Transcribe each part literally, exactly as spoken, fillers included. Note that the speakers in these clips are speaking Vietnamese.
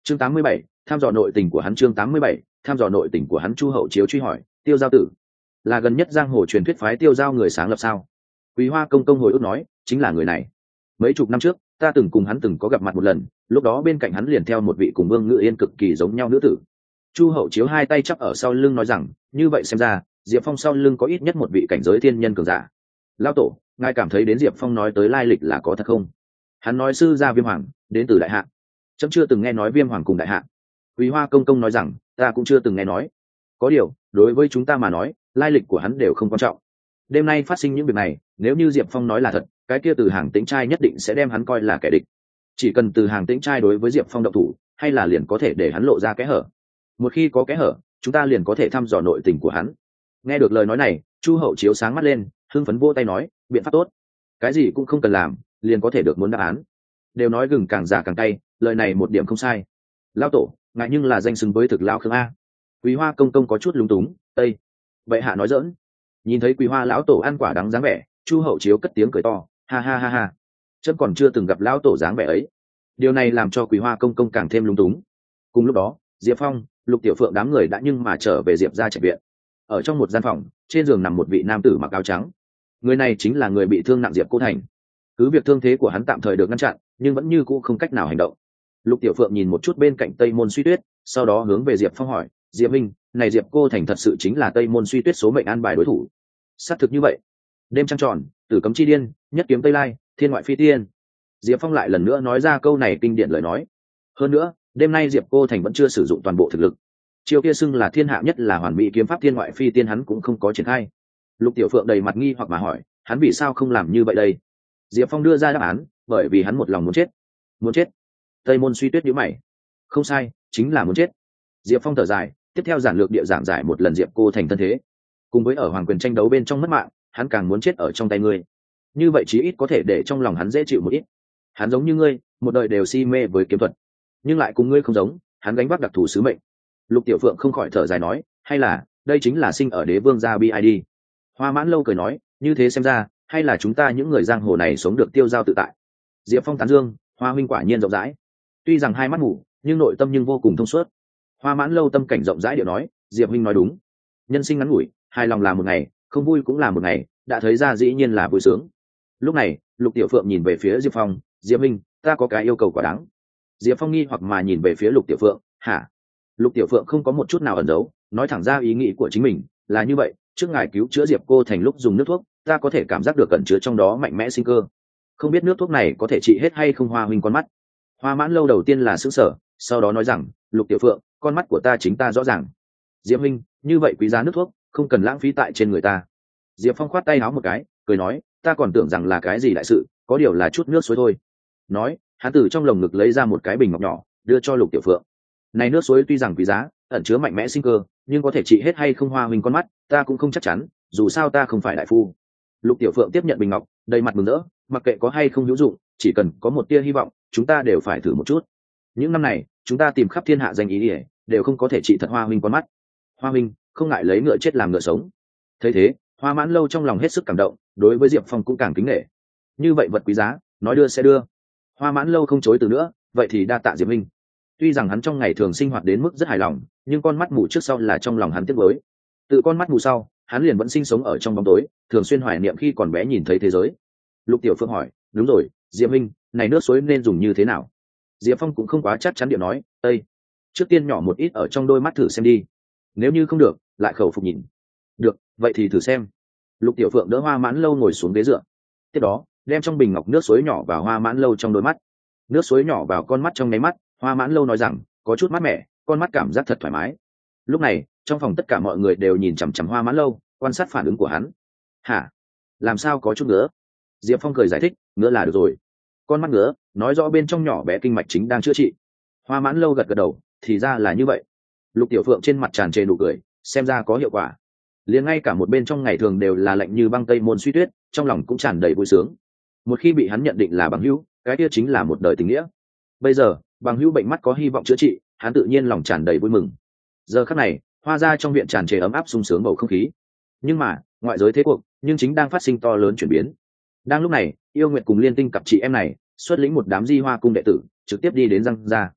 chương tám mươi bảy, tham dò nội tình của hắn. Chương tám mươi bảy, tham dò nội tình của hắn. Chu Hậu Chiếu truy hỏi, Tiêu Giao Tử là gần nhất giang hồ truyền thuyết phái Tiêu Giao người sáng lập sao? Quý Hoa công công hồi ức nói, chính là người này. Mấy chục năm trước ta từng cùng hắn từng có gặp mặt một lần, lúc đó bên cạnh hắn liền theo một vị cùng Vương Ngự Yên cực kỳ giống nhau nữ tử. Chu Hậu Chiếu hai tay chắp ở sau lưng nói rằng, như vậy xem ra Diệp Phong sau lưng có ít nhất một vị cảnh giới thiên nhân cường giả. Lão tổ, ngài cảm thấy đến Diệp Phong nói tới lai lịch là có thật không? Hắn nói sư gia Viêm Hoàng đến từ đại hạ, chấm chưa từng nghe nói Viêm Hoàng cùng đại hạ. Quý Hoa công công nói rằng, ta cũng chưa từng nghe nói. Có điều đối với chúng ta mà nói, lai lịch của hắn đều không quan trọng. Đêm nay phát sinh những việc này, nếu như Diệp Phong nói là thật, cái kia Từ Hàng Tĩnh trai nhất định sẽ đem hắn coi là kẻ địch. Chỉ cần Từ Hàng Tĩnh trai đối với Diệp Phong động thủ, hay là liền có thể để hắn lộ ra kẽ hở. Một khi có kẽ hở, chúng ta liền có thể thăm dò nội tình của hắn. Nghe được lời nói này, Chu Hậu Chiếu sáng mắt lên, hưng phấn vỗ tay nói, biện pháp tốt. Cái gì cũng không cần làm, liền có thể được muốn đáp án. Đều nói gừng càng già càng cay, lời này một điểm không sai. Lão tổ, ngại nhưng là danh xứng với thực lão Khương a. Quý Hoa công công có chút lúng túng, Tây. Vậy hạ nói giỡn. Nhìn thấy Quý Hoa lão tổ ăn quả đắng dáng vẻ, Chu Hậu Chiếu cất tiếng cười to, ha ha ha ha. Chấm còn chưa từng gặp lão tổ dáng vẻ ấy. Điều này làm cho Quý Hoa công công càng thêm lúng túng. Cùng lúc đó, Diệp Phong, Lục Tiểu Phượng đám người đã nhưng mà trở về Diệp gia trạch viện. Ở trong một gian phòng, trên giường nằm một vị nam tử mặc áo trắng. Người này chính là người bị thương nặng Diệp Cô Thành. Cứ việc thương thế của hắn tạm thời được ngăn chặn, nhưng vẫn như cũ không cách nào hành động. Lục Tiểu Phượng nhìn một chút bên cạnh Tây Môn Suy Tuyết, sau đó hướng về Diệp Phong hỏi, Diệp Minh, này Diệp Cô Thành thật sự chính là Tây Môn Suy Tuyết số mệnh an bài đối thủ? Xác thực như vậy. Đêm trăng tròn, tử cấm chi điên, nhất kiếm Tây Lai, thiên ngoại phi tiên. Diệp Phong lại lần nữa nói ra câu này kinh điển lời nói. Hơn nữa, đêm nay Diệp Cô Thành vẫn chưa sử dụng toàn bộ thực lực. Chiêu kia xưng là thiên hạ nhất là hoàn mỹ kiếm pháp thiên ngoại phi tiên hắn cũng không có triển khai. Lục Tiểu Phượng đầy mặt nghi hoặc mà hỏi, hắn vì sao không làm như vậy đây? Diệp Phong đưa ra đáp án, bởi vì hắn một lòng muốn chết. Muốn chết? Tây Môn Suy Tuyết nhíu mày. Không sai, chính là muốn chết. Diệp Phong thở dài, tiếp theo giản lược địa giảng giải một lần Diệp Cô Thành thân thế. Cùng với ở hoàng quyền tranh đấu bên trong mất mạng, hắn càng muốn chết ở trong tay ngươi. Như vậy chí ít có thể để trong lòng hắn dễ chịu một ít. Hắn giống như ngươi, một đời đều si mê với kiếm thuật, nhưng lại cùng ngươi không giống, hắn gánh vác đặc thù sứ mệnh. Lục Tiểu Phượng không khỏi thở dài nói, hay là đây chính là sinh ở đế vương gia bid. Hoa Mãn Lâu cười nói, như thế xem ra, hay là chúng ta những người giang hồ này sống được tiêu dao tự tại. Diệp Phong tán dương, Hoa huynh quả nhiên rộng rãi. Tuy rằng hai mắt mù, nhưng nội tâm nhưng vô cùng thông suốt. Hoa Mãn Lâu tâm cảnh rộng rãi điệu nói, Diệp huynh nói đúng. Nhân sinh ngắn ngủi, hài lòng là một ngày, không vui cũng là một ngày, đã thấy ra dĩ nhiên là vui sướng. Lúc này, Lục Tiểu Phượng nhìn về phía Diệp Phong, Diệp huynh, ta có cái yêu cầu quá đáng. Diệp Phong nghi hoặc mà nhìn về phía Lục Tiểu Phượng, hả? Lục Tiểu Phượng không có một chút nào ẩn giấu, nói thẳng ra ý nghĩ của chính mình, là như vậy, trước ngài cứu chữa Diệp Cô Thành lúc dùng nước thuốc, ta có thể cảm giác được cẩn chứa trong đó mạnh mẽ sinh cơ. Không biết nước thuốc này có thể trị hết hay không? Hoa huynh con mắt. Hoa Mãn Lâu đầu tiên là sững sờ, sau đó nói rằng, Lục Tiểu Phượng, con mắt của ta chính ta rõ ràng. Diệp huynh, như vậy quý giá nước thuốc, không cần lãng phí tại trên người ta. Diệp Phong khoát tay áo một cái, cười nói, ta còn tưởng rằng là cái gì đại sự, có điều là chút nước suối thôi. Nói, hắn từ trong lồng ngực lấy ra một cái bình ngọc nhỏ, đưa cho Lục Tiểu Phượng. Này nước suối tuy rằng quý giá, ẩn chứa mạnh mẽ sinh cơ, nhưng có thể trị hết hay không Hoa huynh con mắt, ta cũng không chắc chắn, dù sao ta không phải đại phu. Lục Tiểu Phượng tiếp nhận bình ngọc, đầy mặt mừng rỡ, mặc kệ có hay không hữu dụng, chỉ cần có một tia hy vọng, chúng ta đều phải thử một chút. Những năm này, chúng ta tìm khắp thiên hạ danh ý ỉa, đều không có thể trị thật Hoa huynh con mắt. Hoa huynh, không ngại lấy ngựa chết làm ngựa sống. Thấy thế, Hoa Mãn Lâu trong lòng hết sức cảm động, đối với Diệp Phong cũng càng kính nể. Như vậy vật quý giá, nói đưa sẽ đưa. Hoa Mãn Lâu không chối từ nữa, vậy thì đa tạ Diệp huynh. Tuy rằng hắn trong ngày thường sinh hoạt đến mức rất hài lòng, nhưng con mắt mù trước sau là trong lòng hắn tiếc nuối. Tự con mắt mù sau, hắn liền vẫn sinh sống ở trong bóng tối, thường xuyên hoài niệm khi còn bé nhìn thấy thế giới. Lục Tiểu Phượng hỏi, đúng rồi, Diệp huynh, này nước suối nên dùng như thế nào? Diệp Phong cũng không quá chắc chắn điệu nói, Tây, trước tiên nhỏ một ít ở trong đôi mắt thử xem đi. Nếu như không được, lại khẩu phục nhìn. Được, vậy thì thử xem. Lục Tiểu Phượng đỡ Hoa Mãn Lâu ngồi xuống ghế dựa. Tiếp đó, đem trong bình ngọc nước suối nhỏ vào Hoa Mãn Lâu trong đôi mắt. Nước suối nhỏ vào con mắt trong nháy mắt, Hoa Mãn Lâu nói rằng, có chút mát mẻ, con mắt cảm giác thật thoải mái. Lúc này, trong phòng tất cả mọi người đều nhìn chằm chằm Hoa Mãn Lâu, quan sát phản ứng của hắn. Hả? Làm sao có chút ngứa? Diệp Phong cười giải thích, ngứa là được rồi. Con mắt ngứa, nói rõ bên trong nhỏ bé kinh mạch chính đang chữa trị. Hoa Mãn Lâu gật gật đầu, thì ra là như vậy. Lục Tiểu Phượng trên mặt tràn trề nụ cười, xem ra có hiệu quả. Liền ngay cả một bên trong ngày thường đều là lạnh như băng Tây Môn Suy Tuyết, trong lòng cũng tràn đầy vui sướng. Một khi bị hắn nhận định là bằng hữu, cái kia chính là một đời tình nghĩa. Bây giờ, bằng hữu bệnh mắt có hy vọng chữa trị, hắn tự nhiên lòng tràn đầy vui mừng. Giờ khắc này, Hoa gia trong viện tràn trề ấm áp sung sướng bầu không khí. Nhưng mà, ngoại giới thế cuộc, nhưng chính đang phát sinh to lớn chuyển biến. Đang lúc này, Yêu Nguyệt cùng Liên Tinh cặp chị em này xuất lĩnh một đám Di Hoa cung đệ tử, trực tiếp đi đến Giang gia.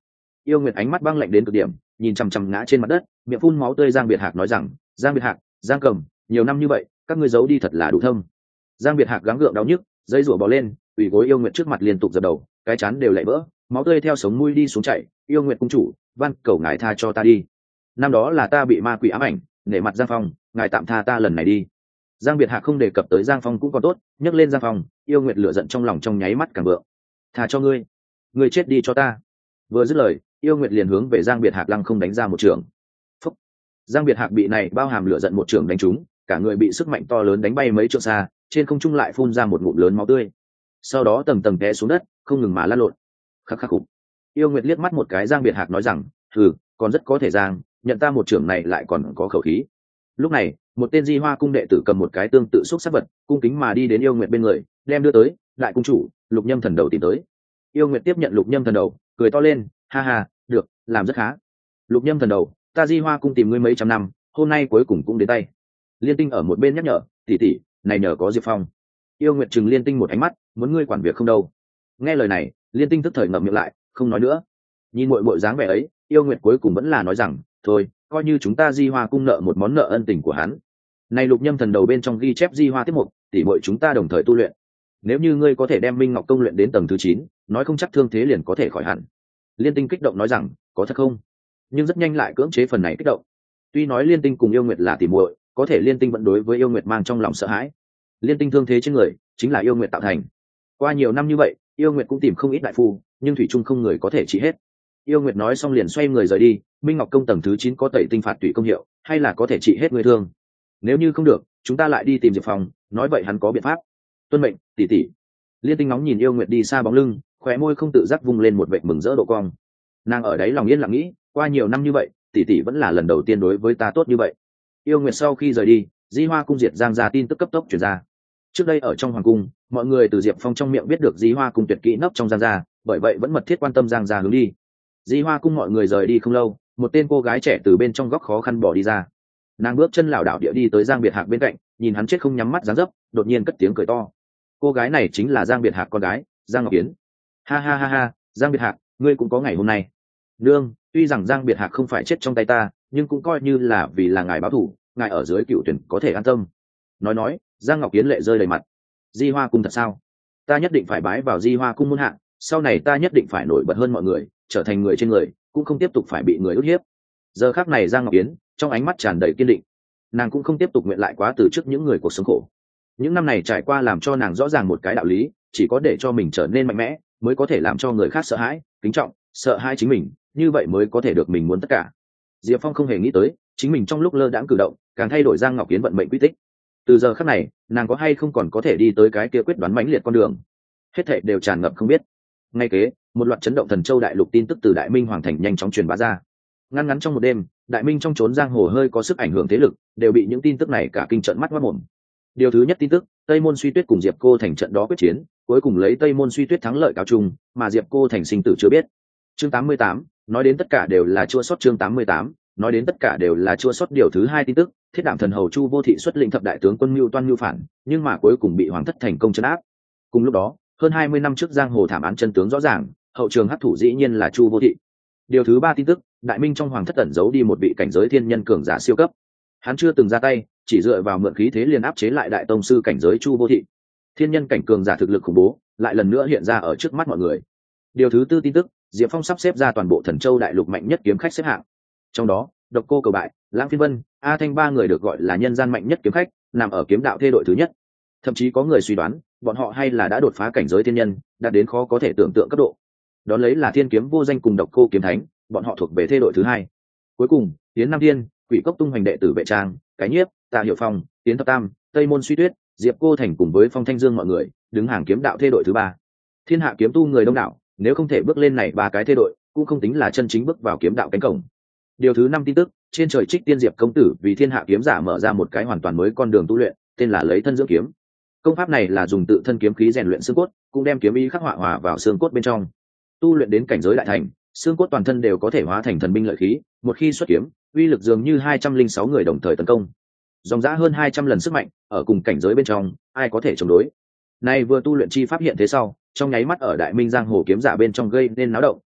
Yêu Nguyệt ánh mắt băng lạnh đến cực điểm, nhìn chằm chằm ngã trên mặt đất, miệng phun máu tươi Giang Biệt Hạc nói rằng, Giang Biệt Hạc, Giang Cầm, nhiều năm như vậy các ngươi giấu đi thật là đủ thâm. Giang Biệt Hạc gắng gượng đau nhức, dây rủa bò lên, ủy gối Yêu Nguyệt trước mặt liên tục dập đầu, cái chán đều lạnh vỡ, máu tươi theo sống mũi đi xuống chảy. Yêu Nguyệt cung chủ, van cầu ngài tha cho ta đi, năm đó là ta bị ma quỷ ám ảnh, nể mặt Giang Phong, ngài tạm tha ta lần này đi. Giang Biệt Hạc không đề cập tới Giang Phong cũng còn tốt, nhắc lên Giang Phong, Yêu Nguyệt lửa giận trong lòng trong nháy mắt càng vượng. Tha cho ngươi, ngươi chết đi cho ta. Vừa dứt lời, Yêu Nguyệt liền hướng về Giang Biệt Hạc lăng không đánh ra một trường. Phúc. Giang Biệt Hạc bị này bao hàm lửa giận một trường đánh trúng, cả người bị sức mạnh to lớn đánh bay mấy trượng xa, trên không trung lại phun ra một ngụm lớn máu tươi. Sau đó tầng tầng té xuống đất, không ngừng mà lăn lộn. Khắc khắc khủng. Yêu Nguyệt liếc mắt một cái Giang Biệt Hạc nói rằng, "Hừ, còn rất có thể Giang, nhận ta một trưởng này lại còn có khẩu khí." Lúc này, một tên Di Hoa cung đệ tử cầm một cái tương tự xúc sắc vật, cung kính mà đi đến Yêu Nguyệt bên người, đem đưa tới, "Đại cung chủ, Lục Nhâm thần đầu tìm tới." Yêu Nguyệt tiếp nhận Lục Nhâm thần đầu, cười to lên, "Ha ha, được, làm rất khá. Lục Nhâm thần đầu, ta Di Hoa cung tìm ngươi mấy trăm năm, hôm nay cuối cùng cũng đến tay." Liên Tinh ở một bên nhắc nhở, "Tỷ tỷ, này nhờ có Diệp Phong." Yêu Nguyệt trừng Liên Tinh một ánh mắt, "Muốn ngươi quản việc không đâu." Nghe lời này, Liên Tinh tức thời ngậm miệng lại, không nói nữa. Nhìn muội muội dáng vẻ ấy, Yêu Nguyệt cuối cùng vẫn là nói rằng, "Thôi, coi như chúng ta Di Hoa cung nợ một món nợ ân tình của hắn. Này Lục Nhâm thần đầu bên trong ghi chép Di Hoa tiết mục, tỷ muội chúng ta đồng thời tu luyện. Nếu như ngươi có thể đem Minh Ngọc công luyện đến tầng thứ chín, nói không chắc thương thế liền có thể khỏi hẳn." Liên Tinh kích động nói rằng, "Có thật không?" Nhưng rất nhanh lại cưỡng chế phần này kích động. Tuy nói Liên Tinh cùng Yêu Nguyệt là tỷ muội, có thể Liên Tinh vẫn đối với Yêu Nguyệt mang trong lòng sợ hãi. Liên Tinh thương thế trên người chính là Yêu Nguyệt tạo thành. Qua nhiều năm như vậy, Yêu Nguyệt cũng tìm không ít đại phu, nhưng thủy chung không người có thể trị hết. Yêu Nguyệt nói xong liền xoay người rời đi, Minh Ngọc công tầng thứ chín có tẩy tinh phạt tủy công hiệu, hay là có thể trị hết người thương. Nếu như không được, chúng ta lại đi tìm Diệp Phong, nói vậy hắn có biện pháp. Tuân mệnh, tỷ tỷ. Liên Tinh nóng nhìn Yêu Nguyệt đi xa bóng lưng, khóe môi không tự giác vung lên một vệt mừng rỡ độ cong. Nàng ở đấy lòng yên lặng nghĩ, qua nhiều năm như vậy, tỷ tỷ vẫn là lần đầu tiên đối với ta tốt như vậy. Yêu Nguyệt sau khi rời đi, Di Hoa cung diệt Giang gia tin tức cấp tốc truyền ra. Trước đây ở trong hoàng cung, mọi người từ Diệp Phong trong miệng biết được Di Hoa cung tuyệt kỹ nấp trong Giang gia, bởi vậy vẫn mật thiết quan tâm Giang gia hướng đi. Di Hoa cung mọi người rời đi không lâu, một tên cô gái trẻ từ bên trong góc khó khăn bỏ đi ra. Nàng bước chân lảo đảo địa đi tới Giang Biệt Hạc bên cạnh, nhìn hắn chết không nhắm mắt dáng dấp, đột nhiên cất tiếng cười to. Cô gái này chính là Giang Biệt Hạc con gái, Giang Ngọc Yến. Ha ha ha ha, Giang Biệt Hạc, ngươi cũng có ngày hôm nay. Nương, tuy rằng Giang Biệt Hạc không phải chết trong tay ta, nhưng cũng coi như là vì là ngài báo thù, ngài ở dưới cựu tuyển có thể an tâm. Nói nói, Giang Ngọc Yến lệ rơi đầy mặt. Di Hoa cung thật sao? Ta nhất định phải bái vào Di Hoa cung môn hạ, sau này ta nhất định phải nổi bật hơn mọi người, trở thành người trên người, cũng không tiếp tục phải bị người ức hiếp. Giờ khắc này Giang Ngọc Yến trong ánh mắt tràn đầy kiên định, nàng cũng không tiếp tục nguyện lại quá từ trước những người cuộc sống khổ. Những năm này trải qua làm cho nàng rõ ràng một cái đạo lý, chỉ có để cho mình trở nên mạnh mẽ, mới có thể làm cho người khác sợ hãi, kính trọng, sợ hãi chính mình, như vậy mới có thể được mình muốn tất cả. Diệp Phong không hề nghĩ tới, chính mình trong lúc lơ đãng cử động, càng thay đổi Giang Ngọc Yến vận mệnh quy tích. Từ giờ khắc này, nàng có hay không còn có thể đi tới cái kia quyết đoán mãnh liệt con đường, hết thảy đều tràn ngập không biết. Ngay kế, một loạt chấn động thần châu đại lục tin tức từ Đại Minh hoàng thành nhanh chóng truyền bá ra. Ngắn ngắn trong một đêm, Đại Minh trong chốn giang hồ hơi có sức ảnh hưởng thế lực, đều bị những tin tức này cả kinh trận mắt mắt mồm. Điều thứ nhất tin tức, Tây Môn Suy Tuyết cùng Diệp Cô Thành trận đó quyết chiến, cuối cùng lấy Tây Môn Suy Tuyết thắng lợi cáo chung, mà Diệp Cô Thành sinh tử chưa biết. Chương tám mươi tám, nói đến tất cả đều là chua sót. Chương tám mươi tám, nói đến tất cả đều là chua sót. Điều thứ hai tin tức, Thiết Đảm thần hầu Chu Vô Thị xuất lĩnh thập đại tướng quân mưu toan mưu phản, nhưng mà cuối cùng bị hoàng thất thành công trấn áp. Cùng lúc đó, hơn hai mươi năm trước giang hồ thảm án chân tướng rõ ràng, hậu trường hắc thủ dĩ nhiên là Chu Vô Thị. Điều thứ ba tin tức, Đại Minh trong hoàng thất ẩn giấu đi một vị cảnh giới thiên nhân cường giả siêu cấp. Hắn chưa từng ra tay, chỉ dựa vào mượn khí thế liền áp chế lại đại tông sư cảnh giới Chu Vô Thị. Thiên nhân cảnh cường giả thực lực khủng bố, lại lần nữa hiện ra ở trước mắt mọi người. Điều thứ tư tin tức, Diệp Phong sắp xếp ra toàn bộ Thần Châu đại lục mạnh nhất kiếm khách xếp hạng. Trong đó, Độc Cô Cầu Bại, Lãng Phiên Vân, A Thanh ba người được gọi là nhân gian mạnh nhất kiếm khách, nằm ở kiếm đạo thê đội thứ nhất. Thậm chí có người suy đoán, bọn họ hay là đã đột phá cảnh giới thiên nhân, đạt đến khó có thể tưởng tượng cấp độ. Đó lấy là Thiên Kiếm Vô Danh cùng Độc Cô Kiếm Thánh, bọn họ thuộc về thê đội thứ hai. Cuối cùng, Tiến Nam Thiên, Quỷ Cốc Tung hoành đệ tử Vệ Trang, Cái Nhiếp, Tạ Hiểu Phong, Tiến Thập Tam, Tây Môn Suy Tuyết, Diệp Cô Thành cùng với Phong Thanh Dương mọi người, đứng hàng kiếm đạo thê đội thứ ba. Thiên hạ kiếm tu người đông đảo, nếu không thể bước lên này ba cái thê đội, cũng không tính là chân chính bước vào kiếm đạo cánh cổng. Điều thứ năm tin tức, trên trời Trích Tiên Diệp công tử vì thiên hạ kiếm giả mở ra một cái hoàn toàn mới con đường tu luyện, tên là lấy thân dưỡng kiếm. Công pháp này là dùng tự thân kiếm khí rèn luyện xương cốt, cũng đem kiếm ý khắc họa hòa vào xương cốt bên trong. Tu luyện đến cảnh giới đại thành, xương cốt toàn thân đều có thể hóa thành thần binh lợi khí, một khi xuất kiếm, uy lực dường như hai trăm linh sáu người đồng thời tấn công. Dòng dã hơn hai trăm lần sức mạnh, ở cùng cảnh giới bên trong, ai có thể chống đối. Nay vừa tu luyện chi pháp hiện thế sau, trong nháy mắt ở Đại Minh giang hồ kiếm giả bên trong gây nên náo động,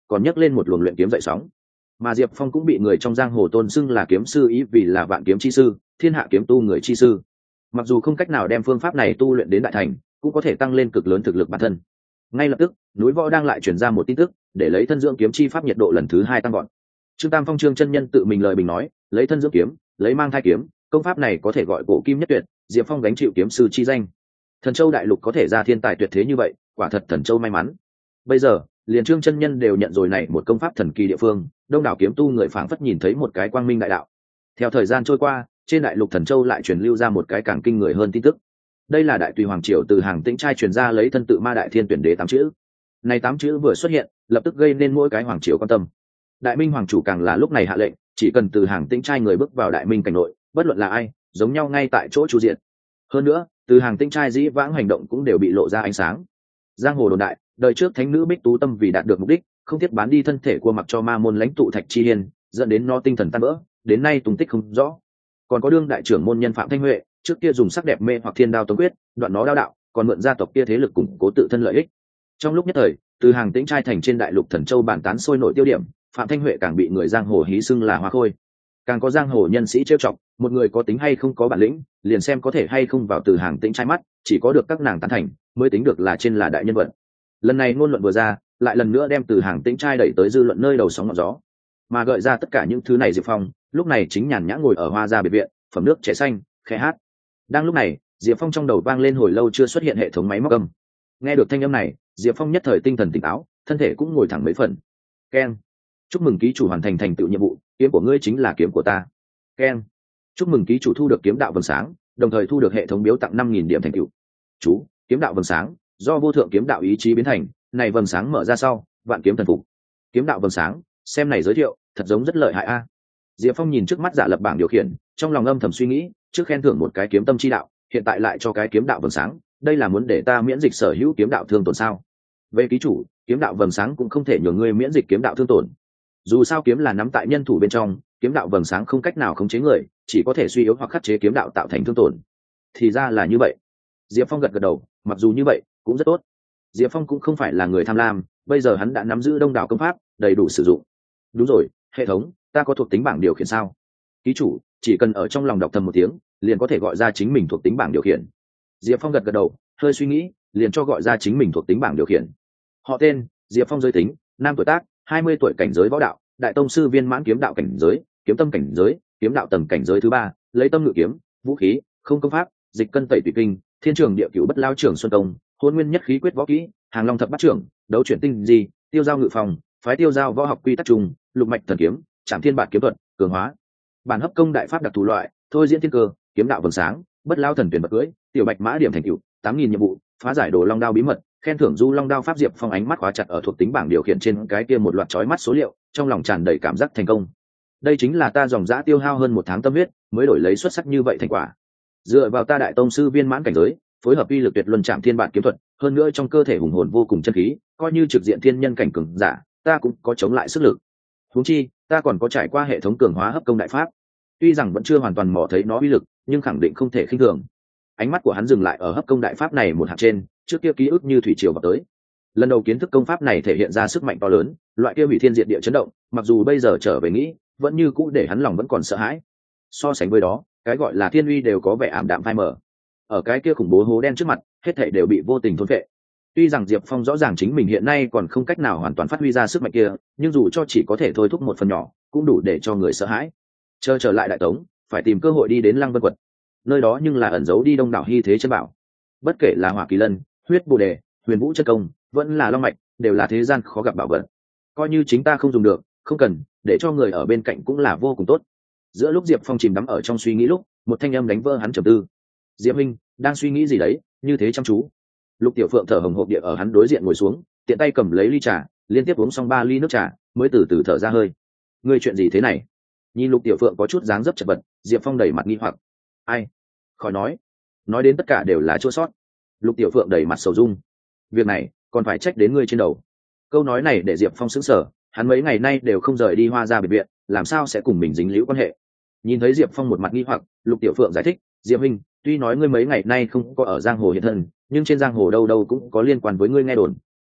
còn nhấc lên một luồng luyện kiếm dậy sóng. Mà Diệp Phong cũng bị người trong giang hồ tôn xưng là kiếm sư, ý vì là vạn kiếm chi sư, thiên hạ kiếm tu người chi sư. Mặc dù không cách nào đem phương pháp này tu luyện đến đại thành, cũng có thể tăng lên cực lớn thực lực bản thân. Ngay lập tức, núi võ đang lại truyền ra một tin tức, để lấy thân dưỡng kiếm chi pháp nhiệt độ lần thứ hai tăng gọn. Trương Tam Phong Trương chân nhân tự mình lời bình nói, lấy thân dưỡng kiếm, lấy mang thai kiếm, công pháp này có thể gọi cổ kim nhất tuyệt, Diệp Phong gánh chịu kiếm sư chi danh. Thần Châu đại lục có thể ra thiên tài tuyệt thế như vậy, quả thật Thần Châu may mắn. Bây giờ, liền Trương chân nhân đều nhận rồi này một công pháp thần kỳ địa phương, đông đảo kiếm tu người phảng phất nhìn thấy một cái quang minh đại đạo. Theo thời gian trôi qua, trên đại lục Thần Châu lại truyền lưu ra một cái càng kinh người hơn tin tức. Đây là đại tùy hoàng triều từ hàng Tĩnh trai truyền ra lấy thân tự ma đại thiên tuyển đế tám chữ. Này tám chữ vừa xuất hiện, lập tức gây nên mỗi cái hoàng triều quan tâm. Đại Minh hoàng chủ càng là lúc này hạ lệnh, chỉ cần từ hàng Tĩnh trai người bước vào Đại Minh cảnh nội, bất luận là ai, giống nhau ngay tại chỗ chu diện. Hơn nữa, từ hàng Tĩnh trai dĩ vãng hành động cũng đều bị lộ ra ánh sáng. Giang hồ đồn đại, đời trước thánh nữ Bích Tú Tâm vì đạt được mục đích, không tiếc bán đi thân thể của mặc cho ma môn lãnh tụ Thạch Chi Hiên, dẫn đến nó tinh thần tan vỡ, đến nay tung tích không rõ. Còn có đương đại trưởng môn nhân Phạm Thanh Huệ, trước kia dùng sắc đẹp mê hoặc thiên đao tống quyết, đoạn nó đao đạo, còn mượn gia tộc kia thế lực củng cố tự thân lợi ích. Trong lúc nhất thời, từ hàng Tĩnh trai thành trên đại lục Thần Châu bản tán sôi nổi tiêu điểm, Phạm Thanh Huệ càng bị người giang hồ hí xưng là hoa khôi. Càng có giang hồ nhân sĩ trêu chọc, một người có tính hay không có bản lĩnh, liền xem có thể hay không vào từ hàng Tĩnh trai mắt, chỉ có được các nàng tán thành, mới tính được là trên là đại nhân vật. Lần này ngôn luận vừa ra, lại lần nữa đem từ hàng Tĩnh trai đẩy tới dư luận nơi đầu sóng ngọn gió. Mà gợi ra tất cả những thứ này Diệp Phong, lúc này chính nhàn nhã ngồi ở hoa gia biệt viện, phẩm nước trẻ xanh, khẽ hát. Đang lúc này, Diệp Phong trong đầu vang lên hồi lâu chưa xuất hiện hệ thống máy móc âm. Nghe được thanh âm này, Diệp Phong nhất thời tinh thần tỉnh táo, thân thể cũng ngồi thẳng mấy phần. Keng. Chúc mừng ký chủ hoàn thành thành tựu nhiệm vụ, kiếm của ngươi chính là kiếm của ta. Keng. Chúc mừng ký chủ thu được kiếm đạo vầng sáng, đồng thời thu được hệ thống biếu tặng năm nghìn điểm thành tựu. Chú, kiếm đạo vầng sáng, do vô thượng kiếm đạo ý chí biến thành, này vầng sáng mở ra sau, vạn kiếm thần phục. Kiếm đạo vầng sáng, xem này giới thiệu, thật giống rất lợi hại a. Diệp Phong nhìn trước mắt giả lập bảng điều khiển, trong lòng âm thầm suy nghĩ, trước khen thưởng một cái kiếm tâm chi đạo, hiện tại lại cho cái kiếm đạo vầng sáng, đây là muốn để ta miễn dịch sở hữu kiếm đạo thương tổn sao? Về ký chủ, kiếm đạo vầng sáng cũng không thể nhường ngươi miễn dịch kiếm đạo thương tổn. Dù sao kiếm là nắm tại nhân thủ bên trong, kiếm đạo vầng sáng không cách nào khống chế người, chỉ có thể suy yếu hoặc khắc chế kiếm đạo tạo thành thương tổn. Thì ra là như vậy. Diệp Phong gật gật đầu, mặc dù như vậy, cũng rất tốt. Diệp Phong cũng không phải là người tham lam, bây giờ hắn đã nắm giữ đông đảo công pháp, đầy đủ sử dụng. Đúng rồi, hệ thống, ta có thuộc tính bảng điều khiển sao? Ký chủ, chỉ cần ở trong lòng đọc thầm một tiếng, liền có thể gọi ra chính mình thuộc tính bảng điều khiển. Diệp Phong gật gật đầu, hơi suy nghĩ, liền cho gọi ra chính mình thuộc tính bảng điều khiển. Họ tên: Diệp Phong, giới tính: nam, tuổi tác: hai mươi tuổi, cảnh giới võ đạo: đại tông sư viên mãn, kiếm đạo cảnh giới: kiếm tâm cảnh giới: kiếm đạo tầng cảnh giới thứ ba, lấy tâm ngự kiếm, vũ khí: không công pháp, dịch cân tẩy tùy kinh, thiên trường địa cửu bất lao trưởng xuân công, hôn nguyên nhất khí quyết võ kỹ, hàng long thập bát trưởng, đấu chuyển tinh di, tiêu giao ngự phòng, phái tiêu giao võ học quy tắc trùng, lục mạch thần kiếm, trảm thiên bản kiếm thuật, cường hóa, bản hấp công đại pháp đặc thù loại, thôi diễn thiên cơ, kiếm đạo vầng sáng, bất lao thần tuyển bậc cưỡi, tiểu bạch mã điểm thành cửu, tám nghìn nhiệm vụ, phá giải đồ long đao bí mật, khen thưởng du long đao pháp. Diệp Phong ánh mắt khóa chặt ở thuộc tính bảng điều khiển trên cái kia một loạt chói mắt số liệu, trong lòng tràn đầy cảm giác thành công. Đây chính là ta dòng dã tiêu hao hơn một tháng tâm huyết mới đổi lấy xuất sắc như vậy thành quả. Dựa vào ta đại tông sư viên mãn cảnh giới, phối hợp uy lực tuyệt luân trảm thiên bản kiếm thuật, hơn nữa trong cơ thể hùng hồn vô cùng chân khí, coi như trực diện thiên nhân cảnh cường giả, ta cũng có chống lại sức lực. Huống chi, ta còn có trải qua hệ thống cường hóa hấp công đại pháp. Tuy rằng vẫn chưa hoàn toàn mò thấy nó uy lực, nhưng khẳng định không thể khinh thường. Ánh mắt của hắn dừng lại ở hấp công đại pháp này một hạt trên, trước kia ký ức như thủy triều vào tới. Lần đầu kiến thức công pháp này thể hiện ra sức mạnh to lớn, loại kia hủy thiên diệt địa chấn động, mặc dù bây giờ trở về nghĩ, vẫn như cũ để hắn lòng vẫn còn sợ hãi. So sánh với đó, cái gọi là thiên uy đều có vẻ ảm đạm phai mờ. Ở cái kia khủng bố hố đen trước mặt, hết thảy đều bị vô tình thôn phệ. Tuy rằng Diệp Phong rõ ràng chính mình hiện nay còn không cách nào hoàn toàn phát huy ra sức mạnh kia, nhưng dù cho chỉ có thể thôi thúc một phần nhỏ, cũng đủ để cho người sợ hãi. Chờ trở lại Đại Tống, phải tìm cơ hội đi đến Lăng Vân Quật. Nơi đó nhưng là ẩn giấu đi đông đảo hy thế chân bảo. Bất kể là Hỏa Kỳ Lân, Huyết Bồ Đề, Huyền Vũ chân công, vẫn là Long mạch, đều là thế gian khó gặp bảo vật. Coi như chính ta không dùng được, không cần, để cho người ở bên cạnh cũng là vô cùng tốt. Giữa lúc Diệp Phong chìm đắm ở trong suy nghĩ lúc, một thanh âm đánh vỡ hắn trầm tư. Diệp Minh, đang suy nghĩ gì đấy, như thế chăm chú? Lục Tiểu Phượng thở hồng hộc địa ở hắn đối diện ngồi xuống, tiện tay cầm lấy ly trà, liên tiếp uống xong ba ly nước trà, mới từ từ thở ra hơi. Ngươi chuyện gì thế này? Nhìn Lục Tiểu Phượng có chút dáng dấp chật vật, Diệp Phong đẩy mặt nghi hoặc. Ai? Khỏi nói, nói đến tất cả đều là chua sót. Lục Tiểu Phượng đẩy mặt sầu dung. Việc này còn phải trách đến ngươi trên đầu. Câu nói này để Diệp Phong sững sờ, hắn mấy ngày nay đều không rời đi Hoa Gia biệt viện, làm sao sẽ cùng mình dính líu quan hệ? Nhìn thấy Diệp Phong một mặt nghi hoặc, Lục Tiểu Phượng giải thích, Diệp Minh, tuy nói ngươi mấy ngày nay không có ở giang hồ hiện thân, nhưng trên giang hồ đâu đâu cũng có liên quan với ngươi nghe đồn.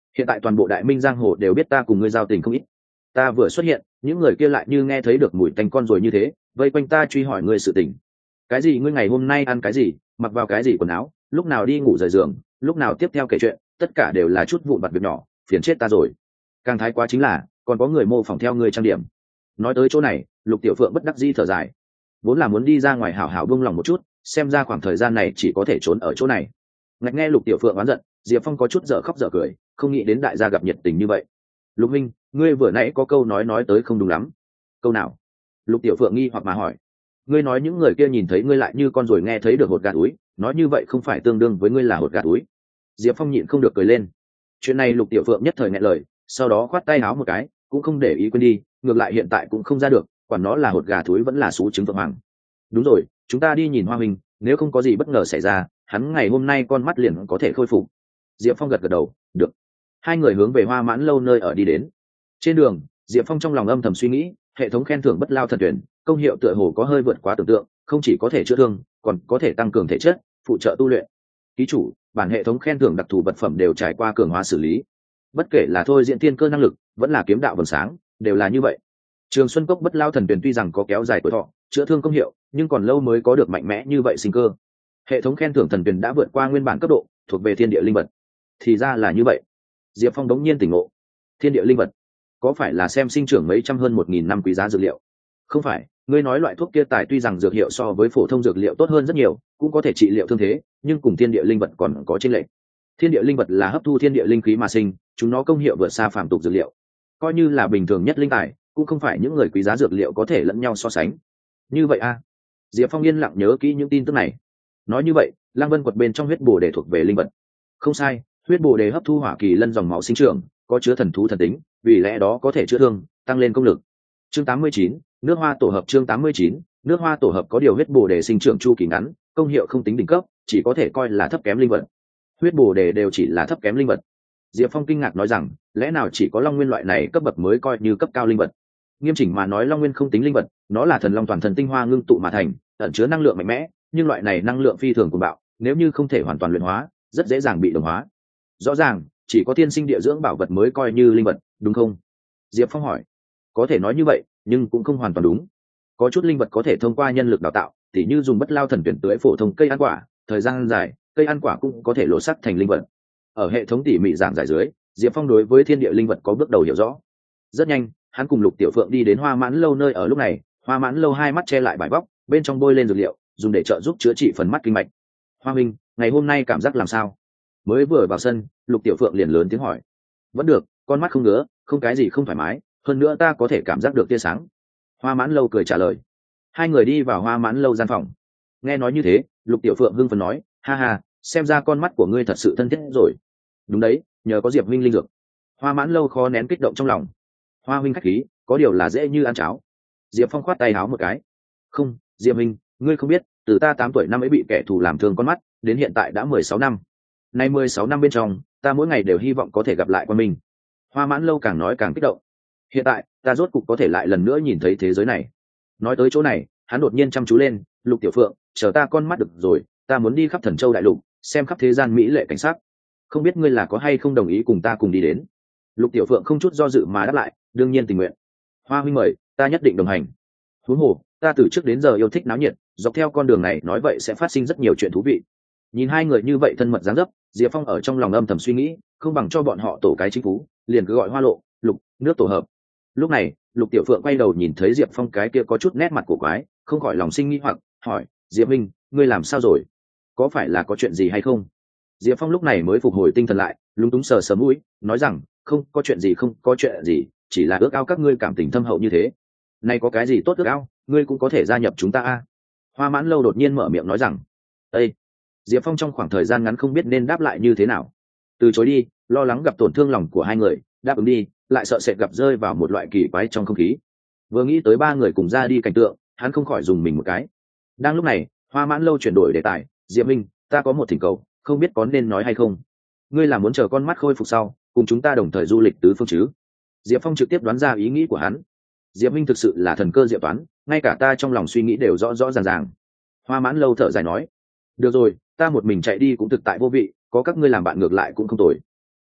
hiện tại toàn bộ đại minh giang hồ đều biết ta cùng ngươi giao tình không ít, ta vừa xuất hiện những người kia lại như nghe thấy được mùi tanh con rồi như thế, vây quanh ta truy hỏi ngươi sự tình. Cái gì ngươi ngày hôm nay ăn cái gì, mặc vào cái gì quần áo, lúc nào đi ngủ rời giường, lúc nào tiếp theo kể chuyện, tất cả đều là chút vụn vặt việc nhỏ, phiền chết ta rồi. Càng thái quá chính là còn có người mô phỏng theo ngươi trang điểm. Nói tới chỗ này, Lục Tiểu Phượng bất đắc dĩ thở dài, vốn là muốn đi ra ngoài hảo hảo buông lòng một chút, xem ra khoảng thời gian này chỉ có thể trốn ở chỗ này. Ngạch nghe Lục Tiểu Phượng oán giận, Diệp Phong có chút dở khóc dở cười, không nghĩ đến đại gia gặp nhiệt tình như vậy. Lục minh, ngươi vừa nãy có câu nói nói tới không đúng lắm. Câu nào? Lục Tiểu Phượng nghi hoặc mà hỏi. Ngươi nói những người kia nhìn thấy ngươi lại như con rồi nghe thấy được hột gà túi, nói như vậy không phải tương đương với ngươi là hột gà túi? Diệp Phong nhịn không được cười lên. Chuyện này Lục Tiểu Phượng nhất thời nghẹn lời, sau đó khoát tay áo một cái, cũng không để ý quên đi, ngược lại hiện tại cũng không ra được, quản nó là hột gà túi vẫn là sú trứng vượng hoàng. Đúng rồi, chúng ta đi nhìn Hoa Minh, nếu không có gì bất ngờ xảy ra, hắn ngày hôm nay con mắt liền có thể khôi phục. Diệp Phong gật gật đầu, được. Hai người hướng về Hoa Mãn lâu nơi ở đi đến. Trên đường, Diệp Phong trong lòng âm thầm suy nghĩ, hệ thống khen thưởng bất lao thần tuyển, công hiệu tựa hồ có hơi vượt quá tưởng tượng, không chỉ có thể chữa thương, còn có thể tăng cường thể chất, phụ trợ tu luyện. Ký chủ, bản hệ thống khen thưởng đặc thù vật phẩm đều trải qua cường hóa xử lý. Bất kể là thôi diễn tiên cơ năng lực, vẫn là kiếm đạo vầng sáng, đều là như vậy. Trường Xuân Cốc bất lao thần tuyển tuy rằng có kéo dài tuổi thọ, chữa thương công hiệu, nhưng còn lâu mới có được mạnh mẽ như vậy sinh cơ. Hệ thống khen thưởng thần tuyển đã vượt qua nguyên bản cấp độ, thuộc về thiên địa linh vật. Thì ra là như vậy. Diệp Phong đống nhiên tỉnh ngộ. Thiên địa linh vật, có phải là xem sinh trưởng mấy trăm hơn một nghìn năm quý giá dược liệu? Không phải, ngươi nói loại thuốc kia tài tuy rằng dược hiệu so với phổ thông dược liệu tốt hơn rất nhiều, cũng có thể trị liệu thương thế, nhưng cùng thiên địa linh vật còn có chênh lệch. Thiên địa linh vật là hấp thu thiên địa linh khí mà sinh, chúng nó công hiệu vượt xa phàm tục dược liệu. Coi như là bình thường nhất linh tài, cũng không phải những người quý giá dược liệu có thể lẫn nhau so sánh. Như vậy a? À? Diệp Phong yên lặng nhớ kỹ những tin tức này. Nói như vậy, Lăng Vân quật bên trong huyết bồ đề thuộc về linh vật. Không sai, huyết bồ đề hấp thu hỏa kỳ lân dòng máu sinh trưởng, có chứa thần thú thần tính, vì lẽ đó có thể chữa thương, tăng lên công lực. Chương tám mươi chín, nước hoa tổ hợp. Chương tám mươi chín, nước hoa tổ hợp có điều huyết bồ đề sinh trưởng chu kỳ ngắn, công hiệu không tính đỉnh cấp, chỉ có thể coi là thấp kém linh vật. Huyết bồ đề đều chỉ là thấp kém linh vật. Diệp Phong kinh ngạc nói rằng, lẽ nào chỉ có Long Nguyên loại này cấp bậc mới coi như cấp cao linh vật? Nghiêm chỉnh mà nói, Long Nguyên không tính linh vật, nó là thần long toàn thần tinh hoa ngưng tụ mà thành, ẩn chứa năng lượng mạnh mẽ, nhưng loại này năng lượng phi thường cuồng bạo, nếu như không thể hoàn toàn luyện hóa, rất dễ dàng bị đồng hóa. Rõ ràng, chỉ có thiên sinh địa dưỡng bảo vật mới coi như linh vật, đúng không? Diệp Phong hỏi. Có thể nói như vậy, nhưng cũng không hoàn toàn đúng. Có chút linh vật có thể thông qua nhân lực đào tạo, tỉ như dùng bất lao thần tuyển tưới phổ thông cây ăn quả, thời gian dài, cây ăn quả cũng có thể lộ sắc thành linh vật. Ở hệ thống tỉ mỉ giảng giải dưới, Diệp Phong đối với thiên địa linh vật có bước đầu hiểu rõ. Rất nhanh, hắn cùng Lục Tiểu Phượng đi đến Hoa Mãn lâu nơi ở. Lúc này, Hoa Mãn lâu hai mắt che lại bài vóc, bên trong bôi lên dược liệu, dùng để trợ giúp chữa trị phần mắt kinh mạch. Hoa Minh, ngày hôm nay cảm giác làm sao? Mới vừa vào sân, Lục Tiểu Phượng liền lớn tiếng hỏi. Vẫn được, con mắt không ngứa, không cái gì không thoải mái, hơn nữa ta có thể cảm giác được tia sáng. Hoa Mãn lâu cười trả lời. Hai người đi vào Hoa Mãn lâu gian phòng. Nghe nói như thế, Lục Tiểu Phượng hưng phấn nói, ha ha, xem ra con mắt của ngươi thật sự thân thiết rồi. Đúng đấy, nhờ có Diệp huynh linh dược. Hoa Mãn lâu khó nén kích động trong lòng. Hoa huynh khách khí, có điều là dễ như ăn cháo. Diệp Phong khoát tay áo một cái. Không, Diệp huynh, ngươi không biết, từ ta tám tuổi năm ấy bị kẻ thù làm thương con mắt, đến hiện tại đã mười sáu năm. Nay mười sáu năm bên trong, ta mỗi ngày đều hy vọng có thể gặp lại con mình. Hoa Mãn lâu càng nói càng kích động. Hiện tại, ta rốt cục có thể lại lần nữa nhìn thấy thế giới này. Nói tới chỗ này, hắn đột nhiên chăm chú lên, Lục Tiểu Phượng, chờ ta con mắt được rồi, ta muốn đi khắp Thần Châu đại lục, xem khắp thế gian mỹ lệ cảnh sắc. Không biết ngươi là có hay không đồng ý cùng ta cùng đi đến? Lục Tiểu Phượng không chút do dự mà đáp lại, đương nhiên tình nguyện. Hoa huynh mời, ta nhất định đồng hành. Huống hồ, ta từ trước đến giờ yêu thích náo nhiệt, dọc theo con đường này nói vậy sẽ phát sinh rất nhiều chuyện thú vị. Nhìn hai người như vậy thân mật dáng dấp, Diệp Phong ở trong lòng âm thầm suy nghĩ, không bằng cho bọn họ tổ cái chính phú, liền cứ gọi Hoa Lộ, Lục, nước tổ hợp. Lúc này, Lục Tiểu Phượng quay đầu nhìn thấy Diệp Phong cái kia có chút nét mặt cổ quái, không khỏi lòng sinh nghi hoặc, hỏi, Diệp Minh, ngươi làm sao rồi? Có phải là có chuyện gì hay không? Diệp Phong lúc này mới phục hồi tinh thần lại, lúng túng sờ sờ mũi, nói rằng, không có chuyện gì không có chuyện gì, chỉ là ước ao các ngươi cảm tình thâm hậu như thế. Này có cái gì tốt ước ao, ngươi cũng có thể gia nhập chúng ta a. Hoa Mãn lâu đột nhiên mở miệng nói rằng, Ê! Diệp Phong trong khoảng thời gian ngắn không biết nên đáp lại như thế nào. Từ chối đi, lo lắng gặp tổn thương lòng của hai người, đáp ứng đi, lại sợ sẽ gặp rơi vào một loại kỳ quái trong không khí. Vừa nghĩ tới ba người cùng ra đi cảnh tượng, hắn không khỏi dùng mình một cái. Đang lúc này, Hoa Mãn lâu chuyển đổi đề tài, Diệp Minh, ta có một thỉnh cầu, không biết có nên nói hay không. Ngươi là muốn chờ con mắt khôi phục sau, cùng chúng ta đồng thời du lịch tứ phương chứ? Diệp Phong trực tiếp đoán ra ý nghĩ của hắn. Diệp Minh thực sự là thần cơ diệu toán, ngay cả ta trong lòng suy nghĩ đều rõ rõ ràng ràng. Hoa Mãn lâu thở dài nói, được rồi, ta một mình chạy đi cũng thực tại vô vị, có các ngươi làm bạn ngược lại cũng không tồi.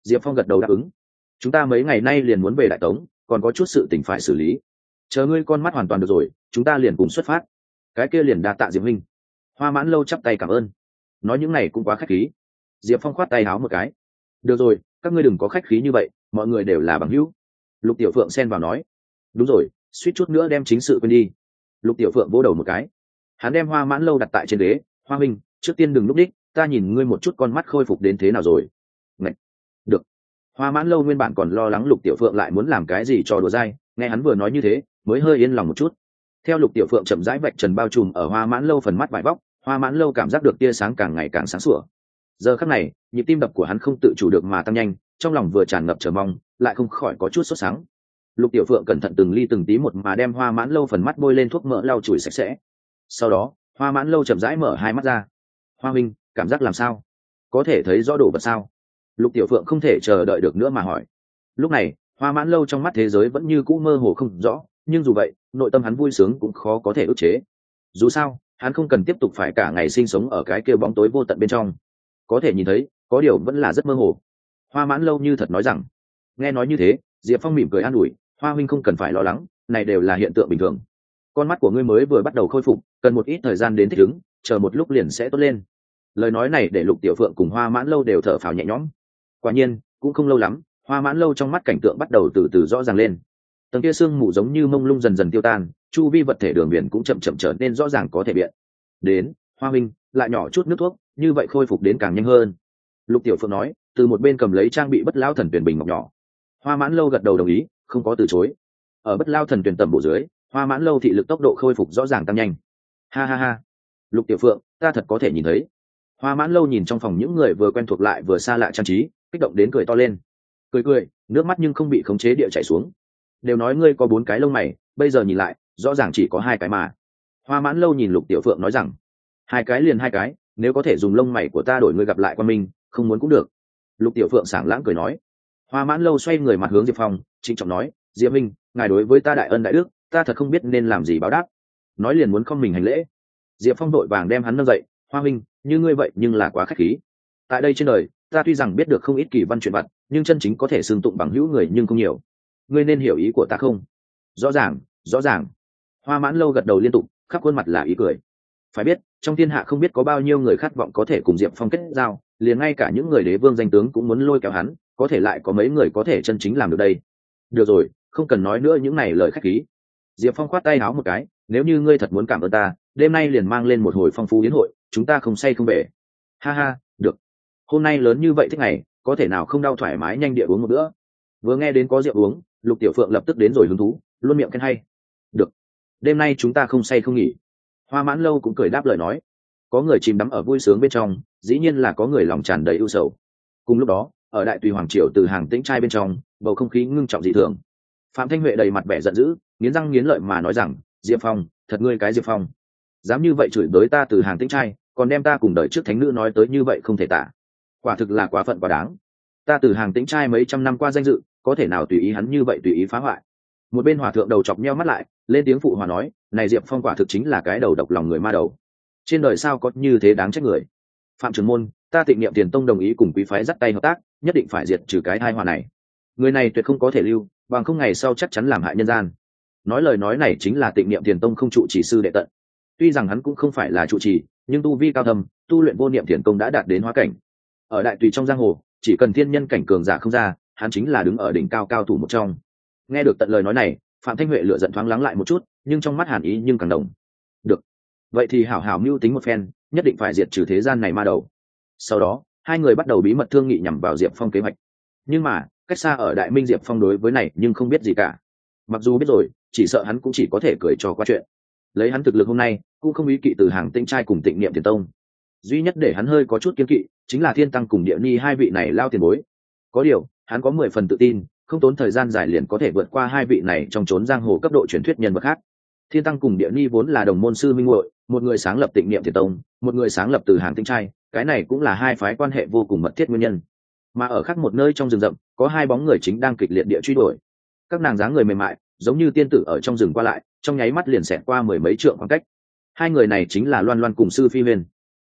Diệp Phong gật đầu đáp ứng. Chúng ta mấy ngày nay liền muốn về Đại Tống, còn có chút sự tình phải xử lý, chờ ngươi con mắt hoàn toàn được rồi chúng ta liền cùng xuất phát. Cái kia liền đa tạ Diệp huynh. Hoa Mãn Lâu chắp tay cảm ơn. Nói những này cũng quá khách khí. Diệp Phong khoát tay áo một cái. Được rồi, các ngươi đừng có khách khí như vậy, mọi người đều là bằng hữu. Lục Tiểu Phượng xen vào nói. Đúng rồi, suýt chút nữa đem chính sự quên đi. Lục Tiểu Phượng vỗ đầu một cái. Hắn đem Hoa Mãn Lâu đặt tại trên ghế. Hoa huynh, trước tiên đừng lúc đích, ta nhìn ngươi một chút con mắt khôi phục đến thế nào rồi. Ngậy. Được. Hoa Mãn Lâu nguyên bản còn lo lắng Lục Tiểu Phượng lại muốn làm cái gì trò đùa dai, nghe hắn vừa nói như thế mới hơi yên lòng một chút. Theo Lục Tiểu Phượng chậm rãi vạch trần bao trùm ở Hoa Mãn Lâu phần mắt vải vóc, Hoa Mãn Lâu cảm giác được tia sáng càng ngày càng sáng sủa. Giờ khắc này, nhịp tim đập của hắn không tự chủ được mà tăng nhanh, trong lòng vừa tràn ngập chờ mong, lại không khỏi có chút sốt sáng. Lục Tiểu Phượng cẩn thận từng ly từng tí một mà đem Hoa Mãn Lâu phần mắt bôi lên thuốc mỡ lau chùi sạch sẽ. Sau đó, Hoa Mãn Lâu chậm rãi mở hai mắt ra. Hoa huynh, cảm giác làm sao? Có thể thấy rõ đồ vật sao? Lục Tiểu Phượng không thể chờ đợi được nữa mà hỏi. Lúc này, Hoa Mãn Lâu trong mắt thế giới vẫn như cũ mơ hồ không rõ, nhưng dù vậy, nội tâm hắn vui sướng cũng khó có thể ức chế. Dù sao, hắn không cần tiếp tục phải cả ngày sinh sống ở cái kia bóng tối vô tận bên trong. Có thể nhìn thấy, có điều vẫn là rất mơ hồ. Hoa Mãn Lâu như thật nói rằng. Nghe nói như thế, Diệp Phong mỉm cười an ủi, Hoa huynh không cần phải lo lắng, này đều là hiện tượng bình thường. Con mắt của ngươi mới vừa bắt đầu khôi phục, cần một ít thời gian đến thích ứng, chờ một lúc liền sẽ tốt lên. Lời nói này để Lục Tiểu Phượng cùng Hoa Mãn Lâu đều thở phào nhẹ nhõm. Quả nhiên, cũng không lâu lắm, Hoa Mãn Lâu trong mắt cảnh tượng bắt đầu từ từ rõ ràng lên. Tầng kia sương mù giống như mông lung dần dần tiêu tan, chu vi vật thể đường biển cũng chậm chậm trở nên rõ ràng có thể biện. Đến, Hoa huynh, lại nhỏ chút nước thuốc, như vậy khôi phục đến càng nhanh hơn. Lục Tiểu Phượng nói, từ một bên cầm lấy trang bị bất lao thần tuyển bình ngọc nhỏ. Hoa Mãn Lâu gật đầu đồng ý, không có từ chối. Ở bất lao thần tuyển tầm bổ dưới, Hoa Mãn Lâu thị lực tốc độ khôi phục rõ ràng tăng nhanh. Ha ha ha, Lục Tiểu Phượng, ta thật có thể nhìn thấy. Hoa Mãn Lâu nhìn trong phòng những người vừa quen thuộc lại vừa xa lạ trang trí, kích động đến cười to lên. Cười cười, nước mắt nhưng không bị khống chế địa chảy xuống. Đều nói ngươi có bốn cái lông mày, bây giờ nhìn lại, rõ ràng chỉ có hai cái mà. Hoa Mãn Lâu nhìn Lục Tiểu Phượng nói rằng, hai cái liền hai cái, nếu có thể dùng lông mày của ta đổi ngươi gặp lại Quan Minh, không muốn cũng được. Lục Tiểu Phượng sảng lãng cười nói. Hoa Mãn Lâu xoay người mặt hướng Diệp Phong, trịnh trọng nói, Diệp Minh, ngài đối với ta đại ân đại đức, ta thật không biết nên làm gì báo đáp. Nói liền muốn không mình hành lễ. Diệp Phong đội vàng đem hắn nâng dậy, Hoa Minh, như ngươi vậy nhưng là quá khách khí. Tại đây trên đời, ta tuy rằng biết được không ít kỳ văn chuyện vặt, nhưng chân chính có thể xưng tụng bằng hữu người nhưng không nhiều. Ngươi nên hiểu ý của ta không? Rõ ràng, rõ ràng. Hoa Mãn Lâu gật đầu liên tục, khắp khuôn mặt là ý cười. Phải biết, trong thiên hạ không biết có bao nhiêu người khát vọng có thể cùng Diệp Phong kết giao, liền ngay cả những người đế vương danh tướng cũng muốn lôi kéo hắn, có thể lại có mấy người có thể chân chính làm được đây. Được rồi, không cần nói nữa những này lời khách khí. Diệp Phong khoát tay áo một cái, nếu như ngươi thật muốn cảm ơn ta, đêm nay liền mang lên một hồi phong phú yến hội, chúng ta không say không về. Ha ha, được. Hôm nay lớn như vậy thích ngày, có thể nào không đau thoải mái nhanh địa uống một bữa. Vừa nghe đến có rượu uống, Lục Tiểu Phượng lập tức đến rồi hứng thú, luôn miệng khen hay. Được. Đêm nay chúng ta không say không nghỉ. Hoa Mãn Lâu cũng cười đáp lời nói. Có người chìm đắm ở vui sướng bên trong, dĩ nhiên là có người lòng tràn đầy ưu sầu. Cùng lúc đó, ở Đại Tùy Hoàng Triều từ hàng tĩnh trai bên trong, bầu không khí ngưng trọng dị thường. Phạm Thanh Huệ đầy mặt vẻ giận dữ, nghiến răng nghiến lợi mà nói rằng, Diệp Phong, thật ngươi cái Diệp Phong, dám như vậy chửi bới ta từ hàng tĩnh trai, còn đem ta cùng đời trước thánh nữ nói tới như vậy không thể tả. Quả thực là quá phận quá đáng. Ta từ hàng tĩnh trai mấy trăm năm qua danh dự, có thể nào tùy ý hắn như vậy tùy ý phá hoại. Một bên hòa thượng đầu chọc nheo mắt lại, lên tiếng phụ hòa nói, này Diệp Phong quả thực chính là cái đầu độc lòng người ma đầu. Trên đời sao có như thế đáng trách người. Phạm trưởng môn, ta Tịnh Niệm Tiền Tông đồng ý cùng quý phái dắt tay hợp tác, nhất định phải diệt trừ cái tai họa này. Người này tuyệt không có thể lưu, bằng không ngày sau chắc chắn làm hại nhân gian. Nói lời nói này chính là Tịnh Niệm Tiền Tông không trụ trì sư đệ tận. Tuy rằng hắn cũng không phải là trụ trì, nhưng tu vi cao thâm, tu luyện vô niệm thiền công đã đạt đến hóa cảnh. Ở Đại Tùy trong giang hồ, chỉ cần thiên nhân cảnh cường giả không ra, hắn chính là đứng ở đỉnh cao cao thủ một trong. Nghe được tận lời nói này, Phạm Thanh Huệ lựa giận thoáng lắng lại một chút, nhưng trong mắt hàn ý nhưng càng đồng. Được, vậy thì hảo hảo mưu tính một phen, nhất định phải diệt trừ thế gian này ma đầu. Sau đó, hai người bắt đầu bí mật thương nghị nhằm vào Diệp Phong kế hoạch. Nhưng mà, cách xa ở Đại Minh, Diệp Phong đối với này nhưng không biết gì cả. Mặc dù biết rồi, chỉ sợ hắn cũng chỉ có thể cười cho qua chuyện. Lấy hắn thực lực hôm nay, cũng không ý kỵ từ hàng Tĩnh trai cùng Tịnh Niệm Tiền Tông. Duy nhất để hắn hơi có chút kiên kỵ, chính là Thiên Tăng cùng Địa Ni hai vị này lao tiền bối. Có điều, hắn có mười phần tự tin, không tốn thời gian dài liền có thể vượt qua hai vị này trong chốn giang hồ cấp độ truyền thuyết nhân vật khác. Thiên Tăng cùng Địa Ni vốn là đồng môn sư minh muội, một người sáng lập Tịnh Niệm Tiền Tông, một người sáng lập từ hàng Tĩnh trai, cái này cũng là hai phái quan hệ vô cùng mật thiết nguyên nhân. Mà ở khác một nơi trong rừng rậm, có hai bóng người chính đang kịch liệt địa truy đuổi. Các nàng dáng người mềm mại, giống như tiên tử ở trong rừng qua lại, trong nháy mắt liền xẹt qua mười mấy trượng khoảng cách. Hai người này chính là Loan Loan cùng Sư Phi Huyền.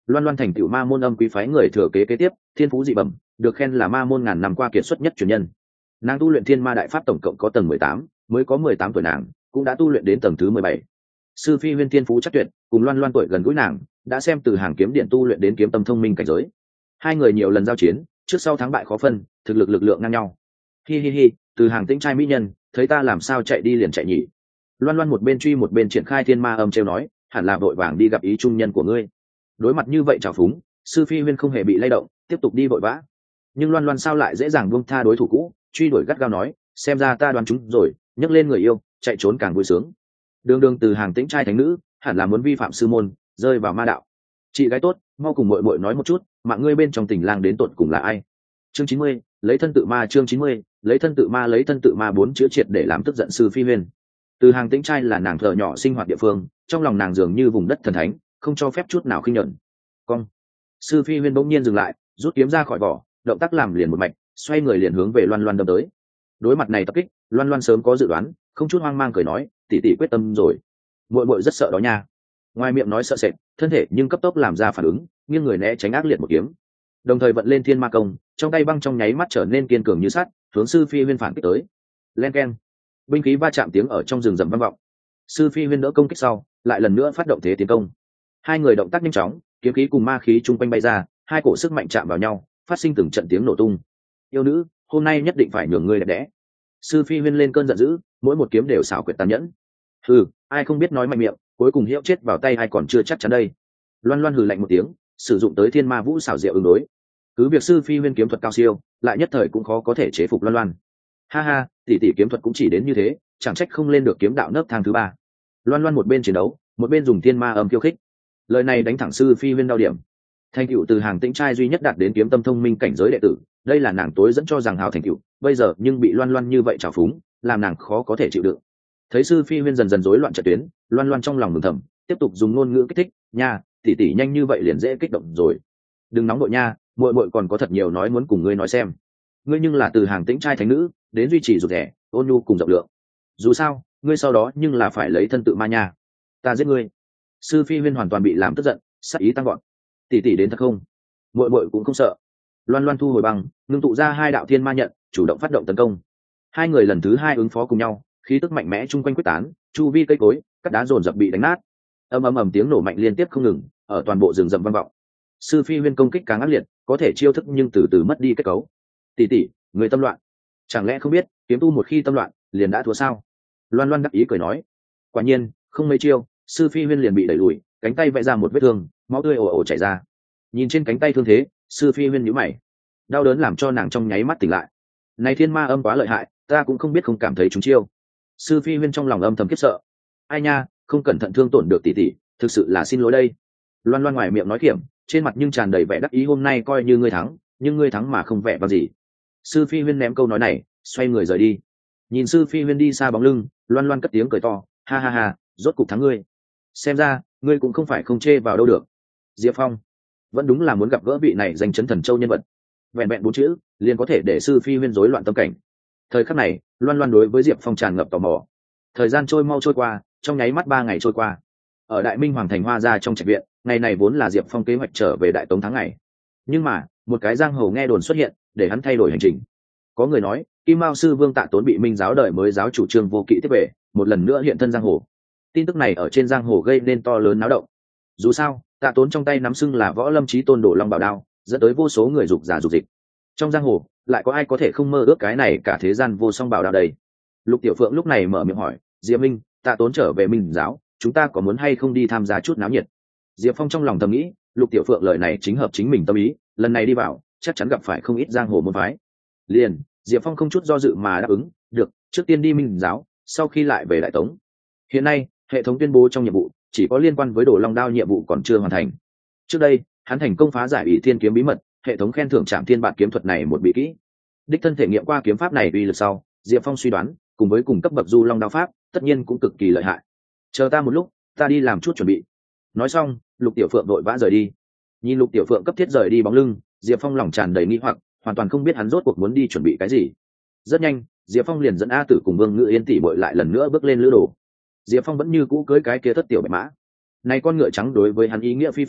Loan Loan thành tựu ma môn âm quý phái người thừa kế kế tiếp, thiên phú dị bẩm, được khen là ma môn ngàn năm qua kiệt xuất nhất truyền nhân. Nàng tu luyện thiên ma đại pháp tổng cộng có tầng mười tám, mới có mười tám tuổi nàng cũng đã tu luyện đến tầng thứ mười bảy. Sư phi huyên thiên phú chắc tuyệt, cùng Loan Loan tuổi gần gũi nàng, đã xem từ hàng kiếm điện tu luyện đến kiếm tâm thông minh cảnh giới. Hai người nhiều lần giao chiến, trước sau thắng bại khó phân, thực lực lực lượng ngang nhau. Hi hi hi, từ hàng tĩnh trai mỹ nhân, thấy ta làm sao chạy đi liền chạy nhỉ. Loan Loan một bên truy một bên triển khai thiên ma âm trêu nói, hẳn là vội vàng đi gặp ý trung nhân của ngươi. Đối mặt như vậy trào phúng, sư phi huyên không hề bị lay động, tiếp tục đi vội vã. Nhưng Loan Loan sao lại dễ dàng buông tha đối thủ cũ, truy đuổi gắt gao nói, xem ra ta đoán chúng rồi, nhấc lên người yêu, chạy trốn càng vui sướng. Đường đường từ hàng tĩnh trai thánh nữ, hẳn là muốn vi phạm sư môn, rơi vào ma đạo. Chị gái tốt, mau cùng muội muội nói một chút, mạng ngươi bên trong tình lang đến tột cùng là ai? Chương chín mươi, lấy thân tự ma. Chương chín mươi, lấy thân tự ma. Lấy thân tự ma bốn chữ triệt để làm tức giận sư phi huyên. Từ hàng tĩnh trai là nàng thợ nhỏ sinh hoạt địa phương, trong lòng nàng dường như vùng đất thần thánh, không cho phép chút nào khinh nhẫn. Cong. Sư phi huyên bỗng nhiên dừng lại, rút kiếm ra khỏi vỏ, động tác làm liền một mạch, xoay người liền hướng về Loan Loan đâm tới. Đối mặt này tập kích, Loan Loan sớm có dự đoán, không chút hoang mang cười nói, tỷ tỷ quyết tâm rồi. Muội muội rất sợ đó nha. Ngoài miệng nói sợ sệt, thân thể nhưng cấp tốc làm ra phản ứng, nghiêng người né tránh ác liệt một kiếm, đồng thời vận lên thiên ma công, trong tay băng trong nháy mắt trở nên kiên cường như sắt, hướng sư phi huyên phản kích tới. Len keng, binh khí va chạm tiếng ở trong rừng rậm vang vọng. Sư phi huyên đỡ công kích sau, lại lần nữa phát động thế tiến công. Hai người động tác nhanh chóng, kiếm khí cùng ma khí chung quanh bay ra, hai cổ sức mạnh chạm vào nhau, phát sinh từng trận tiếng nổ tung. Yêu nữ, hôm nay nhất định phải nhường ngươi đẹp đẽ. Sư phi huyên lên cơn giận dữ, mỗi một kiếm đều xảo quyệt tàn nhẫn. Hừ, ai không biết nói mạnh miệng, cuối cùng hiệu chết vào tay ai còn chưa chắc chắn đây. Loan Loan hừ lạnh một tiếng, sử dụng tới thiên ma vũ xảo diệu ứng đối. Cứ việc sư phi huyên kiếm thuật cao siêu, lại nhất thời cũng khó có thể chế phục Loan Loan. Ha ha, tỷ tỷ kiếm thuật cũng chỉ đến như thế, chẳng trách không lên được kiếm đạo nấc thang thứ ba. Loan Loan một bên chiến đấu, một bên dùng thiên ma âm khiêu khích. Lời này đánh thẳng sư phi huyên đau điểm. Thành tựu từ hàng tĩnh trai duy nhất đạt đến kiếm tâm thông minh cảnh giới đệ tử, đây là nàng tối dẫn cho rằng hào thành tựu, bây giờ nhưng bị Loan Loan như vậy trào phúng, làm nàng khó có thể chịu đựng. Thấy sư phi huyên dần dần rối loạn trận tuyến, Loan Loan trong lòng mừng thầm, tiếp tục dùng ngôn ngữ kích thích, nha, tỷ tỷ nhanh như vậy liền dễ kích động rồi. Đừng nóng nội nha, muội muội còn có thật nhiều nói muốn cùng ngươi nói xem. Ngươi nhưng là từ hàng tĩnh trai thánh nữ, đến duy trì rụt rẻ, ôn nhu cùng rộng lượng. Dù sao, ngươi sau đó nhưng là phải lấy thân tự ma nha. Ta giết ngươi. Sư phi huyên hoàn toàn bị làm tức giận, sắc ý tăng gọn. Tỷ tỷ đến thật không? Muội muội cũng không sợ. Loan Loan thu hồi băng, ngưng tụ ra hai đạo thiên ma nhận, chủ động phát động tấn công. Hai người lần thứ hai ứng phó cùng nhau, khí tức mạnh mẽ chung quanh quyết tán, chu vi cây cối, các đá dồn dập bị đánh nát. Ầm ầm ầm tiếng nổ mạnh liên tiếp không ngừng, ở toàn bộ rừng rậm vang vọng. Sư phi huyên công kích càng ác liệt, có thể chiêu thức nhưng từ từ mất đi kết cấu. Tỷ tỷ, người tâm loạn, chẳng lẽ không biết kiếm tu một khi tâm loạn liền đã thua sao? Loan Loan đắc ý cười nói. Quả nhiên, không mấy chiêu, sư phi huyên liền bị đẩy lùi, cánh tay vẽ ra một vết thương, máu tươi ồ ồ chảy ra. Nhìn trên cánh tay thương thế, sư phi huyên nhíu mày, đau đớn làm cho nàng trong nháy mắt tỉnh lại. Này thiên ma âm quá lợi hại, ta cũng không biết không cảm thấy chúng chiêu. Sư phi huyên trong lòng âm thầm khiếp sợ. Ai nha, không cẩn thận thương tổn được tỷ tỷ, thực sự là xin lỗi đây. Loan Loan ngoài miệng nói kiểm, trên mặt nhưng tràn đầy vẻ đắc ý, hôm nay coi như ngươi thắng, nhưng ngươi thắng mà không vẻ vào gì. Sư phi huyên ném câu nói này, xoay người rời đi. Nhìn sư phi huyên đi xa bóng lưng, Loan Loan cất tiếng cười to, ha ha ha, rốt cục thắng ngươi. Xem ra ngươi cũng không phải không chê vào đâu được. Diệp Phong vẫn đúng là muốn gặp gỡ vị này danh chấn thần châu nhân vật. Vẹn vẹn bốn chữ liền có thể để sư phi huyên rối loạn tâm cảnh. Thời khắc này, Loan Loan đối với Diệp Phong tràn ngập tò mò. Thời gian trôi mau trôi qua, trong nháy mắt ba ngày trôi qua. Ở Đại Minh Hoàng thành Hoa gia trong trạch viện, ngày này vốn là Diệp Phong kế hoạch trở về Đại Tống tháng ngày. Nhưng mà, một cái giang hồ nghe đồn xuất hiện, để hắn thay đổi hành trình. Có người nói, Kim Mao sư Vương Tạ Tốn bị Minh giáo đời mới giáo chủ Trương Vô Kỵ tiếp về, một lần nữa hiện thân giang hồ. Tin tức này ở trên giang hồ gây nên to lớn náo động. Dù sao, Tạ Tốn trong tay nắm xưng là Võ Lâm Chí Tôn Đổ Long Bảo Đao, dẫn tới vô số người dục giả dục dịch. Trong giang hồ, lại có ai có thể không mơ ước cái này cả thế gian vô song bảo đạo đây? Lục Tiểu Phượng lúc này mở miệng hỏi, Diệp Minh, Tạ Tốn trở về Minh giáo, chúng ta có muốn hay không đi tham gia chút náo nhiệt? Diệp Phong trong lòng thầm nghĩ, Lục Tiểu Phượng lời này chính hợp chính mình tâm ý, lần này đi vào, chắc chắn gặp phải không ít giang hồ môn phái. Liền, Diệp Phong không chút do dự mà đáp ứng, được, trước tiên đi Minh giáo, sau khi lại về Đại Tống. Hiện nay, hệ thống tuyên bố trong nhiệm vụ chỉ có liên quan với Đồ Long Đao nhiệm vụ còn chưa hoàn thành. Trước đây, hắn thành công phá giải Ỷ Thiên kiếm bí mật, hệ thống khen thưởng Trảm Thiên Bản kiếm thuật này một bí kỹ. Đích thân thể nghiệm qua kiếm pháp này uy lực sau, Diệp Phong suy đoán, cùng với cùng cấp bậc Du Long Đao pháp, tất nhiên cũng cực kỳ lợi hại. Chờ ta một lúc, ta đi làm chút chuẩn bị. Nói xong, Lục Tiểu Phượng đội vã rời đi. Nhìn Lục Tiểu Phượng cấp thiết rời đi bóng lưng, Diệp Phong lòng tràn đầy nghi hoặc, hoàn toàn không biết hắn rốt cuộc muốn đi chuẩn bị cái gì. Rất nhanh, Diệp Phong liền dẫn A Tử cùng Vương Ngự Yên tỷ muội lại lần nữa bước lên lữ đồ. Diệp Phong vẫn như cũ cưới cái kia thất tiểu bạch mã. Này con ngựa trắng đối với hắn ý nghĩa phi phàm,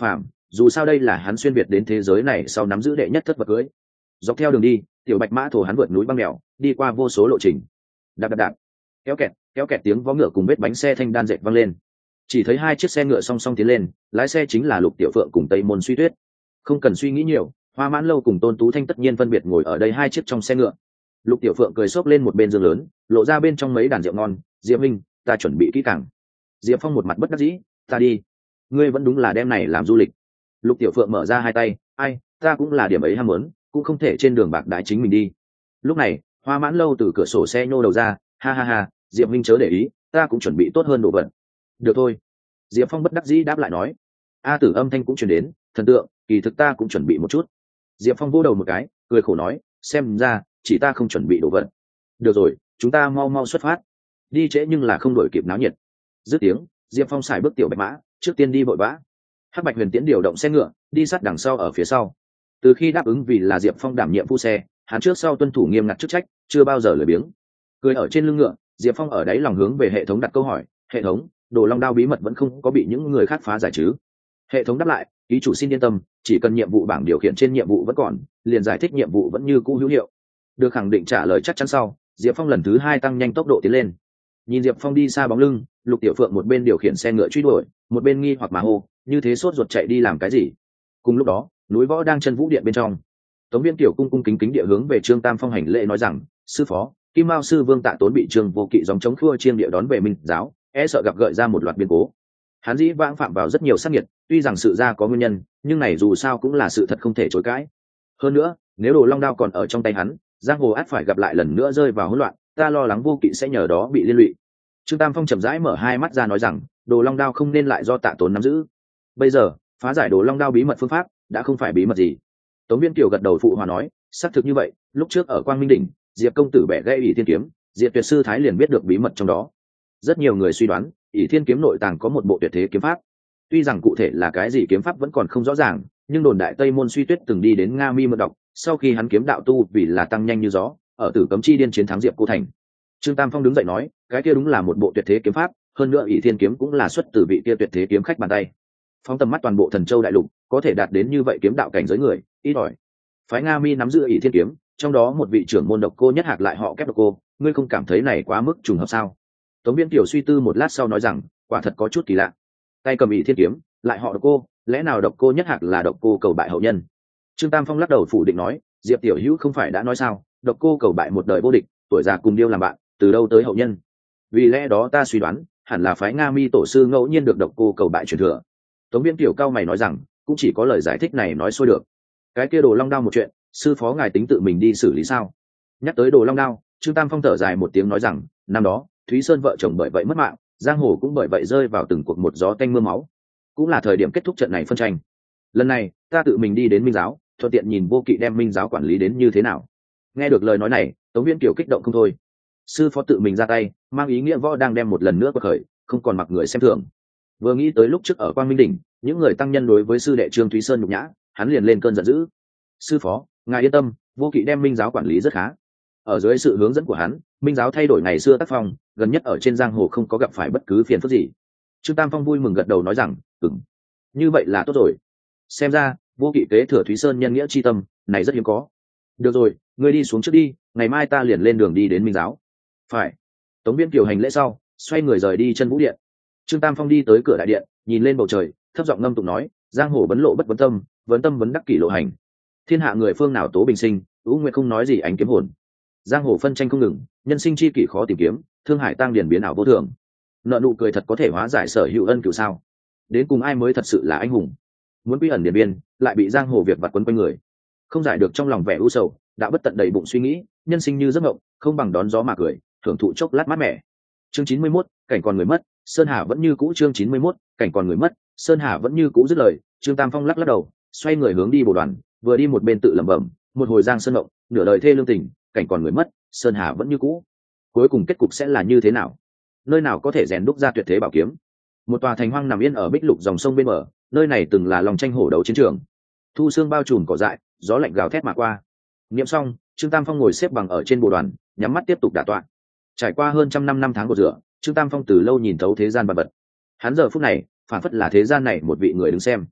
dù sao đây là hắn xuyên việt đến thế giới này sau nắm giữ đệ nhất thất vật cưới. Dọc theo đường đi, tiểu bạch mã thổ hắn vượt núi băng đèo, đi qua vô số lộ trình. Đạp đạp đạp, kéo kẹt kéo kẹt tiếng vó ngựa cùng vết bánh xe thanh đan dệt vang lên. Chỉ thấy hai chiếc xe ngựa song song tiến lên, lái xe chính là Lục Tiểu Phượng cùng Tây Môn Suy Tuyết. Không cần suy nghĩ nhiều, Hoa Mãn Lâu cùng Tôn Tú Thanh tất nhiên phân biệt ngồi ở đây hai chiếc trong xe ngựa. Lục Tiểu Phượng cười xốc lên một bên giường lớn, lộ ra bên trong mấy đàn rượu ngon. Diệp Minh, ta chuẩn bị kỹ càng. Diệp Phong một mặt bất đắc dĩ, ta đi. Ngươi vẫn đúng là đem này làm du lịch. Lục Tiểu Phượng mở ra hai tay, ai, ta cũng là điểm ấy ham muốn, cũng không thể trên đường bạc đái chính mình đi. Lúc này, Hoa Mãn Lâu từ cửa sổ xe nhô đầu ra, ha ha ha, Diệp Minh chớ để ý, ta cũng chuẩn bị tốt hơn đồ vật. Được thôi. Diệp Phong bất đắc dĩ đáp lại nói. A Tử âm thanh cũng truyền đến, thần tượng, kỳ thực ta cũng chuẩn bị một chút. Diệp Phong vô đầu một cái, cười khổ nói, xem ra chỉ ta không chuẩn bị đồ vật. Được rồi, chúng ta mau mau xuất phát. Đi trễ nhưng là không đổi kịp náo nhiệt. Dứt tiếng, Diệp Phong xài bước tiểu bạch mã, trước tiên đi vội vã. Hắc Bạch Huyền Tiễn điều động xe ngựa, đi sát đằng sau ở phía sau. Từ khi đáp ứng vì là Diệp Phong đảm nhiệm phu xe, hắn trước sau tuân thủ nghiêm ngặt chức trách, chưa bao giờ lười biếng. Cười ở trên lưng ngựa, Diệp Phong ở đáy lòng hướng về hệ thống đặt câu hỏi, hệ thống, Đồ Long Đao bí mật vẫn không có bị những người khác phá giải chứ? Hệ thống đáp lại, ký chủ xin yên tâm, chỉ cần nhiệm vụ bảng điều khiển trên nhiệm vụ vẫn còn, liền giải thích nhiệm vụ vẫn như cũ hữu hiệu. Được khẳng định trả lời chắc chắn sau, Diệp Phong lần thứ hai tăng nhanh tốc độ tiến lên. Nhìn Diệp Phong đi xa bóng lưng, Lục Tiểu Phượng một bên điều khiển xe ngựa truy đuổi, một bên nghi hoặc mà hô, như thế sốt ruột chạy đi làm cái gì? Cùng lúc đó, núi võ đang chân vũ điện bên trong, Tống Viên Tiểu cung cung kính kính địa hướng về Trương Tam Phong hành lễ nói rằng, sư phó, Kim Mao sư Vương Tạ Tốn bị Trương Vô Kỵ gióng chống khua chiêng địa đón về Minh giáo, e sợ gặp gợi ra một loạt biến cố. Hắn dĩ vãng phạm vào rất nhiều sát nghiệt, tuy rằng sự ra có nguyên nhân, nhưng này dù sao cũng là sự thật không thể chối cãi. Hơn nữa, nếu Đồ Long Đao còn ở trong tay hắn, giang hồ ắt phải gặp lại lần nữa rơi vào hỗn loạn, ta lo lắng Vô Kỵ sẽ nhờ đó bị liên lụy. Trương Tam Phong chậm rãi mở hai mắt ra nói rằng, Đồ Long Đao không nên lại do Tạ Tốn nắm giữ. Bây giờ, phá giải Đồ Long Đao bí mật phương pháp đã không phải bí mật gì. Tống Viên Kiều gật đầu phụ hòa nói, xác thực như vậy, lúc trước ở Quang Minh đỉnh, Diệp công tử bẻ gãy ỷ thiên kiếm, Diệp tuyệt sư thái liền biết được bí mật trong đó. Rất nhiều người suy đoán, ỷ thiên kiếm nội tàng có một bộ tuyệt thế kiếm pháp. Tuy rằng cụ thể là cái gì kiếm pháp vẫn còn không rõ ràng, nhưng đồn đại Tây Môn Suy Tuyết từng đi đến Nga Mi mượn đọc, sau khi hắn kiếm đạo tu vì là tăng nhanh như gió, ở Tử Cấm Chi Điên chiến thắng Diệp Cô Thành. Trương Tam Phong đứng dậy nói, cái kia đúng là một bộ tuyệt thế kiếm pháp, hơn nữa ỷ thiên kiếm cũng là xuất từ vị kia tuyệt thế kiếm khách bàn tay. Phóng tầm mắt toàn bộ Thần Châu đại lục, có thể đạt đến như vậy kiếm đạo cảnh giới người, ít ỏi. Phái Nga Mi nắm giữ ỷ thiên kiếm, trong đó một vị trưởng môn Độc Cô Nhất Hạc lại họ Kép Độc Cô, ngươi không cảm thấy này quá mức trùng hợp sao? Tống Viên Kiều suy tư một lát sau nói rằng, quả thật có chút kỳ lạ. Tay cầm ỷ thiên kiếm, lại họ Độc Cô, lẽ nào Độc Cô Nhất Hạc là Độc Cô cầu bại hậu nhân? Trương Tam Phong lắc đầu phủ định nói, Diệp tiểu hữu không phải đã nói sao, Độc Cô cầu bại một đời vô địch, tuổi già cùng điêu làm bạn, từ đâu tới hậu nhân? Vì lẽ đó ta suy đoán, hẳn là phái Nga Mi tổ sư ngẫu nhiên được Độc Cô cầu bại truyền thừa. Tống Viên Kiều cao mày nói rằng, cũng chỉ có lời giải thích này nói xuôi được. Cái kia Đồ Long Đao một chuyện, sư phó ngài tính tự mình đi xử lý sao? Nhắc tới Đồ Long Đao, Trương Tam Phong thở dài một tiếng nói rằng, năm đó Thúy Sơn vợ chồng bởi vậy mất mạng, giang hồ cũng bởi vậy rơi vào từng cuộc một gió tanh mưa máu, cũng là thời điểm kết thúc trận này phân tranh. Lần này ta tự mình đi đến Minh giáo, thuận tiện nhìn Vô Kỵ đem Minh giáo quản lý đến như thế nào. Nghe được lời nói này, Tống Viễn Kiều kích động không thôi. Sư phó tự mình ra tay, mang ý nghĩa võ đang đem một lần nữa quật khởi, không còn mặc người xem thường. Vừa nghĩ tới lúc trước ở Quang Minh đỉnh, những người tăng nhân đối với sư đệ Trương Thúy Sơn nhục nhã, hắn liền lên cơn giận dữ. Sư phó, ngài yên tâm, Vô Kỵ đem Minh giáo quản lý rất khá. Ở dưới sự hướng dẫn của hắn, Minh giáo thay đổi ngày xưa tác phong, gần nhất ở trên giang hồ không có gặp phải bất cứ phiền phức gì. Trương Tam Phong vui mừng gật đầu nói rằng, ừm, như vậy là tốt rồi. Xem ra Vô Kỵ kế thừa Thúy Sơn nhân nghĩa chi tâm, này rất hiếm có. Được rồi, ngươi đi xuống trước đi, ngày mai ta liền lên đường đi đến Minh giáo. Phải. Tống Viên Kiều hành lễ sau, xoay người rời đi chân vũ điện. Trương Tam Phong đi tới cửa đại điện, nhìn lên bầu trời, thấp giọng ngâm tụng nói, giang hồ vấn lộ bất vấn tâm, vấn tâm vấn đắc kỷ lộ hành. Thiên hạ người phương nào tố bình sinh, ưu nguyện không nói gì ánh kiếm hồn. Giang hồ phân tranh không ngừng, nhân sinh chi kỷ khó tìm kiếm, thương hải tăng điển biến ảo vô thường. Nợ nụ cười thật có thể hóa giải sở hữu ân cửu sao? Đến cùng ai mới thật sự là anh hùng? Muốn quy ẩn điển biên, lại bị giang hồ việc vặt quấn quanh người, không giải được trong lòng vẻ u sầu, đã bất tận đầy bụng suy nghĩ, nhân sinh như giấc mộng, không bằng đón gió mà cười, thưởng thụ chốc lát mát mẻ. Chương chín mươi mốt, cảnh còn người mất, Sơn Hà vẫn như cũ. Chương chín mươi mốt, cảnh còn người mất, Sơn Hà vẫn như cũ. Dứt lời, Trương Tam Phong lắc lắc đầu, xoay người hướng đi bồ đoàn, vừa đi một bên tự lẩm bẩm, một hồi giang sơn mộng, nửa đời thê lương tình, cảnh còn người mất, Sơn Hà vẫn như cũ. Cuối cùng kết cục sẽ là như thế nào? Nơi nào có thể rèn đúc ra tuyệt thế bảo kiếm? Một tòa thành hoang nằm yên ở bích lục dòng sông bên bờ, nơi này từng là lòng tranh hổ đấu chiến trường. Thu sương bao trùm cỏ dại, gió lạnh gào thét mà qua. Niệm xong, Trương Tam Phong ngồi xếp bằng ở trên bồ đoàn, nhắm mắt tiếp tục đả tọa. Trải qua hơn trăm năm năm tháng cột rửa, Trương Tam Phong từ lâu nhìn thấu thế gian vật vật. Hắn giờ phút này, phản phất là thế gian này một vị người đứng xem.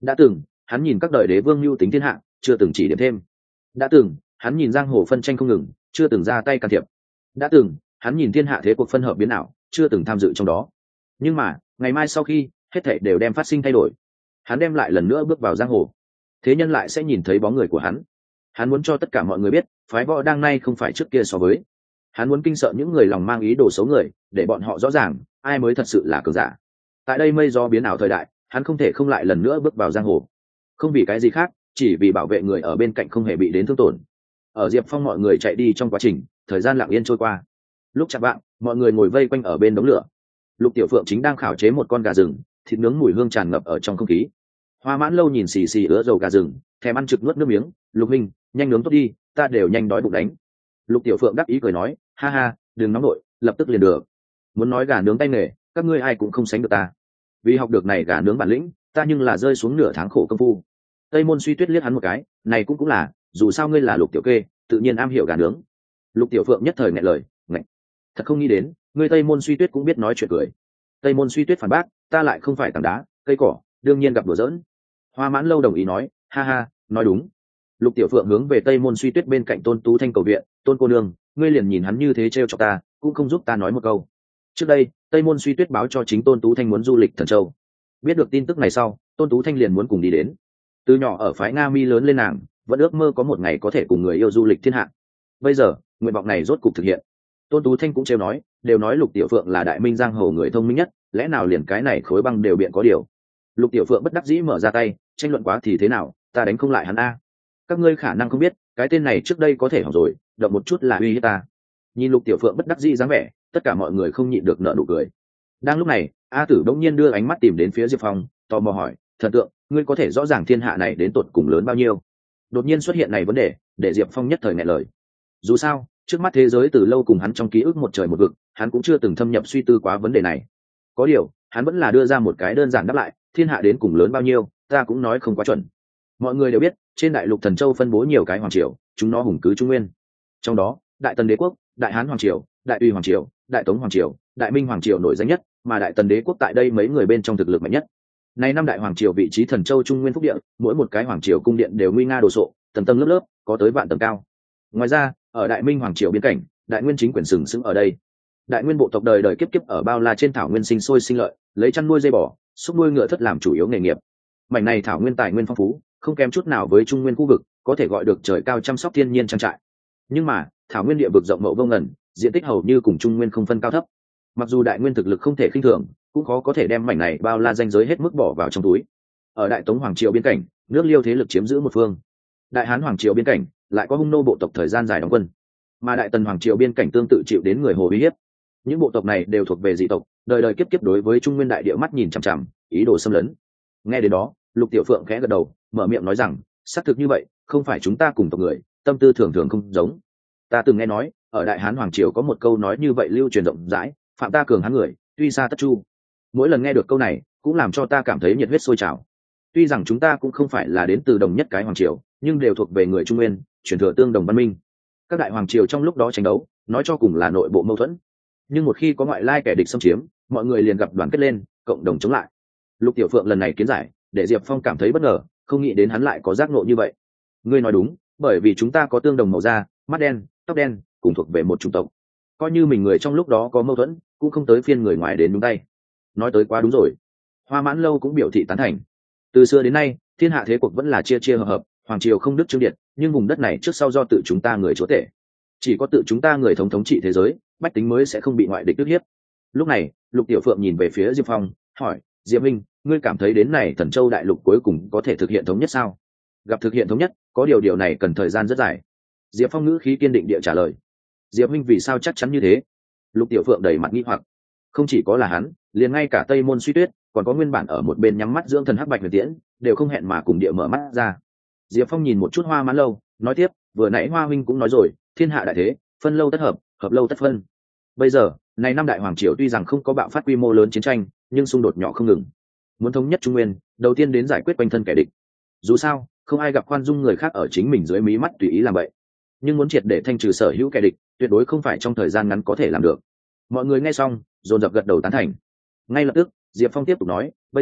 Đã từng hắn nhìn các đời đế vương mưu tính thiên hạ, chưa từng chỉ điểm thêm. Đã từng hắn nhìn giang hồ phân tranh không ngừng, chưa từng ra tay can thiệp. Đã từng hắn nhìn thiên hạ thế cuộc phân hợp biến ảo, chưa từng tham dự trong đó. Nhưng mà ngày mai sau khi hết thảy đều đem phát sinh thay đổi, hắn đem lại lần nữa bước vào giang hồ, thế nhân lại sẽ nhìn thấy bóng người của hắn. Hắn muốn cho tất cả mọi người biết phái võ đang nay không phải trước kia so với. Hắn muốn kinh sợ những người lòng mang ý đồ xấu người, để bọn họ rõ ràng ai mới thật sự là cường giả. Tại đây mây gió biến ảo thời đại, hắn không thể không lại lần nữa bước vào giang hồ, không vì cái gì khác, chỉ vì bảo vệ người ở bên cạnh không hề bị đến thương tổn. Ở Diệp Phong mọi người chạy đi trong quá trình, thời gian lặng yên trôi qua. Lúc chạng vạng, mọi người ngồi vây quanh ở bên đống lửa. Lục Tiểu Phượng chính đang khảo chế một con gà rừng, thịt nướng mùi hương tràn ngập ở trong không khí. Hoa Mãn Lâu nhìn xì xì ứa dầu gà rừng, thèm ăn trực nuốt nước miếng. Lục minh, nhanh nướng tốt đi, ta đều nhanh đói bụng đánh. Lục Tiểu Phượng đắc ý cười nói, ha ha, đừng nóng nổi, lập tức liền được. Muốn nói gà nướng tay nghề, các ngươi ai cũng không sánh được ta. Vì học được này gà nướng bản lĩnh, ta nhưng là rơi xuống nửa tháng khổ công phu. Tây Môn Suy Tuyết liếc hắn một cái, này cũng cũng là, dù sao ngươi là Lục tiểu kê, tự nhiên am hiểu gà nướng. Lục Tiểu Phượng nhất thời nghẹn lời, nghẹn. Thật không nghĩ đến, ngươi Tây Môn Suy Tuyết cũng biết nói chuyện cười. Tây Môn Suy Tuyết phản bác, ta lại không phải tảng đá, cây cỏ, đương nhiên gặp đùa giỡn. Hoa Mãn Lâu đồng ý nói, ha ha, nói đúng. Lục Tiểu Phượng hướng về Tây Môn Suy Tuyết bên cạnh Tôn Tú Thanh cầu viện, Tôn cô nương, ngươi liền nhìn hắn như thế trêu chọc ta, cũng không giúp ta nói một câu. Trước đây, Tây Môn Suy Tuyết báo cho chính Tôn Tú Thanh muốn du lịch Thần Châu. Biết được tin tức này sau, Tôn Tú Thanh liền muốn cùng đi đến. Từ nhỏ ở phái Nga Mi lớn lên nàng, vẫn ước mơ có một ngày có thể cùng người yêu du lịch thiên hạ. Bây giờ, nguyện vọng này rốt cục thực hiện. Tôn Tú Thanh cũng trêu nói, đều nói Lục Tiểu Phượng là đại minh giang hồ người thông minh nhất, lẽ nào liền cái này khối băng đều biện có điều. Lục Tiểu Phượng bất đắc dĩ mở ra tay, tranh luận quá thì thế nào, ta đánh không lại hắn a. Các ngươi khả năng không biết, cái tên này trước đây có thể hỏng rồi, động một chút là uy hiếp ta. Nhìn Lục Tiểu Phượng bất đắc dĩ dáng vẻ, tất cả mọi người không nhịn được nở nụ cười. Đang lúc này, A Tử bỗng nhiên đưa ánh mắt tìm đến phía Diệp Phong, tò mò hỏi, thần tượng, ngươi có thể rõ ràng thiên hạ này đến tột cùng lớn bao nhiêu? Đột nhiên xuất hiện này vấn đề, để Diệp Phong nhất thời nghẹn lời. Dù sao, trước mắt thế giới từ lâu cùng hắn trong ký ức một trời một vực, hắn cũng chưa từng thâm nhập suy tư quá vấn đề này. Có điều, hắn vẫn là đưa ra một cái đơn giản đáp lại, thiên hạ đến cùng lớn bao nhiêu, ta cũng nói không quá chuẩn. Mọi người đều biết, trên đại lục Thần Châu phân bố nhiều cái hoàng triều, chúng nó hùng cứ trung nguyên. Trong đó, Đại Tần Đế quốc, Đại Hán hoàng triều, Đại Uy hoàng triều, Đại Tống hoàng triều, Đại Minh hoàng triều nổi danh nhất, mà Đại Tần Đế quốc tại đây mấy người bên trong thực lực mạnh nhất. Này năm đại hoàng triều vị trí Thần Châu trung nguyên phúc địa, mỗi một cái hoàng triều cung điện đều nguy nga đồ sộ, tầng tầng lớp lớp, có tới vạn tầng cao. Ngoài ra, ở Đại Minh hoàng triều biên cảnh, Đại Nguyên chính quyền sừng sững ở đây. Đại Nguyên bộ tộc đời đời kiếp kiếp ở bao la trên thảo nguyên sinh sôi sinh lợi, lấy chăn nuôi dây bò, xúc nuôi ngựa thất làm chủ yếu nghề nghiệp. Mảnh này thảo nguyên tài nguyên phong phú, không kém chút nào với trung nguyên khu vực, có thể gọi được trời cao chăm sóc thiên nhiên trang trại. Nhưng mà, thảo nguyên địa vực rộng mậu vô ngần, diện tích hầu như cùng trung nguyên không phân cao thấp. Mặc dù Đại Nguyên thực lực không thể khinh thường, cũng khó có thể đem mảnh này bao la danh giới hết mức bỏ vào trong túi. Ở Đại Tống hoàng triều biên cảnh, nước Liêu thế lực chiếm giữ một phương. Đại Hán hoàng triều biên cảnh lại có hung nô bộ tộc thời gian dài đóng quân, mà Đại Tần hoàng triều biên cảnh tương tự chịu đến người Hồ uy hiếp. Những bộ tộc này đều thuộc về dị tộc, đời đời kiếp kiếp đối với trung nguyên đại địa mắt nhìn chằm chằm, ý đồ xâm lấn. Nghe đến đó, Lục Tiểu Phượng khẽ gật đầu, mở miệng nói rằng, xác thực như vậy, không phải chúng ta cùng tộc người, tâm tư thường thường không giống. Ta từng nghe nói, ở Đại Hán hoàng triều có một câu nói như vậy lưu truyền rộng rãi, phạm ta cường hán người, tuy xa tất chu. Mỗi lần nghe được câu này, cũng làm cho ta cảm thấy nhiệt huyết sôi trào. Tuy rằng chúng ta cũng không phải là đến từ đồng nhất cái hoàng triều, nhưng đều thuộc về người trung nguyên, truyền thừa tương đồng văn minh. Các đại hoàng triều trong lúc đó tranh đấu, nói cho cùng là nội bộ mâu thuẫn. Nhưng một khi có ngoại lai kẻ địch xâm chiếm, mọi người liền gặp đoàn kết lên, cộng đồng chống lại. Lục Tiểu Phượng lần này kiến giải, để Diệp Phong cảm thấy bất ngờ, không nghĩ đến hắn lại có giác ngộ như vậy. Ngươi nói đúng, bởi vì chúng ta có tương đồng màu da, mắt đen, tóc đen, cùng thuộc về một chủng tộc. Coi như mình người trong lúc đó có mâu thuẫn, cũng không tới phiên người ngoài đến đúng tay. Nói tới quá đúng rồi. Hoa Mãn Lâu cũng biểu thị tán thành. Từ xưa đến nay, thiên hạ thế cuộc vẫn là chia chia hợp hợp, hoàng triều không đức trương điện, nhưng vùng đất này trước sau do tự chúng ta người chúa tể. Chỉ có tự chúng ta người thống thống trị thế giới, bách tính mới sẽ không bị ngoại địch ức hiếp. Lúc này, Lục Tiểu Phượng nhìn về phía Diệp Phong, hỏi, Diệp Minh, ngươi cảm thấy đến này Thần Châu đại lục cuối cùng có thể thực hiện thống nhất sao? Gặp thực hiện thống nhất, có điều điều này cần thời gian rất dài. Diệp Phong ngữ khí kiên định địa trả lời. Diệp Minh vì sao chắc chắn như thế? Lục Tiểu Phượng đầy mặt nghi hoặc. Không chỉ có là hắn, liền ngay cả Tây Môn Suy Tuyết, còn có nguyên bản ở một bên nhắm mắt dưỡng thần Hắc Bạch Huyền Tiễn, đều không hẹn mà cùng địa mở mắt ra. Diệp Phong nhìn một chút Hoa Mãn Lâu, nói tiếp, vừa nãy Hoa huynh cũng nói rồi, thiên hạ đại thế, phân lâu tất hợp, hợp lâu tất phân. Bây giờ, này năm đại hoàng triều tuy rằng không có bạo phát quy mô lớn chiến tranh, nhưng xung đột nhỏ không ngừng. Muốn thống nhất Trung Nguyên, đầu tiên đến giải quyết quanh thân kẻ địch. Dù sao, không ai gặp khoan dung người khác ở chính mình dưới mí mắt tùy ý làm vậy. Nhưng muốn triệt để thanh trừ sở hữu kẻ địch, tuyệt đối không phải trong thời gian ngắn có thể làm được. Mọi người nghe xong, dồn dập gật đầu tán thành. Ngay lập tức, Diệp Phong tiếp tục nói, bây giờ,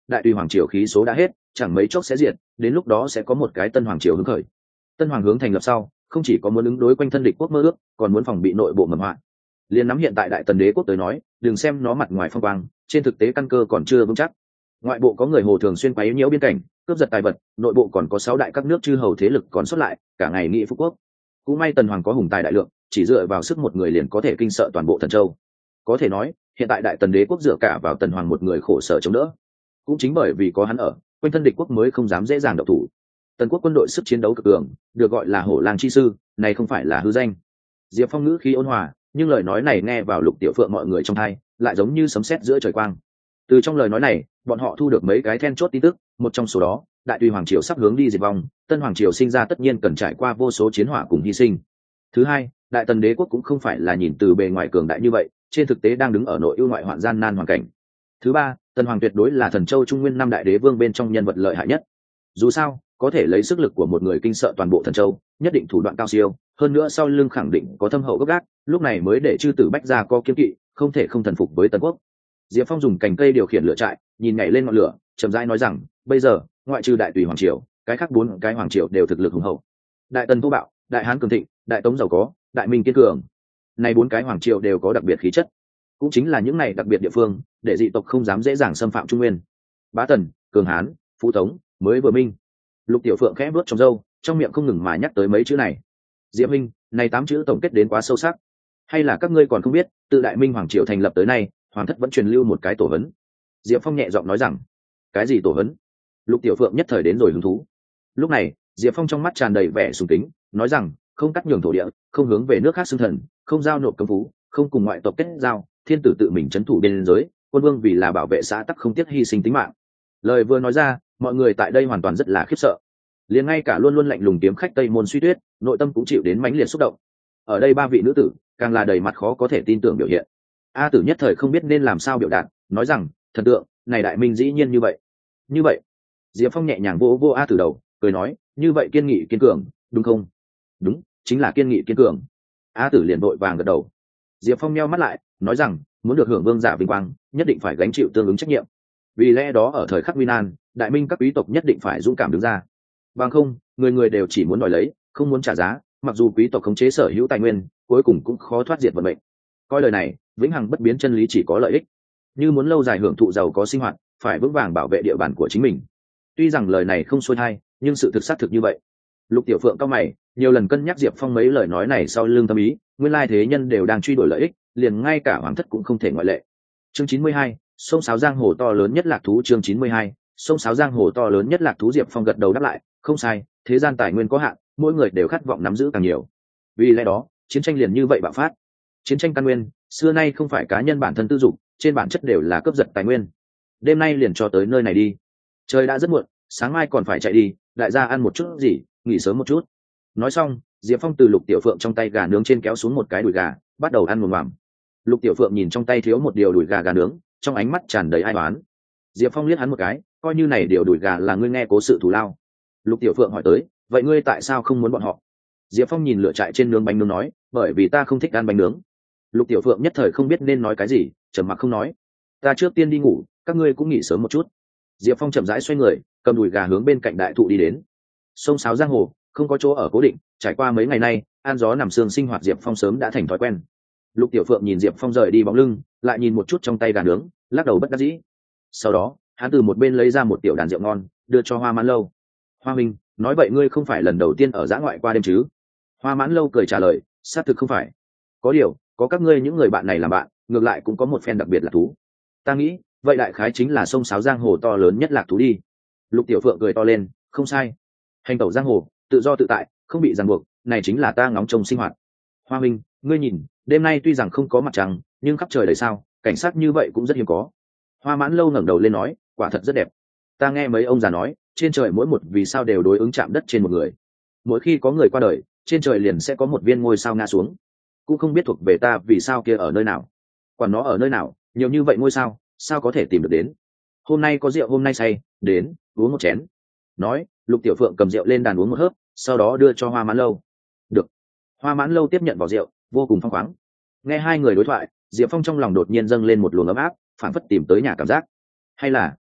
đại tùy hoàng triều khí số đã hết, chẳng mấy chốc sẽ diệt, đến lúc đó sẽ có một cái tân hoàng triều hứng khởi. Tân hoàng hướng thành lập sau, không chỉ có muốn ứng đối quanh thân địch quốc mơ ước, còn muốn phòng bị nội bộ mầm họa. Liên nắm hiện tại đại tần đế quốc tới nói, đừng xem nó mặt ngoài phong quang, trên thực tế căn cơ còn chưa vững chắc. Ngoại bộ có người hồ thường xuyên quấy nhiễu biên cảnh, cướp giật tài vật, nội bộ còn có sáu đại các nước chư hầu thế lực còn xuất lại, cả ngày nghị phú quốc. Cũng may tần hoàng có hùng tài đại lượng, chỉ dựa vào sức một người liền có thể kinh sợ toàn bộ thần châu. Có thể nói, hiện tại đại tần đế quốc dựa cả vào tần hoàng một người khổ sở chống đỡ. Cũng chính bởi vì có hắn ở, quanh thân địch quốc mới không dám dễ dàng động thủ. Tần quốc quân đội sức chiến đấu cực cường, được gọi là hổ lang chi sư, này không phải là hư danh. Diệp Phong ngữ khí ôn hòa, nhưng lời nói này nghe vào Lục Tiểu Phượng mọi người trong tai, lại giống như sấm sét giữa trời quang. Từ trong lời nói này, bọn họ thu được mấy cái then chốt tin tức, một trong số đó, đại tùy hoàng triều sắp hướng đi diệt vong, tân hoàng triều sinh ra tất nhiên cần trải qua vô số chiến hỏa cùng hy sinh. Thứ hai, đại tần đế quốc cũng không phải là nhìn từ bề ngoài cường đại như vậy, trên thực tế đang đứng ở nội ưu ngoại hoạn gian nan hoàn cảnh. Thứ ba, tần hoàng tuyệt đối là thần châu trung nguyên năm đại đế vương bên trong nhân vật lợi hại nhất. Dù sao, có thể lấy sức lực của một người kinh sợ toàn bộ thần châu, nhất định thủ đoạn cao siêu, hơn nữa sau lưng khẳng định có thâm hậu gốc gác, lúc này mới để chư tử bách gia có kiên kỵ, không thể không thần phục với tần quốc. Diệp Phong dùng cành cây điều khiển lửa trại, nhìn nhảy lên ngọn lửa, chậm rãi nói rằng, bây giờ, ngoại trừ đại tùy hoàng triều, cái khác bốn cái hoàng triều đều thực lực hùng hậu. Đại tần thô bạo, đại hán cường thịnh, đại tống giàu có, đại minh kiên cường. Này bốn cái hoàng triều đều có đặc biệt khí chất, cũng chính là những này đặc biệt địa phương, để dị tộc không dám dễ dàng xâm phạm Trung Nguyên. Bá Tần, Cường Hán, Phú Tống, mới vừa minh. Lục Tiểu Phượng khẽ bước trong râu, trong miệng không ngừng mà nhắc tới mấy chữ này. Diệp Minh, này tám chữ tổng kết đến quá sâu sắc, hay là các ngươi còn không biết, từ đại minh hoàng triều thành lập tới nay, hoàng thất vẫn truyền lưu một cái tổ huấn. Diệp Phong nhẹ giọng nói rằng, cái gì tổ huấn? Lục Tiểu Phượng nhất thời đến rồi hứng thú. Lúc này, Diệp Phong trong mắt tràn đầy vẻ sùng kính, nói rằng, không cắt nhường thổ địa, không hướng về nước khác xưng thần, không giao nộp cấm phú, không cùng ngoại tộc kết giao, thiên tử tự mình trấn thủ biên giới, quân vương vì là bảo vệ xã tắc không tiếc hy sinh tính mạng. Lời vừa nói ra, mọi người tại đây hoàn toàn rất là khiếp sợ. Liền ngay cả luôn luôn lạnh lùng kiếm khách Tây Môn Suy Tuyết, nội tâm cũng chịu đến mãnh liệt xúc động. Ở đây ba vị nữ tử, càng là đầy mặt khó có thể tin tưởng biểu hiện. A Tử nhất thời không biết nên làm sao biểu đạt, nói rằng, thần tượng, này đại minh dĩ nhiên như vậy. Như vậy. Diệp Phong nhẹ nhàng vỗ vô A Tử đầu, cười nói, như vậy kiên nghị kiên cường, đúng không? Đúng, chính là kiên nghị kiên cường. A Tử liền vội vàng gật đầu. Diệp Phong nheo mắt lại, nói rằng, muốn được hưởng vương giả vinh quang, nhất định phải gánh chịu tương ứng trách nhiệm. Vì lẽ đó ở thời khắc nguy nan, đại minh các quý tộc nhất định phải dũng cảm đứng ra. Bằng không, người người đều chỉ muốn đòi lấy, không muốn trả giá, mặc dù quý tộc khống chế sở hữu tài nguyên, cuối cùng cũng khó thoát diệt vận mệnh. Coi lời này, vĩnh hằng bất biến chân lý chỉ có lợi ích. Như muốn lâu dài hưởng thụ giàu có sinh hoạt, phải vững vàng bảo vệ địa bàn của chính mình. Tuy rằng lời này không xuôi tai, nhưng sự thực xác thực như vậy. Lục Tiểu Phượng cao mày, nhiều lần cân nhắc Diệp Phong mấy lời nói này sau lưng tâm ý, nguyên lai thế nhân đều đang truy đuổi lợi ích, liền ngay cả hoàng thất cũng không thể ngoại lệ. Chương chín mươi hai, sông sáo giang hồ to lớn nhất lạc thú. Chương chín mươi hai, sông sáo giang hồ to lớn nhất lạc thú. Diệp Phong gật đầu đáp lại, không sai, thế gian tài nguyên có hạn, mỗi người đều khát vọng nắm giữ càng nhiều. Vì lẽ đó, chiến tranh liền như vậy bạo phát. Chiến tranh căn nguyên, xưa nay không phải cá nhân bản thân tư dục, trên bản chất đều là cướp giật tài nguyên. Đêm nay liền cho tới nơi này đi. Trời đã rất muộn, sáng mai còn phải chạy đi, đại gia ăn một chút gì, nghỉ sớm một chút. Nói xong, Diệp Phong từ Lục Tiểu Phượng trong tay gà nướng trên kéo xuống một cái đùi gà, bắt đầu ăn mồm mòm. Lục Tiểu Phượng nhìn trong tay thiếu một điều đùi gà gà nướng, trong ánh mắt tràn đầy ai oán. Diệp Phong liếc hắn một cái, coi như này điều đùi gà là ngươi nghe cố sự thù lao. Lục Tiểu Phượng hỏi tới, vậy ngươi tại sao không muốn bọn họ? Diệp Phong nhìn lửa trại trên nướng bánh nướng nói, bởi vì ta không thích ăn bánh nướng. Lục Tiểu Phượng nhất thời không biết nên nói cái gì, trầm mặc không nói. Ta trước tiên đi ngủ, các ngươi cũng nghỉ sớm một chút. Diệp Phong chậm rãi xoay người, cầm đùi gà hướng bên cạnh đại thụ đi đến. Sông sáo giang hồ, không có chỗ ở cố định, trải qua mấy ngày nay, ăn gió nằm sương sinh hoạt Diệp Phong sớm đã thành thói quen. Lục Tiểu Phượng nhìn Diệp Phong rời đi bóng lưng, lại nhìn một chút trong tay gà nướng, lắc đầu bất đắc dĩ. Sau đó, hắn từ một bên lấy ra một tiểu đàn rượu ngon, đưa cho Hoa Mãn Lâu. Hoa Minh, nói vậy ngươi không phải lần đầu tiên ở dã ngoại qua đêm chứ? Hoa Mãn Lâu cười trả lời, xác thực không phải. Có điều, có các ngươi những người bạn này làm bạn, ngược lại cũng có một phen đặc biệt lạc thú. Ta nghĩ, vậy đại khái chính là sông sáo giang hồ to lớn nhất lạc thú đi. Lục Tiểu Phượng cười to lên, không sai. Hành tẩu giang hồ, tự do tự tại, không bị ràng buộc, này chính là ta ngóng trông sinh hoạt. Hoa Minh, ngươi nhìn, đêm nay tuy rằng không có mặt trăng, nhưng khắp trời đầy sao, cảnh sát như vậy cũng rất hiếm có. Hoa Mãn Lâu ngẩng đầu lên nói, quả thật rất đẹp. Ta nghe mấy ông già nói, trên trời mỗi một vì sao đều đối ứng chạm đất trên một người. Mỗi khi có người qua đời, trên trời liền sẽ có một viên ngôi sao ngã xuống. Cũng không biết thuộc về ta vì sao kia ở nơi nào. Quản nó ở nơi nào, nhiều như vậy ngôi sao, sao có thể tìm được đến. Hôm nay có rượu hôm nay say, đến, uống một chén. Nói, Lục Tiểu Phượng cầm rượu lên đàn uống một hớp, sau đó đưa cho Hoa Mãn Lâu. Được. Hoa Mãn Lâu tiếp nhận vỏ rượu, vô cùng phong khoáng. Nghe hai người đối thoại, Diệp Phong trong lòng đột nhiên dâng lên một luồng ấm áp, phản phất tìm tới nhà cảm giác. Hay là,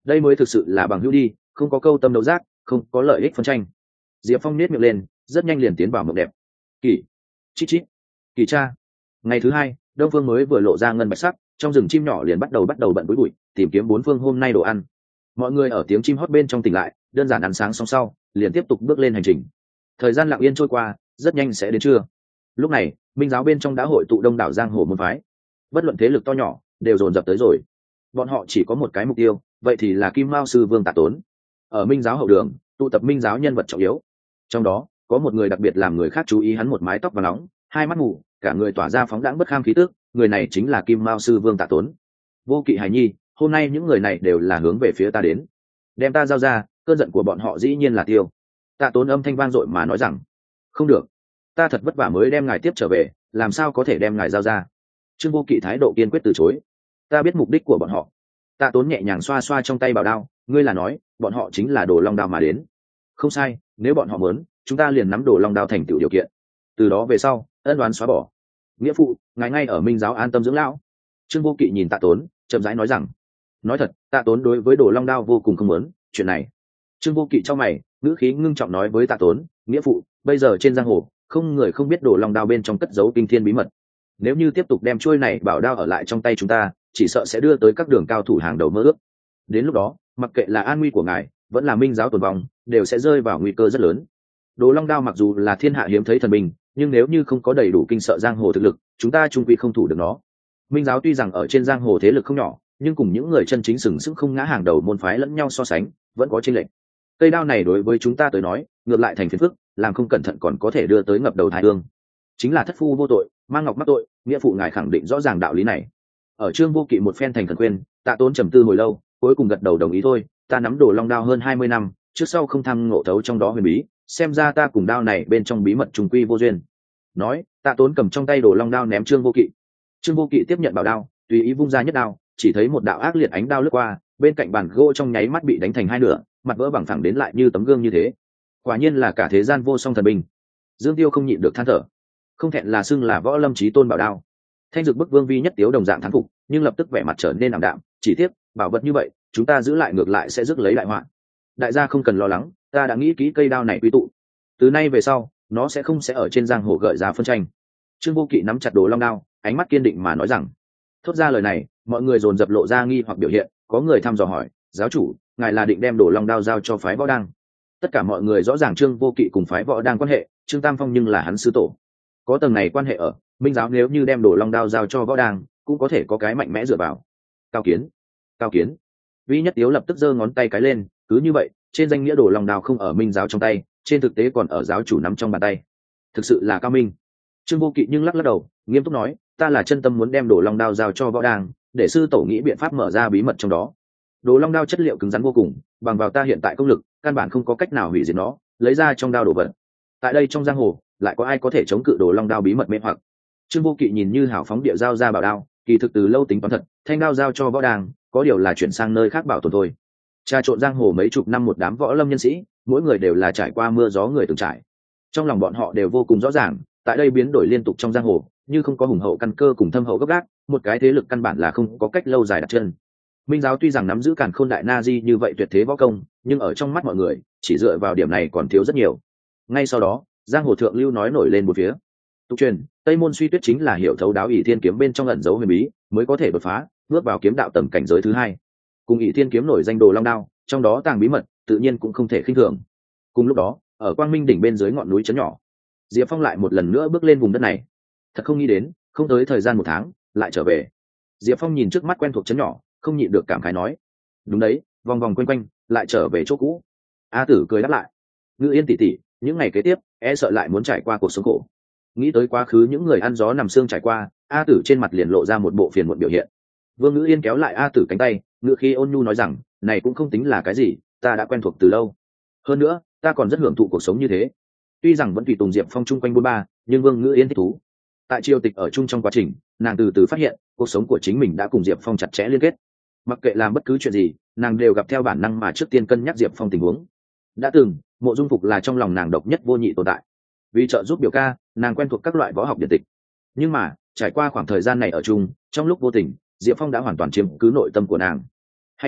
đây mới thực sự là bằng hữu đi, không có câu tâm đấu giác, không có lợi ích phân tranh. Diệp Phong nết miệng lên, rất nhanh liền tiến vào mộng đẹp. Kỳ, chít chít, kỳ cha. Ngày thứ hai, đông phương mới vừa lộ ra ngân bạch sắc, trong rừng chim nhỏ liền bắt đầu bắt đầu bận bụi bụi, tìm kiếm bốn phương hôm nay đồ ăn. Mọi người ở tiếng chim hót bên trong tỉnh lại, đơn giản ăn sáng xong sau, liền tiếp tục bước lên hành trình. Thời gian lặng yên trôi qua, rất nhanh sẽ đến trưa. Lúc này, minh giáo bên trong đã hội tụ đông đảo giang hồ môn phái, bất luận thế lực to nhỏ đều dồn dập tới rồi. Bọn họ chỉ có một cái mục tiêu, vậy thì là Kim Mao sư Vương Tạ Tốn. Ở minh giáo hậu đường, tụ tập minh giáo nhân vật trọng yếu, trong đó có một người đặc biệt làm người khác chú ý, hắn một mái tóc vàng nóng, hai mắt mù, cả người tỏa ra phóng đãng bất kham khí tức, người này chính là Kim Mao sư Vương Tạ Tốn. Vô Kỵ Hải Nhi, hôm nay những người này đều là hướng về phía ta đến, đem ta giao ra, cơn giận của bọn họ dĩ nhiên là tiêu. Tạ Tốn âm thanh vang dội mà nói rằng, không được, ta thật vất vả mới đem ngài tiếp trở về, làm sao có thể đem ngài giao ra. Trương Vô Kỵ thái độ kiên quyết từ chối. Ta biết mục đích của bọn họ. Tạ Tốn nhẹ nhàng xoa xoa trong tay bảo đao, ngươi là nói bọn họ chính là Đồ Long Đao mà đến? Không sai, nếu bọn họ muốn, chúng ta liền nắm Đồ Long Đao thành tựu điều kiện, từ đó về sau ân đoán xóa bỏ. Nghĩa phụ, ngài ngay ở minh giáo an tâm dưỡng lão. Trương Vô Kỵ nhìn Tạ Tốn, chậm rãi nói rằng. Nói thật, Tạ Tốn đối với Đồ Long Đao vô cùng không muốn chuyện này. Trương Vô Kỵ trong mày, ngữ khí ngưng trọng nói với Tạ Tốn, nghĩa phụ, bây giờ trên giang hồ không người không biết Đồ Long Đao bên trong cất giấu kinh thiên bí mật, nếu như tiếp tục đem chuôi này bảo đao ở lại trong tay chúng ta, chỉ sợ sẽ đưa tới các đường cao thủ hàng đầu mơ ước. Đến lúc đó, mặc kệ là an nguy của ngài vẫn là minh giáo tồn vong, đều sẽ rơi vào nguy cơ rất lớn. Đồ Long Đao mặc dù là thiên hạ hiếm thấy thần binh, nhưng nếu như không có đầy đủ kinh sợ giang hồ thực lực, chúng ta chung quy không thủ được nó. Minh giáo tuy rằng ở trên giang hồ thế lực không nhỏ, nhưng cùng những người chân chính sừng sững không ngã hàng đầu môn phái lẫn nhau so sánh, vẫn có chênh lệch. Cây đao này đối với chúng ta tới nói, ngược lại thành phiền phức, làm không cẩn thận còn có thể đưa tới ngập đầu thái hương. Chính là thất phu vô tội, mang ngọc mắc tội, nghĩa phụ ngài khẳng định rõ ràng đạo lý này. Ở Trương Vô Kỵ một phen thành khẩn khuyên, Tạ Tốn trầm tư hồi lâu, cuối cùng gật đầu đồng ý thôi. Ta nắm Đồ Long Đao hơn hai mươi năm, trước sau không tham ngộ thấu trong đó huyền bí, xem ra ta cùng đao này bên trong bí mật trùng quy vô duyên. Nói, Tạ Tốn cầm trong tay Đồ Long Đao ném Trương Vô Kỵ. Trương Vô Kỵ tiếp nhận bảo đao, tùy ý vung ra nhất đao, chỉ thấy một đạo ác liệt ánh đao lướt qua, bên cạnh bàn gỗ trong nháy mắt bị đánh thành hai nửa, mặt vỡ bằng phẳng đến lại như tấm gương như thế. Quả nhiên là cả thế gian vô song thần binh. Dương Tiêu không nhịn được than thở, không thẹn là xưng là võ lâm chí tôn bảo đao. Thanh Dực Bức Vương Vi nhất tiếu đồng dạng thắng phục, nhưng lập tức vẻ mặt trở nên ảm đạm, chỉ tiếc bảo vật như vậy chúng ta giữ lại ngược lại sẽ rước lấy đại họa. Đại gia không cần lo lắng, ta đã nghĩ kỹ cây đao này quy tụ, từ nay về sau nó sẽ không sẽ ở trên giang hồ gợi ra phân tranh. Trương Vô Kỵ nắm chặt Đồ Long Đao, ánh mắt kiên định mà nói rằng. Thốt ra lời này, mọi người dồn dập lộ ra nghi hoặc biểu hiện, có người thăm dò hỏi, giáo chủ, ngài là định đem Đồ Long Đao giao cho phái Võ Đang? Tất cả mọi người rõ ràng Trương Vô Kỵ cùng phái Võ Đang quan hệ, Trương Tam Phong nhưng là hắn sư tổ, có tầng này quan hệ ở, minh giáo nếu như đem Đồ Long Đao giao cho Võ Đang, cũng có thể có cái mạnh mẽ dựa vào. Cao kiến, cao kiến. Vi nhất tiếu lập tức giơ ngón tay cái lên, cứ như vậy, trên danh nghĩa Đồ Long Đao không ở minh giáo trong tay, trên thực tế còn ở giáo chủ nắm trong bàn tay, thực sự là cao minh. Trương Vô Kỵ nhưng lắc lắc đầu, nghiêm túc nói, ta là chân tâm muốn đem Đồ Long Đao giao cho Võ Đang, để sư tổ nghĩ biện pháp mở ra bí mật trong đó. Đồ Long Đao chất liệu cứng rắn vô cùng, bằng vào ta hiện tại công lực, căn bản không có cách nào hủy diệt nó, lấy ra trong đao đổ vật. Tại đây trong giang hồ, lại có ai có thể chống cự Đồ Long Đao bí mật mê hoặc? Trương Vô Kỵ nhìn như hào phóng địa giao ra bảo đao, kỳ thực từ lâu tính toán thật, thanh đao giao cho Võ Đang, có điều là chuyển sang nơi khác bảo tồn thôi. Trà trộn giang hồ mấy chục năm một đám võ lâm nhân sĩ, mỗi người đều là trải qua mưa gió người từng trải. Trong lòng bọn họ đều vô cùng rõ ràng, tại đây biến đổi liên tục trong giang hồ, như không có hùng hậu căn cơ cùng thâm hậu gốc gác, một cái thế lực căn bản là không có cách lâu dài đặt chân. Minh giáo tuy rằng nắm giữ Càn Khôn Đại Na Di như vậy tuyệt thế võ công, nhưng ở trong mắt mọi người, chỉ dựa vào điểm này còn thiếu rất nhiều. Ngay sau đó, giang hồ thượng lưu nói nổi lên một phía. Tục truyền, Tây Môn Suy Tuyết chính là hiểu thấu đáo ỷ thiên kiếm bên trong ẩn dấu huyền bí, mới có thể đột phá, bước vào kiếm đạo tầm cảnh giới thứ hai. Cùng ỷ thiên kiếm nổi danh Đồ Long Đao, trong đó tàng bí mật, tự nhiên cũng không thể khinh thường. Cùng lúc đó, ở Quang Minh đỉnh bên dưới ngọn núi trấn nhỏ, Diệp Phong lại một lần nữa bước lên vùng đất này. Thật không nghĩ đến, không tới thời gian một tháng, lại trở về. Diệp Phong nhìn trước mắt quen thuộc trấn nhỏ, không nhịn được cảm khái nói, đúng đấy, vòng vòng quanh quanh, lại trở về chỗ cũ. A Tử cười đáp lại, Ngự Yên tỷ tỷ, những ngày kế tiếp, e sợ lại muốn trải qua cuộc sống khổ. Nghĩ tới quá khứ những người ăn gió nằm xương trải qua, A Tử trên mặt liền lộ ra một bộ phiền muộn biểu hiện. Vương Ngữ Yên kéo lại A Tử cánh tay, ngự khí ôn nhu nói rằng, này cũng không tính là cái gì, ta đã quen thuộc từ lâu. Hơn nữa, ta còn rất hưởng thụ cuộc sống như thế. Tuy rằng vẫn tùy tùng Diệp Phong chung quanh buôn ba, nhưng Vương Ngữ Yên thích thú. Tại triều tịch ở chung trong quá trình, nàng từ từ phát hiện cuộc sống của chính mình đã cùng Diệp Phong chặt chẽ liên kết. Mặc kệ làm bất cứ chuyện gì, nàng đều gặp theo bản năng mà trước tiên cân nhắc Diệp Phong tình huống. Đã từng, Mộ Dung Phục là trong lòng nàng độc nhất vô nhị tồn tại. Vì trợ giúp biểu ca, nàng quen thuộc các loại võ học điện tịch. Nhưng mà, trải qua khoảng thời gian này ở chung, trong lúc vô tình, Diệp Phong đã hoàn toàn chiếm cứ nội tâm của nàng. Hay là,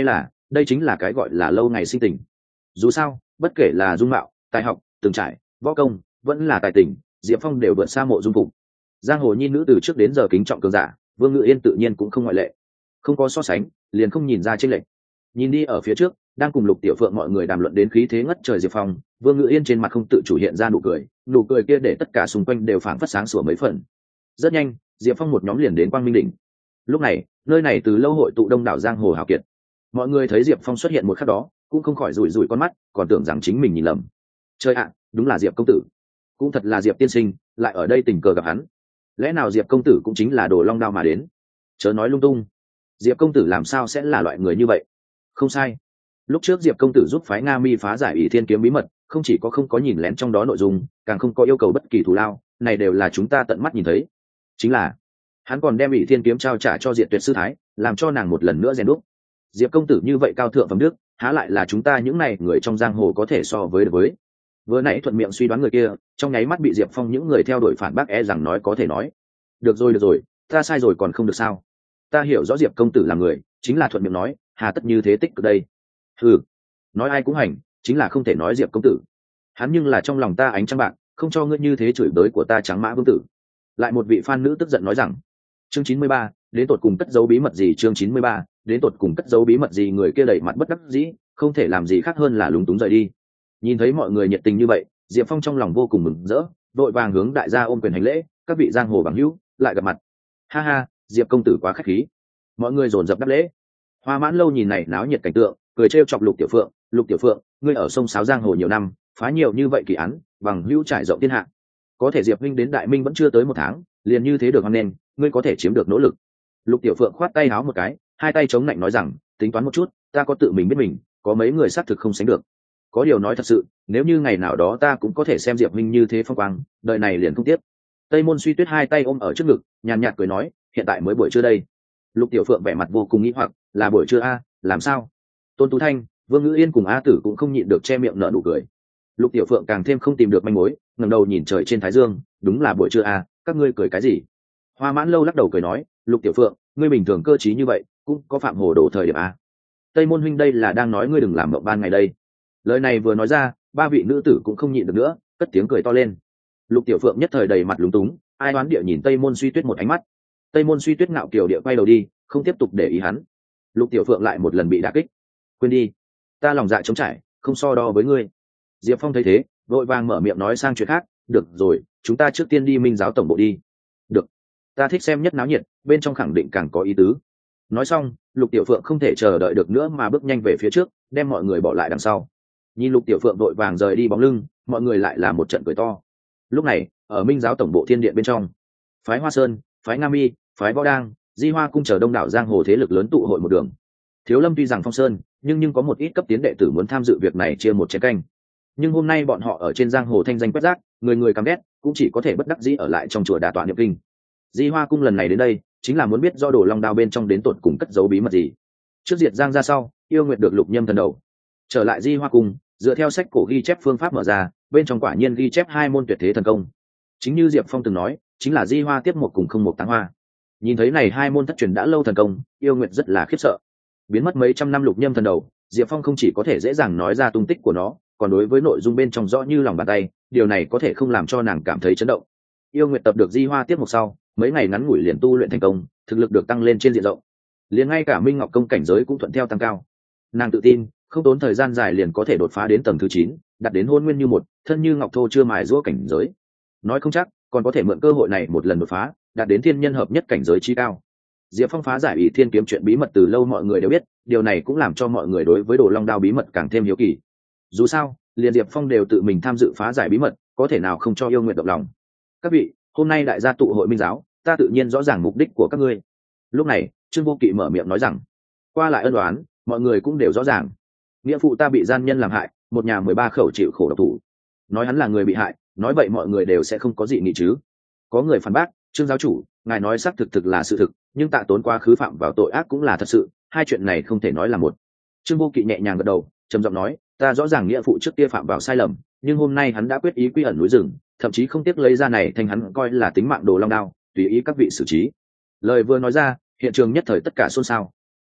đây chính là cái gọi là lâu ngày sinh tình. Dù sao bất kể là dung mạo, tài học, từng trải, võ công, vẫn là tài tình, diệp phong đều vượt xa mộ dung phục. giang hồ nhi nữ từ trước đến giờ kính trọng cường giả, vương ngự yên tự nhiên cũng không ngoại lệ. Không có so sánh liền không nhìn ra chênh lệch. Nhìn đi ở phía trước đang cùng Lục Tiểu Phượng mọi người đàm luận đến khí thế ngất trời diệp phong, vương ngự yên trên mặt không tự chủ hiện ra nụ cười, nụ cười kia để tất cả xung quanh đều phảng phất sáng sủa mấy phần. Rất nhanh diệp phong một nhóm liền đến quang minh đỉnh. Lúc này nơi này từ lâu hội tụ đông đảo giang hồ hào kiệt. Mọi người thấy diệp phong xuất hiện một khắc đó cũng không khỏi rủi rủi con mắt, còn tưởng rằng chính mình nhìn lầm. Chơi ạ, đúng là diệp công tử, cũng thật là diệp tiên sinh, lại ở đây tình cờ gặp hắn. Lẽ nào diệp công tử cũng chính là đồ long đao mà đến? Chớ nói lung tung, diệp công tử làm sao sẽ là loại người như vậy? Không sai, lúc trước diệp công tử giúp phái nga mi phá giải ỷ thiên kiếm bí mật, không chỉ có không có nhìn lén trong đó nội dung, càng không có yêu cầu bất kỳ thù lao, này đều là chúng ta tận mắt nhìn thấy. Chính là hắn còn đem ỷ thiên kiếm trao trả cho diệt tuyệt sư thái, làm cho nàng một lần nữa rèn đúc. Diệp công tử như vậy cao thượng phẩm đức, há lại là chúng ta những này người trong giang hồ có thể so với được với. Vừa nãy thuận miệng suy đoán người kia, trong nháy mắt bị diệp phong những người theo đuổi phản bác, e rằng nói có thể nói được rồi được rồi, ta sai rồi còn không được sao? Ta hiểu rõ diệp công tử là người, chính là thuận miệng nói, hà tất như thế tích cực đây? Ừ, nói ai cũng hành, chính là không thể nói diệp công tử. Hắn nhưng là trong lòng ta ánh trăng bạc, không cho ngươi như thế chửi bới của ta trắng mã vương tử. Lại một vị fan nữ tức giận nói rằng. Chương chín mươi ba, đến tột cùng cất giấu bí mật gì? Chương chín mươi ba, đến tột cùng cất giấu bí mật gì? Người kia đẩy mặt bất đắc dĩ, không thể làm gì khác hơn là lúng túng rời đi. Nhìn thấy mọi người nhiệt tình như vậy, diệp phong trong lòng vô cùng mừng rỡ, đội vàng hướng đại gia ôm quyền hành lễ. Các vị giang hồ bằng hữu lại gặp mặt. Ha ha, diệp công tử quá khách khí. Mọi người dồn dập đáp lễ. Hoa mãn lâu nhìn này náo nhiệt cảnh tượng, cười trêu chọc Lục Tiểu Phượng. Lục Tiểu Phượng, ngươi ở sông Sáo giang hồ nhiều năm, phá nhiều như vậy kỳ án, bằng hữu trải rộng thiên hạ, có thể diệp minh đến đại minh vẫn chưa tới một tháng, liền như thế được hoan nên, ngươi có thể chiếm được nỗ lực. Lục Tiểu Phượng khoát tay háo một cái, hai tay chống lạnh nói rằng, tính toán một chút, ta có tự mình biết mình, có mấy người xác thực không sánh được. Có điều nói thật sự, nếu như ngày nào đó ta cũng có thể xem diệp minh như thế phong quang, đời này liền không tiếp. Tây Môn Suy Tuyết hai tay ôm ở trước ngực, nhàn nhạt cười nói, hiện tại mới buổi trưa đây. Lục Tiểu Phượng vẻ mặt vô cùng nghĩ hoặc, là buổi trưa a? Làm sao? Tôn Tú Thanh, Vương Ngữ Yên cùng A Tử cũng không nhịn được che miệng nở nụ cười. Lục Tiểu Phượng càng thêm không tìm được manh mối, ngẩng đầu nhìn trời trên thái dương, đúng là buổi trưa a, các ngươi cười cái gì? Hoa Mãn Lâu lắc đầu cười nói, Lục Tiểu Phượng, ngươi bình thường cơ trí như vậy, cũng có phạm hồ đồ thời điểm a. Tây Môn huynh đây là đang nói ngươi đừng làm mộng ban ngày đây. Lời này vừa nói ra, ba vị nữ tử cũng không nhịn được nữa, cất tiếng cười to lên. Lục Tiểu Phượng nhất thời đầy mặt lúng túng, ai đoán địa nhìn Tây Môn Suy Tuyết một ánh mắt. Tây Môn Suy Tuyết ngạo kiều địa quay đầu đi, không tiếp tục để ý hắn. Lục Tiểu Phượng lại một lần bị đả kích. Quên đi, ta lòng dạ trống trải, không so đo với ngươi. Diệp Phong thấy thế, vội vàng mở miệng nói sang chuyện khác, được rồi, chúng ta trước tiên đi Minh giáo tổng bộ đi. Được, ta thích xem nhất náo nhiệt, bên trong khẳng định càng có ý tứ. Nói xong, Lục Tiểu Phượng không thể chờ đợi được nữa mà bước nhanh về phía trước, đem mọi người bỏ lại đằng sau. Nhìn Lục Tiểu Phượng vội vàng rời đi bóng lưng, mọi người lại là một trận cười to. Lúc này, ở Minh giáo tổng bộ thiên điện bên trong, phái Hoa Sơn, phái Nga Mi, phái Võ Đang, Di Hoa cung chờ đông đảo giang hồ thế lực lớn tụ hội một đường. Thiếu Lâm tuy rằng phong sơn, nhưng nhưng có một ít cấp tiến đệ tử muốn tham dự việc này chia một chén canh. Nhưng hôm nay bọn họ ở trên giang hồ thanh danh quét rác, người người căm ghét, cũng chỉ có thể bất đắc dĩ ở lại trong chùa đà tọa niệm kinh. Di Hoa cung lần này đến đây, chính là muốn biết do Đồ Long Đao bên trong đến tột cùng cất giấu bí mật gì. Trước diệt giang ra sau, yêu nguyệt được lục nhâm thần đầu. Trở lại Di Hoa cung, dựa theo sách cổ ghi chép phương pháp mở ra, bên trong quả nhiên ghi chép hai môn tuyệt thế thần công. Chính như Diệp Phong từng nói, chính là Di Hoa tiếp một cùng không một táng hoa. Nhìn thấy này hai môn thất truyền đã lâu thần công, yêu nguyệt rất là khiếp sợ. Biến mất mấy trăm năm lục nhâm thần đầu, Diệp Phong không chỉ có thể dễ dàng nói ra tung tích của nó, còn đối với nội dung bên trong rõ như lòng bàn tay, điều này có thể không làm cho nàng cảm thấy chấn động. Yêu nguyệt tập được Di Hoa tiếp một sau, mấy ngày ngắn ngủi liền tu luyện thành công, thực lực được tăng lên trên diện rộng, liền ngay cả Minh Ngọc công cảnh giới cũng thuận theo tăng cao. Nàng tự tin, không tốn thời gian dài liền có thể đột phá đến tầng thứ chín, đạt đến hôn nguyên như một, thân như ngọc thô chưa mài giũa cảnh giới. Nói không chắc, còn có thể mượn cơ hội này một lần đột phá, đạt đến thiên nhân hợp nhất cảnh giới chi cao. Diệp Phong phá giải ỷ thiên kiếm chuyện bí mật từ lâu mọi người đều biết, điều này cũng làm cho mọi người đối với Đồ Long Đao bí mật càng thêm hiếu kỳ. Dù sao, liền Diệp Phong đều tự mình tham dự phá giải bí mật, có thể nào không cho yêu nguyện động lòng. Các vị, hôm nay đại gia tụ hội Minh giáo, ta tự nhiên rõ ràng mục đích của các ngươi. Lúc này, Trương Vô Kỵ mở miệng nói rằng, qua lại ân đoán, mọi người cũng đều rõ ràng. Nghĩa phụ ta bị gian nhân làm hại, một nhà mười ba khẩu chịu khổ độc thủ. Nói hắn là người bị hại, nói vậy mọi người đều sẽ không có gì nghị chứ. Có người phản bác, Trương giáo chủ, ngài nói xác thực thực là sự thực, nhưng Tạ Tốn quá khứ phạm vào tội ác cũng là thật sự, hai chuyện này không thể nói là một. Trương Vô Kỵ nhẹ nhàng gật đầu, trầm giọng nói, ta rõ ràng nghĩa phụ trước kia phạm vào sai lầm, nhưng hôm nay hắn đã quyết ý quy ẩn núi rừng, thậm chí không tiếc lấy ra này thành hắn coi là tính mạng Đồ Long Đao, tùy ý các vị xử trí. Lời vừa nói ra, hiện trường nhất thời tất cả xôn xao.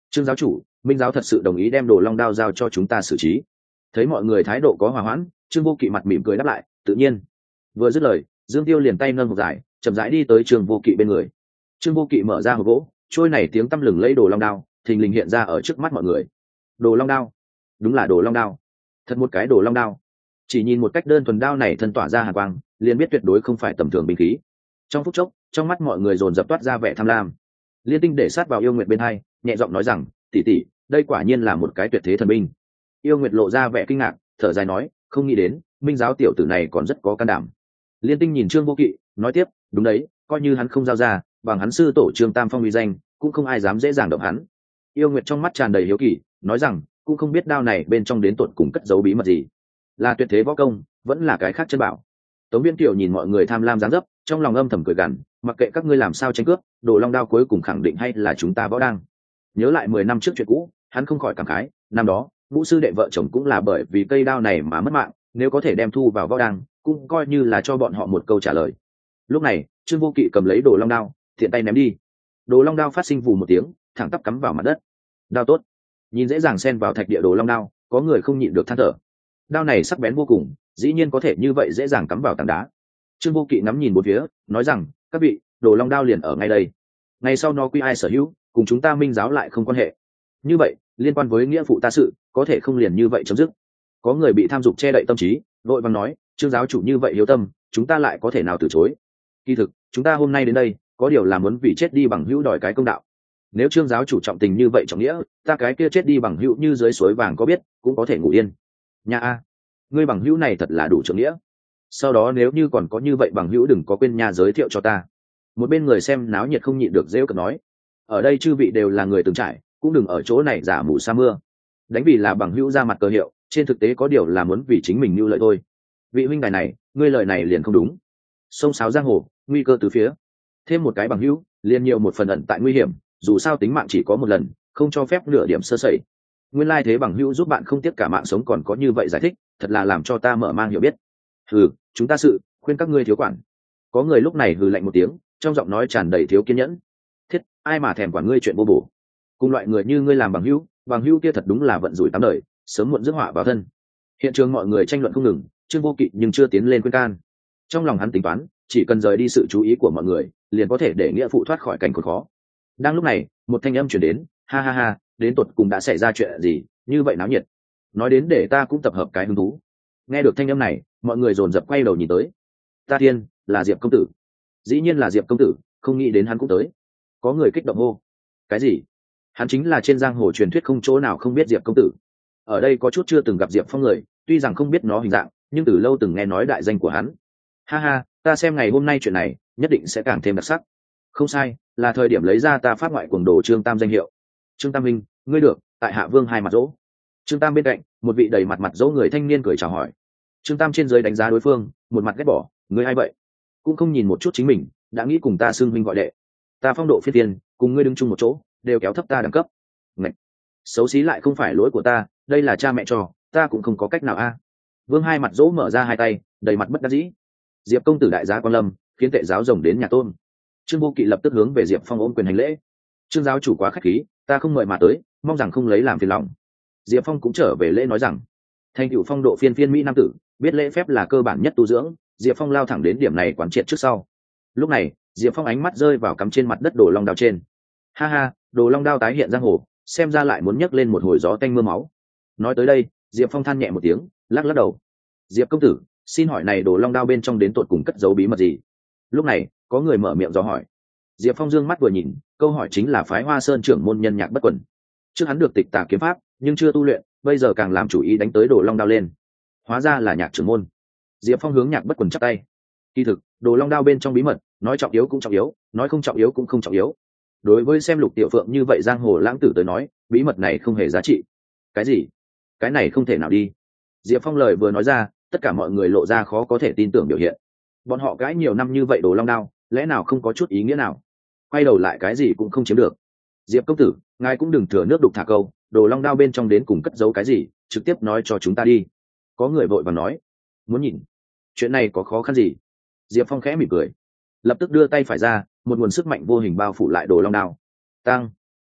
Trương giáo chủ, minh giáo thật sự đồng ý đem đồ long đao giao cho chúng ta xử trí. Thấy mọi người thái độ có hòa hoãn, Trương Vô Kỵ mặt mỉm cười đáp lại, tự nhiên. Vừa dứt lời, Dương Tiêu liền tay nâng hộp dài, chậm rãi đi tới Trương Vô Kỵ bên người. Trương Vô Kỵ mở ra hộp gỗ, trôi này tiếng tăm lừng lấy đồ long đao thình lình hiện ra ở trước mắt mọi người. Đồ long đao, đúng là đồ long đao, thật một cái đồ long đao. Chỉ nhìn một cách đơn thuần đao này thân tỏa ra hàn quang, liền biết tuyệt đối không phải tầm thường binh khí. Trong phút chốc, trong mắt mọi người dồn dập toát ra vẻ tham lam. Liên Tinh để sát vào Yêu Nguyệt bên hai, nhẹ giọng nói rằng, tỷ tỷ, đây quả nhiên là một cái tuyệt thế thần binh. Yêu Nguyệt lộ ra vẻ kinh ngạc, thở dài nói, không nghĩ đến minh giáo tiểu tử này còn rất có can đảm. Liên Tinh nhìn Trương Vô Kỵ, nói tiếp, đúng đấy, coi như hắn không giao ra, bằng hắn sư tổ Trương Tam Phong uy danh, cũng không ai dám dễ dàng động hắn. Yêu Nguyệt trong mắt tràn đầy hiếu kỳ, nói rằng, cũng không biết đao này bên trong đến tột cùng cất giấu bí mật gì, là tuyệt thế võ công, vẫn là cái khác chân bảo. Tống Viễn Kiều nhìn mọi người tham lam dáng dấp, trong lòng âm thầm cười gằn, mặc kệ các ngươi làm sao tranh cướp, đồ long đao cuối cùng khẳng định hay là chúng ta võ đang. Nhớ lại mười năm trước chuyện cũ, hắn không khỏi cảm khái, năm đó Vũ sư đệ vợ chồng cũng là bởi vì cây đao này mà mất mạng, nếu có thể đem thu vào võ đang, cũng coi như là cho bọn họ một câu trả lời. Lúc này, Trương Vô Kỵ cầm lấy đồ long đao, thiện tay ném đi. Đồ long đao phát sinh vù một tiếng, thẳng tắp cắm vào mặt đất. Đao tốt. Nhìn dễ dàng xen vào thạch địa đồ long đao, có người không nhịn được than thở. Đao này sắc bén vô cùng, dĩ nhiên có thể như vậy dễ dàng cắm vào tảng đá. Trương Vô Kỵ ngắm nhìn bốn phía, nói rằng, các vị, đồ long đao liền ở ngay đây. Ngày sau nó quy ai sở hữu, cùng chúng ta minh giáo lại không quan hệ. Như vậy, liên quan với nghĩa phụ ta sự, có thể không liền như vậy chấm dứt. Có người bị tham dục che đậy tâm trí, vội vàng nói, Trương giáo chủ như vậy hiếu tâm, chúng ta lại có thể nào từ chối. Kỳ thực, chúng ta hôm nay đến đây, có điều là muốn vì chết đi bằng hữu đòi cái công đạo. Nếu Trương giáo chủ trọng tình như vậy trọng nghĩa, ta cái kia chết đi bằng hữu như dưới suối vàng có biết, cũng có thể ngủ yên. Nha a, ngươi bằng hữu này thật là đủ trưởng nghĩa. Sau đó nếu như còn có như vậy bằng hữu đừng có quên nhà giới thiệu cho ta. Một bên người xem náo nhiệt không nhịn được rêu cợt nói, ở đây chư vị đều là người từng trải, cũng đừng ở chỗ này giả mù sa mưa. Đánh vì là bằng hữu ra mặt cờ hiệu, trên thực tế có điều là muốn vì chính mình mưu lợi thôi. Vị huynh đài này, ngươi lời này liền không đúng. Sông sáo giang hồ, nguy cơ từ phía. Thêm một cái bằng hữu, liền nhiều một phần ẩn tại nguy hiểm, dù sao tính mạng chỉ có một lần, không cho phép nửa điểm sơ sẩy. Nguyên lai thế bằng hữu giúp bạn không tiếc cả mạng sống còn có như vậy giải thích, thật là làm cho ta mở mang hiểu biết. Hừ, chúng ta sự, khuyên các ngươi thiếu quản. Có người lúc này hừ lạnh một tiếng, trong giọng nói tràn đầy thiếu kiên nhẫn. Thiết, ai mà thèm quản ngươi chuyện vô bổ. Cùng loại người như ngươi làm bằng hữu, bằng hữu kia thật đúng là vận rủi tám đời, sớm muộn rước họa vào thân. Hiện trường mọi người tranh luận không ngừng, Trương Vô Kỵ nhưng chưa tiến lên khuyên can. Trong lòng hắn tính toán, chỉ cần rời đi sự chú ý của mọi người, liền có thể để nghĩa phụ thoát khỏi cảnh khốn khó. Đang lúc này, một thanh âm truyền đến, ha ha ha, đến tột cùng đã xảy ra chuyện gì, như vậy náo nhiệt. Nói đến để ta cũng tập hợp cái hứng thú. Nghe được thanh âm này, mọi người dồn dập quay đầu nhìn tới. Ta thiên, là Diệp công tử. Dĩ nhiên là Diệp công tử, không nghĩ đến hắn cũng tới. Có người kích động hô. Cái gì? Hắn chính là trên giang hồ truyền thuyết không chỗ nào không biết Diệp công tử. Ở đây có chút chưa từng gặp Diệp Phong người, tuy rằng không biết nó hình dạng, nhưng từ lâu từng nghe nói đại danh của hắn. Ha ha, ta xem ngày hôm nay chuyện này nhất định sẽ càng thêm đặc sắc. Không sai, là thời điểm lấy ra ta phát ngoại cuồng đồ Trương Tam danh hiệu. Trương Tam Minh, ngươi được, tại Hạ Vương hai mặt dỗ. Trương Tam bên cạnh, một vị đầy mặt mặt dỗ người thanh niên cười chào hỏi. Trương Tam trên dưới đánh giá đối phương, một mặt ghét bỏ, ngươi ai vậy? Cũng không nhìn một chút chính mình, đã nghĩ cùng ta xưng huynh gọi đệ. Ta phong độ phi tiền, cùng ngươi đứng chung một chỗ, đều kéo thấp ta đẳng cấp. Ngậy, xấu xí lại không phải lỗi của ta, đây là cha mẹ cho, ta cũng không có cách nào a. Vương hai mặt dỗ mở ra hai tay, đầy mặt bất đắc dĩ. Diệp công tử đại giá quan lâm, khiến tệ giáo rồng đến nhà tôn. Trương Vô Kỵ lập tức hướng về Diệp Phong ôm quyền hành lễ. Trương giáo chủ quá khách khí, ta không mời mà tới, mong rằng không lấy làm phiền lòng. Diệp Phong cũng trở về lễ nói rằng, thành cựu phong độ phiên phiên mỹ nam tử, biết lễ phép là cơ bản nhất tu dưỡng. Diệp Phong lao thẳng đến điểm này quán triệt trước sau. Lúc này, Diệp Phong ánh mắt rơi vào cắm trên mặt đất đồ long đao trên. Ha ha, đồ long đao tái hiện giang hồ, xem ra lại muốn nhấc lên một hồi gió tanh mưa máu. Nói tới đây, Diệp Phong than nhẹ một tiếng, lắc lắc đầu. Diệp công tử, xin hỏi này đồ long đao bên trong đến tột cùng cất giấu bí mật gì? Lúc này, có người mở miệng dò hỏi. Diệp Phong dương mắt vừa nhìn, câu hỏi chính là phái Hoa Sơn trưởng môn nhân Nhạc Bất Quần. Trước hắn được tịch tà kiếm pháp, nhưng chưa tu luyện, bây giờ càng làm chủ ý đánh tới đồ long đao lên. Hóa ra là Nhạc trưởng môn. Diệp Phong hướng Nhạc Bất Quần chắp tay. Kỳ thực, đồ long đao bên trong bí mật, nói trọng yếu cũng trọng yếu, nói không trọng yếu cũng không trọng yếu. Đối với xem Lục Tiểu Phượng như vậy giang hồ lãng tử tới nói, bí mật này không hề giá trị. Cái gì? Cái này không thể nào đi. Diệp Phong lời vừa nói ra, tất cả mọi người lộ ra khó có thể tin tưởng biểu hiện. Bọn họ gãi nhiều năm như vậy đồ long đao, lẽ nào không có chút ý nghĩa nào? Quay đầu lại cái gì cũng không chiếm được. Diệp công tử, ngài cũng đừng thừa nước đục thả câu, đồ long đao bên trong đến cùng cất giấu cái gì, trực tiếp nói cho chúng ta đi. Có người vội vàng nói, muốn nhìn, chuyện này có khó khăn gì? Diệp Phong khẽ mỉm cười, lập tức đưa tay phải ra, một nguồn sức mạnh vô hình bao phủ lại đồ long đao. Tăng,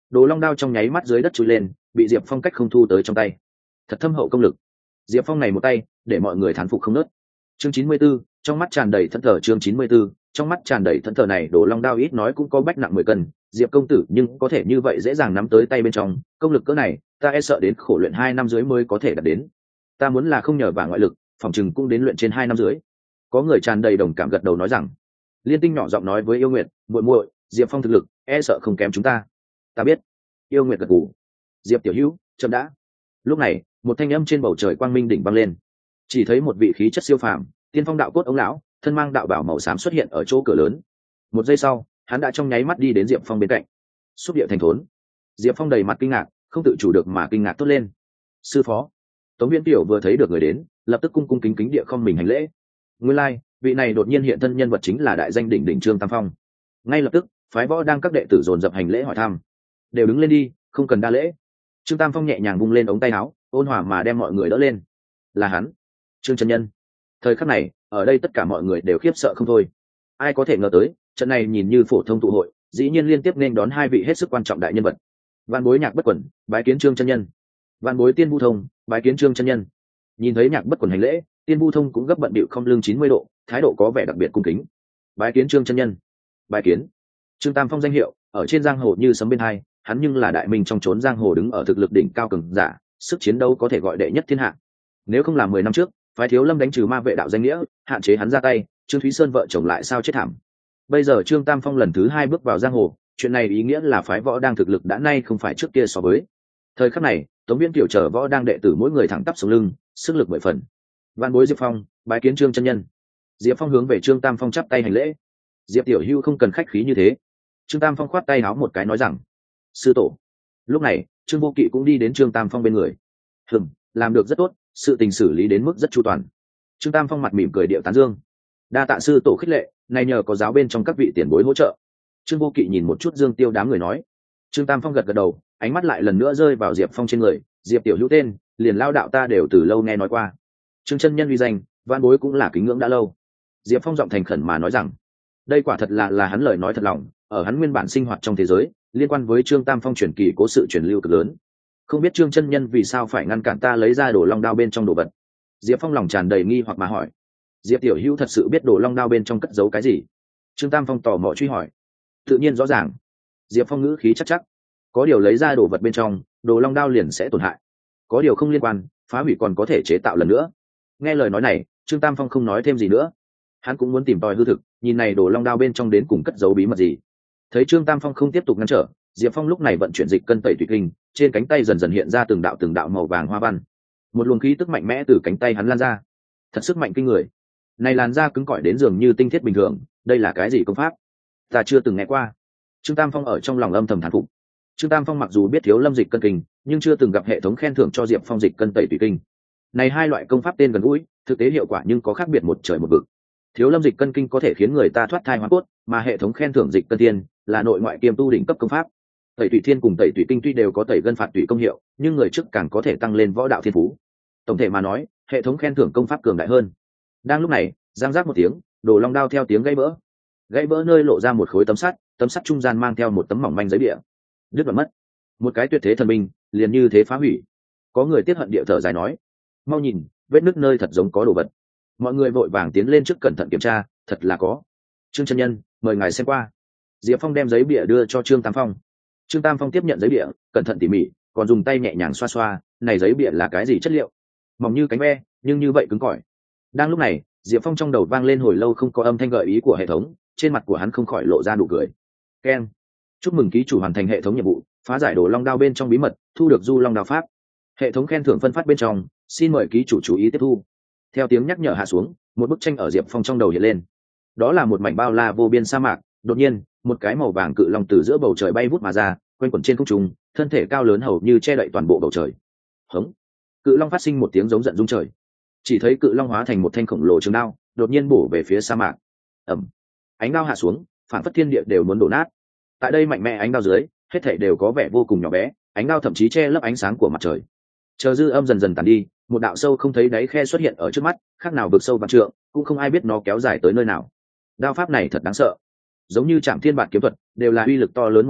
Đồ long đao trong nháy mắt dưới đất chui lên, bị Diệp Phong cách không thu tới trong tay. Thật thâm hậu công lực. Diệp Phong này một tay, để mọi người thán phục không nớt. Chương chín mươi 94, trong mắt tràn đầy thẫn thờ. Chương chín mươi 94, trong mắt tràn đầy thẫn thờ này, Đồ long đao ít nói cũng có bách nặng mười cân, Diệp công tử nhưng có thể như vậy dễ dàng nắm tới tay bên trong, công lực cỡ này, ta e sợ đến khổ luyện hai năm dưới mới có thể đạt đến. Ta muốn là không nhờ vào ngoại lực, phòng chừng cũng đến luyện trên hai năm dưới. Có người tràn đầy đồng cảm gật đầu nói rằng. Liên Tinh nhỏ giọng nói với Yêu Nguyệt, muội muội, Diệp Phong thực lực e sợ không kém chúng ta. Ta biết. Yêu Nguyệt gật gù. Diệp tiểu hữu, chậm đã. Lúc này, một thanh âm trên bầu trời quang minh đỉnh vang lên. Chỉ thấy một vị khí chất siêu phàm, tiên phong đạo cốt ông lão, thân mang đạo bảo màu xám xuất hiện ở chỗ cửa lớn. Một giây sau, hắn đã trong nháy mắt đi đến Diệp Phong bên cạnh. Xúc địa thành thốn. Diệp Phong đầy mặt kinh ngạc, không tự chủ được mà kinh ngạc tốt lên. Sư phó. Tống Viễn Tiểu vừa thấy được người đến, lập tức cung cung kính kính địa không mình hành lễ. Nguyên lai, like, vị này đột nhiên hiện thân nhân vật chính là đại danh đỉnh đỉnh Trương Tam Phong. Ngay lập tức, phái võ đang các đệ tử dồn dập hành lễ hỏi thăm. Đều đứng lên đi, không cần đa lễ. Trương Tam Phong nhẹ nhàng vung lên ống tay áo, ôn hòa mà đem mọi người đỡ lên. Là hắn, Trương chân nhân. Thời khắc này, ở đây tất cả mọi người đều khiếp sợ không thôi. Ai có thể ngờ tới, trận này nhìn như phổ thông tụ hội, dĩ nhiên liên tiếp nên đón hai vị hết sức quan trọng đại nhân vật. Vạn Bối Nhạc Bất Quẩn, bái kiến Trương chân nhân. Vạn Bối Tiên Vu Thông, bái kiến Trương chân nhân. Nhìn thấy Nhạc Bất Quẩn hành lễ, Tiên Vu Thông cũng gấp bận bịu không lưng chín mươi độ, thái độ có vẻ đặc biệt cung kính. Bái kiến Trương chân nhân. Bái kiến. Trương Tam Phong danh hiệu ở trên giang hồ như sấm bên hai, hắn nhưng là đại minh trong chốn giang hồ đứng ở thực lực đỉnh cao cường giả, sức chiến đấu có thể gọi đệ nhất thiên hạ. Nếu không là mười năm trước, phái Thiếu Lâm đánh trừ ma vệ đạo danh nghĩa, hạn chế hắn ra tay, Trương Thúy Sơn vợ chồng lại sao chết thảm. Bây giờ Trương Tam Phong lần thứ hai bước vào giang hồ, chuyện này ý nghĩa là phái võ đang thực lực đã nay không phải trước kia so với. Thời khắc này, Tống Viễn Tiểu chờ võ đang đệ tử mỗi người thẳng tắp sống lưng, sức lực mười phần. Vạn Bối Diệp Phong, bái kiến Trương chân nhân. Diệp Phong hướng về Trương Tam Phong chắp tay hành lễ. Diệp tiểu hữu không cần khách khí như thế. Trương Tam Phong khoát tay áo một cái nói rằng. Sư tổ. Lúc này, Trương Vô Kỵ cũng đi đến Trương Tam Phong bên người. Hừm, làm được rất tốt, sự tình xử lý đến mức rất chu toàn. Trương Tam Phong mặt mỉm cười điệu tán dương. Đa tạ sư tổ khích lệ, này nhờ có giáo bên trong các vị tiền bối hỗ trợ. Trương Vô Kỵ nhìn một chút Dương Tiêu đám người nói. Trương Tam Phong gật gật đầu, ánh mắt lại lần nữa rơi vào Diệp Phong trên người. Diệp tiểu hữu tên, liền lao đạo ta đều từ lâu nghe nói qua. Trương chân nhân uy danh, Vạn Bối cũng là kính ngưỡng đã lâu. Diệp Phong giọng thành khẩn mà nói rằng, đây quả thật là là hắn lời nói thật lòng, ở hắn nguyên bản sinh hoạt trong thế giới, liên quan với Trương Tam Phong truyền kỳ cố sự truyền lưu cực lớn. Không biết Trương chân nhân vì sao phải ngăn cản ta lấy ra đồ long đao bên trong đồ vật? Diệp Phong lòng tràn đầy nghi hoặc mà hỏi. Diệp tiểu hữu thật sự biết đồ long đao bên trong cất giấu cái gì? Trương Tam Phong tò mò truy hỏi. Tự nhiên rõ ràng. Diệp Phong ngữ khí chắc chắc. Có điều lấy ra đồ vật bên trong, đồ long đao liền sẽ tổn hại. Có điều không liên quan, phá hủy còn có thể chế tạo lần nữa. Nghe lời nói này, Trương Tam Phong không nói thêm gì nữa. Hắn cũng muốn tìm tòi hư thực, nhìn này đồ long đao bên trong đến cùng cất giấu bí mật gì. Thấy Trương Tam Phong không tiếp tục ngăn trở, Diệp Phong lúc này vận chuyển dịch cân tẩy tùy kinh, trên cánh tay dần dần hiện ra từng đạo từng đạo màu vàng hoa văn. Một luồng khí tức mạnh mẽ từ cánh tay hắn lan ra, thật sức mạnh kinh người. Này làn da cứng cỏi đến dường như tinh thiết bình thường, đây là cái gì công pháp? Ta chưa từng nghe qua. Trương Tam Phong ở trong lòng âm thầm thán phục. Trương Tam Phong mặc dù biết Thiếu Lâm dịch cân kinh, nhưng chưa từng gặp hệ thống khen thưởng cho Diệp Phong dịch cân tẩy tùy kinh. Này hai loại công pháp tên gần gũi, thực tế hiệu quả nhưng có khác biệt một trời một vực. Thiếu Lâm dịch cân kinh có thể khiến người ta thoát thai hóa cốt, mà hệ thống khen thưởng dịch cân thiên là nội ngoại kiêm tu đỉnh cấp công pháp. Tẩy tùy thiên cùng tẩy tùy kinh tuy đều có tẩy gân phạt tùy công hiệu, nhưng người trước càng có thể tăng lên võ đạo thiên phú. Tổng thể mà nói, hệ thống khen thưởng công pháp cường đại hơn. Đang lúc này, giang giác một tiếng, đồ long đao theo tiếng gãy vỡ. Gãy vỡ nơi lộ ra một khối tấm sắt, tấm sắt trung gian mang theo một tấm mỏng manh giấy bìa. Đứt đoạn mất. Một cái tuyệt thế thần binh, liền như thế phá hủy. Có người tiếc hận địa thở dài nói: "Mau nhìn, vết nứt nơi thật giống có đồ vật." Mọi người vội vàng tiến lên trước cẩn thận kiểm tra, thật là có. Trương chân nhân, mời ngài xem qua. Diệp Phong đem giấy bìa đưa cho Trương Tam Phong. Trương Tam Phong tiếp nhận giấy bìa, cẩn thận tỉ mỉ, còn dùng tay nhẹ nhàng xoa xoa, này giấy bìa là cái gì chất liệu? Mỏng như cánh ve, nhưng như vậy cứng cỏi. Đang lúc này, Diệp Phong trong đầu vang lên hồi lâu không có âm thanh gợi ý của hệ thống, trên mặt của hắn không khỏi lộ ra nụ cười. Keng, chúc mừng ký chủ hoàn thành hệ thống nhiệm vụ, phá giải đồ long đao bên trong bí mật, thu được du long đao pháp. Hệ thống khen thưởng phân phát bên trong, xin mời ký chủ chú ý tiếp thu. Theo tiếng nhắc nhở hạ xuống, một bức tranh ở Diệp Phong trong đầu hiện lên. Đó là một mảnh bao la vô biên sa mạc, đột nhiên, một cái màu vàng cự long từ giữa bầu trời bay vút mà ra, quanh quẩn trên không trung, thân thể cao lớn hầu như che đậy toàn bộ bầu trời. Hống! Cự long phát sinh một tiếng giống giận rung trời. Chỉ thấy cự long hóa thành một thanh khổng lồ trường đao, đột nhiên bổ về phía sa mạc. Ầm! Ánh đao hạ xuống, phản phất thiên địa đều muốn đổ nát. Tại đây mạnh mẽ ánh đao dưới, hết thảy đều có vẻ vô cùng nhỏ bé, ánh đao thậm chí che lấp ánh sáng của mặt trời. Chờ dư âm dần dần tàn đi, một đạo sâu không thấy đáy khe xuất hiện ở trước mắt, khác nào vực sâu vạn trượng, cũng không ai biết nó kéo dài tới nơi nào. Đao pháp này thật đáng sợ, giống như Trảm Thiên Bạt kiếm thuật, đều là uy lực to lớn một chiều,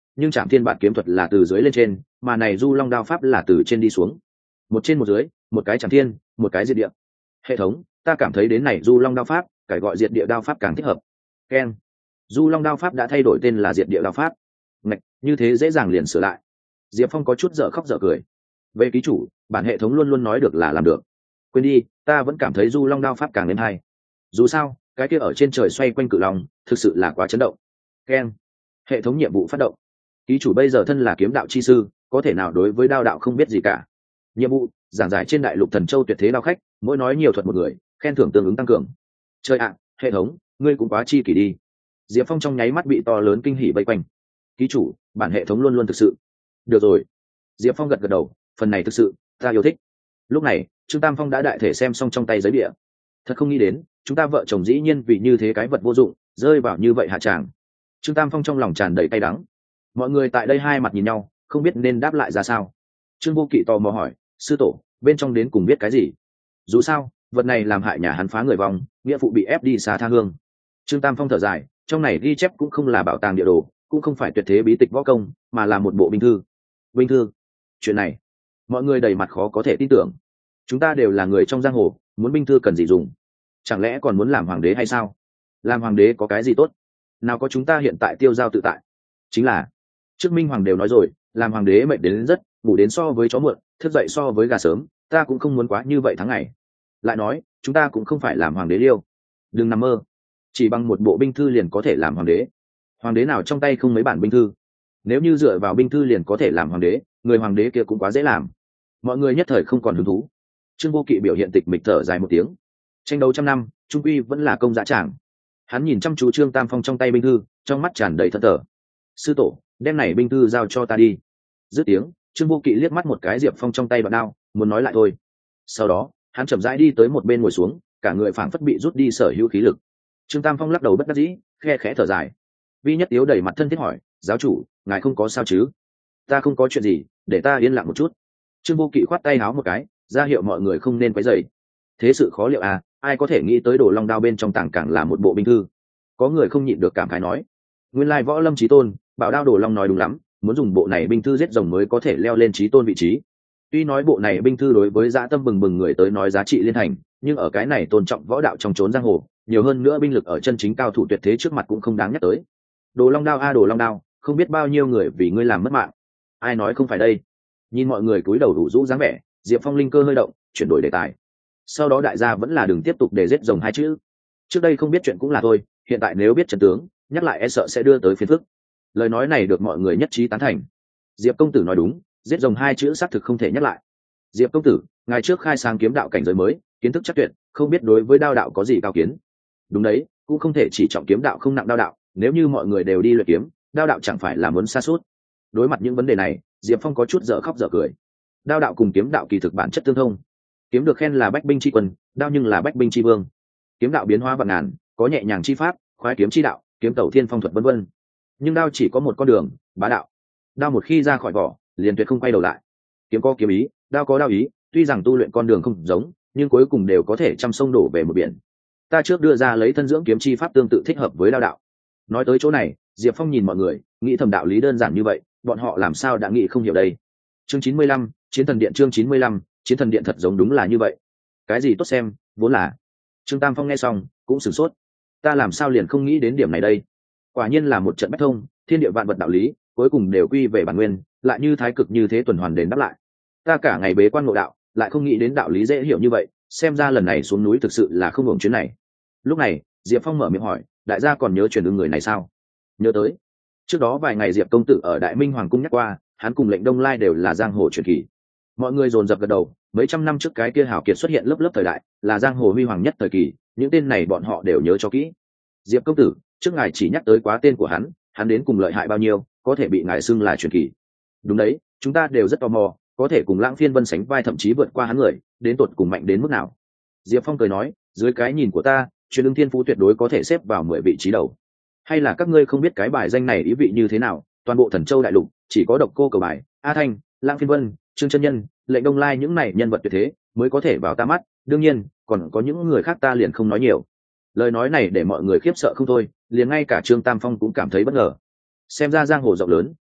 nhưng trạm thiên bản kiếm thuật là từ dưới lên trên, mà này du long đao pháp là từ trên đi xuống, một trên một dưới, một cái trạm thiên, một cái diệt địa. Hệ thống, ta cảm thấy đến này du long đao pháp cải gọi diệt địa đao pháp càng thích hợp. Ken, du long đao pháp đã thay đổi tên là diệt địa đao pháp. Ngạch, như thế dễ dàng liền sửa lại. Diệp Phong có chút dở khóc dở cười. Về ký chủ, bản hệ thống luôn luôn nói được là làm được. Quên đi, ta vẫn cảm thấy du long đao pháp càng đến hay. Dù sao, cái kia ở trên trời xoay quanh cự long thực sự là quá chấn động. Ken, hệ thống nhiệm vụ phát động. Ký chủ bây giờ thân là kiếm đạo chi sư, có thể nào đối với đao đạo không biết gì cả. Nhiệm vụ, giảng giải trên đại lục thần châu tuyệt thế đao khách, mỗi nói nhiều thuật một người, khen thưởng tương ứng tăng cường. Chơi ạ, hệ thống, ngươi cũng quá chi kỷ đi. Diệp Phong trong nháy mắt bị to lớn kinh hỉ vây quanh. Ký chủ, bản hệ thống luôn luôn thực sự. Được rồi. Diệp Phong gật gật đầu, phần này thực sự, ta yêu thích. Lúc này, Trương Tam Phong đã đại thể xem xong trong tay giấy bìa. Thật không nghĩ đến, chúng ta vợ chồng dĩ nhiên vì như thế cái vật vô dụng, rơi vào như vậy hạ tràng. Trương Tam Phong trong lòng tràn đầy cay đắng. Mọi người tại đây hai mặt nhìn nhau, không biết nên đáp lại ra sao. Trương Vô Kỵ tò mò hỏi, sư tổ, bên trong đến cùng biết cái gì? Dù sao, vật này làm hại nhà hắn phá người vong, nghĩa phụ bị ép đi xa tha hương. Trương Tam Phong thở dài, trong này ghi chép cũng không là bảo tàng địa đồ, cũng không phải tuyệt thế bí tịch võ công, mà là một bộ binh thư. Binh thư? Chuyện này, mọi người đầy mặt khó có thể tin tưởng. Chúng ta đều là người trong giang hồ, muốn binh thư cần gì dùng? Chẳng lẽ còn muốn làm hoàng đế hay sao? Làm hoàng đế có cái gì tốt? Nào có chúng ta hiện tại tiêu giao tự tại. Chính là, trước Minh Hoàng đều nói rồi, làm hoàng đế mệnh đến rất, ngủ đến so với chó muộn, thức dậy so với gà sớm, ta cũng không muốn quá như vậy tháng ngày. Lại nói, chúng ta cũng không phải làm hoàng đế liêu. Đừng nằm mơ, chỉ bằng một bộ binh thư liền có thể làm hoàng đế. Hoàng đế nào trong tay không mấy bản binh thư? Nếu như dựa vào binh thư liền có thể làm hoàng đế, người hoàng đế kia cũng quá dễ làm. Mọi người nhất thời không còn hứng thú. Trương Vô Kỵ biểu hiện tịch mịch thở dài một tiếng. Tranh đấu trăm năm, trung quy vẫn là công dã tràng. Hắn nhìn chăm chú Trương Tam Phong trong tay binh thư, trong mắt tràn đầy thẫn thờ. Sư tổ, đem này binh thư giao cho ta đi. Dứt tiếng, Trương Vô Kỵ liếc mắt một cái Diệp Phong trong tay đoạn đao, muốn nói lại thôi. Sau đó, hắn chậm rãi đi tới một bên ngồi xuống, cả người phảng phất bị rút đi sở hữu khí lực. Trương Tam Phong lắc đầu bất đắc dĩ, khe khẽ thở dài. Vi Nhất Tiếu đầy mặt thân thiết hỏi, giáo chủ, ngài không có sao chứ? Ta không có chuyện gì, để ta yên lặng một chút. Trương Vô Kỵ khoát tay áo một cái, ra hiệu mọi người không nên quấy rầy. Thế sự khó liệu à, ai có thể nghĩ tới đồ long đao bên trong tảng cảng là một bộ binh thư. Có người không nhịn được cảm khái nói, nguyên lai võ lâm chí tôn, bảo đao đồ long nói đúng lắm, muốn dùng bộ này binh thư giết rồng mới có thể leo lên chí tôn vị trí. Tuy nói bộ này binh thư đối với dã tâm bừng bừng người tới nói giá trị liên thành, nhưng ở cái này tôn trọng võ đạo trong chốn giang hồ, nhiều hơn nữa binh lực ở chân chính cao thủ tuyệt thế trước mặt cũng không đáng nhắc tới. Đồ long đao a đồ long đao, không biết bao nhiêu người vì ngươi làm mất mạng. Ai nói không phải đây? Nhìn mọi người cúi đầu đủ rũ dáng vẻ, Diệp Phong linh cơ hơi động, chuyển đổi đề tài. Sau đó đại gia vẫn là đừng tiếp tục để giết rồng hai chữ. Trước đây không biết chuyện cũng là thôi, hiện tại nếu biết trận tướng, nhắc lại e sợ sẽ đưa tới phiền phức. Lời nói này được mọi người nhất trí tán thành. Diệp công tử nói đúng, giết rồng hai chữ xác thực không thể nhắc lại. Diệp công tử, ngày trước khai sáng kiếm đạo cảnh giới mới, kiến thức chắc tuyệt, không biết đối với đao đạo có gì cao kiến. Đúng đấy, cũng không thể chỉ trọng kiếm đạo không nặng đao đạo, nếu như mọi người đều đi luyện kiếm, đao đạo chẳng phải là muốn sa sút. Đối mặt những vấn đề này, Diệp Phong có chút dở khóc dở cười. Đao đạo cùng kiếm đạo kỳ thực bản chất tương thông. Kiếm được khen là bách binh chi quân, đao nhưng là bách binh chi vương. Kiếm đạo biến hóa vạn ngàn, có nhẹ nhàng chi pháp, khoái kiếm chi đạo, kiếm tẩu thiên phong thuật vân vân. Nhưng đao chỉ có một con đường, bá đạo. Đao một khi ra khỏi vỏ, liền tuyệt không quay đầu lại. Kiếm có kiếm ý, đao có đao ý, tuy rằng tu luyện con đường không giống, nhưng cuối cùng đều có thể trăm sông đổ về một biển. Ta trước đưa ra lấy thân dưỡng kiếm chi pháp tương tự thích hợp với đao đạo. Nói tới chỗ này, Diệp Phong nhìn mọi người, nghĩ thầm đạo lý đơn giản như vậy, bọn họ làm sao đã nghĩ không hiểu đây. Chương chín mươi lăm, Chiến thần điện chương chín mươi lăm, Chiến thần điện thật giống đúng là như vậy. Cái gì tốt xem, vốn là. Trương Tam Phong nghe xong, cũng sửng sốt. Ta làm sao liền không nghĩ đến điểm này đây? Quả nhiên là một trận bách thông, thiên địa vạn vật đạo lý, cuối cùng đều quy về bản nguyên, lại như thái cực như thế tuần hoàn đến đáp lại. Ta cả ngày bế quan ngộ đạo, lại không nghĩ đến đạo lý dễ hiểu như vậy, xem ra lần này xuống núi thực sự là không hưởng chuyến này. Lúc này, Diệp Phong mở miệng hỏi, đại gia còn nhớ truyền ứng người này sao? Nhớ tới. Trước đó vài ngày Diệp công tử ở Đại Minh Hoàng cung nhắc qua, hắn cùng Lệnh Đông Lai đều là giang hồ truyền kỳ. Mọi người dồn dập gật đầu, mấy trăm năm trước cái kia hào kiệt xuất hiện lớp lớp thời đại, là giang hồ huy hoàng nhất thời kỳ, những tên này bọn họ đều nhớ cho kỹ. Diệp công tử, trước ngài chỉ nhắc tới quá tên của hắn, hắn đến cùng lợi hại bao nhiêu, có thể bị ngài xưng là truyền kỳ. Đúng đấy, chúng ta đều rất tò mò, có thể cùng Lãng Phiên Vân sánh vai thậm chí vượt qua hắn người, đến tột cùng mạnh đến mức nào. Diệp Phong cười nói, dưới cái nhìn của ta, truyền ứng thiên phú tuyệt đối có thể xếp vào mười vị trí đầu. Hay là các ngươi không biết cái bài danh này ý vị như thế nào? Toàn bộ Thần Châu đại lục chỉ có Độc Cô Cầu Bài, A Thanh, Lãng Phiên Vân, Trương Chân Nhân, Lệnh Đông Lai những này nhân vật tuyệt thế mới có thể vào ta mắt, đương nhiên còn có những người khác ta liền không nói nhiều. Lời nói này để mọi người khiếp sợ không thôi, liền ngay cả Trương Tam Phong cũng cảm thấy bất ngờ. Xem ra giang hồ rộng lớn,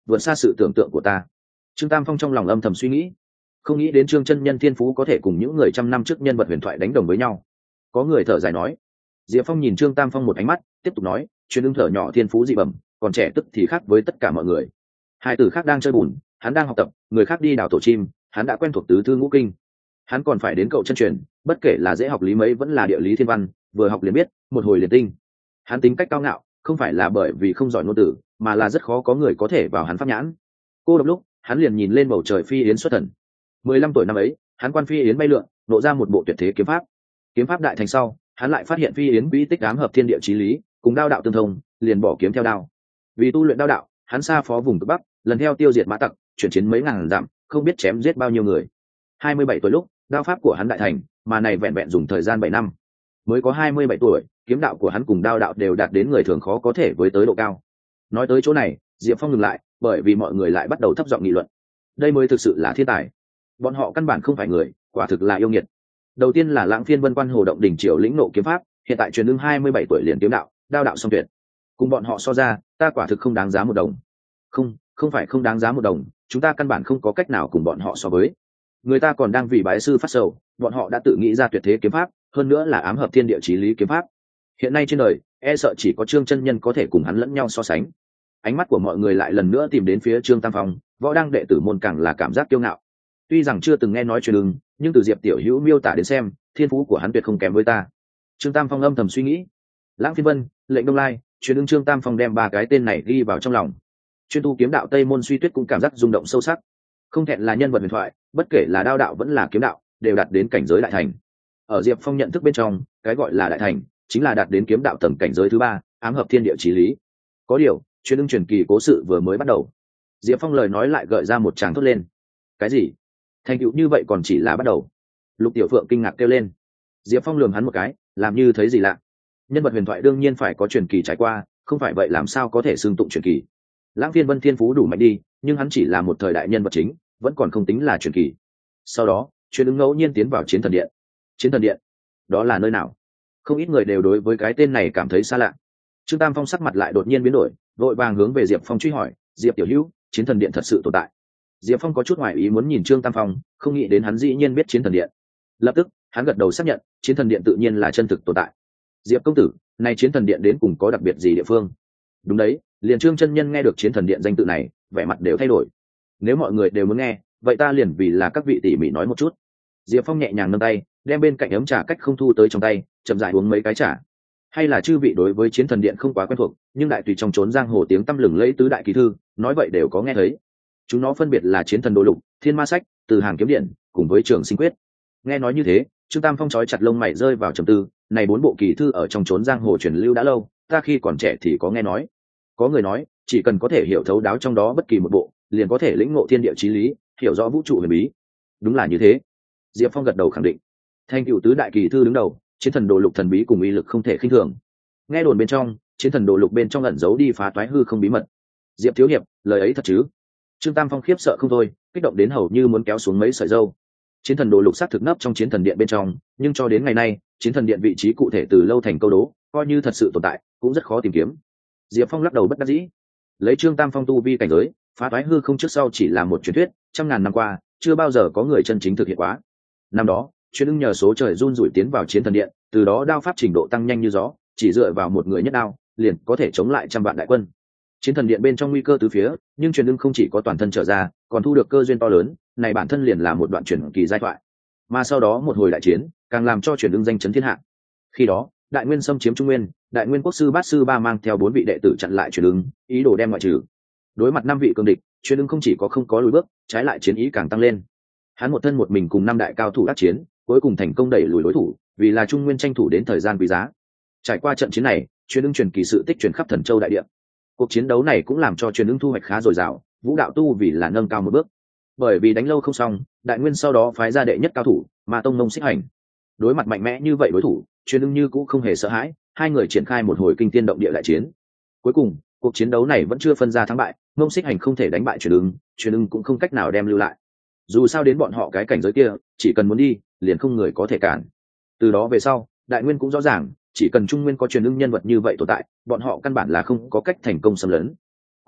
vượt xa sự tưởng tượng của ta. Trương Tam Phong trong lòng âm thầm suy nghĩ, không nghĩ đến Trương chân nhân thiên phú có thể cùng những người trăm năm trước nhân vật huyền thoại đánh đồng với nhau. Có người thở dài nói. Diệp Phong nhìn Trương Tam Phong một ánh mắt, tiếp tục nói, Truyền ưng thở nhỏ thiên phú dị bẩm, còn trẻ tức thì khác với tất cả mọi người. Hai tử khác đang chơi bùn, hắn đang học tập, người khác đi đào tổ chim, hắn đã quen thuộc tứ thư ngũ kinh. Hắn còn phải đến cậu chân truyền, bất kể là dễ học lý mấy vẫn là địa lý thiên văn, vừa học liền biết, một hồi liền tinh. Hắn tính cách cao ngạo, không phải là bởi vì không giỏi ngôn từ, mà là rất khó có người có thể vào hắn pháp nhãn. Cô độc lúc, hắn liền nhìn lên bầu trời phi yến xuất thần. Mười lăm tuổi năm ấy, hắn quan phi yến bay lượn, nộ ra một bộ tuyệt thế kiếm pháp. Kiếm pháp đại thành sau, hắn lại phát hiện phi yến quỹ tích ám hợp thiên địa chí lý, cùng đao đạo tương thông, liền bỏ kiếm theo đao. Vì tu luyện đao đạo, hắn xa phó vùng cực bắc, lần theo tiêu diệt mã tặc, chuyển chiến mấy ngàn dặm, không biết chém giết bao nhiêu người. hai mươi bảy tuổi lúc, đao pháp của hắn đại thành, mà này vẹn vẹn dùng thời gian bảy năm. Mới có hai mươi bảy tuổi, kiếm đạo của hắn cùng đao đạo đều đạt đến người thường khó có thể với tới độ cao. Nói tới chỗ này, Diệp Phong ngừng lại, bởi vì mọi người lại bắt đầu thấp giọng nghị luận. Đây mới thực sự là thiên tài. Bọn họ căn bản không phải người, quả thực là yêu nghiệt. Đầu tiên là Lãng Phiên Vân Quan Hồ Động đỉnh triều lĩnh nộ kiếm pháp, hiện tại truyền ưng hai mươi bảy tuổi liền kiếm đạo, đao đạo song tuyệt. Cùng bọn họ so ra, ta quả thực không đáng giá một đồng. Không, không phải không đáng giá một đồng, chúng ta căn bản không có cách nào cùng bọn họ so với. Người ta còn đang vì bái sư phát sầu, bọn họ đã tự nghĩ ra tuyệt thế kiếm pháp, hơn nữa là ám hợp thiên địa chí lý kiếm pháp. Hiện nay trên đời, e sợ chỉ có Trương chân nhân có thể cùng hắn lẫn nhau so sánh. Ánh mắt của mọi người lại lần nữa tìm đến phía Trương Tam Phong, võ đăng đệ tử môn càng là cảm giác kiêu ngạo. Tuy rằng chưa từng nghe nói truyền ưng, nhưng từ Diệp Tiểu Hữu miêu tả đến xem, thiên phú của hắn tuyệt không kém với ta. Trương Tam Phong âm thầm suy nghĩ. Lãng Phiên Vân, Lệnh Đông Lai, truyền ưng Trương Tam Phong đem ba cái tên này ghi vào trong lòng. Chuyên tu kiếm đạo Tây Môn Suy Tuyết cũng cảm giác rung động sâu sắc. Không thẹn là nhân vật huyền thoại, bất kể là đao đạo vẫn là kiếm đạo, đều đạt đến cảnh giới đại thành. Ở Diệp Phong nhận thức bên trong, cái gọi là đại thành, chính là đạt đến kiếm đạo tầng cảnh giới thứ ba, ám hợp thiên địa chí lý. Có điều, truyền ưng truyền kỳ cố sự vừa mới bắt đầu. Diệp Phong lời nói lại gợi ra một tràng thốt lên. Cái gì? Thành tựu như vậy còn chỉ là bắt đầu? Lục Tiểu Phượng kinh ngạc kêu lên. Diệp Phong lườm hắn một cái, làm như thấy gì lạ. Nhân vật huyền thoại đương nhiên phải có truyền kỳ trải qua, không phải vậy làm sao có thể xưng tụng truyền kỳ. Lãng Phiên Vân thiên phú đủ mạnh đi, nhưng hắn chỉ là một thời đại nhân vật chính, vẫn còn không tính là truyền kỳ. Sau đó, truyền ứng ngẫu nhiên tiến vào Chiến Thần Điện. Chiến Thần Điện, đó là nơi nào? Không ít người đều đối với cái tên này cảm thấy xa lạ. Trương Tam Phong sắc mặt lại đột nhiên biến đổi, vội vàng hướng về Diệp Phong truy hỏi, Diệp Tiểu Hữu, Chiến Thần Điện thật sự tồn tại? Diệp Phong có chút ngoài ý muốn nhìn Trương Tam Phong, không nghĩ đến hắn dĩ nhiên biết Chiến Thần Điện. Lập tức, hắn gật đầu xác nhận, Chiến Thần Điện tự nhiên là chân thực tồn tại. Diệp công tử, này Chiến Thần Điện đến cùng có đặc biệt gì địa phương? Đúng đấy, liền Trương chân nhân nghe được Chiến Thần Điện danh tự này, vẻ mặt đều thay đổi. Nếu mọi người đều muốn nghe, vậy ta liền vì là các vị tỉ mỉ nói một chút. Diệp Phong nhẹ nhàng nâng tay, đem bên cạnh ấm trà cách không thu tới trong tay, chậm rãi uống mấy cái trà. Hay là chư vị đối với Chiến Thần Điện không quá quen thuộc, nhưng đại tùy trong trốn giang hồ tiếng tăm lừng lẫy tứ đại kỳ thư, nói vậy đều có nghe thấy. Chúng nó phân biệt là Chiến Thần Đồ Lục, Thiên Ma Sách, Từ Hàng Kiếm Điện, cùng với Trường Sinh Quyết. Nghe nói như thế, Trương Tam Phong chói chặt lông mày rơi vào trầm tư, này bốn bộ kỳ thư ở trong trốn giang hồ truyền lưu đã lâu, ta khi còn trẻ thì có nghe nói. Có người nói, chỉ cần có thể hiểu thấu đáo trong đó bất kỳ một bộ, liền có thể lĩnh ngộ thiên địa chí lý, hiểu rõ vũ trụ huyền bí. Đúng là như thế. Diệp Phong gật đầu khẳng định. Thành cựu tứ đại kỳ thư đứng đầu, Chiến Thần Đồ Lục thần bí cùng uy lực không thể khinh thường. Nghe đồn bên trong, Chiến Thần Đồ Lục bên trong ẩn giấu đi phá toái hư không bí mật. Diệp thiếu hiệp, lời ấy thật chứ? Trương Tam Phong khiếp sợ không thôi, kích động đến hầu như muốn kéo xuống mấy sợi râu. Chiến Thần Đồ Lục xác thực nấp trong Chiến Thần Điện bên trong, nhưng cho đến ngày nay, Chiến Thần Điện vị trí cụ thể từ lâu thành câu đố, coi như thật sự tồn tại, cũng rất khó tìm kiếm. Diệp Phong lắc đầu bất đắc dĩ. Lấy Trương Tam Phong tu vi cảnh giới, phá toái hư không trước sau chỉ là một truyền thuyết, trăm ngàn năm qua, chưa bao giờ có người chân chính thực hiện quá. Năm đó, Truyền ưng nhờ số trời run rủi tiến vào Chiến Thần Điện, từ đó đao pháp trình độ tăng nhanh như gió, chỉ dựa vào một người nhất đao, liền có thể chống lại trăm vạn đại quân. Chiến Thần Điện bên trong nguy cơ tứ phía, nhưng Truyền ưng không chỉ có toàn thân trở ra, còn thu được cơ duyên to lớn, này bản thân liền là một đoạn truyền kỳ giai thoại. Mà sau đó một hồi đại chiến, càng làm cho Truyền ưng danh chấn thiên hạ. Khi đó, Đại Nguyên xâm chiếm Trung Nguyên, Đại Nguyên quốc sư Bát sư ba mang theo bốn vị đệ tử chặn lại Truyền ưng, ý đồ đem ngoại trừ. Đối mặt năm vị cường địch, Truyền ưng không chỉ có không có lùi bước, trái lại chiến ý càng tăng lên. Hắn một thân một mình cùng năm đại cao thủ đắc chiến, cuối cùng thành công đẩy lùi đối thủ, vì là Trung Nguyên tranh thủ đến thời gian quý giá. Trải qua trận chiến này, Truyền ưng truyền kỳ sự tích truyền khắp Thần Châu đại địa. Cuộc chiến đấu này cũng làm cho Truyền ưng thu hoạch khá dồi dào, vũ đạo tu vì là nâng cao một bước. Bởi vì đánh lâu không xong, Đại Nguyên sau đó phái ra đệ nhất cao thủ, mà tông mông xích hành. Đối mặt mạnh mẽ như vậy đối thủ, Truyền ưng như cũng không hề sợ hãi, hai người triển khai một hồi kinh tiên động địa đại chiến. Cuối cùng, cuộc chiến đấu này vẫn chưa phân ra thắng bại, mông xích hành không thể đánh bại Truyền ưng, Truyền ưng cũng không cách nào đem lưu lại. Dù sao đến bọn họ cái cảnh giới kia, chỉ cần muốn đi, liền không người có thể cản. Từ đó về sau, Đại Nguyên cũng rõ ràng, chỉ cần Trung Nguyên có Truyền ưng nhân vật như vậy tồn tại, bọn họ căn bản là không có cách thành công xâm lấn.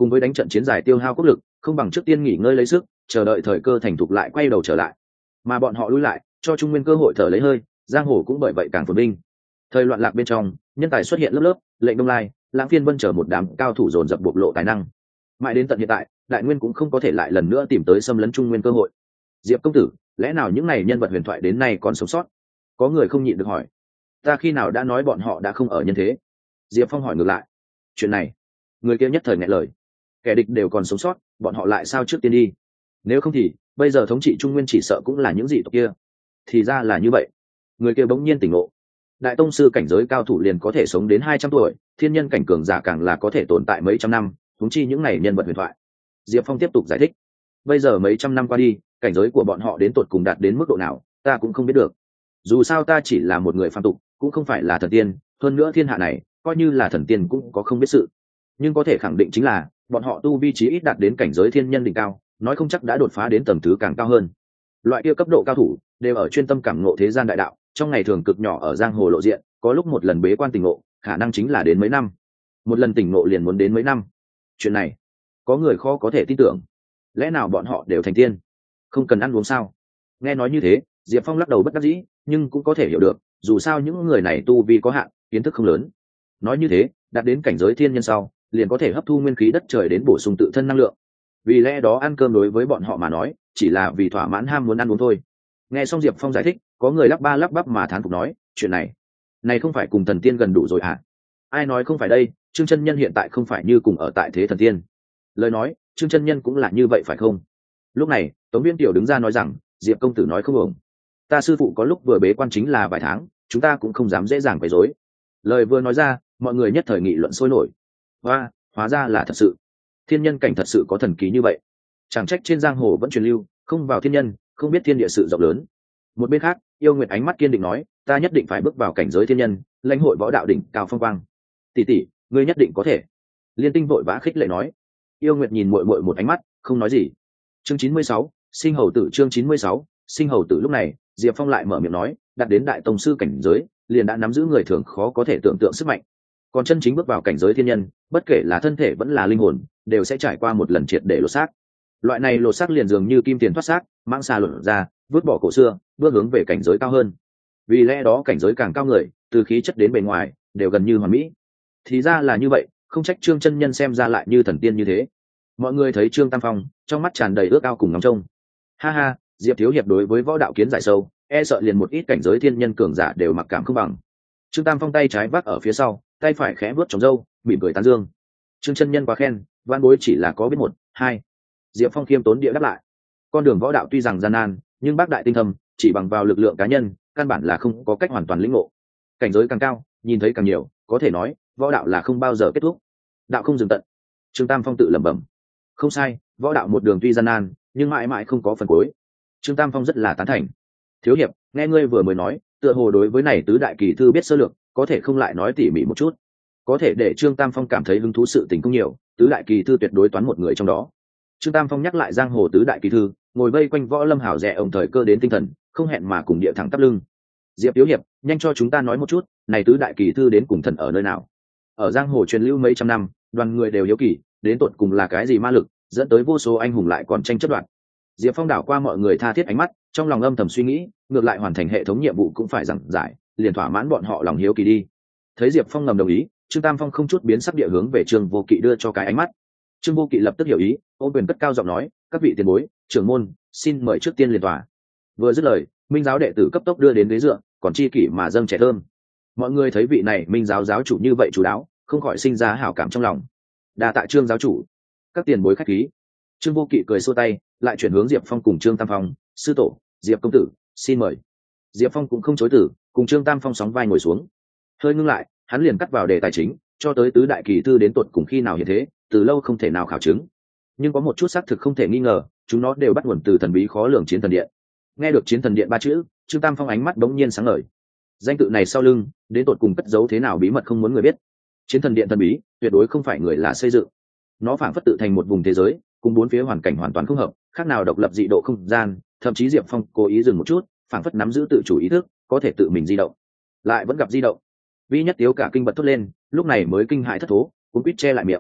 cùng với đánh trận chiến dài tiêu hao quốc lực, không bằng trước tiên nghỉ ngơi lấy sức, chờ đợi thời cơ thành thục lại quay đầu trở lại. Mà bọn họ lui lại, cho Trung Nguyên cơ hội thở lấy hơi, giang hồ cũng bởi vậy càng phồn vinh. Thời loạn lạc bên trong, nhân tài xuất hiện lớp lớp, lệnh Đông Lai, Lãng Phiên Vân chờ một đám cao thủ dồn dập bộc lộ tài năng. Mãi đến tận hiện tại, Đại Nguyên cũng không có thể lại lần nữa tìm tới xâm lấn Trung Nguyên cơ hội. Diệp công tử, lẽ nào những này nhân vật huyền thoại đến nay còn sống sót? Có người không nhịn được hỏi. Ta khi nào đã nói bọn họ đã không ở nhân thế? Diệp Phong hỏi ngược lại. Chuyện này, người kia nhất thời nghẹn lời. Kẻ địch đều còn sống sót, bọn họ lại sao trước tiên đi? Nếu không thì bây giờ thống trị Trung Nguyên chỉ sợ cũng là những dị tộc kia. Thì ra là như vậy. Người kia bỗng nhiên tỉnh ngộ. Đại tông sư cảnh giới cao thủ liền có thể sống đến hai trăm tuổi, thiên nhân cảnh cường giả càng là có thể tồn tại mấy trăm năm, huống chi những này nhân vật huyền thoại. Diệp Phong tiếp tục giải thích. Bây giờ mấy trăm năm qua đi, cảnh giới của bọn họ đến tột cùng đạt đến mức độ nào, ta cũng không biết được. Dù sao ta chỉ là một người phàm tục, cũng không phải là thần tiên, hơn nữa thiên hạ này, coi như là thần tiên cũng có không biết sự. Nhưng có thể khẳng định chính là, bọn họ tu vi trí ít đạt đến cảnh giới thiên nhân đỉnh cao, nói không chắc đã đột phá đến tầng thứ càng cao hơn. Loại kia cấp độ cao thủ đều ở chuyên tâm cảm ngộ thế gian đại đạo, trong ngày thường cực nhỏ ở giang hồ lộ diện, có lúc một lần bế quan tỉnh ngộ, khả năng chính là đến mấy năm. Một lần tỉnh ngộ liền muốn đến mấy năm. Chuyện này, có người khó có thể tin tưởng. Lẽ nào bọn họ đều thành tiên, không cần ăn uống sao? Nghe nói như thế, Diệp Phong lắc đầu bất đắc dĩ, nhưng cũng có thể hiểu được, dù sao những người này tu vi có hạn, kiến thức không lớn. Nói như thế, đạt đến cảnh giới thiên nhân sau, liền có thể hấp thu nguyên khí đất trời đến bổ sung tự thân năng lượng. Vì lẽ đó ăn cơm đối với bọn họ mà nói, chỉ là vì thỏa mãn ham muốn ăn uống thôi. Nghe xong Diệp Phong giải thích, có người lắp ba lắp bắp mà thán phục nói, chuyện này, này không phải cùng thần tiên gần đủ rồi à? Ai nói không phải đây, Trương chân nhân hiện tại không phải như cùng ở tại thế thần tiên. Lời nói, Trương chân nhân cũng là như vậy phải không? Lúc này, Tống Viễn Tiểu đứng ra nói rằng, Diệp công tử nói không ổn. Ta sư phụ có lúc vừa bế quan chính là vài tháng, chúng ta cũng không dám dễ dàng quấy rối. Lời vừa nói ra, mọi người nhất thời nghị luận sôi nổi. Hoa, hóa ra là thật sự. Thiên nhân cảnh thật sự có thần kỳ như vậy. Chẳng trách trên giang hồ vẫn truyền lưu, không vào thiên nhân, không biết thiên địa sự rộng lớn. Một bên khác, Yêu Nguyệt ánh mắt kiên định nói, ta nhất định phải bước vào cảnh giới thiên nhân, lãnh hội võ đạo đỉnh cao phong quang. Tỷ tỷ, ngươi nhất định có thể. Liên Tinh vội vã khích lệ nói. Yêu Nguyệt nhìn muội muội một ánh mắt, không nói gì. Chương chín mươi sáu, sinh hầu tử. Chương chín mươi sáu, sinh hầu tử. Lúc này, Diệp Phong lại mở miệng nói, đạt đến đại tông sư cảnh giới, liền đã nắm giữ người thường khó có thể tưởng tượng sức mạnh. Còn chân chính bước vào cảnh giới thiên nhân, bất kể là thân thể vẫn là linh hồn, đều sẽ trải qua một lần triệt để lột xác. Loại này lột xác liền dường như kim tiền thoát xác, mang xa lột ra, vứt bỏ cổ xưa, bước hướng về cảnh giới cao hơn. Vì lẽ đó cảnh giới càng cao người, từ khí chất đến bề ngoài, đều gần như hoàn mỹ. Thì ra là như vậy, không trách Trương chân nhân xem ra lại như thần tiên như thế. Mọi người thấy Trương Tam Phong, trong mắt tràn đầy ước ao cùng ngóng trông. Ha ha, Diệp thiếu hiệp đối với võ đạo kiến giải sâu, e sợ liền một ít cảnh giới thiên nhân cường giả đều mặc cảm không bằng. Trương Tam Phong tay trái vác ở phía sau, tay phải khẽ vuốt trồng râu, mỉm cười tán dương. Trương chân nhân quá khen, văn bối chỉ là có biết một, hai. Diệp Phong khiêm tốn địa đáp lại. Con đường võ đạo tuy rằng gian nan, nhưng bác đại tinh thâm, chỉ bằng vào lực lượng cá nhân, căn bản là không có cách hoàn toàn lĩnh ngộ. Cảnh giới càng cao, nhìn thấy càng nhiều, có thể nói, võ đạo là không bao giờ kết thúc, đạo không dừng tận. Trương Tam Phong tự lẩm bẩm. Không sai, võ đạo một đường tuy gian nan, nhưng mãi mãi không có phần cuối. Trương Tam Phong rất là tán thành. Thiếu hiệp, nghe ngươi vừa mới nói, tựa hồ đối với này tứ đại kỳ thư biết sơ lược, có thể không lại nói tỉ mỉ một chút. Có thể để Trương Tam Phong cảm thấy hứng thú sự tình cũng nhiều, tứ đại kỳ thư tuyệt đối toán một người trong đó. Trương Tam Phong nhắc lại giang hồ tứ đại kỳ thư, ngồi vây quanh Võ Lâm hảo rẻ ông thời cơ đến tinh thần, không hẹn mà cùng địa thẳng tắp lưng. Diệp thiếu hiệp, nhanh cho chúng ta nói một chút, này tứ đại kỳ thư đến cùng thần ở nơi nào? Ở giang hồ truyền lưu mấy trăm năm, đoàn người đều hiếu kỳ, đến tột cùng là cái gì ma lực, dẫn tới vô số anh hùng lại còn tranh chấp đoạn. Diệp Phong đảo qua mọi người tha thiết ánh mắt, trong lòng âm thầm suy nghĩ, ngược lại hoàn thành hệ thống nhiệm vụ cũng phải giảng giải, liền thỏa mãn bọn họ lòng hiếu kỳ đi. Thấy Diệp Phong ngầm đồng ý, Trương Tam Phong không chút biến sắc địa hướng về Trương Vô Kỵ đưa cho cái ánh mắt. Trương Vô Kỵ lập tức hiểu ý, ôm quyền cất cao giọng nói, các vị tiền bối, trưởng môn, xin mời trước tiên liền tòa. Vừa dứt lời, minh giáo đệ tử cấp tốc đưa đến ghế dựa, còn chi kỷ mà dâng trẻ thơm. Mọi người thấy vị này minh giáo giáo chủ như vậy chủ đáo, không khỏi sinh ra hảo cảm trong lòng. Đa tạ Trương giáo chủ. Các tiền bối khách khí. Trương Vô Kỵ cười xua tay, lại chuyển hướng Diệp Phong cùng Trương Tam Phong, sư tổ, Diệp công tử, xin mời. Diệp Phong cũng không chối từ, cùng Trương Tam Phong sóng vai ngồi xuống. Hơi ngưng lại, hắn liền cắt vào đề tài chính, cho tới tứ đại kỳ thư đến tột cùng khi nào hiện thế, từ lâu không thể nào khảo chứng. Nhưng có một chút xác thực không thể nghi ngờ, chúng nó đều bắt nguồn từ thần bí khó lường Chiến Thần Điện. Nghe được Chiến Thần Điện ba chữ, Trương Tam Phong ánh mắt bỗng nhiên sáng ngời. Danh tự này sau lưng, đến tột cùng cất giấu thế nào bí mật không muốn người biết. Chiến Thần Điện thần bí, tuyệt đối không phải người là xây dựng. Nó phảng phất tự thành một vùng thế giới, cùng bốn phía hoàn cảnh hoàn toàn không hợp, khác nào độc lập dị độ không gian, thậm chí Diệp Phong cố ý dừng một chút, phảng phất nắm giữ tự chủ ý thức, có thể tự mình di động. Lại vẫn gặp di động. Vi Nhất Tiếu cả kinh bật thốt lên, lúc này mới kinh hãi thất thố, cũng quýt che lại miệng.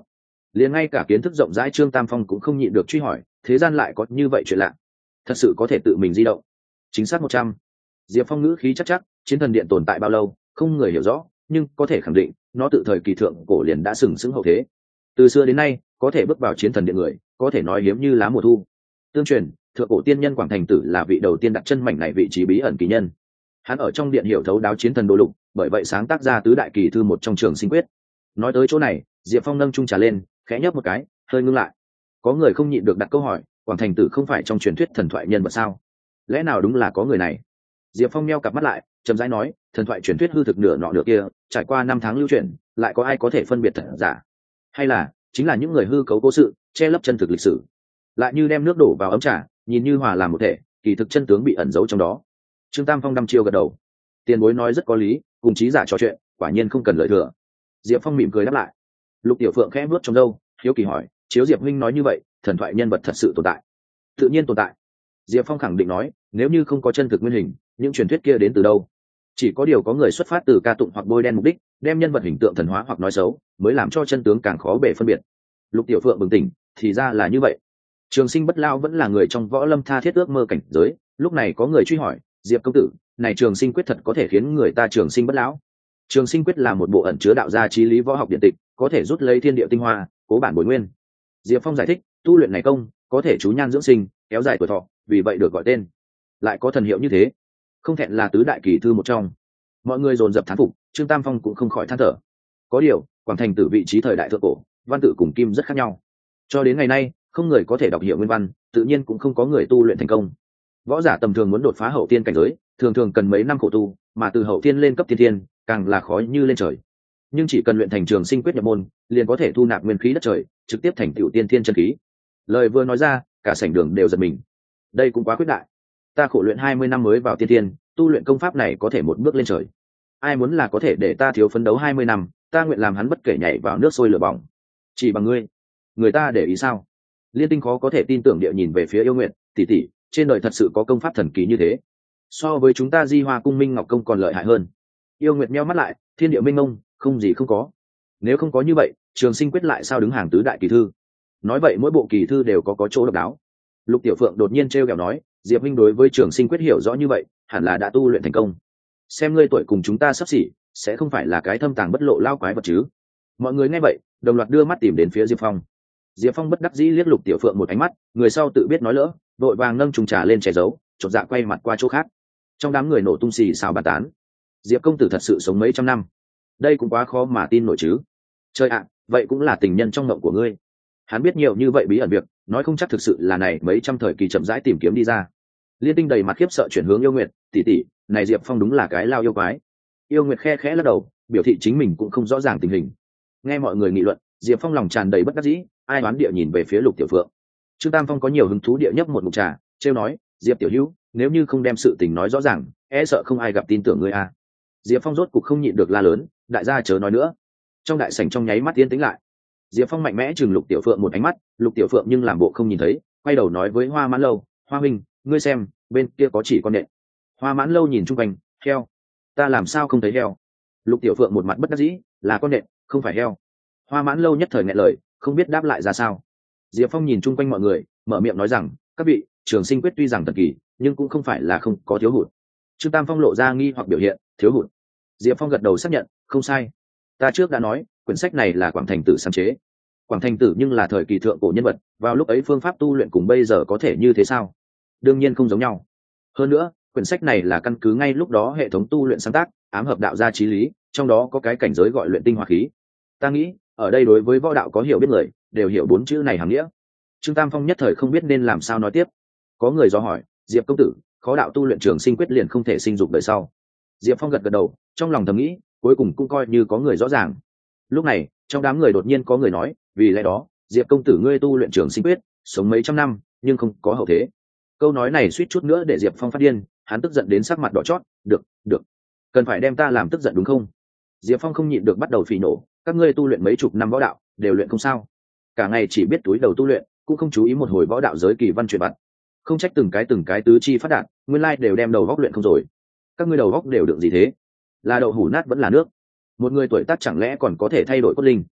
liền ngay cả kiến thức rộng rãi Trương Tam Phong cũng không nhịn được truy hỏi, thế gian lại có như vậy chuyện lạ, thật sự có thể tự mình di động? Chính xác một trăm. Diệp Phong ngữ khí chắc chắc, chiến thần điện tồn tại bao lâu không người hiểu rõ, nhưng có thể khẳng định nó tự thời kỳ thượng cổ liền đã sừng sững hậu thế. Từ xưa đến nay có thể bước vào chiến thần điện người có thể nói hiếm như lá mùa thu. Tương truyền thượng cổ tiên nhân Quảng Thành Tử là vị đầu tiên đặt chân mảnh này vị trí bí ẩn kỳ nhân. Hắn ở trong điện hiểu thấu đáo chiến thần đồ lục, bởi vậy sáng tác ra tứ đại kỳ thư một trong Trường Sinh Quyết. Nói tới chỗ này, Diệp Phong nâng chung trà lên, khẽ nhấp một cái, hơi ngưng lại. Có người không nhịn được đặt câu hỏi, Quảng Thành Tử không phải trong truyền thuyết thần thoại nhân vật sao? Lẽ nào đúng là có người này? Diệp Phong meo cặp mắt lại, chậm rãi nói, thần thoại truyền thuyết hư thực nửa nọ nửa kia, trải qua năm tháng lưu truyền, lại có ai có thể phân biệt thật giả? Hay là chính là những người hư cấu cố sự, che lấp chân thực lịch sử, lại như đem nước đổ vào ấm trà, nhìn như hòa làm một thể, kỳ thực chân tướng bị ẩn giấu trong đó. Trương Tam Phong đăm chiêu gật đầu, tiền bối nói rất có lý, cùng trí giả trò chuyện, quả nhiên không cần lời thừa. Diệp Phong mỉm cười đáp lại. Lục Tiểu Phượng khẽ vuốt trong râu, hiếu kỳ hỏi, chiếu Diệp huynh nói như vậy, thần thoại nhân vật thật sự tồn tại? Tự nhiên tồn tại. Diệp Phong khẳng định nói, nếu như không có chân thực nguyên hình, những truyền thuyết kia đến từ đâu? Chỉ có điều có người xuất phát từ ca tụng hoặc bôi đen mục đích, đem nhân vật hình tượng thần hóa hoặc nói xấu, mới làm cho chân tướng càng khó bề phân biệt. Lục Tiểu Phượng bừng tỉnh, thì ra là như vậy. Trường Sinh Bất Lao vẫn là người trong võ lâm tha thiết ước mơ cảnh giới, lúc này có người truy hỏi, Diệp công tử, này Trường Sinh Quyết thật có thể khiến người ta trường sinh bất lão? Trường Sinh Quyết là một bộ ẩn chứa đạo gia chí lý võ học điện tịch, có thể rút lấy thiên địa tinh hoa, cố bản bồi nguyên. Diệp Phong giải thích, tu luyện này công có thể chú nhan dưỡng sinh, kéo dài tuổi thọ, vì vậy được gọi tên. Lại có thần hiệu như thế, không thẹn là tứ đại kỳ thư một trong. Mọi người dồn dập thán phục, Trương Tam Phong cũng không khỏi than thở. Có điều, Quảng Thành Tử vị trí thời đại thượng cổ, văn tự cùng kim rất khác nhau. Cho đến ngày nay, không người có thể đọc hiểu nguyên văn, tự nhiên cũng không có người tu luyện thành công. Võ giả tầm thường muốn đột phá hậu tiên cảnh giới, thường thường cần mấy năm khổ tu, mà từ hậu tiên lên cấp tiên tiên, càng là khó như lên trời. Nhưng chỉ cần luyện thành Trường Sinh Quyết nhập môn, liền có thể thu nạp nguyên khí đất trời, trực tiếp thành tiểu tiên thiên chân khí. Lời vừa nói ra, cả sảnh đường đều giật mình. Đây cũng quá khuyết đại. Ta khổ luyện hai mươi năm mới vào tiên tiên, tu luyện công pháp này có thể một bước lên trời. Ai muốn là có thể để ta thiếu phấn đấu hai mươi năm, ta nguyện làm hắn bất kể nhảy vào nước sôi lửa bỏng. Chỉ bằng ngươi, người ta để ý sao? Liên Tinh khó có thể tin tưởng địa nhìn về phía Yêu Nguyện, tỷ tỷ, trên đời thật sự có công pháp thần kỳ như thế, so với chúng ta Di Hoa cung Minh Ngọc công còn lợi hại hơn. Yêu Nguyệt meo mắt lại, thiên địa minh mông, không gì không có. Nếu không có như vậy, Trường Sinh Quyết lại sao đứng hàng tứ đại kỳ thư? Nói vậy mỗi bộ kỳ thư đều có có chỗ độc đáo. Lục Tiểu Phượng đột nhiên trêu ghẹo nói, Diệp huynh đối với Trường Sinh Quyết hiểu rõ như vậy, hẳn là đã tu luyện thành công. Xem ngươi tuổi cùng chúng ta sắp xỉ, sẽ không phải là cái thâm tàng bất lộ lao quái vật chứ? Mọi người nghe vậy, đồng loạt đưa mắt tìm đến phía Diệp Phong. Diệp Phong bất đắc dĩ liếc Lục Tiểu Phượng một ánh mắt, người sau tự biết nói lỡ, đội vàng nâng trùng trà lên che giấu, chột dạ quay mặt qua chỗ khác. Trong đám người nổ tung xì xào bàn tán. Diệp công tử thật sự sống mấy trăm năm, đây cũng quá khó mà tin nổi chứ. Trời ạ, vậy cũng là tình nhân trong mộng của ngươi. Hắn biết nhiều như vậy bí ẩn việc, nói không chắc thực sự là này mấy trăm thời kỳ chậm rãi tìm kiếm đi ra. Liên Tinh đầy mặt khiếp sợ chuyển hướng Yêu Nguyệt, tỷ tỷ, này Diệp Phong đúng là cái lao yêu quái. Yêu Nguyệt khe khẽ lắc đầu, biểu thị chính mình cũng không rõ ràng tình hình. Nghe mọi người nghị luận, Diệp Phong lòng tràn đầy bất đắc dĩ, ai đoán địa nhìn về phía Lục Tiểu Phượng. Trương Tam Phong có nhiều hứng thú địa nhấp một ngụm trà, trêu nói, Diệp tiểu hữu, nếu như không đem sự tình nói rõ ràng, e sợ không ai gặp tin tưởng ngươi a. Diệp Phong rốt cục không nhịn được la lớn, đại gia chớ nói nữa. Trong đại sảnh trong nháy mắt yên tĩnh lại. Diệp Phong mạnh mẽ chừng Lục Tiểu Phượng một ánh mắt, Lục Tiểu Phượng nhưng làm bộ không nhìn thấy, quay đầu nói với Hoa Mãn Lâu, Hoa huynh, ngươi xem, bên kia có chỉ con nện. Hoa Mãn Lâu nhìn chung quanh, heo. Ta làm sao không thấy heo? Lục Tiểu Phượng một mặt bất đắc dĩ, là con nện, không phải heo. Hoa Mãn Lâu nhất thời nghẹn lời, không biết đáp lại ra sao. Diệp Phong nhìn chung quanh mọi người, mở miệng nói rằng, các vị, Trường Sinh Quyết tuy rằng thần kỳ, nhưng cũng không phải là không có thiếu hụt. Trương Tam Phong lộ ra nghi hoặc biểu hiện, thiếu hụt. Diệp Phong gật đầu xác nhận, không sai. Ta trước đã nói, quyển sách này là Quảng Thành Tử sáng chế. Quảng Thành Tử nhưng là thời kỳ thượng cổ nhân vật, vào lúc ấy phương pháp tu luyện cùng bây giờ có thể như thế sao? Đương nhiên không giống nhau. Hơn nữa, quyển sách này là căn cứ ngay lúc đó hệ thống tu luyện sáng tác, ám hợp đạo gia chí lý, trong đó có cái cảnh giới gọi luyện tinh hoa khí. Ta nghĩ, ở đây đối với võ đạo có hiểu biết người, đều hiểu bốn chữ này hàm nghĩa. Trương Tam Phong nhất thời không biết nên làm sao nói tiếp. Có người dò hỏi, Diệp công tử, khó đạo tu luyện Trường Sinh Quyết liền không thể sinh dục đời sau? Diệp Phong gật gật đầu, trong lòng thầm nghĩ, cuối cùng cũng coi như có người rõ ràng. Lúc này, trong đám người đột nhiên có người nói, vì lẽ đó, Diệp công tử ngươi tu luyện Trường Sinh Quyết, sống mấy trăm năm, nhưng không có hậu thế. Câu nói này suýt chút nữa để Diệp Phong phát điên, hắn tức giận đến sắc mặt đỏ chót, được, được, cần phải đem ta làm tức giận đúng không? Diệp Phong không nhịn được bắt đầu phỉ nổ, các ngươi tu luyện mấy chục năm võ đạo, đều luyện không sao? Cả ngày chỉ biết túi đầu tu luyện, cũng không chú ý một hồi võ đạo giới kỳ văn truyền vặt. Không trách từng cái từng cái tứ chi phát đạt, nguyên lai đều đem đầu góc luyện không rồi. Các ngươi đầu góc đều đựng gì thế? Là đậu hủ nát vẫn là nước? Một người tuổi tác chẳng lẽ còn có thể thay đổi cốt linh?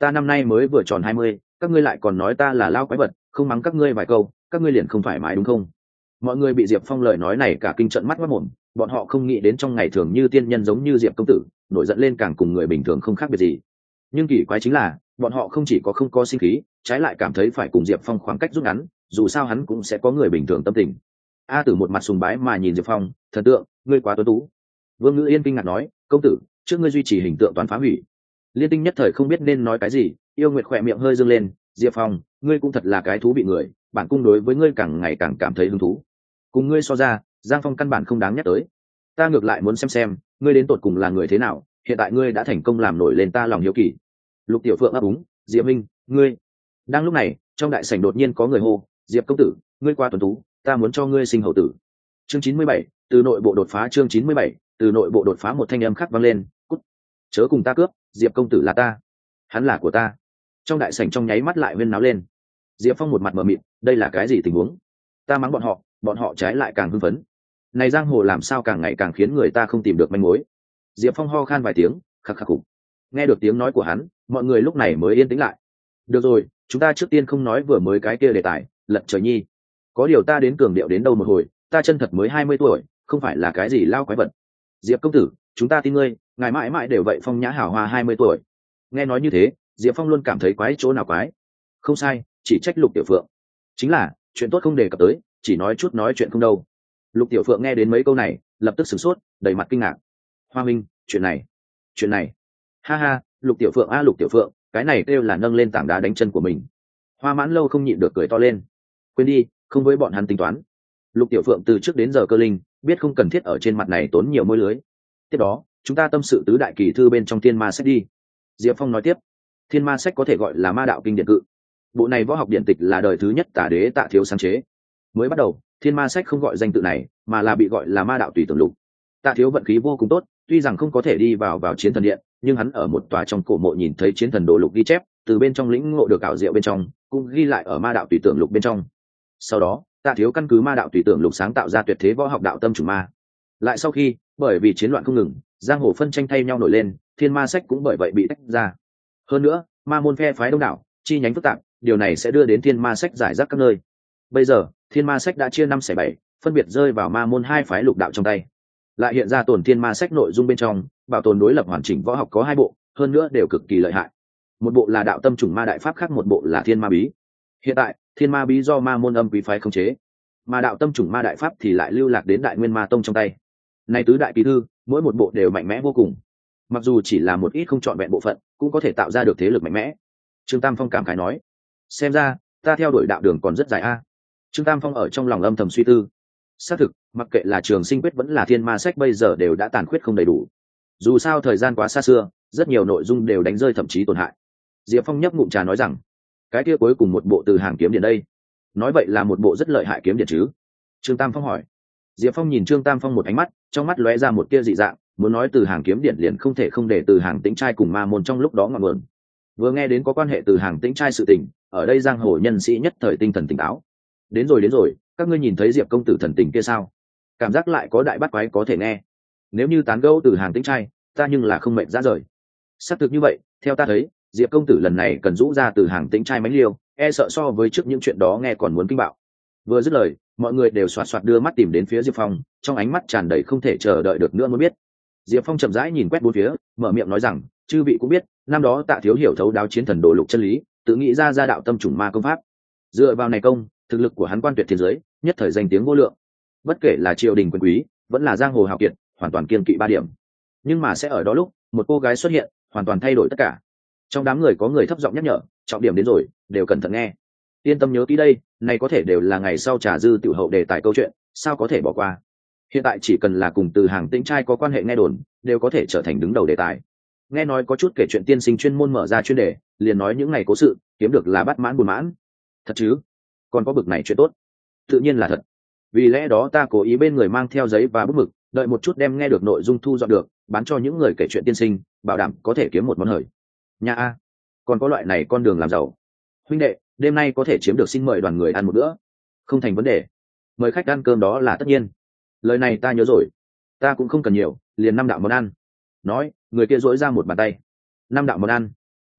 ta năm nay mới vừa tròn hai mươi, các ngươi lại còn nói ta là lao quái vật, không mắng các ngươi vài câu các ngươi liền không thoải mái đúng không? Mọi người bị Diệp Phong lời nói này cả kinh trận mắt mất mồm, bọn họ không nghĩ đến trong ngày thường như tiên nhân giống như Diệp công tử nổi giận lên càng cùng người bình thường không khác biệt gì. Nhưng kỳ quái chính là bọn họ không chỉ có không có sinh khí, trái lại cảm thấy phải cùng Diệp Phong khoảng cách rút ngắn, dù sao hắn cũng sẽ có người bình thường tâm tình. A Tử một mặt sùng bái mà nhìn Diệp Phong, thần tượng, ngươi quá tuấn tú. Vương Ngữ Yên kinh ngạc nói, công tử, trước ngươi duy trì hình tượng toán phá hủy. Liên Tinh nhất thời không biết nên nói cái gì, Yêu Nguyệt khỏe miệng hơi dương lên, Diệp Phong, ngươi cũng thật là cái thú bị người, bản cung đối với ngươi càng ngày càng cảm thấy hứng thú. Cùng ngươi so ra, Giang Phong căn bản không đáng nhắc tới. Ta ngược lại muốn xem xem, ngươi đến tột cùng là người thế nào, hiện tại ngươi đã thành công làm nổi lên ta lòng hiếu kỳ. Lục Tiểu Phượng ấp úng, Diệp Minh, ngươi. Đang lúc này, trong đại sảnh đột nhiên có người hô, Diệp công tử, ngươi qua tuần tú, ta muốn cho ngươi sinh hậu tử. Chương chín mươi bảy, từ nội bộ đột phá. Chương chín mươi bảy, từ nội bộ đột phá. Một thanh âm khắc vang lên, cút, chớ cùng ta cướp, Diệp công tử là ta, hắn là của ta. Trong đại sảnh trong nháy mắt lại huyên náo lên. Diệp Phong một mặt mờ mịt, đây là cái gì tình huống? Ta mắng bọn họ, bọn họ trái lại càng hưng phấn. Này giang hồ làm sao càng ngày càng khiến người ta không tìm được manh mối. Diệp Phong ho khan vài tiếng, khắc khắc khủng. Nghe được tiếng nói của hắn, mọi người lúc này mới yên tĩnh lại. Được rồi, chúng ta trước tiên không nói vừa mới cái kia đề tài, lật trời nhi. Có điều ta đến cường điệu đến đâu một hồi, ta chân thật mới hai mươi tuổi, không phải là cái gì lao quái vật. Diệp công tử, chúng ta tin ngươi, ngài mãi mãi đều vậy phong nhã hào hoa hai mươi tuổi. Nghe nói như thế, Diệp Phong luôn cảm thấy quái chỗ nào quái. Không sai, chỉ trách Lục Tiểu Phượng. Chính là, chuyện tốt không đề cập tới, chỉ nói chút nói chuyện không đâu. Lục Tiểu Phượng nghe đến mấy câu này, lập tức sửng sốt, đầy mặt kinh ngạc. Hoa Minh, chuyện này, chuyện này. Ha ha, Lục Tiểu Phượng a Lục Tiểu Phượng, cái này kêu là nâng lên tảng đá đánh chân của mình. Hoa Mãn Lâu không nhịn được cười to lên. Quên đi, không với bọn hắn tính toán. Lục Tiểu Phượng từ trước đến giờ cơ linh, biết không cần thiết ở trên mặt này tốn nhiều môi lưới. Tiếp đó, chúng ta tâm sự tứ đại kỳ thư bên trong Thiên Ma Sách đi. Diệp Phong nói tiếp. Thiên Ma Sách có thể gọi là ma đạo kinh điển cự. Bộ này võ học điện tịch là đời thứ nhất Tả Đế Tạ Thiếu sáng chế. Mới bắt đầu, Thiên Ma Sách không gọi danh tự này, mà là bị gọi là Ma đạo tùy tưởng lục. Tạ Thiếu vận khí vô cùng tốt, tuy rằng không có thể đi vào vào chiến thần điện, nhưng hắn ở một tòa trong cổ mộ nhìn thấy chiến thần đồ lục ghi chép, từ bên trong lĩnh ngộ được ảo diệu bên trong, cũng ghi lại ở Ma đạo tùy tưởng lục bên trong. Sau đó, Tạ Thiếu căn cứ Ma đạo tùy tưởng lục sáng tạo ra tuyệt thế võ học đạo tâm chủ ma. Lại sau khi, bởi vì chiến loạn không ngừng, giang hồ phân tranh thay nhau nổi lên, Thiên Ma Sách cũng bởi vậy bị tách ra. Hơn nữa, ma môn phe phái đông đảo, chi nhánh phức tạp, điều này sẽ đưa đến Thiên Ma Sách giải rác các nơi. Bây giờ, Thiên Ma Sách đã chia năm xẻ bảy, phân biệt rơi vào ma môn hai phái lục đạo trong tay. Lại hiện ra tồn Thiên Ma Sách nội dung bên trong, bảo tồn đối lập hoàn chỉnh võ học có hai bộ, hơn nữa đều cực kỳ lợi hại. Một bộ là đạo tâm trùng ma đại pháp, khác một bộ là Thiên Ma bí. Hiện tại, Thiên Ma bí do ma môn âm quý phái khống chế, mà đạo tâm trùng ma đại pháp thì lại lưu lạc đến Đại Nguyên Ma Tông trong tay. Này tứ đại kỳ thư, mỗi một bộ đều mạnh mẽ vô cùng. Mặc dù chỉ là một ít không trọn vẹn bộ phận, cũng có thể tạo ra được thế lực mạnh mẽ. Trương Tam Phong cảm khái nói, xem ra ta theo đuổi đạo đường còn rất dài a. Trương Tam Phong ở trong lòng âm thầm suy tư. Xác thực, mặc kệ là Trường Sinh Quyết vẫn là Thiên Ma Sách bây giờ đều đã tàn khuyết không đầy đủ. Dù sao thời gian quá xa xưa, rất nhiều nội dung đều đánh rơi thậm chí tổn hại. Diệp Phong nhấp ngụm trà nói rằng, cái kia cuối cùng một bộ Từ Hàng kiếm điện đây, nói vậy là một bộ rất lợi hại kiếm điện chứ? Trương Tam Phong hỏi. Diệp Phong nhìn Trương Tam Phong một ánh mắt, trong mắt lóe ra một tia dị dạng, muốn nói Từ Hàng kiếm điện liền không thể không để Từ Hàng Tĩnh trai cùng ma môn trong lúc đó ngọn nguồn. Vừa nghe đến có quan hệ Từ Hàng Tĩnh trai sự tình, ở đây giang hồ nhân sĩ nhất thời tinh thần tỉnh táo. Đến rồi đến rồi, các ngươi nhìn thấy Diệp công tử thần tình kia sao? Cảm giác lại có đại bát quái có thể nghe. Nếu như tán gẫu Từ Hàng Tĩnh trai, ta nhưng là không mệt ra rời. Xác thực như vậy, theo ta thấy, Diệp công tử lần này cần rũ ra Từ Hàng Tĩnh trai mánh liêu, e sợ so với trước những chuyện đó nghe còn muốn kinh bạo. Vừa dứt lời, mọi người đều xoạt xoạt đưa mắt tìm đến phía Diệp Phong, trong ánh mắt tràn đầy không thể chờ đợi được nữa muốn biết. Diệp Phong chậm rãi nhìn quét bốn phía, mở miệng nói rằng, chư vị cũng biết, năm đó Tạ Thiếu hiểu thấu đáo chiến thần đồ lục chân lý, tự nghĩ ra ra đạo tâm chủng ma công pháp. Dựa vào này công, thực lực của hắn quan tuyệt thiên giới, nhất thời danh tiếng vô lượng. Bất kể là triều đình quyền quý, vẫn là giang hồ hào kiệt, hoàn toàn kiên kỵ ba điểm. Nhưng mà sẽ ở đó lúc, một cô gái xuất hiện, hoàn toàn thay đổi tất cả. Trong đám người có người thấp giọng nhắc nhở, trọng điểm đến rồi, đều cẩn thận nghe. Yên tâm nhớ kỹ đây, này có thể đều là ngày sau trà dư tiểu hậu đề tài câu chuyện, sao có thể bỏ qua. Hiện tại chỉ cần là cùng Từ Hàng Tĩnh trai có quan hệ nghe đồn, đều có thể trở thành đứng đầu đề tài. Nghe nói có chút kể chuyện tiên sinh chuyên môn mở ra chuyên đề, liền nói những ngày cố sự, kiếm được là bắt mãn buồn mãn. Thật chứ? Còn có bực này chuyện tốt? Tự nhiên là thật. Vì lẽ đó ta cố ý bên người mang theo giấy và bút mực, đợi một chút đem nghe được nội dung thu dọn được, bán cho những người kể chuyện tiên sinh, bảo đảm có thể kiếm một món hời. Nha a, còn có loại này con đường làm giàu. Huynh đệ, đêm nay có thể chiếm được, xin mời đoàn người ăn một bữa. Không thành vấn đề. Mời khách ăn cơm đó là tất nhiên. Lời này ta nhớ rồi. Ta cũng không cần nhiều, liền năm đạo món ăn. Nói, người kia dỗi ra một bàn tay. Năm đạo món ăn.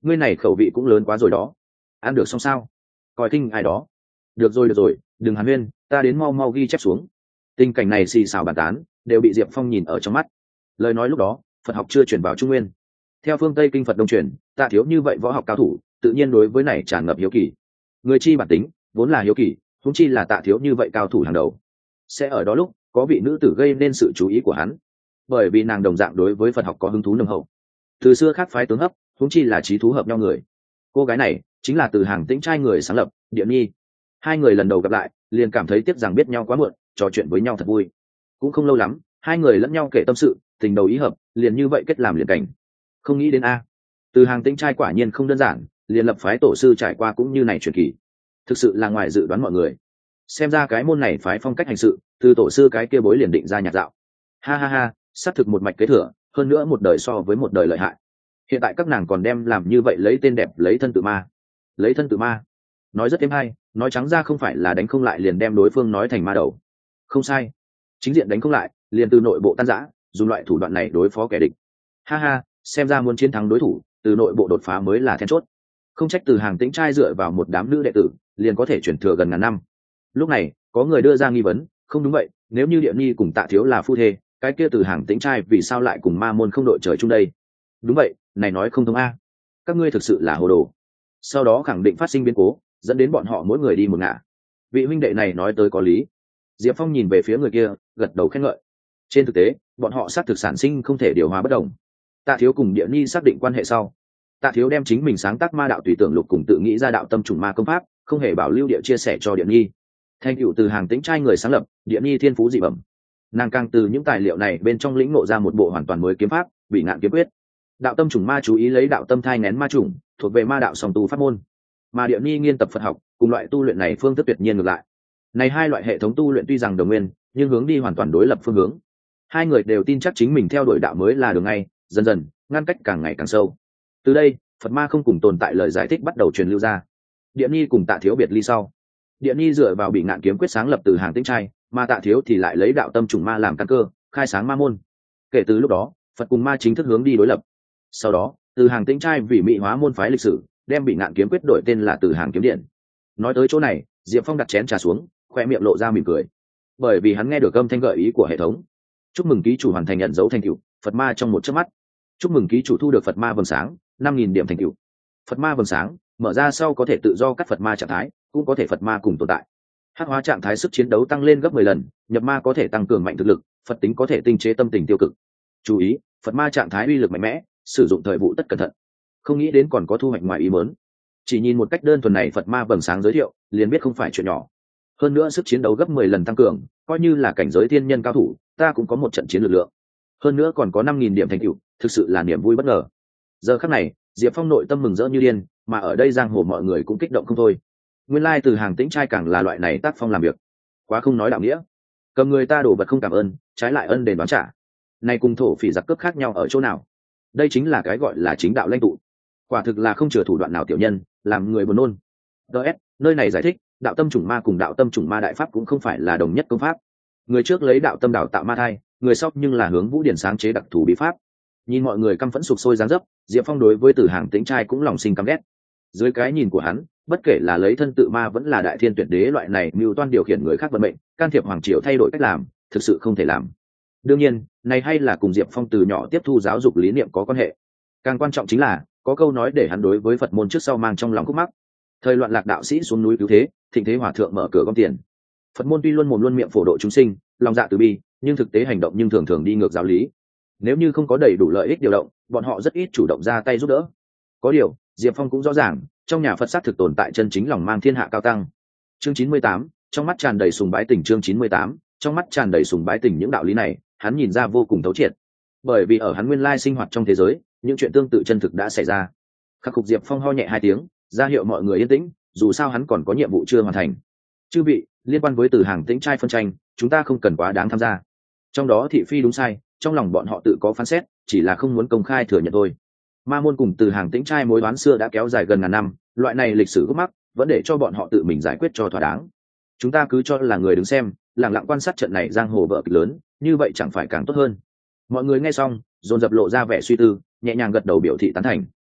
ngươi này khẩu vị cũng lớn quá rồi đó. Ăn được xong sao? Coi kinh ai đó. Được rồi được rồi, đừng hàn huyên, ta đến mau mau ghi chép xuống. Tình cảnh này xì xào bàn tán, đều bị Diệp Phong nhìn ở trong mắt. Lời nói lúc đó, Phật học chưa chuyển vào Trung Nguyên. Theo phương Tây kinh Phật đông truyền, Tạ Thiếu như vậy võ học cao thủ, tự nhiên đối với này tràn ngập hiếu kỳ. Người chi bản tính, vốn là hiếu kỳ, huống chi là Tạ Thiếu như vậy cao thủ hàng đầu. Sẽ ở đó lúc, có vị nữ tử gây nên sự chú ý của hắn, bởi vì nàng đồng dạng đối với Phật học có hứng thú nồng hậu. Từ xưa khác phái tướng hấp, huống chi là trí thú hợp nhau người. Cô gái này chính là từ Hàng Tĩnh trai người sáng lập, Điệp Nhi. Hai người lần đầu gặp lại, liền cảm thấy tiếc rằng biết nhau quá muộn, trò chuyện với nhau thật vui. Cũng không lâu lắm, hai người lẫn nhau kể tâm sự, tình đầu ý hợp, liền như vậy kết làm liền cảnh. Không nghĩ đến a, từ Hàng Tĩnh trai quả nhiên không đơn giản, liền lập phái tổ sư trải qua cũng như này truyền kỳ, thực sự là ngoài dự đoán mọi người. Xem ra cái môn này phái phong cách hành sự, từ tổ sư cái kia bối liền định ra nhạc dạo. Ha ha ha, xác thực một mạch kế thừa, hơn nữa một đời so với một đời lợi hại. Hiện tại các nàng còn đem làm như vậy, lấy tên đẹp, lấy thân tự ma. Lấy thân tự ma, nói rất êm hay, nói trắng ra không phải là đánh không lại liền đem đối phương nói thành ma đầu. Không sai, chính diện đánh không lại, liền từ nội bộ tan rã, dùng loại thủ đoạn này đối phó kẻ địch. Ha ha, xem ra muốn chiến thắng đối thủ, từ nội bộ đột phá mới là then chốt. Không trách từ Hàng Tĩnh trai dựa vào một đám nữ đệ tử, liền có thể chuyển thừa gần ngàn năm. Lúc này, có người đưa ra nghi vấn, không đúng vậy, nếu như Điệp Nhi cùng Tạ Thiếu là phu thê, cái kia từ Hàng Tĩnh trai vì sao lại cùng ma môn không đội trời chung đây? Đúng vậy, này nói không thông a. Các ngươi thực sự là hồ đồ. Sau đó khẳng định phát sinh biến cố, dẫn đến bọn họ mỗi người đi một ngả. Vị huynh đệ này nói tới có lý. Diệp Phong nhìn về phía người kia, gật đầu khen ngợi. Trên thực tế, bọn họ xác thực sản sinh không thể điều hòa bất đồng. Tạ Thiếu cùng Điệp Nhi xác định quan hệ sau, Tạ Thiếu đem chính mình sáng tác ma đạo tùy tưởng lục cùng tự nghĩ ra đạo tâm trùng ma công pháp, không hề bảo lưu địa chia sẻ cho Điệp Nhi. Thành tựu từ Hàng Tĩnh trai người sáng lập, Điệp Nhi thiên phú dị bẩm. Nàng càng từ những tài liệu này bên trong lĩnh ngộ ra một bộ hoàn toàn mới kiếm pháp, Bị Ngạn kiếm quyết. Đạo tâm trùng ma chú ý lấy đạo tâm thai nén ma trùng, thuộc về ma đạo song tu pháp môn. Mà Điệp Nhi nghiên tập Phật học, cùng loại tu luyện này phương thức tuyệt nhiên ngược lại. Này hai loại hệ thống tu luyện tuy rằng đồng nguyên, nhưng hướng đi hoàn toàn đối lập phương hướng. Hai người đều tin chắc chính mình theo đuổi đạo mới là đường ngay, dần dần ngăn cách càng ngày càng sâu. Từ đây, Phật ma không cùng tồn tại lời giải thích bắt đầu truyền lưu ra. Điệp Nhi cùng Tạ Thiếu biệt ly sau, Điệp Nhi dựa vào Bị Ngạn kiếm quyết sáng lập từ Hàng Tĩnh trai, mà Tạ Thiếu thì lại lấy đạo tâm trùng ma làm căn cơ, khai sáng ma môn. Kể từ lúc đó, Phật cùng ma chính thức hướng đi đối lập. Sau đó, từ Hàng Tĩnh trai vì mỹ hóa môn phái lịch sử, đem Bị Ngạn kiếm quyết đổi tên là từ Hàng kiếm điện. Nói tới chỗ này, Diệp Phong đặt chén trà xuống, khoe miệng lộ ra mỉm cười, bởi vì hắn nghe được âm thanh gợi ý của hệ thống. Chúc mừng ký chủ hoàn thành nhận dấu thành tựu Phật ma trong một chớp mắt. Chúc mừng ký chủ thu được Phật ma vầng sáng năm nghìn điểm thành tựu. Phật ma vầng sáng mở ra sau có thể tự do cắt Phật ma trạng thái, cũng có thể Phật ma cùng tồn tại. Hắc hóa trạng thái sức chiến đấu tăng lên gấp mười lần, nhập ma có thể tăng cường mạnh thực lực, Phật tính có thể tinh chế tâm tình tiêu cực. Chú ý, Phật ma trạng thái uy lực mạnh mẽ, sử dụng thời vụ tất cẩn thận. Không nghĩ đến còn có thu hoạch ngoài ý muốn. Chỉ nhìn một cách đơn thuần này Phật ma vầng sáng giới thiệu, liền biết không phải chuyện nhỏ. Hơn nữa sức chiến đấu gấp mười lần tăng cường, coi như là cảnh giới thiên nhân cao thủ, ta cũng có một trận chiến lực lượng. Hơn nữa còn có năm nghìn điểm thành tựu, thực sự là niềm vui bất ngờ. Giờ khắc này, Diệp Phong nội tâm mừng rỡ như điên, mà ở đây giang hồ mọi người cũng kích động không thôi. Nguyên lai từ Hàng Tĩnh trai càng là loại này tác phong làm việc, quá không nói đạo nghĩa. Cầm người ta đổ vật không cảm ơn, trái lại ân đền đoán trả. Này cùng thổ phỉ giặc cướp khác nhau ở chỗ nào? Đây chính là cái gọi là chính đạo lãnh tụ. Quả thực là không chừa thủ đoạn nào tiểu nhân, làm người buồn nôn. ds nơi này giải thích, đạo tâm chủng ma cùng đạo tâm chủng ma đại pháp cũng không phải là đồng nhất công pháp. Người trước lấy đạo tâm đào tạo ma thai, người sau nhưng là hướng vũ điển sáng chế đặc thù bí pháp. Nhìn mọi người căm phẫn sục sôi giáng dấp, Diệp Phong đối với từ Hàng Tĩnh trai cũng lòng sinh căm ghét. Dưới cái nhìn của hắn, bất kể là lấy thân tự ma vẫn là đại thiên tuyệt đế loại này mưu toan điều khiển người khác vận mệnh, can thiệp hoàng triều thay đổi cách làm, thực sự không thể làm. Đương nhiên, này hay là cùng Diệp Phong từ nhỏ tiếp thu giáo dục lý niệm có quan hệ. Càng quan trọng chính là, có câu nói để hắn đối với Phật môn trước sau mang trong lòng khúc mắc. Thời loạn lạc đạo sĩ xuống núi cứu thế, thịnh thế hòa thượng mở cửa gom tiền. Phật môn tuy luôn mồm luôn miệng phổ độ chúng sinh, lòng dạ từ bi, nhưng thực tế hành động nhưng thường thường đi ngược giáo lý. Nếu như không có đầy đủ lợi ích điều động, bọn họ rất ít chủ động ra tay giúp đỡ. Có điều, Diệp Phong cũng rõ ràng, trong nhà Phật sát thực tồn tại chân chính lòng mang thiên hạ cao tăng. Chương chín mươi tám, trong mắt tràn đầy sùng bái tình. Chương chín mươi tám, trong mắt tràn đầy sùng bái tình. Những đạo lý này, hắn nhìn ra vô cùng thấu triệt. Bởi vì ở hắn nguyên lai sinh hoạt trong thế giới, những chuyện tương tự chân thực đã xảy ra. Khắc phục, Diệp Phong ho nhẹ hai tiếng, ra hiệu mọi người yên tĩnh, dù sao hắn còn có nhiệm vụ chưa hoàn thành. Chư vị, liên quan với từ Hàng Tĩnh trai phân tranh, chúng ta không cần quá đáng tham gia. Trong đó thị phi đúng sai, trong lòng bọn họ tự có phán xét, chỉ là không muốn công khai thừa nhận thôi. Ma môn cùng từ Hàng Tĩnh trai mối đoán xưa đã kéo dài gần ngàn năm, loại này lịch sử gốc mắc, vẫn để cho bọn họ tự mình giải quyết cho thỏa đáng. Chúng ta cứ cho là người đứng xem, lặng lặng quan sát trận này giang hồ vở kịch lớn, như vậy chẳng phải càng tốt hơn. Mọi người nghe xong, dồn dập lộ ra vẻ suy tư, nhẹ nhàng gật đầu biểu thị tán thành.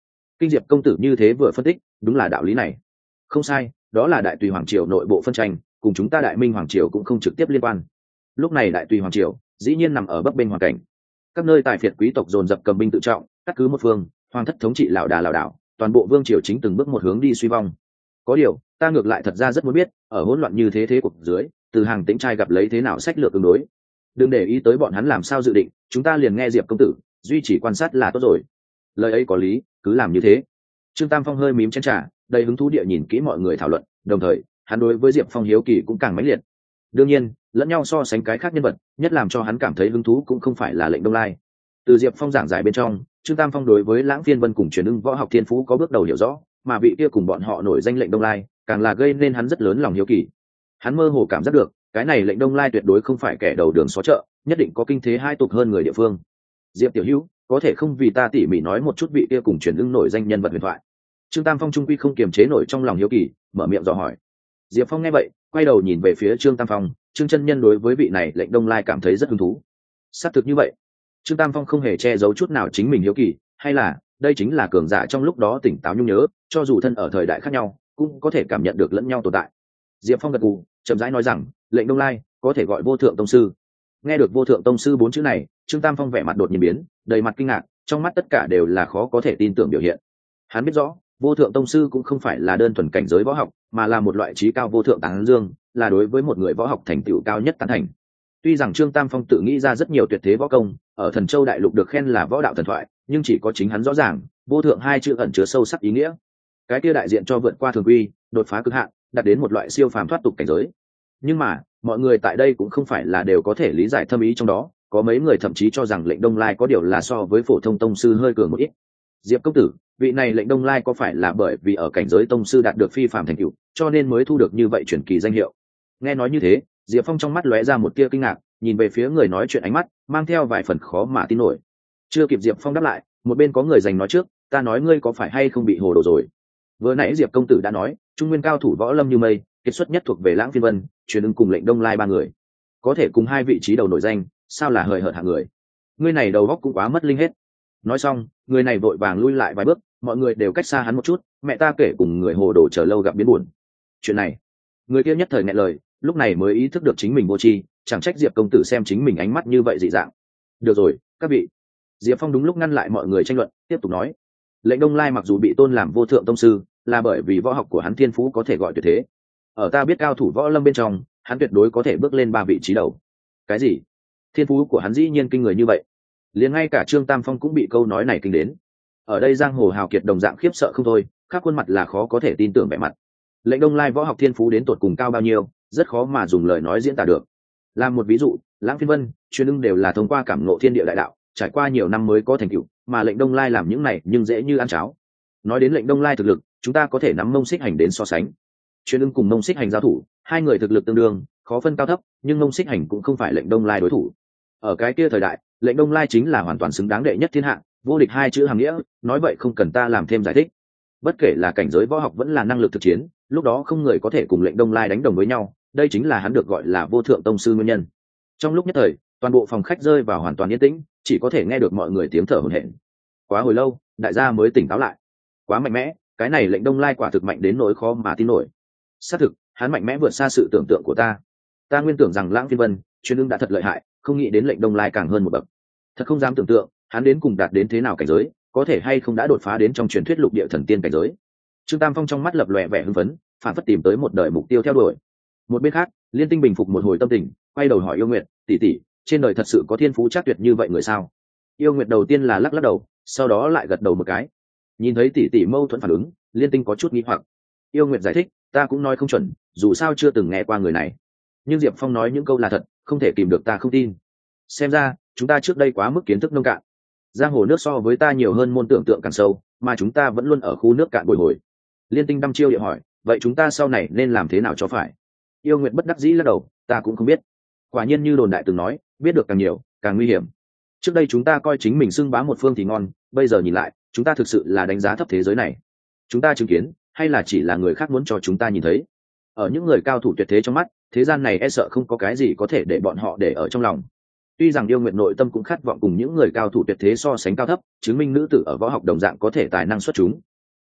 Kinh Diệp công tử như thế vừa phân tích, đúng là đạo lý này. Không sai, đó là đại tùy hoàng triều nội bộ phân tranh, cùng chúng ta đại minh hoàng triều cũng không trực tiếp liên quan. Lúc này đại tùy hoàng triều dĩ nhiên nằm ở bấp bênh hoàn cảnh, các nơi tài phiệt quý tộc dồn dập cầm binh tự trọng, cắt cứ một phương, hoàng thất thống trị lão đà lão đảo, toàn bộ vương triều chính từng bước một hướng đi suy vong. Có điều, ta ngược lại thật ra rất muốn biết, ở hỗn loạn như thế thế cuộc dưới, từ hàng tĩnh trai gặp lấy thế nào sách lược ứng đối. Đừng để ý tới bọn hắn làm sao dự định, chúng ta liền nghe Diệp công tử duy trì quan sát là tốt rồi. Lời ấy có lý, cứ làm như thế. Trương Tam Phong hơi mím chén trà, đầy hứng thú địa nhìn kỹ mọi người thảo luận, đồng thời hắn đối với Diệp Phong hiếu kỳ cũng càng mãnh liệt. Đương nhiên, lẫn nhau so sánh cái khác nhân vật, nhất làm cho hắn cảm thấy hứng thú cũng không phải là Lệnh Đông Lai. Từ Diệp Phong giảng giải bên trong, Trương Tam Phong đối với Lãng Phiên Vân cùng Truyền Ưng võ học thiên phú có bước đầu hiểu rõ, mà vị kia cùng bọn họ nổi danh Lệnh Đông Lai, càng là gây nên hắn rất lớn lòng hiếu kỳ. Hắn mơ hồ cảm giác được, cái này Lệnh Đông Lai tuyệt đối không phải kẻ đầu đường xó chợ, nhất định có kinh thế hai tục hơn người địa phương. Diệp tiểu hữu, có thể không vì ta tỉ mỉ nói một chút vị kia cùng Truyền Ưng nổi danh nhân vật huyền thoại. Trương Tam Phong trung quy không kiềm chế nổi trong lòng hiếu kỳ, mở miệng dò hỏi. Diệp Phong nghe vậy, quay đầu nhìn về phía Trương Tam Phong, Trương chân nhân đối với vị này Lệnh Đông Lai cảm thấy rất hứng thú. Xác thực như vậy. Trương Tam Phong không hề che giấu chút nào chính mình hiếu kỳ, hay là đây chính là cường giả trong lúc đó tỉnh táo nhung nhớ, cho dù thân ở thời đại khác nhau, cũng có thể cảm nhận được lẫn nhau tồn tại. Diệp Phong gật gù, chậm rãi nói rằng, Lệnh Đông Lai có thể gọi vô thượng tông sư. Nghe được vô thượng tông sư bốn chữ này, Trương Tam Phong vẻ mặt đột nhiên biến, đầy mặt kinh ngạc, trong mắt tất cả đều là khó có thể tin tưởng biểu hiện. Hắn biết rõ, vô thượng tông sư cũng không phải là đơn thuần cảnh giới võ học, mà là một loại trí cao vô thượng tán dương, là đối với một người võ học thành tựu cao nhất tán thành. Tuy rằng Trương Tam Phong tự nghĩ ra rất nhiều tuyệt thế võ công, ở Thần Châu đại lục được khen là võ đạo thần thoại, nhưng chỉ có chính hắn rõ ràng, vô thượng hai chữ ẩn chứa sâu sắc ý nghĩa. Cái kia đại diện cho vượt qua thường quy, đột phá cực hạn, đạt đến một loại siêu phàm thoát tục cảnh giới. Nhưng mà, mọi người tại đây cũng không phải là đều có thể lý giải thâm ý trong đó, có mấy người thậm chí cho rằng Lệnh Đông Lai có điều là so với phổ thông tông sư hơi cường một ít. Diệp công tử, vị này Lệnh Đông Lai có phải là bởi vì ở cảnh giới tông sư đạt được phi phàm thành tựu, cho nên mới thu được như vậy truyền kỳ danh hiệu? Nghe nói như thế, Diệp Phong trong mắt lóe ra một tia kinh ngạc, nhìn về phía người nói chuyện ánh mắt mang theo vài phần khó mà tin nổi. Chưa kịp Diệp Phong đáp lại, một bên có người giành nói trước, ta nói ngươi có phải hay không bị hồ đồ rồi? Vừa nãy Diệp công tử đã nói, trung nguyên cao thủ võ lâm như mây, kiệt xuất nhất thuộc về Lãng Phiên Vân, Truyền Ưng cùng Lệnh Đông Lai ba người, có thể cùng hai vị trí đầu nổi danh, sao là hời hợt hạng người? Ngươi này đầu óc cũng quá mất linh hết. Nói xong, người này vội vàng lui lại vài bước, mọi người đều cách xa hắn một chút, mẹ ta kể cùng người hồ đồ chờ lâu gặp biến buồn. Chuyện này, người kia nhất thời nghẹn lời, lúc này mới ý thức được chính mình vô tri, chẳng trách Diệp công tử xem chính mình ánh mắt như vậy dị dạng. Được rồi, các vị. Diệp Phong đúng lúc ngăn lại mọi người tranh luận, tiếp tục nói. Lệnh Đông Lai mặc dù bị tôn làm vô thượng tông sư, là bởi vì võ học của hắn thiên phú có thể gọi tuyệt thế. Ở ta biết cao thủ võ lâm bên trong, hắn tuyệt đối có thể bước lên ba vị trí đầu. Cái gì? Thiên phú của hắn dĩ nhiên kinh người như vậy? Liền ngay cả Trương Tam Phong cũng bị câu nói này kinh đến. Ở đây giang hồ hào kiệt đồng dạng khiếp sợ không thôi, khắp khuôn mặt là khó có thể tin tưởng vẻ mặt. Lệnh Đông Lai võ học thiên phú đến tột cùng cao bao nhiêu, rất khó mà dùng lời nói diễn tả được. Làm một ví dụ, Lãng Phiên Vân, Truyền Ưng đều là thông qua cảm ngộ thiên địa đại đạo, trải qua nhiều năm mới có thành tựu, mà Lệnh Đông Lai làm những này nhưng dễ như ăn cháo. Nói đến Lệnh Đông Lai thực lực, chúng ta có thể nắm Mông Xích Hành đến so sánh. Truyền Ưng cùng Mông Xích Hành giao thủ, hai người thực lực tương đương, khó phân cao thấp, nhưng Mông Xích Hành cũng không phải Lệnh Đông Lai đối thủ. Ở cái kia thời đại, Lệnh Đông Lai chính là hoàn toàn xứng đáng đệ nhất thiên hạ, vô địch hai chữ hàm nghĩa, nói vậy không cần ta làm thêm giải thích. Bất kể là cảnh giới võ học vẫn là năng lực thực chiến, lúc đó không người có thể cùng Lệnh Đông Lai đánh đồng với nhau, đây chính là hắn được gọi là vô thượng tông sư nguyên nhân. Trong lúc nhất thời, toàn bộ phòng khách rơi vào hoàn toàn yên tĩnh, chỉ có thể nghe được mọi người tiếng thở hổn hển. Quá hồi lâu, đại gia mới tỉnh táo lại. Quá mạnh mẽ, cái này Lệnh Đông Lai quả thực mạnh đến nỗi khó mà tin nổi. Xác thực, hắn mạnh mẽ vượt xa sự tưởng tượng của ta. Ta nguyên tưởng rằng Lãng Phiên Vân, Truyền Ưng đã thật lợi hại, không nghĩ đến Lệnh Đông Lai càng hơn một bậc. Thật không dám tưởng tượng, hắn đến cùng đạt đến thế nào cảnh giới, có thể hay không đã đột phá đến trong truyền thuyết lục địa thần tiên cảnh giới. Trương Tam Phong trong mắt lập lòe vẻ hưng phấn, phản phất tìm tới một đời mục tiêu theo đuổi. Một bên khác, Liên Tinh bình phục một hồi tâm tình, quay đầu hỏi Yêu Nguyệt, tỷ tỷ, trên đời thật sự có thiên phú chắc tuyệt như vậy người sao? Yêu Nguyệt đầu tiên là lắc lắc đầu, sau đó lại gật đầu một cái. Nhìn thấy tỷ tỷ mâu thuẫn phản ứng, Liên Tinh có chút nghi hoặc. Yêu Nguyệt giải thích, ta cũng nói không chuẩn, dù sao chưa từng nghe qua người này. Nhưng Diệp Phong nói những câu là thật, không thể kìm được ta không tin. Xem ra, chúng ta trước đây quá mức kiến thức nông cạn. Giang hồ nước so với ta nhiều hơn môn tưởng tượng càng sâu, mà chúng ta vẫn luôn ở khu nước cạn bồi hồi. Liên Tinh đăm chiêu địa hỏi, vậy chúng ta sau này nên làm thế nào cho phải? Yêu Nguyệt bất đắc dĩ lắc đầu, ta cũng không biết. Quả nhiên như đồn đại từng nói, biết được càng nhiều, càng nguy hiểm. Trước đây chúng ta coi chính mình xưng bá một phương thì ngon, bây giờ nhìn lại, chúng ta thực sự là đánh giá thấp thế giới này. Chúng ta chứng kiến, hay là chỉ là người khác muốn cho chúng ta nhìn thấy? Ở những người cao thủ tuyệt thế trong mắt, thế gian này e sợ không có cái gì có thể để bọn họ để ở trong lòng. Tuy rằng Yêu Nguyệt nội tâm cũng khát vọng cùng những người cao thủ tuyệt thế so sánh cao thấp, chứng minh nữ tử ở võ học đồng dạng có thể tài năng xuất chúng,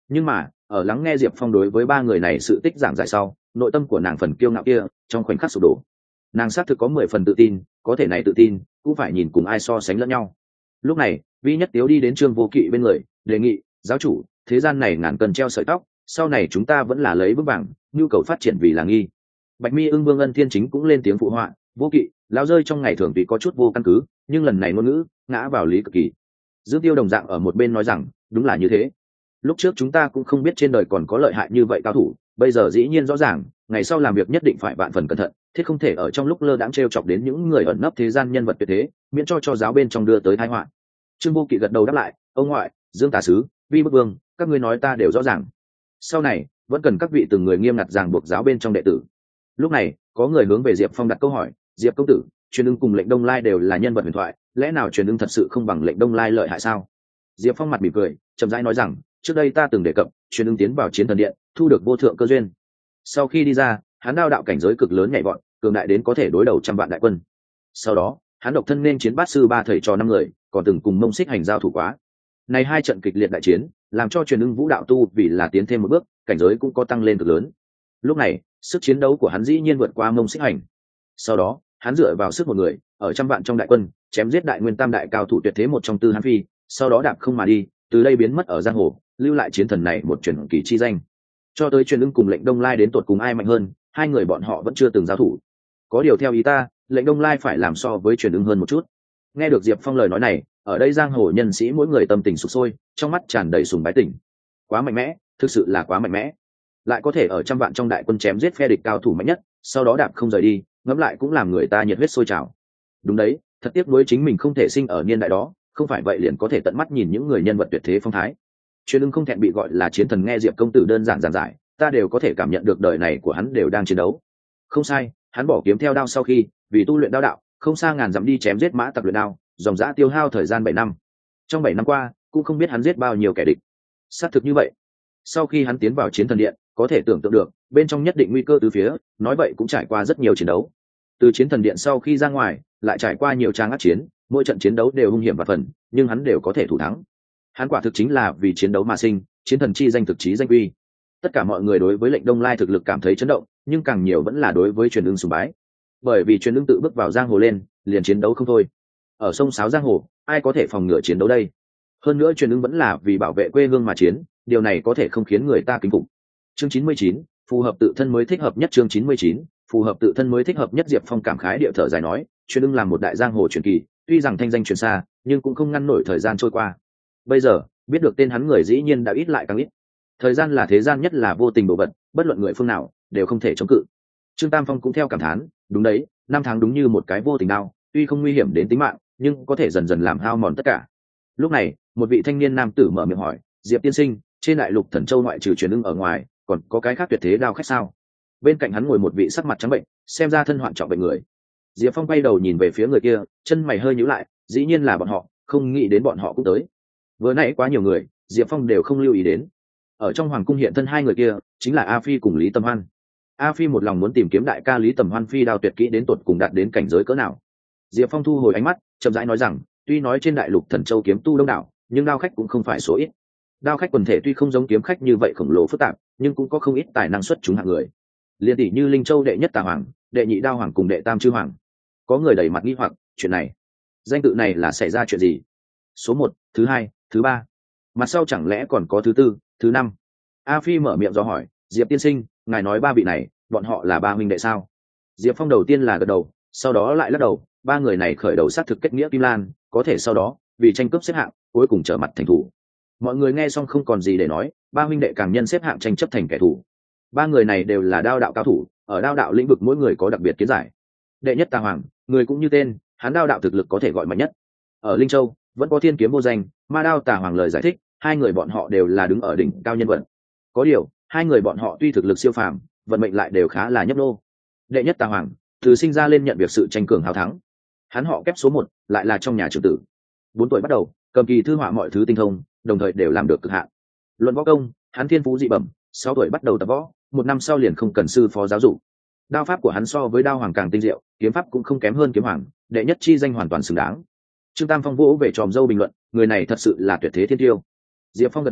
Nhưng mà ở lắng nghe Diệp Phong đối với ba người này sự tích giảng giải sau, nội tâm của nàng phần kiêu ngạo kia trong khoảnh khắc sụp đổ. Nàng xác thực có mười phần tự tin, có thể này tự tin cũng phải nhìn cùng ai so sánh lẫn nhau. Lúc này Vi Nhất Tiếu đi đến Trương Vô Kỵ bên người, đề nghị: giáo chủ, thế gian này ngàn cần treo sợi tóc, sau này chúng ta vẫn là lấy vững vàng, nhu cầu phát triển vì là nghi. Bạch Mi Ưng Vương Ân Thiên Chính cũng lên tiếng phụ họa: Vô Kỵ, lão rơi trong ngày thường vì có chút vô căn cứ, nhưng lần này ngôn ngữ ngã vào lý cực kỳ. Dương Tiêu đồng dạng ở một bên nói rằng: đúng là như thế. Lúc trước chúng ta cũng không biết trên đời còn có lợi hại như vậy cao thủ, bây giờ dĩ nhiên rõ ràng, ngày sau làm việc nhất định phải vạn phần cẩn thận, thiết không thể ở trong lúc lơ đãng trêu chọc đến những người ẩn nấp thế gian nhân vật tuyệt thế, miễn cho cho giáo bên trong đưa tới tai họa. Trương Vô Kỵ gật đầu đáp lại: ông ngoại, Dương Tả Sứ, Vi Bức Vương, các ngươi nói ta đều rõ ràng. Sau này vẫn cần các vị từng người nghiêm ngặt ràng buộc giáo bên trong đệ tử. Lúc này có người hướng về Diệp Phong đặt câu hỏi: Diệp công tử, Truyền Ưng cùng Lệnh Đông Lai đều là nhân vật huyền thoại, lẽ nào Truyền Ưng thật sự không bằng Lệnh Đông Lai lợi hại sao? Diệp Phong mặt mỉm cười, chậm rãi nói rằng: trước đây ta từng đề cập, Truyền Ưng tiến vào Chiến Thần Điện, thu được vô thượng cơ duyên. Sau khi đi ra, hắn đao đạo cảnh giới cực lớn nhảy vọt, cường đại đến có thể đối đầu trăm vạn đại quân. Sau đó hắn độc thân nên chiến bát sư ba thầy trò năm người, còn từng cùng Mông Xích Hành giao thủ quá. Này hai trận kịch liệt đại chiến làm cho Truyền Ưng vũ đạo tu vì là tiến thêm một bước, cảnh giới cũng có tăng lên cực lớn. Lúc này sức chiến đấu của hắn dĩ nhiên vượt qua Mông Xích Hành. Sau đó hắn dựa vào sức một người, ở trăm vạn trong đại quân chém giết đại nguyên tam đại cao thủ tuyệt thế một trong Tư Hán Phi, sau đó đạp không mà đi, từ đây biến mất ở giang hồ, lưu lại chiến thần này một truyền kỳ chi danh. Cho tới Truyền Ưng cùng Lệnh Đông Lai đến tột cùng ai mạnh hơn, hai người bọn họ vẫn chưa từng giao thủ. Có điều theo ý ta, Lệnh Đông Lai phải làm so với Truyền Ưng hơn một chút. Nghe được Diệp Phong lời nói này, ở đây giang hồ nhân sĩ mỗi người tâm tình sục sôi, trong mắt tràn đầy sùng bái tình. Quá mạnh mẽ, thực sự là quá mạnh mẽ. Lại có thể ở trăm vạn trong đại quân chém giết phe địch cao thủ mạnh nhất, sau đó đạp không rời đi, ngẫm lại cũng làm người ta nhiệt huyết sôi trào. Đúng đấy, thật tiếc nuối chính mình không thể sinh ở niên đại đó, không phải vậy liền có thể tận mắt nhìn những người nhân vật tuyệt thế phong thái. Truyền Ưng không thẹn bị gọi là chiến thần, nghe Diệp công tử đơn giản giản giải, ta đều có thể cảm nhận được đời này của hắn đều đang chiến đấu. Không sai, hắn bỏ kiếm theo đao sau khi vì tu luyện đao đạo, không xa ngàn dặm đi chém giết mã tặc luyện đao, dòng dã tiêu hao thời gian bảy năm. Trong bảy năm qua, cũng không biết hắn giết bao nhiêu kẻ địch. Xác thực như vậy. Sau khi hắn tiến vào Chiến Thần Điện, có thể tưởng tượng được, bên trong nhất định nguy cơ từ phía, nói vậy cũng trải qua rất nhiều chiến đấu. Từ Chiến Thần Điện sau khi ra ngoài, lại trải qua nhiều trang ác chiến, mỗi trận chiến đấu đều hung hiểm và phần, nhưng hắn đều có thể thủ thắng. Hắn quả thực chính là vì chiến đấu mà sinh, chiến thần chi danh thực chí danh uy. Tất cả mọi người đối với Lệnh Đông Lai thực lực cảm thấy chấn động, nhưng càng nhiều vẫn là đối với Truyền Ưng sùng bái. Bởi vì Truyền Ưng tự bước vào giang hồ lên, liền chiến đấu không thôi. Ở sông sáo giang hồ, ai có thể phòng ngừa chiến đấu đây? Hơn nữa Truyền Ưng vẫn là vì bảo vệ quê hương mà chiến, điều này có thể không khiến người ta kính phục. Chương chín mươi chín, phù hợp tự thân mới thích hợp nhất. Chương chín mươi chín, phù hợp tự thân mới thích hợp nhất. Diệp Phong cảm khái điệu thở dài nói, Truyền Ưng làm một đại giang hồ truyền kỳ, tuy rằng thanh danh truyền xa, nhưng cũng không ngăn nổi thời gian trôi qua. Bây giờ biết được tên hắn người dĩ nhiên đã ít lại càng ít. Thời gian là thế gian nhất là vô tình đồ vật, bất luận người phương nào đều không thể chống cự. Trương Tam Phong cũng theo cảm thán, đúng đấy, năm tháng đúng như một cái vô tình đao, tuy không nguy hiểm đến tính mạng, nhưng có thể dần dần làm hao mòn tất cả. Lúc này một vị thanh niên nam tử mở miệng hỏi, Diệp tiên sinh, trên đại lục Thần Châu ngoại trừ Truyền Ưng ở ngoài, còn có cái khác tuyệt thế đao khách sao? Bên cạnh hắn ngồi một vị sắc mặt trắng bệnh, xem ra thân hoạn trọng bệnh người. Diệp Phong bay đầu nhìn về phía người kia, chân mày hơi nhíu lại, dĩ nhiên là bọn họ, không nghĩ đến bọn họ cũng tới. Vừa nãy quá nhiều người, Diệp Phong đều không lưu ý đến. Ở trong hoàng cung hiện thân hai người kia chính là A Phi cùng Lý Tầm Hoan. A Phi một lòng muốn tìm kiếm đại ca Lý Tầm Hoan phi đao tuyệt kỹ đến tột cùng đạt đến cảnh giới cỡ nào. Diệp Phong thu hồi ánh mắt, chậm rãi nói rằng, tuy nói trên đại lục Thần Châu kiếm tu đông đảo, nhưng đao khách cũng không phải số ít. Đao khách quần thể tuy không giống kiếm khách như vậy khổng lồ phức tạp, nhưng cũng có không ít tài năng xuất chúng hạng người. Liên tỷ như Linh Châu đệ nhất Tà Hoàng, đệ nhị Đao Hoàng cùng đệ tam Chư Hoàng. Có người đầy mặt nghi hoặc, chuyện này, danh tự này là xảy ra chuyện gì? Số một, thứ hai, thứ ba, mặt sau chẳng lẽ còn có thứ tư, thứ năm? A Phi mở miệng do hỏi, Diệp tiên sinh, ngài nói ba vị này, bọn họ là ba huynh đệ sao? Diệp Phong đầu tiên là gật đầu, sau đó lại lắc đầu, ba người này khởi đầu xác thực kết nghĩa Kim Lan, có thể sau đó vì tranh cướp xếp hạng, cuối cùng trở mặt thành thủ. Mọi người nghe xong không còn gì để nói, ba huynh đệ càng nhân xếp hạng tranh chấp thành kẻ thù. Ba người này đều là đao đạo cao thủ, ở đao đạo lĩnh vực mỗi người có đặc biệt kiến giải. Đệ nhất Tà Hoàng, người cũng như tên, hắn đao đạo thực lực có thể gọi mạnh nhất. Ở Linh Châu vẫn có thiên kiếm vô danh, ma đao Tà Hoàng lời giải thích, hai người bọn họ đều là đứng ở đỉnh cao nhân vật. Có điều hai người bọn họ tuy thực lực siêu phàm, vận mệnh lại đều khá là nhấp nô. Đệ nhất Tà Hoàng từ sinh ra lên nhận việc sự tranh cường hào thắng, hắn họ kép số một, lại là trong nhà trưởng tử. Bốn tuổi bắt đầu cầm kỳ thư họa mọi thứ tinh thông, đồng thời đều làm được cực hạn. Luận võ công, hắn thiên phú dị bẩm, sáu tuổi bắt đầu tập võ, một năm sau liền không cần sư phó giáo dục. Đao pháp của hắn so với Đao Hoàng càng tinh diệu, kiếm pháp cũng không kém hơn Kiếm Hoàng, đệ nhất chi danh hoàn toàn xứng đáng. Trương Tam Phong vỗ về tròm dâu bình luận, người này thật sự là tuyệt thế thiên tiêu. Diệp Phong gật đầu,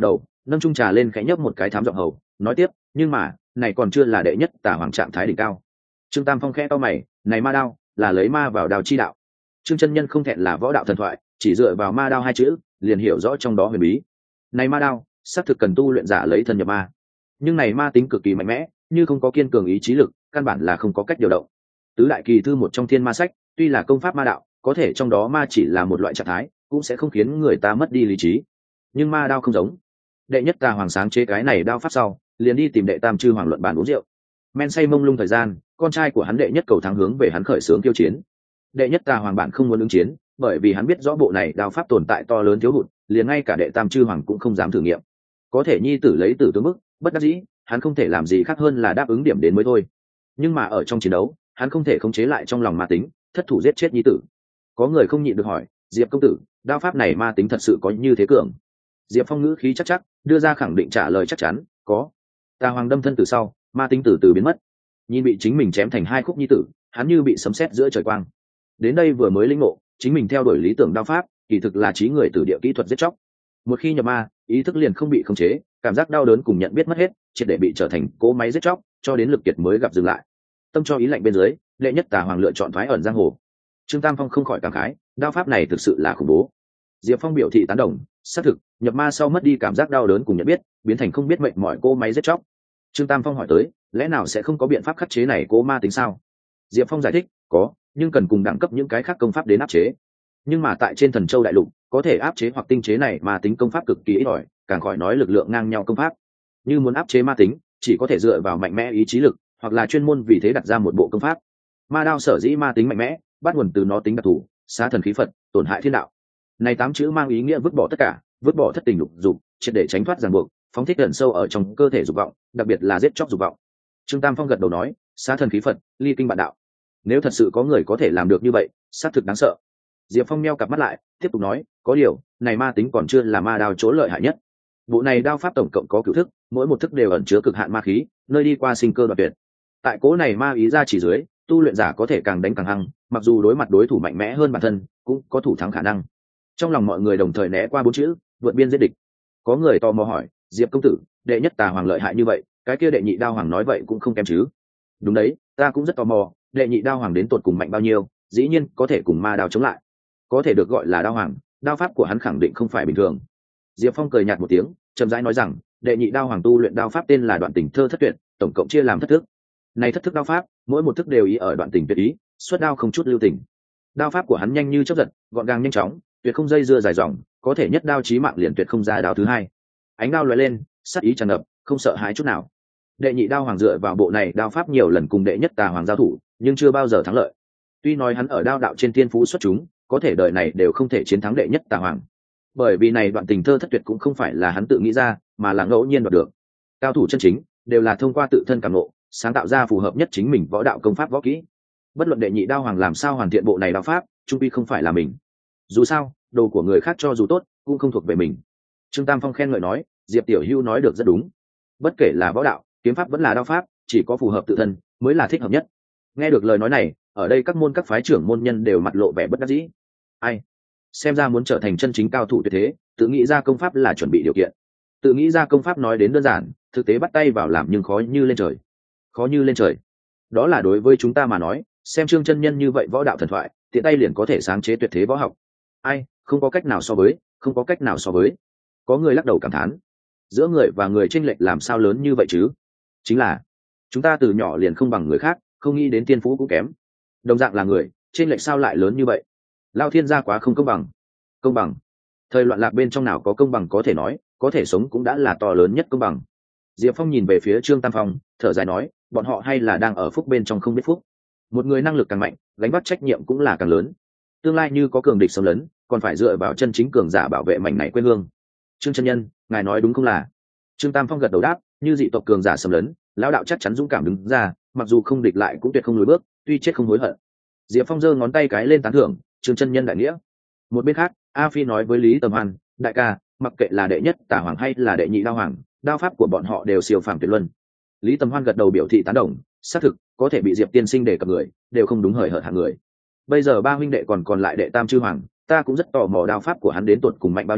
nâng trung trà lên khẽ nhấp một cái thám giọng hầu nói tiếp, nhưng mà này còn chưa là đệ nhất tả hoàng trạng thái đỉnh cao. Trương Tam Phong khẽ to mày, này ma đao là lấy ma vào đao chi đạo. Trương chân nhân không thẹn là võ đạo thần thoại, chỉ dựa vào ma đao hai chữ liền hiểu rõ trong đó huyền bí. Này ma đao xác thực cần tu luyện giả lấy thân nhập ma, nhưng này ma tính cực kỳ mạnh mẽ, như không có kiên cường ý chí lực căn bản là không có cách điều động. Tứ đại kỳ thư một trong thiên ma sách tuy là công pháp ma đạo, có thể trong đó ma chỉ là một loại trạng thái, cũng sẽ không khiến người ta mất đi lý trí. Nhưng ma đao không giống. Đệ nhất tà hoàng sáng chế cái này đao pháp sau, liền đi tìm đệ tam chư hoàng luận bàn uống rượu. Men say mông lung thời gian, con trai của hắn đệ nhất cầu thắng hướng về hắn khởi xướng kiêu chiến. Đệ nhất tà hoàng bản không muốn ứng chiến, bởi vì hắn biết rõ bộ này đao pháp tồn tại to lớn thiếu hụt, liền ngay cả đệ tam chư hoàng cũng không dám thử nghiệm. Có thể nhi tử lấy tử tướng bức, bất đắc dĩ, hắn không thể làm gì khác hơn là đáp ứng điểm đến mới thôi. Nhưng mà ở trong chiến đấu, hắn không thể khống chế lại trong lòng ma tính, thất thủ giết chết nhi tử. Có người không nhịn được hỏi, Diệp công tử, đao pháp này ma tính thật sự có như thế cường? Diệp Phong ngữ khí chắc chắc đưa ra khẳng định trả lời chắc chắn, có. Tà hoàng đâm thân từ sau, ma tính từ từ biến mất. Nhìn bị chính mình chém thành hai khúc nhi tử, hắn như bị sấm sét giữa trời quang. Đến đây vừa mới linh ngộ, chính mình theo đuổi lý tưởng đao pháp kỳ thực là trí người từ địa kỹ thuật giết chóc. Một khi nhập ma, ý thức liền không bị khống chế, cảm giác đau đớn cùng nhận biết mất hết, triệt để bị trở thành cỗ máy giết chóc, cho đến lực kiệt mới gặp dừng lại. Tâm cho ý lạnh bên dưới, đệ nhất tà hoàng lựa chọn thoái ẩn giang hồ. Trương Tam Phong không khỏi cảm khái, đao pháp này thực sự là khủng bố. Diệp Phong biểu thị tán đồng, xác thực, nhập ma sau mất đi cảm giác đau đớn cùng nhận biết, biến thành không biết mệnh mỏi cỗ máy giết chóc. Trương Tam Phong hỏi tới, lẽ nào sẽ không có biện pháp khắc chế này cỗ ma tính sao? Diệp Phong giải thích, có, nhưng cần cùng đẳng cấp những cái khác công pháp đến áp chế. Nhưng mà tại trên Thần Châu đại lục, có thể áp chế hoặc tinh chế này ma tính công pháp cực kỳ ít ỏi, càng khỏi nói lực lượng ngang nhau công pháp. Như muốn áp chế ma tính, chỉ có thể dựa vào mạnh mẽ ý chí lực, hoặc là chuyên môn vì thế đặt ra một bộ công pháp. Ma đao sở dĩ ma tính mạnh mẽ, bắt nguồn từ nó tính đặc thù, xá thần khí Phật, tổn hại thiên đạo. Này tám chữ mang ý nghĩa vứt bỏ tất cả, vứt bỏ thất tình lục dục, triệt để tránh thoát ràng buộc, phóng thích ẩn sâu ở trong cơ thể dục vọng, đặc biệt là giết chóc dục vọng. Trương Tam Phong gật đầu nói, xá thần khí Phật, ly kinh bạn đạo. Nếu thật sự có người có thể làm được như vậy, xác thực đáng sợ. Diệp Phong meo cặp mắt lại, tiếp tục nói, có điều, này ma tính còn chưa là ma đao chỗ lợi hại nhất. Bộ này đao pháp tổng cộng có cửu thức, mỗi một thức đều ẩn chứa cực hạn ma khí, nơi đi qua sinh cơ đoạt tuyệt. Tại cố này ma ý ra chỉ dưới, tu luyện giả có thể càng đánh càng hăng, mặc dù đối mặt đối thủ mạnh mẽ hơn bản thân, cũng có thủ thắng khả năng. Trong lòng mọi người đồng thời né qua bốn chữ, vượt biên giết địch. Có người tò mò hỏi, Diệp công tử, đệ nhất tà hoàng lợi hại như vậy, cái kia đệ nhị đao hoàng nói vậy cũng không kém chứ? Đúng đấy, ta cũng rất tò mò, đệ nhị đao hoàng đến tột cùng mạnh bao nhiêu, dĩ nhiên có thể cùng ma đao chống lại. Có thể được gọi là đao hoàng, đao pháp của hắn khẳng định không phải bình thường. Diệp Phong cười nhạt một tiếng, chậm rãi nói rằng, đệ nhị đao hoàng tu luyện đao pháp tên là Đoạn Tình Thơ Thất Tuyệt, tổng cộng chia làm thất thức. Này thất thức đao pháp, mỗi một thức đều ý ở đoạn tình tuyệt ý, xuất đao không chút lưu tình. Đao pháp của hắn nhanh như chớp giật, gọn gàng nhanh chóng, tuyệt không dây dưa dài dòng, có thể nhất đao chí mạng liền tuyệt không ra đao thứ hai. Ánh đao lóe lên, sát ý tràn ngập, không sợ hãi chút nào. Đệ nhị đao hoàng dựa vào bộ này đao pháp nhiều lần cùng đệ nhất tà hoàng giao thủ, nhưng chưa bao giờ thắng lợi. Tuy nói hắn ở đao đạo trên thiên phú xuất chúng, có thể đời này đều không thể chiến thắng đệ nhất tà hoàng. Bởi vì này đoạn tình thơ thất tuyệt cũng không phải là hắn tự nghĩ ra, mà là ngẫu nhiên đoạt được. Cao thủ chân chính đều là thông qua tự thân cảm ngộ, sáng tạo ra phù hợp nhất chính mình võ đạo công pháp võ kỹ. Bất luận đệ nhị đao hoàng làm sao hoàn thiện bộ này đao pháp, trung quy không phải là mình. Dù sao, đồ của người khác cho dù tốt, cũng không thuộc về mình. Trương Tam Phong khen ngợi nói, Diệp tiểu hữu nói được rất đúng. Bất kể là võ đạo, kiếm pháp vẫn là đao pháp, chỉ có phù hợp tự thân mới là thích hợp nhất. Nghe được lời nói này, ở đây các môn các phái trưởng môn nhân đều mặt lộ vẻ bất đắc dĩ. Ai? Xem ra muốn trở thành chân chính cao thủ tuyệt thế, tự nghĩ ra công pháp là chuẩn bị điều kiện. Tự nghĩ ra công pháp nói đến đơn giản, thực tế bắt tay vào làm nhưng khó như lên trời. Khó như lên trời. Đó là đối với chúng ta mà nói, xem Trương chân nhân như vậy võ đạo thần thoại, tiện tay liền có thể sáng chế tuyệt thế võ học. Ai, không có cách nào so với, không có cách nào so với. Có người lắc đầu cảm thán. Giữa người và người chênh lệch làm sao lớn như vậy chứ? Chính là chúng ta từ nhỏ liền không bằng người khác, không nghĩ đến tiên phú cũng kém. Đồng dạng là người, chênh lệch sao lại lớn như vậy? Lao thiên gia quá không công bằng. Công bằng? Thời loạn lạc bên trong nào có công bằng có thể nói, có thể sống cũng đã là to lớn nhất công bằng. Diệp Phong nhìn về phía Trương Tam Phong, thở dài nói, bọn họ hay là đang ở phúc bên trong không biết phúc. Một người năng lực càng mạnh, gánh vác trách nhiệm cũng là càng lớn. Tương lai như có cường địch xâm lấn, còn phải dựa vào chân chính cường giả bảo vệ mảnh này quê hương. Trương chân nhân, ngài nói đúng không là? Trương Tam Phong gật đầu đáp, như dị tộc cường giả xâm lấn, lão đạo chắc chắn dũng cảm đứng ra, mặc dù không địch lại cũng tuyệt không lùi bước, tuy chết không hối hận. Diệp Phong giơ ngón tay cái lên tán thưởng, Trương chân nhân đại nghĩa. Một bên khác, A Phi nói với Lý Tầm Hoan, đại ca, mặc kệ là đệ nhất tả hoàng hay là đệ nhị đao hoàng, đao pháp của bọn họ đều siêu phàm tuyệt luân. Lý Tầm Hoan gật đầu biểu thị tán đồng, xác thực có thể bị Diệp tiên sinh đề cập người đều không đúng hời hợt hạng người. Bây giờ ba huynh đệ còn còn lại đệ tam chư hoàng, ta cũng rất tò mò đao pháp của hắn đến tuột cùng mạnh bao nhiêu,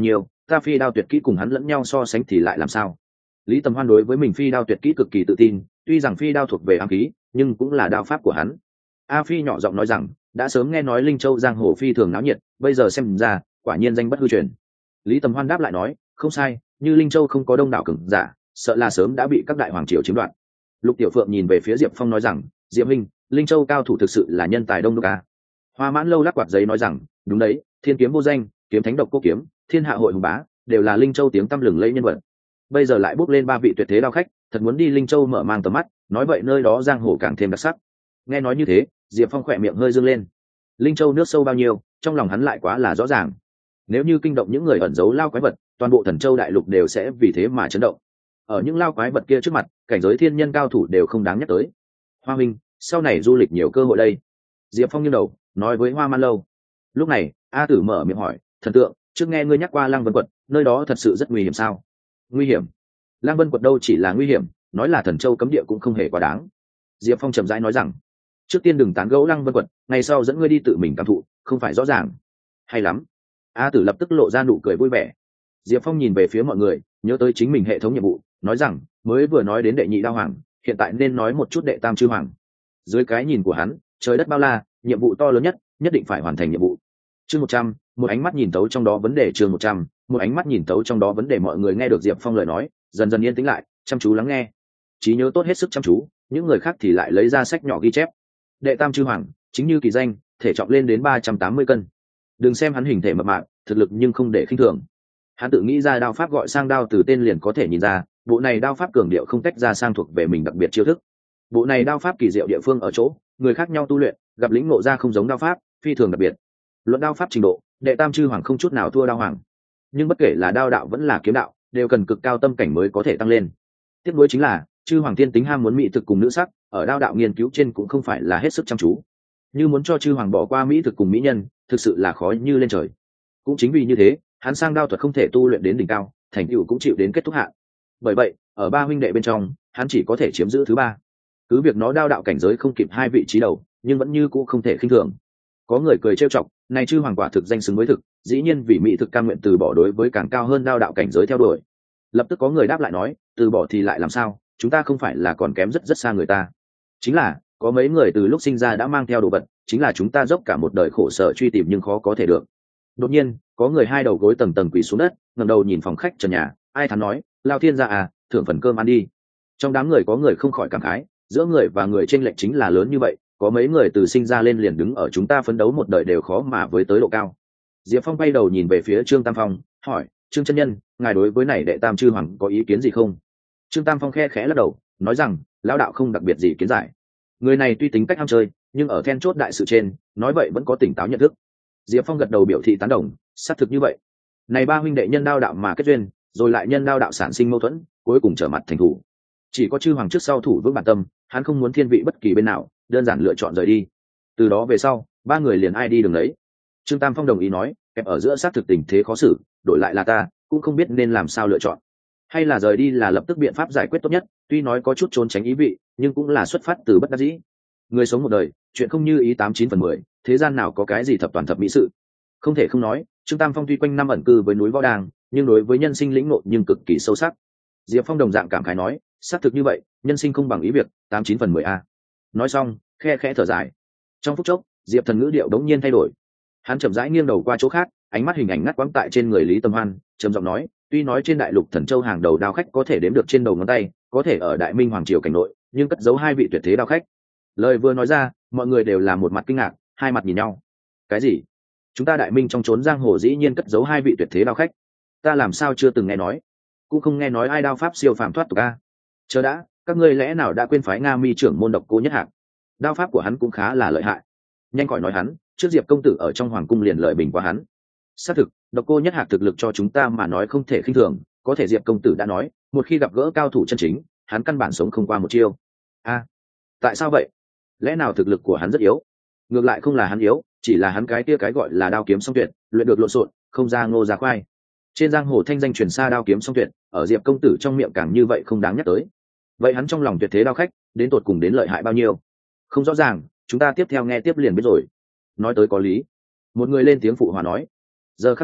ta phi đao tuyệt kỹ cùng hắn lẫn nhau so sánh thì lại làm sao? Lý Tầm Hoan đối với mình phi đao tuyệt kỹ cực kỳ tự tin, tuy rằng phi đao thuộc về ám khí, nhưng cũng là đao pháp của hắn. A Phi nhỏ giọng nói rằng, đã sớm nghe nói Linh Châu giang hồ phi thường náo nhiệt, bây giờ xem ra, quả nhiên danh bất hư truyền. Lý Tầm Hoan đáp lại nói, không sai, như Linh Châu không có đông đảo cường giả, sợ là sớm đã bị các đại hoàng triều chiếm đoạt. Lục Tiểu Phượng nhìn về phía Diệp Phong nói rằng, Diệp Minh, Linh Châu cao thủ thực sự là nhân tài đông đúc à? Hoa Mãn Lâu lắc quạt giấy nói rằng, đúng đấy, thiên kiếm vô danh, kiếm thánh độc cô kiếm, thiên hạ hội hùng bá, đều là Linh Châu tiếng tăm lừng lẫy nhân vật. Bây giờ lại bước lên ba vị tuyệt thế đao khách, thật muốn đi Linh Châu mở mang tầm mắt, nói vậy nơi đó giang hồ càng thêm đặc sắc. Nghe nói như thế, Diệp Phong khỏe miệng hơi dương lên. Linh Châu nước sâu bao nhiêu, trong lòng hắn lại quá là rõ ràng. Nếu như kinh động những người ẩn giấu lao quái vật, toàn bộ Thần Châu đại lục đều sẽ vì thế mà chấn động. Ở những lao quái vật kia trước mặt, cảnh giới thiên nhân cao thủ đều không đáng nhắc tới. Hoa Minh, sau này du lịch nhiều cơ hội đây. Diệp Phong nghiêng đầu, nói với Hoa Man Lâu. Lúc này, A Tử mở miệng hỏi, thần tượng, trước nghe ngươi nhắc qua Lăng Vân Quật, nơi đó thật sự rất nguy hiểm sao? Nguy hiểm? Lăng Vân Quật đâu chỉ là nguy hiểm, nói là Thần Châu cấm địa cũng không hề quá đáng. Diệp Phong chậm rãi nói rằng, trước tiên đừng tán gẫu Lăng Vân Quật, ngày sau dẫn ngươi đi tự mình cảm thụ, không phải rõ ràng. Hay lắm. A Tử lập tức lộ ra nụ cười vui vẻ. Diệp Phong nhìn về phía mọi người, nhớ tới chính mình hệ thống nhiệm vụ, nói rằng, mới vừa nói đến đệ nhị đao hoàng, hiện tại nên nói một chút đệ tam chư hoàng. Dưới cái nhìn của hắn, trời đất bao la, nhiệm vụ to lớn nhất, nhất định phải hoàn thành nhiệm vụ. Chương một trăm, một ánh mắt nhìn tấu trong đó vấn đề chương một trăm, một ánh mắt nhìn tấu trong đó vấn đề mọi người nghe được Diệp Phong lời nói, dần dần yên tĩnh lại, chăm chú lắng nghe. Trí nhớ tốt hết sức chăm chú, những người khác thì lại lấy ra sách nhỏ ghi chép. Đệ tam chư hoàng, chính như kỳ danh, thể trọng lên đến ba trăm tám mươi cân. Đừng xem hắn hình thể mập mạp, thực lực nhưng không để khinh thường. Hắn tự nghĩ ra đao pháp gọi sang đao từ tên liền có thể nhìn ra, bộ này đao pháp cường điệu không tách ra sang thuộc về mình đặc biệt chiêu thức. Bộ này đao pháp kỳ diệu địa phương ở chỗ, người khác nhau tu luyện, gặp lĩnh ngộ ra không giống đao pháp, phi thường đặc biệt. Luận đao pháp trình độ, đệ tam chư hoàng không chút nào thua đao hoàng. Nhưng bất kể là đao đạo vẫn là kiếm đạo, đều cần cực cao tâm cảnh mới có thể tăng lên. Tiếp nối chính là, chư hoàng thiên tính ham muốn mỹ thực cùng nữ sắc, ở đao đạo nghiên cứu trên cũng không phải là hết sức chăm chú. Như muốn cho chư hoàng bỏ qua mỹ thực cùng mỹ nhân, thực sự là khó như lên trời. Cũng chính vì như thế, hắn sang đao thuật không thể tu luyện đến đỉnh cao, thành tựu cũng chịu đến kết thúc hạn. Bởi vậy, ở ba huynh đệ bên trong, hắn chỉ có thể chiếm giữ thứ ba. Cứ việc nó đao đạo cảnh giới không kịp hai vị trí đầu, nhưng vẫn như cũ không thể khinh thường. Có người cười trêu chọc, này chư hoàng quả thực danh xứng với thực, dĩ nhiên vì mỹ thực cam nguyện từ bỏ đối với càng cao hơn đao đạo cảnh giới theo đuổi. Lập tức có người đáp lại nói, từ bỏ thì lại làm sao, chúng ta không phải là còn kém rất rất xa người ta. Chính là, có mấy người từ lúc sinh ra đã mang theo đồ vật, chính là chúng ta dốc cả một đời khổ sở truy tìm nhưng khó có thể được. Đột nhiên, có người hai đầu gối tầng tầng quỳ xuống đất, ngẩng đầu nhìn phòng khách trần nhà, ai thắn nói, lao thiên gia à, thưởng phần cơm ăn đi. Trong đám người có người không khỏi cảm khái, giữa người và người chênh lệch chính là lớn như vậy, có mấy người từ sinh ra lên liền đứng ở chúng ta phấn đấu một đời đều khó mà với tới độ cao. Diệp Phong bay đầu nhìn về phía Trương Tam Phong, hỏi, Trương chân nhân, ngài đối với này đệ tam chư hoàng có ý kiến gì không? Trương Tam Phong khe khẽ lắc đầu, nói rằng, lão đạo không đặc biệt gì kiến giải. Người này tuy tính cách ham chơi, nhưng ở then chốt đại sự trên, nói vậy vẫn có tỉnh táo nhận thức. Diệp Phong gật đầu biểu thị tán đồng, xác thực như vậy. Này ba huynh đệ nhân đao đạo mà kết duyên, rồi lại nhân đao đạo sản sinh mâu thuẫn, cuối cùng trở mặt thành thủ. Chỉ có chư hoàng trước sau thủ vững bản tâm, hắn không muốn thiên vị bất kỳ bên nào, đơn giản lựa chọn rời đi. Từ đó về sau, ba người liền ai đi đường đấy. Trương Tam Phong đồng ý nói, kẹp ở giữa xác thực tình thế khó xử, đổi lại là ta, cũng không biết nên làm sao lựa chọn. Hay là rời đi là lập tức biện pháp giải quyết tốt nhất, tuy nói có chút trốn tránh ý vị, nhưng cũng là xuất phát từ bất đắc dĩ. Người sống một đời, chuyện không như ý tám chín phần mười, thế gian nào có cái gì thập toàn thập mỹ sự. Không thể không nói, Trương Tam Phong tuy quanh năm ẩn cư với núi Võ Đàng, nhưng đối với nhân sinh lĩnh ngộ nhưng cực kỳ sâu sắc. Diệp Phong đồng dạng cảm khái nói, xác thực như vậy, nhân sinh không bằng ý việc, tám chín phần mười a. Nói xong, khe khẽ thở dài. Trong phút chốc, Diệp Thần ngữ điệu đống nhiên thay đổi. Hắn chậm rãi nghiêng đầu qua chỗ khác, ánh mắt hình ảnh ngắt quãng tại trên người Lý Tâm Hoan, trầm giọng nói, tuy nói trên đại lục Thần Châu hàng đầu đao khách có thể đếm được trên đầu ngón tay, có thể ở Đại Minh hoàng triều cảnh nội, nhưng cất giấu hai vị tuyệt thế đao khách. Lời vừa nói ra, mọi người đều là một mặt kinh ngạc, hai mặt nhìn nhau. Cái gì? Chúng ta Đại Minh trong chốn giang hồ dĩ nhiên cất giấu hai vị tuyệt thế đao khách? Ta làm sao chưa từng nghe nói? Cũng không nghe nói ai đao pháp siêu phàm thoát tục a. Chờ đã, các ngươi lẽ nào đã quên phái Nga Mi trưởng môn Độc Cô Nhất Hạc? Đao pháp của hắn cũng khá là lợi hại. Nhanh khỏi nói hắn, trước Diệp công tử ở trong hoàng cung liền lợi bình qua hắn. Xác thực, Độc Cô Nhất Hạc thực lực cho chúng ta mà nói không thể khinh thường, có thể Diệp công tử đã nói, một khi gặp gỡ cao thủ chân chính, hắn căn bản sống không qua một chiêu. A, tại sao vậy? Lẽ nào thực lực của hắn rất yếu? Ngược lại không là hắn yếu, chỉ là hắn cái kia cái gọi là đao kiếm song tuyệt, luyện được lộn xộn, không ra ngô ra khoai. Trên giang hồ thanh danh truyền xa đao kiếm song tuyệt, ở Diệp công tử trong miệng càng như vậy không đáng nhắc tới. Vậy hắn trong lòng tuyệt thế đao khách, đến tột cùng đến lợi hại bao nhiêu? Không rõ ràng, chúng ta tiếp theo nghe tiếp liền biết rồi. Nói tới có lý. Một người lên tiếng phụ hòa nói. Giờ khắc này,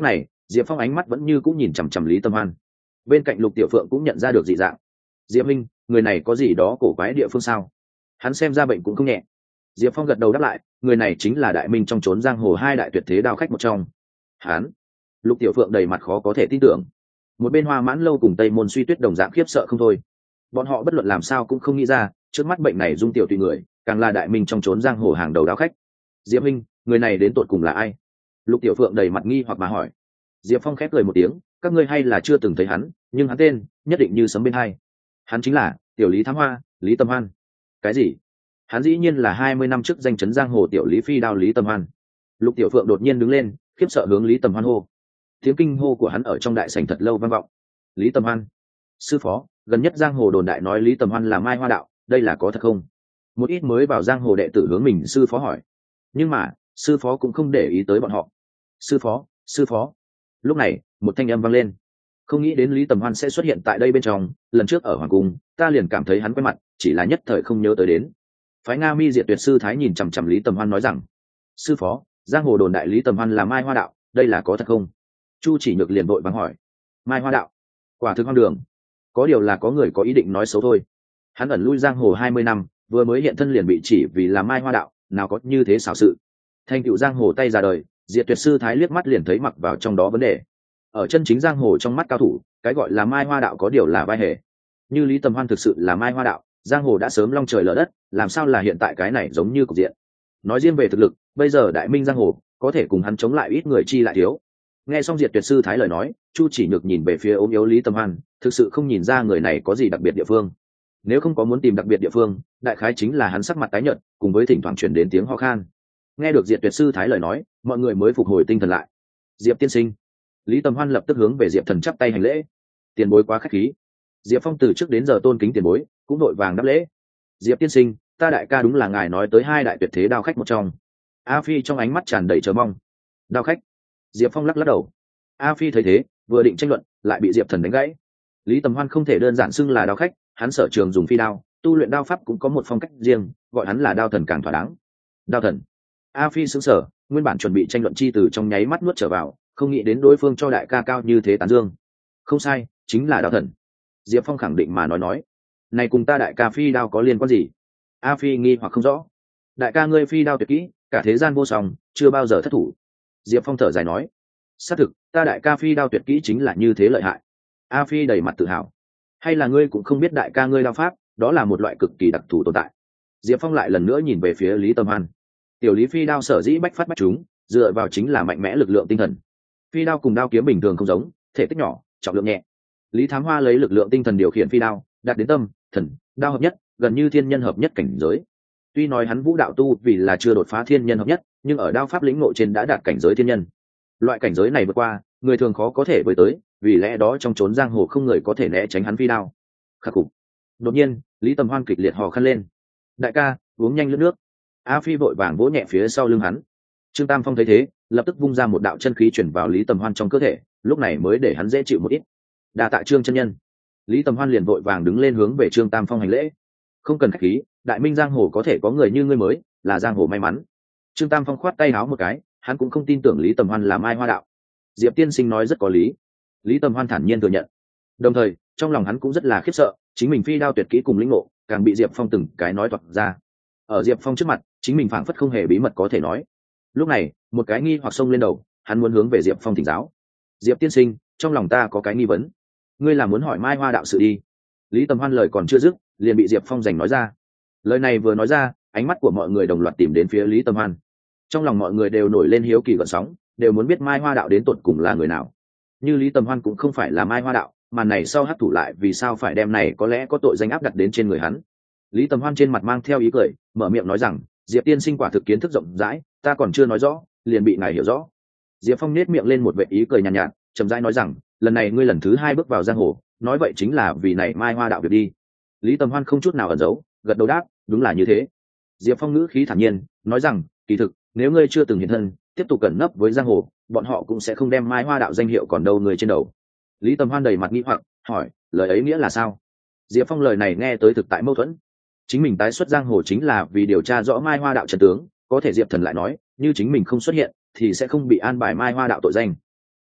Diệp Phong ánh mắt vẫn như cũng nhìn chằm chằm Lý Tâm Hoan. Bên cạnh Lục Tiểu Phượng cũng nhận ra được dị dạng. Diệp Minh, người này có gì đó cổ quái địa phương sao? Hắn xem ra bệnh cũng không nhẹ. Diệp Phong gật đầu đáp lại, người này chính là đại minh trong trốn giang hồ hai đại tuyệt thế đao khách một trong. Hắn. Lục Tiểu Phượng đầy mặt khó có thể tin tưởng. Một bên Hoa Mãn Lâu cùng Tây Môn Suy Tuyết đồng dạng khiếp sợ không thôi. Bọn họ bất luận làm sao cũng không nghĩ ra, trước mắt bệnh này dung tiểu tùy người, càng là đại minh trong trốn giang hồ hàng đầu đao khách. Diệp Minh, người này đến tột cùng là ai? Lục Tiểu Phượng đầy mặt nghi hoặc mà hỏi. Diệp Phong khép cười một tiếng, các ngươi hay là chưa từng thấy hắn, nhưng hắn tên nhất định như sấm bên hai. Hắn chính là tiểu Lý Thám Hoa, Lý Tâm Hoan. Cái gì? Hắn dĩ nhiên là hai mươi năm trước danh chấn giang hồ tiểu Lý Phi đao Lý Tâm Hoan. Lục Tiểu Phượng đột nhiên đứng lên, khiếp sợ hướng Lý Tâm Hoan hô. Tiếng kinh hô của hắn ở trong đại sảnh thật lâu vang vọng. Lý Tâm Hoan, sư phó, gần nhất giang hồ đồn đại nói Lý Tâm Hoan là Mai Hoa đạo, đây là có thật không? Một ít mới vào giang hồ đệ tử hướng mình sư phó hỏi. Nhưng mà sư phó cũng không để ý tới bọn họ. Sư phó, sư phó. Lúc này một thanh âm vang lên. Không nghĩ đến Lý Tầm Hoan sẽ xuất hiện tại đây bên trong, lần trước ở hoàng cung ta liền cảm thấy hắn quen mặt, chỉ là nhất thời không nhớ tới đến. Phái Nga Mi Diệt Tuyệt sư thái nhìn chằm chằm Lý Tầm Hoan nói rằng, sư phó, giang hồ đồn đại Lý Tầm Hoan là Mai Hoa đạo, đây là có thật không? Chu Chỉ Nhược liền vội vàng hỏi. Mai Hoa đạo? Quả thực hoang đường. Có điều là có người có ý định nói xấu thôi. Hắn ẩn lui giang hồ hai mươi năm, vừa mới hiện thân liền bị chỉ vì là Mai Hoa đạo, nào có như thế xảo sự. Thành tựu giang hồ tay ra đời, Diệt Tuyệt sư thái liếc mắt liền thấy mặc vào trong đó vấn đề. Ở chân chính giang hồ trong mắt cao thủ, cái gọi là Mai Hoa đạo có điều là vai hề. Như Lý Tầm Hoan thực sự là Mai Hoa đạo, giang hồ đã sớm long trời lở đất, làm sao là hiện tại cái này giống như cục diện. Nói riêng về thực lực, bây giờ đại minh giang hồ có thể cùng hắn chống lại ít người chi lại thiếu. Nghe xong Diệt Tuyệt sư thái lời nói, Chu Chỉ Nhược nhìn về phía ốm yếu Lý Tầm Hoan, thực sự không nhìn ra người này có gì đặc biệt địa phương. Nếu không có muốn tìm đặc biệt địa phương, đại khái chính là hắn sắc mặt tái nhợt, cùng với thỉnh thoảng truyền đến tiếng ho khan. Nghe được Diệt Tuyệt sư thái lời nói, mọi người mới phục hồi tinh thần lại. Diệp tiên sinh. Lý Tầm Hoan lập tức hướng về Diệp Thần chắp tay hành lễ. Tiền bối quá khách khí. Diệp Phong từ trước đến giờ tôn kính tiền bối, cũng đội vàng đáp lễ. Diệp tiên sinh, ta đại ca đúng là ngài nói tới hai đại tuyệt thế đao khách một trong. A Phi trong ánh mắt tràn đầy chờ mong. Đao khách? Diệp Phong lắc lắc đầu. A Phi thấy thế, vừa định tranh luận, lại bị Diệp Thần đánh gãy. Lý Tầm Hoan không thể đơn giản xưng là đao khách, hắn sở trường dùng phi đao, tu luyện đao pháp cũng có một phong cách riêng, gọi hắn là đao thần càng thỏa đáng. Đao thần? A Phi sững sờ, nguyên bản chuẩn bị tranh luận chi từ trong nháy mắt nuốt trở vào, không nghĩ đến đối phương cho đại ca cao như thế tán dương. Không sai, chính là đao thần. Diệp Phong khẳng định mà nói nói. Này cùng ta đại ca phi đao có liên quan gì? A Phi nghi hoặc không rõ. Đại ca ngươi phi đao tuyệt kỹ, cả thế gian vô song, chưa bao giờ thất thủ. Diệp Phong thở dài nói. Xác thực, ta đại ca phi đao tuyệt kỹ chính là như thế lợi hại. A Phi đầy mặt tự hào. Hay là ngươi cũng không biết đại ca ngươi đao pháp, đó là một loại cực kỳ đặc thù tồn tại. Diệp Phong lại lần nữa nhìn về phía Lý Tâm Hoan. Tiểu Lý phi đao sở dĩ bách phát bách chúng, dựa vào chính là mạnh mẽ lực lượng tinh thần. Phi đao cùng đao kiếm bình thường không giống, thể tích nhỏ, trọng lượng nhẹ. Lý Thám Hoa lấy lực lượng tinh thần điều khiển phi đao, đạt đến tâm, thần, đao hợp nhất, gần như thiên nhân hợp nhất cảnh giới. Tuy nói hắn vũ đạo tu vì là chưa đột phá thiên nhân hợp nhất, nhưng ở đao pháp lĩnh ngộ trên đã đạt cảnh giới thiên nhân. Loại cảnh giới này vượt qua, người thường khó có thể với tới, vì lẽ đó trong chốn giang hồ không người có thể né tránh hắn phi đao. Khắc phục. Đột nhiên, Lý Tầm Hoan kịch liệt hò khăn lên. Đại ca, uống nhanh lướt nước. A Phi vội vàng vỗ nhẹ phía sau lưng hắn. Trương Tam Phong thấy thế, lập tức vung ra một đạo chân khí chuyển vào Lý Tầm Hoan trong cơ thể, lúc này mới để hắn dễ chịu một ít. Đa tạ Trương chân nhân. Lý Tầm Hoan liền vội vàng đứng lên hướng về Trương Tam Phong hành lễ. Không cần khách khí, đại minh giang hồ có thể có người như ngươi mới, là giang hồ may mắn. Trương Tam Phong khoát tay áo một cái, hắn cũng không tin tưởng Lý Tầm Hoan là Mai Hoa đạo. Diệp tiên sinh nói rất có lý. Lý Tầm Hoan thản nhiên thừa nhận. Đồng thời, trong lòng hắn cũng rất là khiếp sợ, chính mình phi đao tuyệt kỹ cùng lĩnh ngộ, càng bị Diệp Phong từng cái nói toạc ra. Ở Diệp Phong trước mặt, chính mình phảng phất không hề bí mật có thể nói. Lúc này, một cái nghi hoặc xông lên đầu, hắn muốn hướng về Diệp Phong thỉnh giáo. Diệp tiên sinh, trong lòng ta có cái nghi vấn, ngươi là muốn hỏi Mai Hoa đạo sự đi? Lý Tầm Hoan lời còn chưa dứt, liền bị Diệp Phong giành nói ra. Lời này vừa nói ra, ánh mắt của mọi người đồng loạt tìm đến phía Lý Tầm Hoan. Trong lòng mọi người đều nổi lên hiếu kỳ gợn sóng, đều muốn biết Mai Hoa đạo đến tột cùng là người nào. Như Lý Tầm Hoan cũng không phải là Mai Hoa đạo, mà này sau hắc thủ lại vì sao phải đem này có lẽ có tội danh áp đặt đến trên người hắn. Lý Tầm Hoan trên mặt mang theo ý cười, mở miệng nói rằng, Diệp tiên sinh quả thực kiến thức rộng rãi, ta còn chưa nói rõ, liền bị ngài hiểu rõ. Diệp Phong nét miệng lên một vệt ý cười nhàn nhạt, nhạt chậm rãi nói rằng, lần này ngươi lần thứ hai bước vào giang hồ, nói vậy chính là vì này Mai Hoa đạo việc đi. Lý Tầm Hoan không chút nào ẩn giấu, gật đầu đáp, đúng là như thế. Diệp Phong ngữ khí thản nhiên, nói rằng, kỳ thực, nếu ngươi chưa từng hiện thân, tiếp tục cẩn nấp với giang hồ, bọn họ cũng sẽ không đem Mai Hoa đạo danh hiệu còn đâu người trên đầu. Lý Tầm Hoan đầy mặt nghi hoặc, hỏi, lời ấy nghĩa là sao? Diệp Phong lời này nghe tới thực tại mâu thuẫn. Chính mình tái xuất giang hồ chính là vì điều tra rõ Mai Hoa đạo trận tướng, có thể Diệp Thần lại nói, như chính mình không xuất hiện, thì sẽ không bị an bài Mai Hoa đạo tội danh.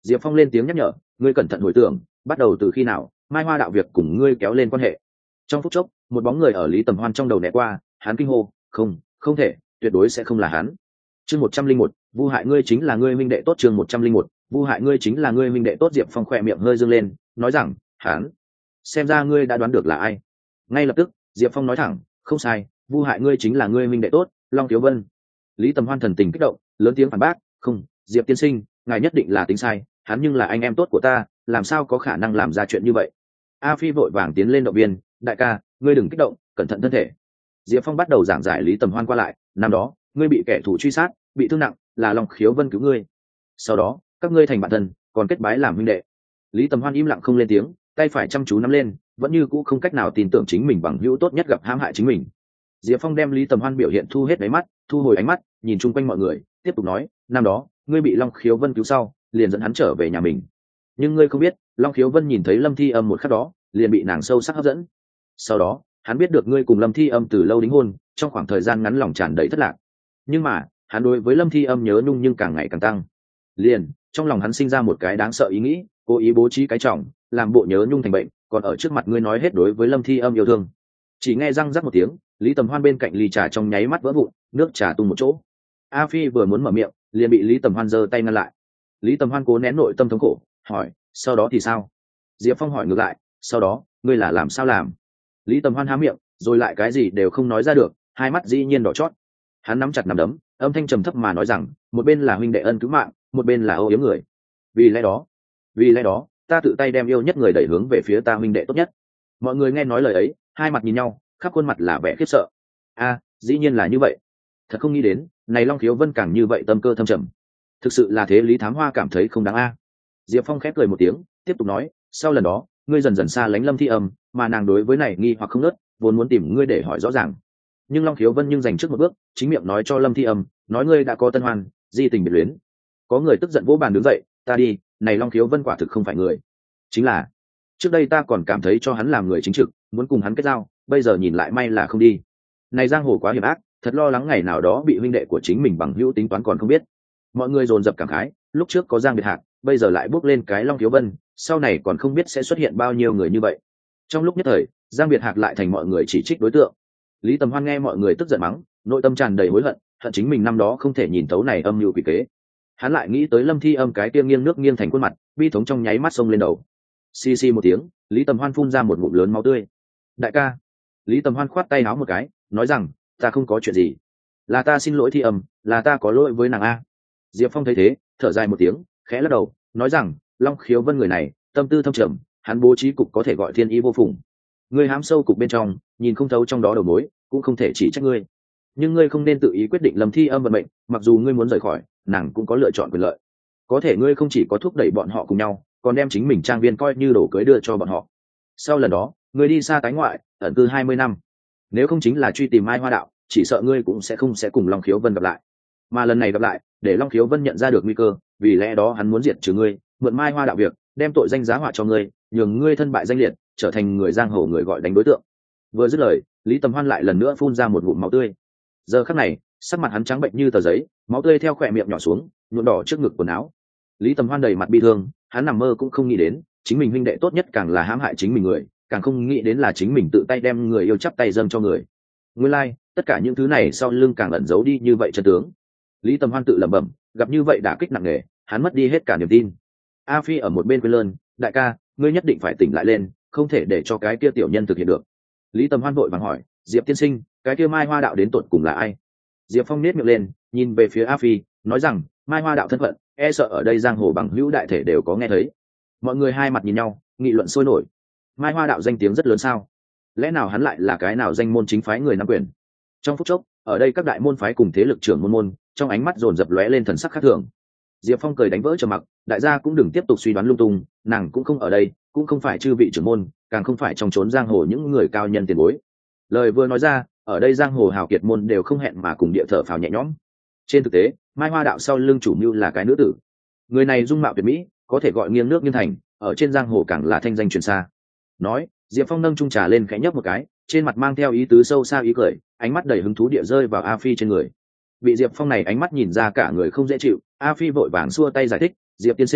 Diệp Phong lên tiếng nhắc nhở, ngươi cẩn thận hồi tưởng, bắt đầu từ khi nào mai hoa đạo việc cùng ngươi kéo lên quan hệ. Trong phút chốc một bóng người ở Lý Tầm Hoan trong đầu né qua, hắn kinh hô, không không thể, tuyệt đối sẽ không là hắn. Chương một trăm linh một, vu hại ngươi chính là ngươi minh đệ tốt. Chương một trăm linh một, vu hại ngươi chính là ngươi minh đệ tốt. Diệp Phong khỏe miệng hơi dương lên, nói rằng, hắn, xem ra ngươi đã đoán được là ai. Ngay lập tức Diệp Phong nói thẳng, không sai, vu hại ngươi chính là ngươi minh đệ tốt, Long Thiếu Vân. Lý Tầm Hoan thần tình kích động, lớn tiếng phản bác, không, Diệp tiên sinh, ngài nhất định là tính sai, hắn nhưng là anh em tốt của ta, làm sao có khả năng làm ra chuyện như vậy. A Phi vội vàng tiến lên động viên, đại ca, ngươi đừng kích động, cẩn thận thân thể. Diệp Phong bắt đầu giảng giải Lý Tầm Hoan qua lại, năm đó ngươi bị kẻ thù truy sát, bị thương nặng, là Long Khiếu Vân cứu ngươi, sau đó các ngươi thành bạn thân, còn kết bái làm huynh đệ. Lý Tầm Hoan im lặng không lên tiếng, tay phải chăm chú nắm lên, vẫn như cũ không cách nào tin tưởng chính mình bằng hữu tốt nhất gặp hãm hại chính mình. Diệp Phong đem Lý Tầm Hoan biểu hiện thu hết đáy mắt, thu hồi ánh mắt, nhìn chung quanh mọi người, tiếp tục nói, năm đó ngươi bị Long Khiếu Vân cứu sau, liền dẫn hắn trở về nhà mình, nhưng ngươi không biết, Long Khiếu Vân nhìn thấy Lâm Thi Âm một khắc đó, liền bị nàng sâu sắc hấp dẫn. Sau đó hắn biết được ngươi cùng Lâm Thi Âm từ lâu đính hôn, trong khoảng thời gian ngắn lòng tràn đầy thất lạc, nhưng mà hắn đối với Lâm Thi Âm nhớ nhung nhưng càng ngày càng tăng. Liền trong lòng hắn sinh ra một cái đáng sợ ý nghĩ, cố ý bố trí cái trọng, làm bộ nhớ nhung thành bệnh, còn ở trước mặt ngươi nói hết đối với Lâm Thi Âm yêu thương. Chỉ nghe răng rắc một tiếng, Lý Tầm Hoan bên cạnh ly trà trong nháy mắt vỡ vụn, nước trà tung một chỗ. A Phi vừa muốn mở miệng, liền bị Lý Tầm Hoan giơ tay ngăn lại. Lý Tầm Hoan cố nén nội tâm thống khổ, hỏi, sau đó thì sao? Diệp Phong hỏi ngược lại, sau đó ngươi là làm sao làm? Lý Tầm Hoan há miệng, rồi lại cái gì đều không nói ra được, hai mắt dĩ nhiên đỏ chót. Hắn nắm chặt nắm đấm, âm thanh trầm thấp mà nói rằng, một bên là huynh đệ ân cứu mạng, một bên là âu yếm người. Vì lẽ đó, vì lẽ đó, ta tự tay đem yêu nhất người đẩy hướng về phía ta huynh đệ tốt nhất. Mọi người nghe nói lời ấy, hai mặt nhìn nhau, khắp khuôn mặt là vẻ khiếp sợ. A, dĩ nhiên là như vậy. Thật không nghĩ đến, này Long Khiếu Vân càng như vậy tâm cơ thâm trầm. Thực sự là thế. Lý Thám Hoa cảm thấy không đáng a. Diệp Phong khép cười một tiếng, tiếp tục nói, sau lần đó ngươi dần dần xa lánh Lâm Thi Âm, mà nàng đối với này nghi hoặc không nớt, vốn muốn tìm ngươi để hỏi rõ ràng, nhưng Long Khiếu Vân nhưng dành trước một bước, chính miệng nói cho Lâm Thi Âm, nói ngươi đã có tân hoan, di tình biệt luyến. Có người tức giận vỗ bàn đứng dậy, ta đi, này Long Khiếu Vân quả thực không phải người, chính là trước đây ta còn cảm thấy cho hắn làm người chính trực, muốn cùng hắn kết giao, bây giờ nhìn lại may là không đi. Này giang hồ quá hiểm ác, thật lo lắng ngày nào đó bị huynh đệ của chính mình bằng hữu tính toán còn không biết. Mọi người dồn dập cảm khái, lúc trước có Giang Biệt Hạc, bây giờ lại bước lên cái Long Khiếu Vân, sau này còn không biết sẽ xuất hiện bao nhiêu người như vậy. Trong lúc nhất thời, Giang Biệt Hạc lại thành mọi người chỉ trích đối tượng. Lý Tầm Hoan nghe mọi người tức giận mắng, nội tâm tràn đầy hối hận, hận chính mình năm đó không thể nhìn thấu này âm mưu quỷ kế. Hắn lại nghĩ tới Lâm Thi Âm cái kia nghiêng nước nghiêng thành khuôn mặt, bi thống trong nháy mắt xông lên đầu. Xì xì một tiếng, Lý Tầm Hoan phun ra một ngụm lớn máu tươi. Đại ca. Lý Tầm Hoan khoát tay áo một cái, nói rằng, ta không có chuyện gì, là ta xin lỗi Thi Âm, là ta có lỗi với nàng a. Diệp Phong thấy thế, thở dài một tiếng, khẽ lắc đầu, nói rằng, Long Khiếu Vân người này tâm tư thâm trầm, hắn bố trí cục có thể gọi thiên ý vô phùng. Ngươi hám sâu cục bên trong, nhìn không thấu trong đó đầu mối, cũng không thể chỉ trách ngươi. Nhưng ngươi không nên tự ý quyết định Lâm Thi Âm vận mệnh, mặc dù ngươi muốn rời khỏi, nàng cũng có lựa chọn quyền lợi. Có thể ngươi không chỉ có thúc đẩy bọn họ cùng nhau, còn đem chính mình trang viên coi như đồ cưới đưa cho bọn họ. Sau lần đó, ngươi đi xa tái ngoại, ẩn cư hai mươi năm. Nếu không chính là truy tìm Mai Hoa đạo, chỉ sợ ngươi cũng sẽ không sẽ cùng Long Khiếu Vân gặp lại. Mà lần này gặp lại, để Long Khiếu Vân nhận ra được nguy cơ, vì lẽ đó hắn muốn diệt trừ ngươi, mượn Mai Hoa đạo việc, đem tội danh giá họa cho ngươi, nhường ngươi thân bại danh liệt, trở thành người giang hồ người gọi đánh đối tượng. Vừa dứt lời, Lý Tầm Hoan lại lần nữa phun ra một ngụm máu tươi. Giờ khắc này, sắc mặt hắn trắng bệnh như tờ giấy, máu tươi theo khỏe miệng nhỏ xuống, nhuộm đỏ trước ngực quần áo. Lý Tầm Hoan đầy mặt bi thương, hắn nằm mơ cũng không nghĩ đến, chính mình huynh đệ tốt nhất càng là hãm hại chính mình người, càng không nghĩ đến là chính mình tự tay đem người yêu chắp tay dâng cho người. Nguyên lai, like, tất cả những thứ này sau lưng càng ẩn giấu đi như vậy chân tướng. Lý Tầm Hoan tự lẩm bẩm, gặp như vậy đả kích nặng nề, hắn mất đi hết cả niềm tin. A Phi ở một bên quên lơn, đại ca, ngươi nhất định phải tỉnh lại lên, không thể để cho cái kia tiểu nhân thực hiện được. Lý Tầm Hoan vội vàng hỏi, Diệp tiên sinh, cái kia Mai Hoa đạo đến tột cùng là ai? Diệp Phong nét miệng lên, nhìn về phía A Phi, nói rằng, Mai Hoa đạo thân phận, e sợ ở đây giang hồ bằng hữu đại thể đều có nghe thấy. Mọi người hai mặt nhìn nhau, nghị luận sôi nổi. Mai Hoa đạo danh tiếng rất lớn sao? Lẽ nào hắn lại là cái nào danh môn chính phái người nắm quyền? Trong phút chốc, ở đây các đại môn phái cùng thế lực trưởng môn môn, trong ánh mắt dồn dập lóe lên thần sắc khác thường. Diệp Phong cười đánh vỡ trầm mặc, đại gia cũng đừng tiếp tục suy đoán lung tung, nàng cũng không ở đây, cũng không phải chư vị trưởng môn, càng không phải trong chốn giang hồ những người cao nhân tiền bối. Lời vừa nói ra, ở đây giang hồ hào kiệt môn đều không hẹn mà cùng địa thở phào nhẹ nhõm. Trên thực tế, Mai Hoa đạo sau lưng chủ mưu là cái nữ tử. Người này dung mạo tuyệt mỹ, có thể gọi nghiêng nước nghiêng thành, ở trên giang hồ càng là thanh danh truyền xa. Nói, Diệp Phong nâng chung trà lên khẽ nhấp một cái, trên mặt mang theo ý tứ sâu xa ý cười, ánh mắt đầy hứng thú địa rơi vào A Phi trên người. Bị Diệp Phong này ánh mắt nhìn ra cả người không dễ chịu, A Phi vội vàng xua tay giải thích, Diệp tiên sinh,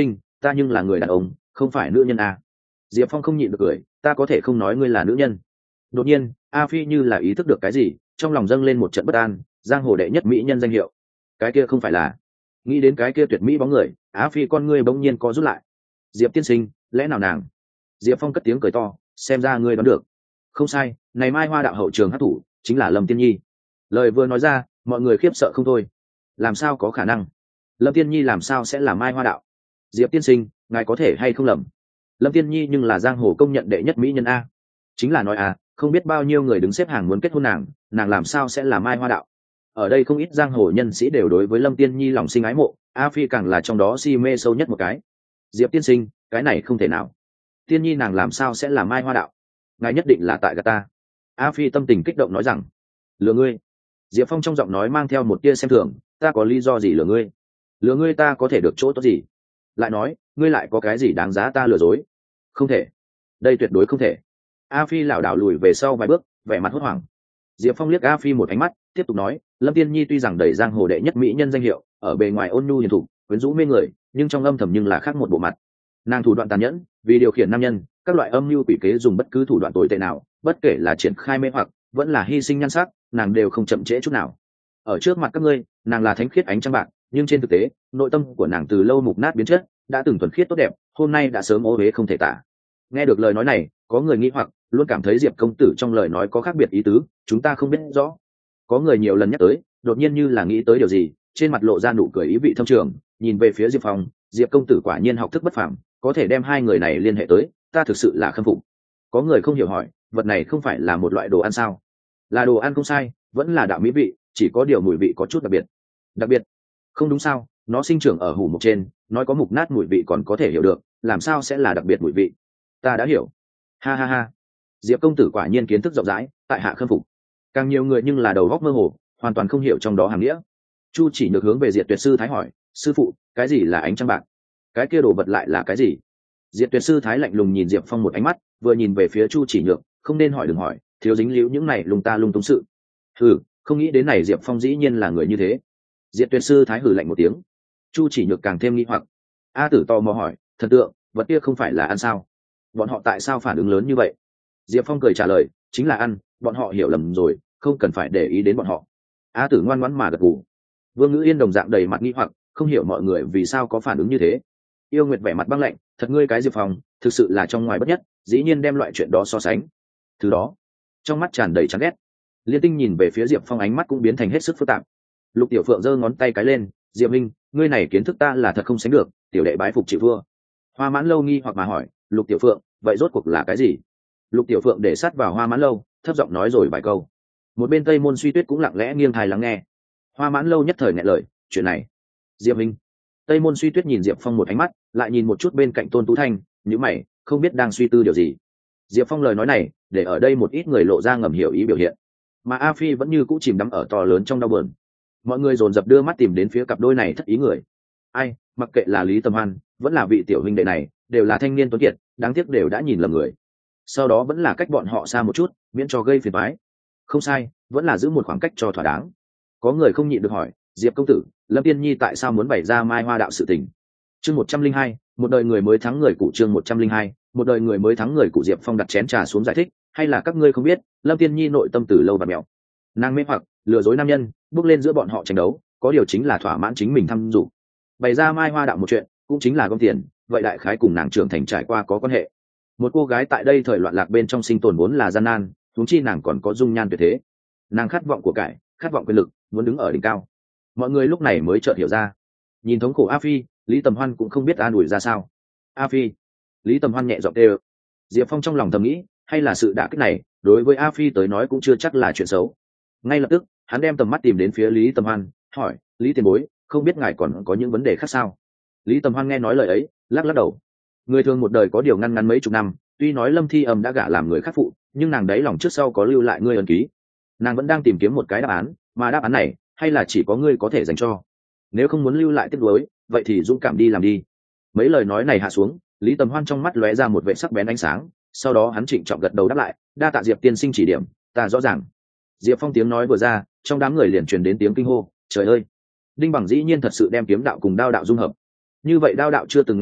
ta nhưng là người đàn ông không phải nữ nhân à. Diệp Phong không nhịn được cười, ta có thể không nói ngươi là nữ nhân. Đột nhiên A Phi như là ý thức được cái gì, trong lòng dâng lên một trận bất an, giang hồ đệ nhất mỹ nhân danh hiệu, cái kia không phải là... Nghĩ đến cái kia tuyệt mỹ bóng người, A Phi con ngươi bỗng nhiên co rút lại. Diệp tiên sinh, lẽ nào nàng... Diệp Phong cất tiếng cười to, xem ra ngươi đoán được. Không sai, này mai hoa đạo hậu trường hát thủ chính là Lâm Tiên Nhi. Lời vừa nói ra, mọi người khiếp sợ không thôi. Làm sao có khả năng? Lâm Tiên Nhi làm sao sẽ là mai hoa đạo? Diệp tiên sinh, ngài có thể hay không lầm? Lâm Tiên Nhi nhưng là giang hồ công nhận đệ nhất mỹ nhân a. Chính là nói à, không biết bao nhiêu người đứng xếp hàng muốn kết hôn nàng, nàng làm sao sẽ là mai hoa đạo? Ở đây không ít giang hồ nhân sĩ đều đối với Lâm Tiên Nhi lòng sinh ái mộ, A Phi càng là trong đó si mê sâu nhất một cái. Diệp tiên sinh, cái này không thể nào. Tiên Nhi nàng làm sao sẽ là mai hoa đạo? Ngài nhất định là tại gà ta. A Phi tâm tình kích động nói rằng, lừa ngươi. Diệp Phong trong giọng nói mang theo một tia xem thường, ta có lý do gì lừa ngươi? Lừa ngươi ta có thể được chỗ tốt gì? Lại nói, ngươi lại có cái gì đáng giá ta lừa dối? Không thể, đây tuyệt đối không thể. A Phi lảo đảo lùi về sau vài bước, vẻ mặt hốt hoảng. Diệp Phong liếc A Phi một ánh mắt, tiếp tục nói, Lâm Tiên Nhi tuy rằng đầy giang hồ đệ nhất mỹ nhân danh hiệu, ở bề ngoài ôn nhu hiền thục, quyến rũ mê người, nhưng trong âm thầm nhưng là khác một bộ mặt. Nàng thủ đoạn tàn nhẫn, vì điều khiển nam nhân, các loại âm mưu quỷ kế dùng bất cứ thủ đoạn tồi tệ nào, bất kể là triển khai mê hoặc, vẫn là hy sinh nhan sắc, nàng đều không chậm trễ chút nào. Ở trước mặt các ngươi, nàng là thánh khiết ánh trăng bạc, nhưng trên thực tế, nội tâm của nàng từ lâu mục nát biến chất, đã từng thuần khiết tốt đẹp, hôm nay đã sớm ô uế không thể tả. Nghe được lời nói này, có người nghĩ hoặc luôn cảm thấy Diệp công tử trong lời nói có khác biệt ý tứ, chúng ta không biết rõ. Có người nhiều lần nhắc tới, đột nhiên như là nghĩ tới điều gì, trên mặt lộ ra nụ cười ý vị thâm trường, nhìn về phía Diệp Phong, Diệp công tử quả nhiên học thức bất phàm, có thể đem hai người này liên hệ tới, ta thực sự là khâm phục. Có người không hiểu hỏi, vật này không phải là một loại đồ ăn sao? Là đồ ăn không sai, vẫn là đạo mỹ vị, chỉ có điều mùi vị có chút đặc biệt. Đặc biệt? Không đúng sao, nó sinh trưởng ở hủ mục trên, nói có mục nát mùi vị còn có thể hiểu được, làm sao sẽ là đặc biệt mùi vị? Ta đã hiểu. Ha ha ha. Diệp công tử quả nhiên kiến thức rộng rãi, tại hạ khâm phục. Càng nhiều người nhưng là đầu góc mơ hồ, hoàn toàn không hiểu trong đó hàm nghĩa. Chu Chỉ Nhược hướng về Diệt Tuyệt sư thái hỏi, sư phụ, cái gì là ánh trăng bạc? Cái kia đồ vật lại là cái gì? Diệt Tuyệt sư thái lạnh lùng nhìn Diệp Phong một ánh mắt, vừa nhìn về phía Chu Chỉ Nhược, không nên hỏi đừng hỏi, thiếu dính líu những này lung ta lung tung sự. Hừ, không nghĩ đến này Diệp Phong dĩ nhiên là người như thế. Diệt Tuyệt sư thái hừ lạnh một tiếng. Chu Chỉ Nhược càng thêm nghi hoặc. A Tử tò mò hỏi, thần tượng, vật kia không phải là ăn sao? Bọn họ tại sao phản ứng lớn như vậy? Diệp Phong cười trả lời, chính là ăn, bọn họ hiểu lầm rồi, không cần phải để ý đến bọn họ. A Tử ngoan ngoãn mà gật gù. Vương Ngữ Yên đồng dạng đầy mặt nghi hoặc, không hiểu mọi người vì sao có phản ứng như thế. Yêu Nguyệt vẻ mặt băng lạnh, thật ngươi cái Diệp Phong, thực sự là trong ngoài bất nhất, dĩ nhiên đem loại chuyện đó so sánh. Thứ đó, trong mắt tràn đầy chán ghét. Liên Tinh nhìn về phía Diệp Phong ánh mắt cũng biến thành hết sức phức tạp. Lục Tiểu Phượng giơ ngón tay cái lên, Diệp Minh, ngươi này kiến thức ta là thật không sánh được, tiểu đệ bái phục chịu vua. Hoa Mãn Lâu nghi hoặc mà hỏi, Lục Tiểu Phượng, vậy rốt cuộc là cái gì? Lục Tiểu Phượng để sát vào Hoa Mãn Lâu, thấp giọng nói rồi vài câu. Một bên Tây Môn Suy Tuyết cũng lặng lẽ nghiêng tai lắng nghe. Hoa Mãn Lâu nhất thời nghẹn lời, chuyện này, Diệp Minh. Tây Môn Suy Tuyết nhìn Diệp Phong một ánh mắt, lại nhìn một chút bên cạnh Tôn Tú Thanh, nhíu mày, không biết đang suy tư điều gì. Diệp Phong lời nói này, để ở đây một ít người lộ ra ngầm hiểu ý biểu hiện, mà A Phi vẫn như cũ chìm đắm ở to lớn trong đau buồn. Mọi người dồn dập đưa mắt tìm đến phía cặp đôi này thất ý người. Ai, mặc kệ là Lý Tâm Hoan, vẫn là vị tiểu huynh đệ này, đều là thanh niên tuấn kiệt, đáng tiếc đều đã nhìn lầm người. Sau đó vẫn là cách bọn họ xa một chút, miễn cho gây phiền toái. Không sai, vẫn là giữ một khoảng cách cho thỏa đáng. Có người không nhịn được hỏi, Diệp công tử, Lâm Tiên Nhi tại sao muốn bày ra mai hoa đạo sự tình? Chương một trăm linh hai, một đời người mới thắng người cũ. Chương một trăm linh hai, một đời người mới thắng người cũ. Diệp Phong đặt chén trà xuống giải thích, hay là các ngươi không biết, Lâm Tiên Nhi nội tâm từ lâu và mèo. Nàng mê hoặc, lừa dối nam nhân, bước lên giữa bọn họ tranh đấu, có điều chính là thỏa mãn chính mình thăm dụ. Bày ra mai hoa đạo một chuyện, cũng chính là gom tiền, vậy đại khái cùng nàng trưởng thành trải qua có quan hệ. Một cô gái tại đây thời loạn lạc bên trong sinh tồn vốn là gian nan, huống chi nàng còn có dung nhan tuyệt thế. Nàng khát vọng của cải, khát vọng quyền lực, muốn đứng ở đỉnh cao. Mọi người lúc này mới chợt hiểu ra. Nhìn thống khổ A Phi, Lý Tầm Hoan cũng không biết an ủi ra sao. A Phi, Lý Tầm Hoan nhẹ giọng kêu. Diệp Phong trong lòng thầm nghĩ, hay là sự đả kích này đối với A Phi tới nói cũng chưa chắc là chuyện xấu. Ngay lập tức hắn đem tầm mắt tìm đến phía Lý Tầm Hoan, hỏi, Lý tiền bối, không biết ngài còn có những vấn đề khác sao? Lý Tầm Hoan nghe nói lời ấy, lắc lắc đầu. Người thường một đời có điều ngăn ngắn mấy chục năm, tuy nói Lâm Thi Âm đã gả làm người khác phụ, nhưng nàng đấy lòng trước sau có lưu lại ngươi ấn ký. Nàng vẫn đang tìm kiếm một cái đáp án, mà đáp án này hay là chỉ có ngươi có thể dành cho. Nếu không muốn lưu lại tiếc nuối, vậy thì dũng cảm đi làm đi. Mấy lời nói này hạ xuống, Lý Tầm Hoan trong mắt lóe ra một vẻ sắc bén ánh sáng, sau đó hắn trịnh trọng gật đầu đáp lại, đa tạ Diệp tiên sinh chỉ điểm, ta rõ ràng. Diệp Phong tiếng nói vừa ra, trong đám người liền truyền đến tiếng kinh hô, trời ơi, Đinh Bằng dĩ nhiên thật sự đem kiếm đạo cùng đao đạo dung hợp. Như vậy đao đạo chưa từng nghe thấy,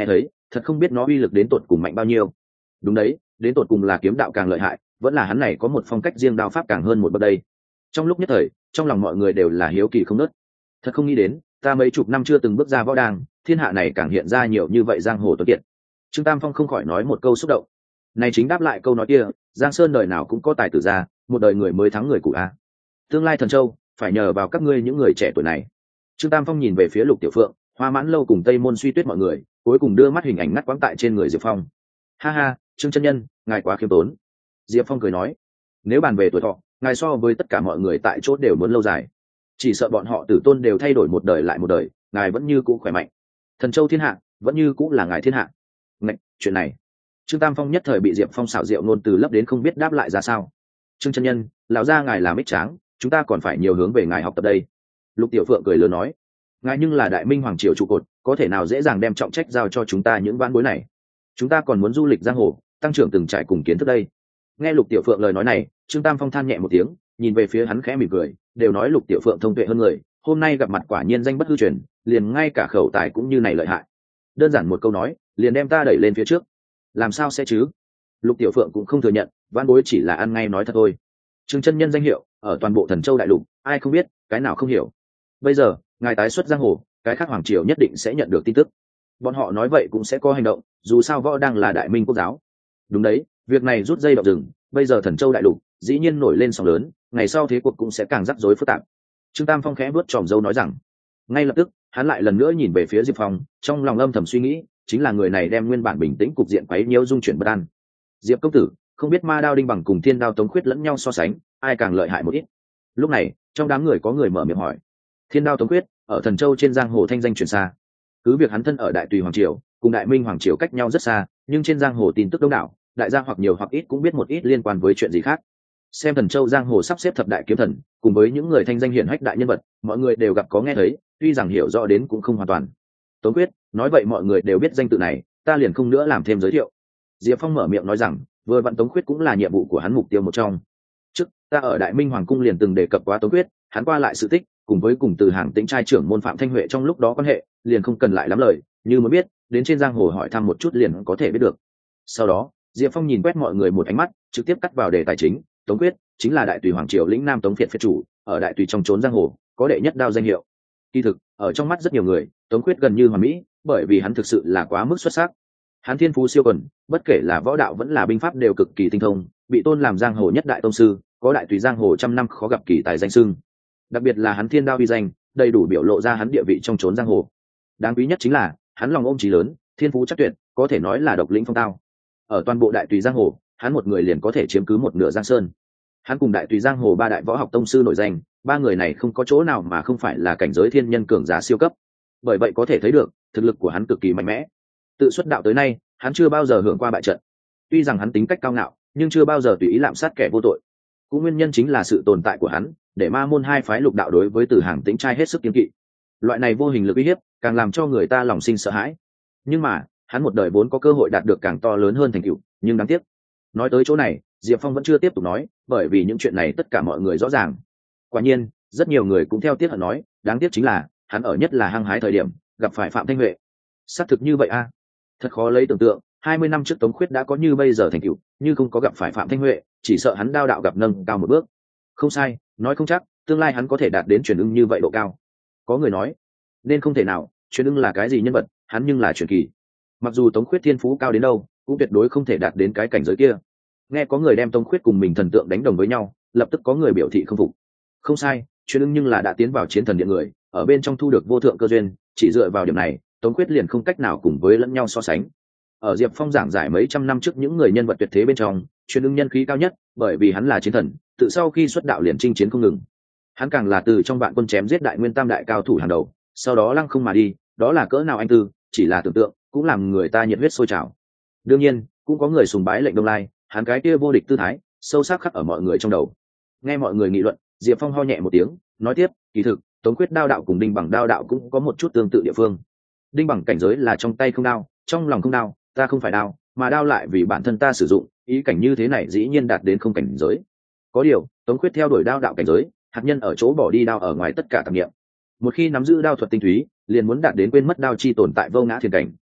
thật không biết nó uy lực đến tột cùng mạnh bao nhiêu. Đúng đấy, đến tột cùng là kiếm đạo càng lợi hại, vẫn là hắn này có một phong cách riêng đao pháp càng hơn một bậc đây. Trong lúc nhất thời, trong lòng mọi người đều là hiếu kỳ không nớt. Thật không nghĩ đến, ta mấy chục năm chưa từng bước ra võ đàng, thiên hạ này càng hiện ra nhiều như vậy giang hồ tuấn kiệt. Trương Tam Phong không khỏi nói một câu xúc động. Này chính đáp lại câu nói kia, Giang Sơn đời nào cũng có tài tử ra, một đời người mới thắng người cụ a. Tương lai thần châu, phải nhờ vào các ngươi những người trẻ tuổi này. Trương Tam Phong nhìn về phía Lục Tiểu Phượng, Hoa Mãn Lâu cùng Tây Môn Suy Tuyết mọi người, cuối cùng đưa mắt hình ảnh ngắt quãng tại trên người Diệp Phong. Ha ha, Trương chân nhân, ngài quá khiêm tốn. Diệp Phong cười nói, nếu bàn về tuổi thọ, ngài so với tất cả mọi người tại chỗ đều muốn lâu dài. Chỉ sợ bọn họ tử tôn đều thay đổi một đời lại một đời, ngài vẫn như cũ khỏe mạnh. Thần châu thiên hạ, vẫn như cũ là ngài thiên hạ. Ngạch, chuyện này. Trương Tam Phong nhất thời bị Diệp Phong xảo diệu ngôn từ lấp đến không biết đáp lại ra sao. Trương chân nhân, lão gia ngài làm ích tráng, chúng ta còn phải nhiều hướng về ngài học tập đây. Lục Tiểu Phượng cười lớn nói, ngài nhưng là đại minh hoàng triều trụ cột, có thể nào dễ dàng đem trọng trách giao cho chúng ta những vãn bối này. Chúng ta còn muốn du lịch giang hồ, tăng trưởng từng trải cùng kiến thức đây. Nghe Lục Tiểu Phượng lời nói này, Trương Tam Phong than nhẹ một tiếng, nhìn về phía hắn khẽ mỉm cười, đều nói Lục Tiểu Phượng thông tuệ hơn người, hôm nay gặp mặt quả nhiên danh bất hư truyền, liền ngay cả khẩu tài cũng như này lợi hại. Đơn giản một câu nói, liền đem ta đẩy lên phía trước. Làm sao sẽ chứ? Lục Tiểu Phượng cũng không thừa nhận, vãn bối chỉ là ăn ngay nói thật thôi. Trương chân nhân danh hiệu ở toàn bộ Thần Châu đại lục, ai không biết, cái nào không hiểu. Bây giờ, ngài tái xuất giang hồ, cái khác hoàng triều nhất định sẽ nhận được tin tức. Bọn họ nói vậy cũng sẽ có hành động, dù sao võ đang là đại minh quốc giáo. Đúng đấy, việc này rút dây động rừng, bây giờ Thần Châu đại lục dĩ nhiên nổi lên sóng lớn, ngày sau thế cuộc cũng sẽ càng rắc rối phức tạp. Trương Tam Phong khẽ vuốt tròm râu nói rằng, ngay lập tức hắn lại lần nữa nhìn về phía Diệp Phong, trong lòng âm thầm suy nghĩ, chính là người này đem nguyên bản bình tĩnh cục diện quấy nhiễu dung chuyển bất an. Diệp công tử, không biết ma đao đinh bằng cùng thiên đao tống khuyết lẫn nhau so sánh, ai càng lợi hại một ít? Lúc này, trong đám người có người mở miệng hỏi. Thiên đao tống khuyết ở Thần Châu trên giang hồ thanh danh truyền xa, cứ việc hắn thân ở đại tùy hoàng triều, cùng đại minh hoàng triều cách nhau rất xa, nhưng trên giang hồ tin tức đông đảo, đại gia hoặc nhiều hoặc ít cũng biết một ít liên quan với chuyện gì khác. Xem Thần Châu giang hồ sắp xếp thập đại kiếm thần, cùng với những người thanh danh hiển hách đại nhân vật, mọi người đều gặp có nghe thấy, tuy rằng hiểu rõ đến cũng không hoàn toàn. Tống Quyết, nói vậy mọi người đều biết danh tự này, ta liền không nữa làm thêm giới thiệu. Diệp Phong mở miệng nói rằng, vừa vặn Tống Quyết cũng là nhiệm vụ của hắn mục tiêu một trong. Trước, ta ở Đại Minh Hoàng cung liền từng đề cập qua Tống Quyết, hắn qua lại sự tích, cùng với cùng từ hàng tĩnh trai trưởng môn Phạm Thanh Huệ trong lúc đó quan hệ, liền không cần lại lắm lời, như mới biết, đến trên giang hồ hỏi thăm một chút liền có thể biết được. Sau đó, Diệp Phong nhìn quét mọi người một ánh mắt, trực tiếp cắt vào đề tài chính. Tống Quyết chính là đại tùy hoàng triều lĩnh nam Tống Phiệt phiệt chủ, ở đại tùy trong trốn giang hồ có đệ nhất đao danh hiệu. Kỳ thực, ở trong mắt rất nhiều người, Tống Quyết gần như hoàn mỹ, bởi vì hắn thực sự là quá mức xuất sắc. Hắn thiên phú siêu quần, bất kể là võ đạo vẫn là binh pháp đều cực kỳ tinh thông, bị tôn làm giang hồ nhất đại tông sư, có đại tùy giang hồ trăm năm khó gặp kỳ tài danh xưng. Đặc biệt là hắn thiên đao uy danh, đầy đủ biểu lộ ra hắn địa vị trong trốn giang hồ. Đáng quý nhất chính là, hắn lòng ôm chí lớn, thiên phú chắc tuyệt, có thể nói là độc lĩnh phong tao. Ở toàn bộ đại tùy giang hồ, hắn một người liền có thể chiếm cứ một nửa giang sơn. Hắn cùng đại tùy giang hồ ba đại võ học tông sư nổi danh, ba người này không có chỗ nào mà không phải là cảnh giới thiên nhân cường giả siêu cấp. Bởi vậy có thể thấy được, thực lực của hắn cực kỳ mạnh mẽ. Tự xuất đạo tới nay, hắn chưa bao giờ hưởng qua bại trận. Tuy rằng hắn tính cách cao ngạo, nhưng chưa bao giờ tùy ý lạm sát kẻ vô tội. Cũng nguyên nhân chính là sự tồn tại của hắn, để ma môn hai phái lục đạo đối với Từ Hàng Tĩnh trai hết sức kiêng kỵ. Loại này vô hình lực uy hiếp, càng làm cho người ta lòng sinh sợ hãi. Nhưng mà, hắn một đời vốn có cơ hội đạt được càng to lớn hơn thành tựu, nhưng đáng tiếc. Nói tới chỗ này, Diệp Phong vẫn chưa tiếp tục nói, bởi vì những chuyện này tất cả mọi người rõ ràng. Quả nhiên, rất nhiều người cũng theo tiếc hận nói, đáng tiếc chính là, hắn ở nhất là hăng hái thời điểm, gặp phải Phạm Thanh Huệ. Xác thực như vậy a, à? Thật khó lấy tưởng tượng, hai mươi năm trước Tống Khuyết đã có như bây giờ thành tựu, nhưng không có gặp phải Phạm Thanh Huệ, chỉ sợ hắn đao đạo gặp nâng cao một bước. Không sai, nói không chắc, tương lai hắn có thể đạt đến truyền ưng như vậy độ cao. Có người nói, nên không thể nào, truyền ưng là cái gì nhân vật, hắn nhưng là truyền kỳ. Mặc dù Tống Khuyết thiên phú cao đến đâu, cũng tuyệt đối không thể đạt đến cái cảnh giới kia. Nghe có người đem Tống Khuyết cùng mình thần tượng đánh đồng với nhau, lập tức có người biểu thị không phục. Không sai, truyền ưng nhưng là đã tiến vào chiến thần điện người, ở bên trong thu được vô thượng cơ duyên, chỉ dựa vào điểm này, Tống Khuyết liền không cách nào cùng với lẫn nhau so sánh. Ở Diệp Phong giảng giải mấy trăm năm trước những người nhân vật tuyệt thế bên trong, truyền ưng nhân khí cao nhất, bởi vì hắn là chiến thần, tự sau khi xuất đạo liền chinh chiến không ngừng. Hắn càng là từ trong vạn quân chém giết đại nguyên tam đại cao thủ hàng đầu, sau đó lăng không mà đi, đó là cỡ nào anh tư, chỉ là tưởng tượng, cũng làm người ta nhiệt huyết sôi trào. Đương nhiên, cũng có người sùng bái lệnh Đông Lai, hắn cái kia vô địch tư thái, sâu sắc khắc ở mọi người trong đầu. Nghe mọi người nghị luận, Diệp Phong ho nhẹ một tiếng, nói tiếp, kỳ thực, Tống Khuyết đao đạo cùng Đinh Bằng đao đạo cũng có một chút tương tự địa phương. Đinh Bằng cảnh giới là trong tay không đao, trong lòng không đao, ta không phải đao, mà đao lại vì bản thân ta sử dụng, ý cảnh như thế này dĩ nhiên đạt đến không cảnh giới. Có điều, Tống Khuyết theo đuổi đao đạo cảnh giới, hạt nhân ở chỗ bỏ đi đao ở ngoài tất cả tạp niệm. Một khi nắm giữ đao thuật tinh túy, liền muốn đạt đến quên mất đao chi tồn tại vô ngã thiền cảnh.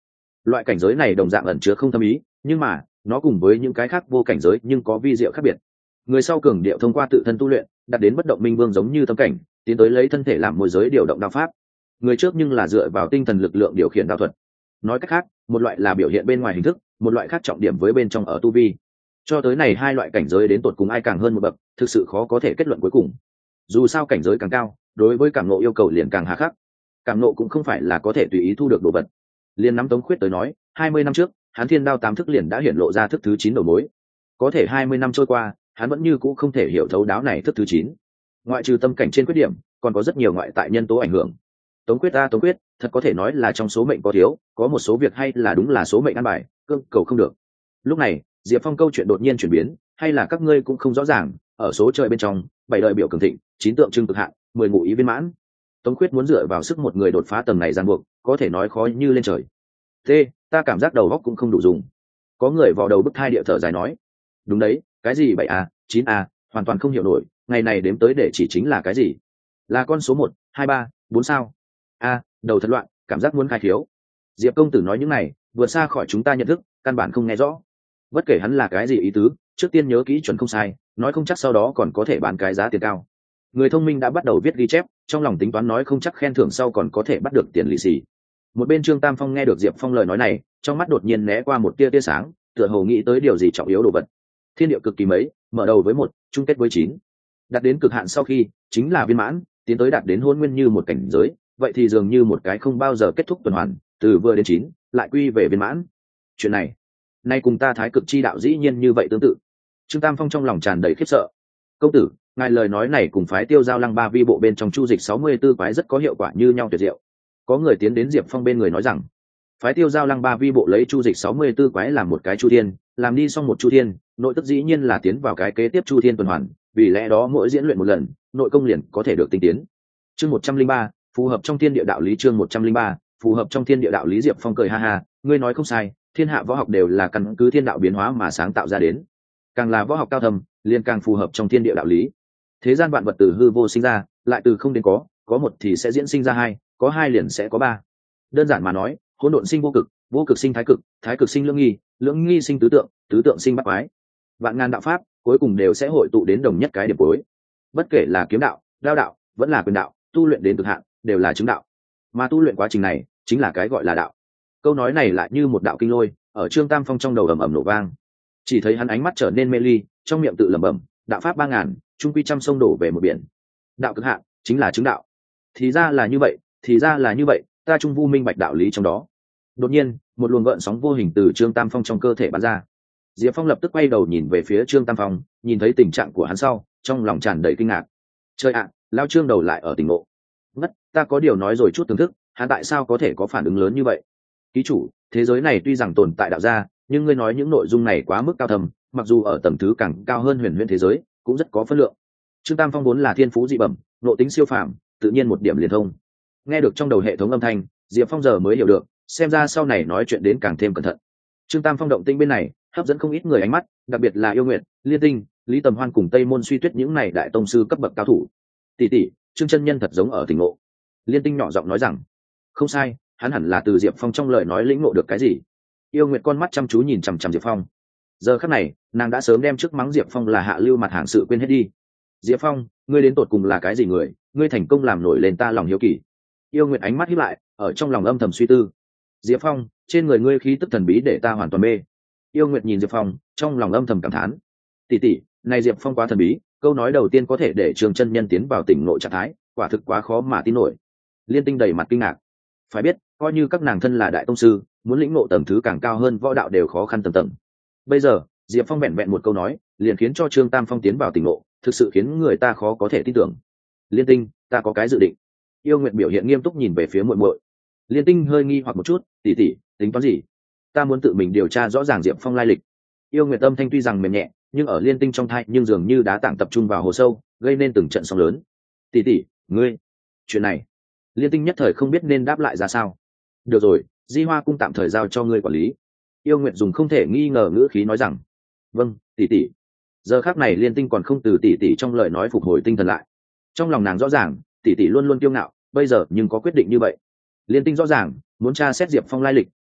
Loại cảnh giới này đồng dạng ẩn chứa không thâm ý, nhưng mà nó cùng với những cái khác vô cảnh giới nhưng có vi diệu khác biệt. Người sau cường điệu thông qua tự thân tu luyện đạt đến bất động minh vương giống như tâm cảnh, tiến tới lấy thân thể làm môi giới điều động đạo pháp. Người trước nhưng là dựa vào tinh thần lực lượng điều khiển đạo thuật. Nói cách khác, một loại là biểu hiện bên ngoài hình thức, một loại khác trọng điểm với bên trong ở tu vi. Cho tới này hai loại cảnh giới đến tột cùng ai càng hơn một bậc, thực sự khó có thể kết luận cuối cùng. Dù sao cảnh giới càng cao, đối với cảm ngộ yêu cầu liền càng hà khắc. Cảm ngộ cũng không phải là có thể tùy ý thu được đồ vật. Liên nắm Tống Khuyết tới nói, hai mươi năm trước, hắn thiên đao tám thức liền đã hiển lộ ra thức thứ chín đầu mối. Có thể hai mươi năm trôi qua, hắn vẫn như cũ không thể hiểu thấu đáo này thức thứ chín. Ngoại trừ tâm cảnh trên khuyết điểm, còn có rất nhiều ngoại tại nhân tố ảnh hưởng. Tống Quyết ta Tống Quyết, thật có thể nói là trong số mệnh có thiếu, có một số việc hay là đúng là số mệnh ăn bài, cương cầu không được. Lúc này, Diệp Phong câu chuyện đột nhiên chuyển biến, hay là các ngươi cũng không rõ ràng, ở số trời bên trong, bảy đời biểu cường thịnh, chín tượng trưng cực hạn, mười ngụ ý viên mãn. Tống Quyết muốn dựa vào sức một người đột phá tầng này ràng buộc, có thể nói khó như lên trời. T, ta cảm giác đầu óc cũng không đủ dùng. Có người vào đầu bức thai địa thở dài nói, đúng đấy, cái gì bảy a, chín a, hoàn toàn không hiểu nổi, ngày này đếm tới để chỉ chính là cái gì? Là con số một, hai, ba, bốn sao? A, đầu thật loạn, cảm giác muốn khai thiếu. Diệp công tử nói những này, vượt xa khỏi chúng ta nhận thức, căn bản không nghe rõ. Bất kể hắn là cái gì ý tứ, trước tiên nhớ kỹ chuẩn không sai, nói không chắc sau đó còn có thể bán cái giá tiền cao. Người thông minh đã bắt đầu viết ghi chép, trong lòng tính toán nói không chắc khen thưởng sau còn có thể bắt được tiền lì xì. Một bên Trương Tam Phong nghe được Diệp Phong lời nói này, trong mắt đột nhiên né qua một tia tia sáng, tựa hồ nghĩ tới điều gì trọng yếu đồ vật. Thiên địa cực kỳ mấy, mở đầu với một, chung kết với chín. Đạt đến cực hạn sau khi, chính là viên mãn, tiến tới đạt đến hôn nguyên như một cảnh giới, vậy thì dường như một cái không bao giờ kết thúc tuần hoàn, từ vừa đến chín, lại quy về viên mãn. Chuyện này, nay cùng ta thái cực chi đạo dĩ nhiên như vậy tương tự. Trương Tam Phong trong lòng tràn đầy khiếp sợ. Công tử, ngài lời nói này cùng phái Tiêu Giao Lăng Ba Vi bộ bên trong chu dịch sáu mươi 64 quái rất có hiệu quả như nhau tuyệt diệu. Có người tiến đến Diệp Phong bên người nói rằng, phái Tiêu Giao Lăng Ba Vi bộ lấy chu dịch sáu mươi 64 quái làm một cái chu thiên, làm đi xong một chu thiên, nội tức dĩ nhiên là tiến vào cái kế tiếp chu thiên tuần hoàn, vì lẽ đó mỗi diễn luyện một lần, nội công liền có thể được tinh tiến. Chương một trăm linh ba, phù hợp trong thiên địa đạo lý. Chương một trăm linh ba, phù hợp trong thiên địa đạo lý. Diệp Phong cười ha ha, ngươi nói không sai, thiên hạ võ học đều là căn cứ thiên đạo biến hóa mà sáng tạo ra đến, càng là võ học cao thâm, liền càng phù hợp trong thiên địa đạo lý. Thế gian vạn vật từ hư vô sinh ra, lại từ không đến có, có một thì sẽ diễn sinh ra hai, có hai liền sẽ có ba. Đơn giản mà nói, hỗn độn sinh vô cực, vô cực sinh thái cực, thái cực sinh lưỡng nghi, lưỡng nghi sinh tứ tượng, tứ tượng sinh bát quái. Vạn ngàn đạo pháp cuối cùng đều sẽ hội tụ đến đồng nhất cái điểm cuối. Bất kể là kiếm đạo, đao đạo, vẫn là quyền đạo, tu luyện đến cực hạn đều là chứng đạo, mà tu luyện quá trình này chính là cái gọi là đạo. Câu nói này lại như một đạo kinh lôi ở Trương Tam Phong trong đầu ầm ầm nổ vang. Chỉ thấy hắn ánh mắt trở nên mê ly, trong miệng tự lẩm bẩm, đạo pháp ba ngàn, trung quy trăm sông đổ về một biển. Đạo cực hạn chính là chứng đạo. Thì ra là như vậy, thì ra là như vậy, ta trung vu minh bạch đạo lý trong đó. Đột nhiên, một luồng gợn sóng vô hình từ Trương Tam Phong trong cơ thể bắn ra. Diệp Phong lập tức quay đầu nhìn về phía Trương Tam Phong, nhìn thấy tình trạng của hắn sau, trong lòng tràn đầy kinh ngạc. Trời ạ, lao Trương đầu lại ở tỉnh ngộ. Ngất, ta có điều nói rồi chút thưởng thức, hắn tại sao có thể có phản ứng lớn như vậy? Ký chủ, thế giới này tuy rằng tồn tại đạo gia, nhưng ngươi nói những nội dung này quá mức cao thầm, mặc dù ở tầm thứ càng cao hơn huyền huyễn thế giới, cũng rất có phân lượng. Trương Tam Phong vốn là thiên phú dị bẩm, nội tính siêu phàm, tự nhiên một điểm liền thông. Nghe được trong đầu hệ thống âm thanh, Diệp Phong giờ mới hiểu được, xem ra sau này nói chuyện đến càng thêm cẩn thận. Trương Tam Phong động tinh bên này, hấp dẫn không ít người ánh mắt, đặc biệt là Yêu Nguyệt, Liên Tinh, Lý Tầm Hoan cùng Tây Môn Suy Tuyết những này đại tông sư cấp bậc cao thủ. Tỷ tỷ, Trương chân nhân thật giống ở tỉnh ngộ. Liên Tinh nhỏ giọng nói rằng, không sai, hắn hẳn là từ Diệp Phong trong lời nói lĩnh ngộ được cái gì. Yêu Nguyệt con mắt chăm chú nhìn chằm chằm Diệp Phong. Giờ khắc này, nàng đã sớm đem trước mắng Diệp Phong là hạ lưu mặt hàng sự quên hết đi. Diệp Phong, ngươi đến tột cùng là cái gì người, ngươi thành công làm nổi lên ta lòng hiếu kỳ. Yêu Nguyệt ánh mắt híp lại, ở trong lòng âm thầm suy tư. Diệp Phong, trên người ngươi khí tức thần bí để ta hoàn toàn mê. Yêu Nguyệt nhìn Diệp Phong, trong lòng âm thầm cảm thán. Tỷ tỷ, này Diệp Phong quá thần bí, câu nói đầu tiên có thể để Trường chân nhân tiến vào tỉnh nội trạng thái, quả thực quá khó mà tin nổi. Liên Tinh đầy mặt kinh ngạc. Phải biết, coi như các nàng thân là đại tông sư, muốn lĩnh ngộ tầng thứ càng cao hơn võ đạo đều khó khăn tầng tầng. Bây giờ, Diệp Phong vẹn vẹn một câu nói, liền khiến cho Trương Tam Phong tiến vào tỉnh ngộ, thực sự khiến người ta khó có thể tin tưởng. Liên Tinh, ta có cái dự định. Yêu Nguyệt biểu hiện nghiêm túc nhìn về phía muội muội. Liên Tinh hơi nghi hoặc một chút, tỷ tỷ, tính toán gì? Ta muốn tự mình điều tra rõ ràng Diệp Phong lai lịch. Yêu Nguyệt âm thanh tuy rằng mềm nhẹ, nhưng ở Liên Tinh trong thai nhưng dường như đá tảng tập trung vào hồ sâu, gây nên từng trận sóng lớn. Tỷ tỷ, ngươi, chuyện này, Liên Tinh nhất thời không biết nên đáp lại ra sao. Được rồi, Di Hoa cung tạm thời giao cho ngươi quản lý. Yêu Nguyệt dùng không thể nghi ngờ ngữ khí nói rằng, vâng, tỷ tỷ. Giờ khắc này Liên Tinh còn không từ tỷ tỷ trong lời nói phục hồi tinh thần lại. Trong lòng nàng rõ ràng, tỷ tỷ luôn luôn kiêu ngạo, bây giờ nhưng có quyết định như vậy. Liên Tinh rõ ràng muốn tra xét Diệp Phong lai lịch,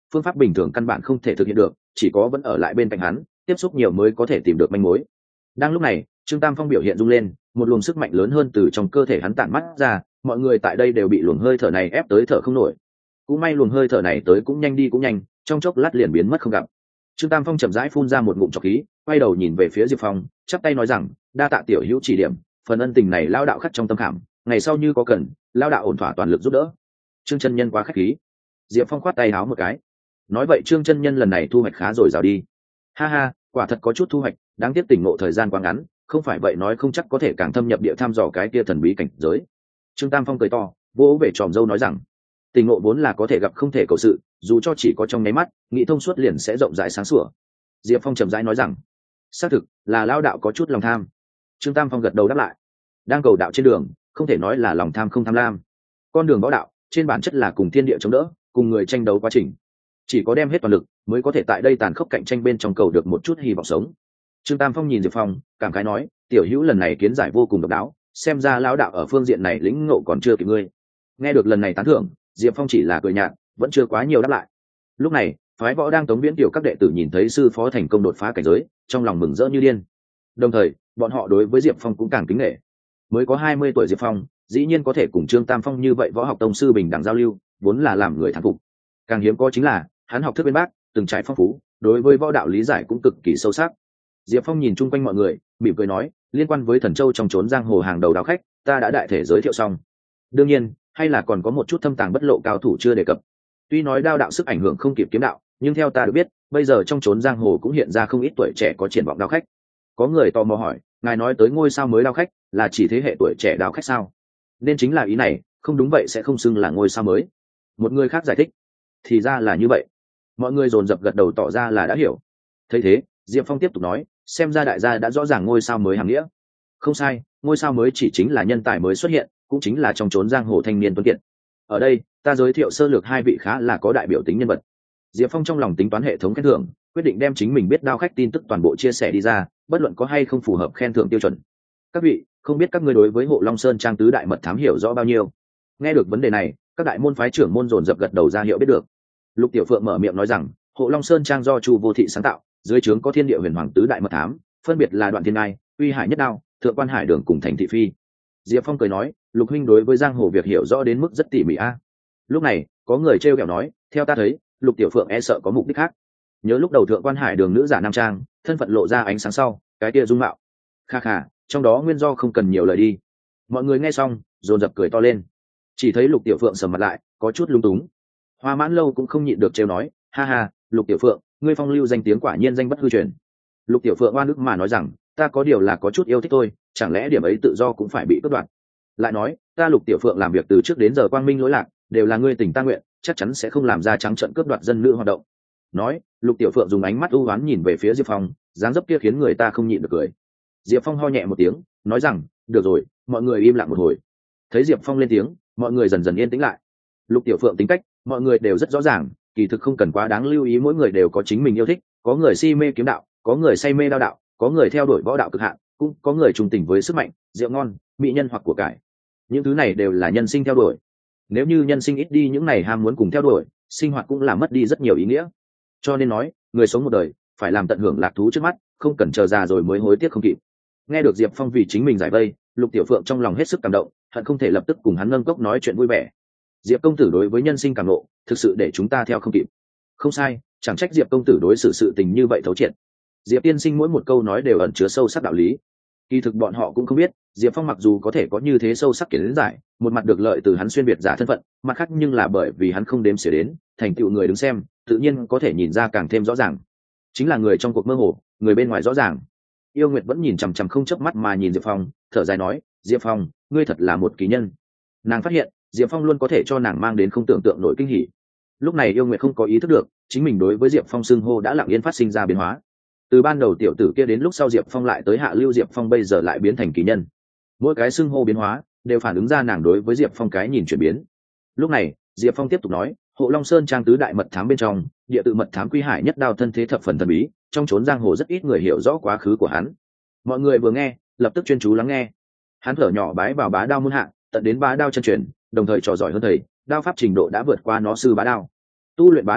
phương pháp bình thường căn bản không thể thực hiện được, chỉ có vẫn ở lại bên cạnh hắn tiếp xúc nhiều mới có thể tìm được manh mối. Đang lúc này, Trương Tam Phong biểu hiện rung lên, một luồng sức mạnh lớn hơn từ trong cơ thể hắn tản mắt ra, mọi người tại đây đều bị luồng hơi thở này ép tới thở không nổi. Cũng may luồng hơi thở này tới cũng nhanh đi cũng nhanh, trong chốc lát liền biến mất không gặp. Trương Tam Phong chậm rãi phun ra một ngụm trọc khí, quay đầu nhìn về phía Diệp Phong, chắp tay nói rằng, đa tạ tiểu hữu chỉ điểm, phần ân tình này lao đạo khắc trong tâm khảm, ngày sau như có cần, lao đạo ổn thỏa toàn lực giúp đỡ. Trương chân nhân quá khách khí. Diệp Phong khoát tay háo một cái, nói vậy Trương chân nhân lần này thu hoạch khá rồi rào đi. Ha ha, quả thật có chút thu hoạch, đáng tiếc tỉnh ngộ thời gian quá ngắn, không phải vậy nói không chắc có thể càng thâm nhập địa thăm dò cái kia thần bí cảnh giới. Trương Tam Phong cười to, vỗ về tròm dâu nói rằng, tỉnh ngộ vốn là có thể gặp không thể cầu sự, dù cho chỉ có trong nháy mắt, nghĩ thông suốt liền sẽ rộng rãi sáng sủa. Diệp Phong chậm rãi nói rằng, xác thực là lao đạo có chút lòng tham. Trương Tam Phong gật đầu đáp lại, đang cầu đạo trên đường, không thể nói là lòng tham không tham lam. Con đường võ đạo trên bản chất là cùng thiên địa chống đỡ, cùng người tranh đấu quá trình, chỉ có đem hết toàn lực mới có thể tại đây tàn khốc cạnh tranh bên trong cầu được một chút hy vọng sống. Trương Tam Phong nhìn Diệp Phong, cảm khái nói, tiểu hữu lần này kiến giải vô cùng độc đáo, xem ra lão đạo ở phương diện này lĩnh ngộ còn chưa kịp ngươi. Nghe được lần này tán thưởng, Diệp Phong chỉ là cười nhạt, vẫn chưa quá nhiều đáp lại. Lúc này, phái võ đang tống viễn tiểu các đệ tử nhìn thấy sư phó thành công đột phá cảnh giới, trong lòng mừng rỡ như điên. Đồng thời, bọn họ đối với Diệp Phong cũng càng kính nể. Mới có hai mươi tuổi Diệp Phong, dĩ nhiên có thể cùng Trương Tam Phong như vậy võ học tông sư bình đẳng giao lưu, vốn là làm người thán phục. Càng hiếm có chính là, hắn học thức bên bác, từng trải phong phú, đối với võ đạo lý giải cũng cực kỳ sâu sắc. Diệp Phong nhìn chung quanh mọi người, mỉm cười nói, liên quan với Thần Châu trong chốn giang hồ hàng đầu đạo khách, ta đã đại thể giới thiệu xong. Đương nhiên, hay là còn có một chút thâm tàng bất lộ cao thủ chưa đề cập. Tuy nói đao đạo sức ảnh hưởng không kịp kiếm đạo, nhưng theo ta được biết, bây giờ trong chốn giang hồ cũng hiện ra không ít tuổi trẻ có triển vọng đao khách. Có người tò mò hỏi, ngài nói tới ngôi sao mới đao khách, là chỉ thế hệ tuổi trẻ đao khách sao? Nên chính là ý này, không đúng vậy sẽ không xưng là ngôi sao mới. Một người khác giải thích, thì ra là như vậy. Mọi người dồn dập gật đầu tỏ ra là đã hiểu. Thấy thế, Diệp Phong tiếp tục nói, xem ra đại gia đã rõ ràng ngôi sao mới hàm nghĩa. Không sai, ngôi sao mới chỉ chính là nhân tài mới xuất hiện, cũng chính là trong chốn giang hồ thanh niên tuấn kiệt. Ở đây, ta giới thiệu sơ lược hai vị khá là có đại biểu tính nhân vật. Diệp Phong trong lòng tính toán hệ thống khen thưởng, quyết định đem chính mình biết đao khách tin tức toàn bộ chia sẻ đi ra, bất luận có hay không phù hợp khen thưởng tiêu chuẩn. Các vị, không biết các ngươi đối với Hộ Long Sơn trang tứ đại mật thám hiểu rõ bao nhiêu? Nghe được vấn đề này, các đại môn phái trưởng môn dồn dập gật đầu ra hiệu biết được. Lục Tiểu Phượng mở miệng nói rằng, Hộ Long Sơn trang do Chu Vô Thị sáng tạo, dưới trướng có Thiên Địa Huyền Hoàng tứ đại mật thám, phân biệt là Đoạn Thiên Ngai, Uy Hải Nhất Đao, Thượng Quan Hải Đường cùng Thành Thị Phi. Diệp Phong cười nói, Lục huynh đối với giang hồ việc hiểu rõ đến mức rất tỉ mỉ a. Lúc này, có người trêu ghẹo nói, theo ta thấy, Lục Tiểu Phượng e sợ có mục đích khác. Nhớ lúc đầu Thượng Quan Hải Đường nữ giả nam trang, thân phận lộ ra ánh sáng sau, cái kia dung mạo. Kha kha, trong đó nguyên do không cần nhiều lời đi. Mọi người nghe xong, dồn dập cười to lên. Chỉ thấy Lục Tiểu Phượng sầm mặt lại, có chút lung túng. Hoa Mãn Lâu cũng không nhịn được trêu nói, ha ha, Lục Tiểu Phượng, ngươi phong lưu danh tiếng quả nhiên danh bất hư truyền. Lục Tiểu Phượng oan ức mà nói rằng, ta có điều là có chút yêu thích thôi, chẳng lẽ điểm ấy tự do cũng phải bị cướp đoạt? Lại nói, ta Lục Tiểu Phượng làm việc từ trước đến giờ quang minh lỗi lạc, đều là ngươi tình ta nguyện, chắc chắn sẽ không làm ra trắng trợn cướp đoạt dân nữ hoạt động. Nói, Lục Tiểu Phượng dùng ánh mắt u oán nhìn về phía Diệp Phong, dáng dấp kia khiến người ta không nhịn được cười. Diệp Phong ho nhẹ một tiếng, nói rằng, được rồi, mọi người im lặng một hồi. Thấy Diệp Phong lên tiếng, mọi người dần dần yên tĩnh lại. Lục Tiểu Phượng tính cách, mọi người đều rất rõ ràng, kỳ thực không cần quá đáng lưu ý, mỗi người đều có chính mình yêu thích, có người si mê kiếm đạo, có người say mê đao đạo, có người theo đuổi võ đạo cực hạn, cũng có người trung tình với sức mạnh, rượu ngon, mỹ nhân hoặc của cải. Những thứ này đều là nhân sinh theo đuổi. Nếu như nhân sinh ít đi những này ham muốn cùng theo đuổi, sinh hoạt cũng làm mất đi rất nhiều ý nghĩa. Cho nên nói, người sống một đời, phải làm tận hưởng lạc thú trước mắt, không cần chờ già rồi mới hối tiếc không kịp. Nghe được Diệp Phong vì chính mình giải vây, Lục Tiểu Phượng trong lòng hết sức cảm động, hận không thể lập tức cùng hắn nâng cốc nói chuyện vui vẻ. Diệp công tử đối với nhân sinh cảm ngộ, thực sự để chúng ta theo không kịp. Không sai, chẳng trách Diệp công tử đối xử sự tình như vậy thấu triệt. Diệp tiên sinh mỗi một câu nói đều ẩn chứa sâu sắc đạo lý. Kỳ thực bọn họ cũng không biết, Diệp Phong mặc dù có thể có như thế sâu sắc kiến giải, một mặt được lợi từ hắn xuyên biệt giả thân phận, mặt khác nhưng là bởi vì hắn không đếm xỉa đến, thành tựu người đứng xem, tự nhiên có thể nhìn ra càng thêm rõ ràng. Chính là người trong cuộc mơ hồ, người bên ngoài rõ ràng. Yêu Nguyệt vẫn nhìn chằm chằm không chớp mắt mà nhìn Diệp Phong, thở dài nói, Diệp Phong, ngươi thật là một kỳ nhân. Nàng phát hiện, Diệp Phong luôn có thể cho nàng mang đến không tưởng tượng nổi kinh hỉ. Lúc này Yêu Nguyệt không có ý thức được, chính mình đối với Diệp Phong xưng hô đã lặng yên phát sinh ra biến hóa. Từ ban đầu tiểu tử kia đến lúc sau Diệp Phong lại tới hạ lưu Diệp Phong bây giờ lại biến thành kỳ nhân. Mỗi cái xưng hô biến hóa đều phản ứng ra nàng đối với Diệp Phong cái nhìn chuyển biến. Lúc này, Diệp Phong tiếp tục nói, Hộ Long Sơn trang tứ đại mật thám bên trong, địa tự mật thám Quy Hải Nhất Đao thân thế thập phần thần bí, trong chốn giang hồ rất ít người hiểu rõ quá khứ của hắn. Mọi người vừa nghe, lập tức chuyên chú lắng nghe. Hắn thở nhỏ bái vào bá đao môn hạ, tận đến bá đao chân truyền, đồng thời trò giỏi hơn thầy, đao pháp trình độ đã vượt qua nó sư bá đao. Tu luyện bá đao thuật,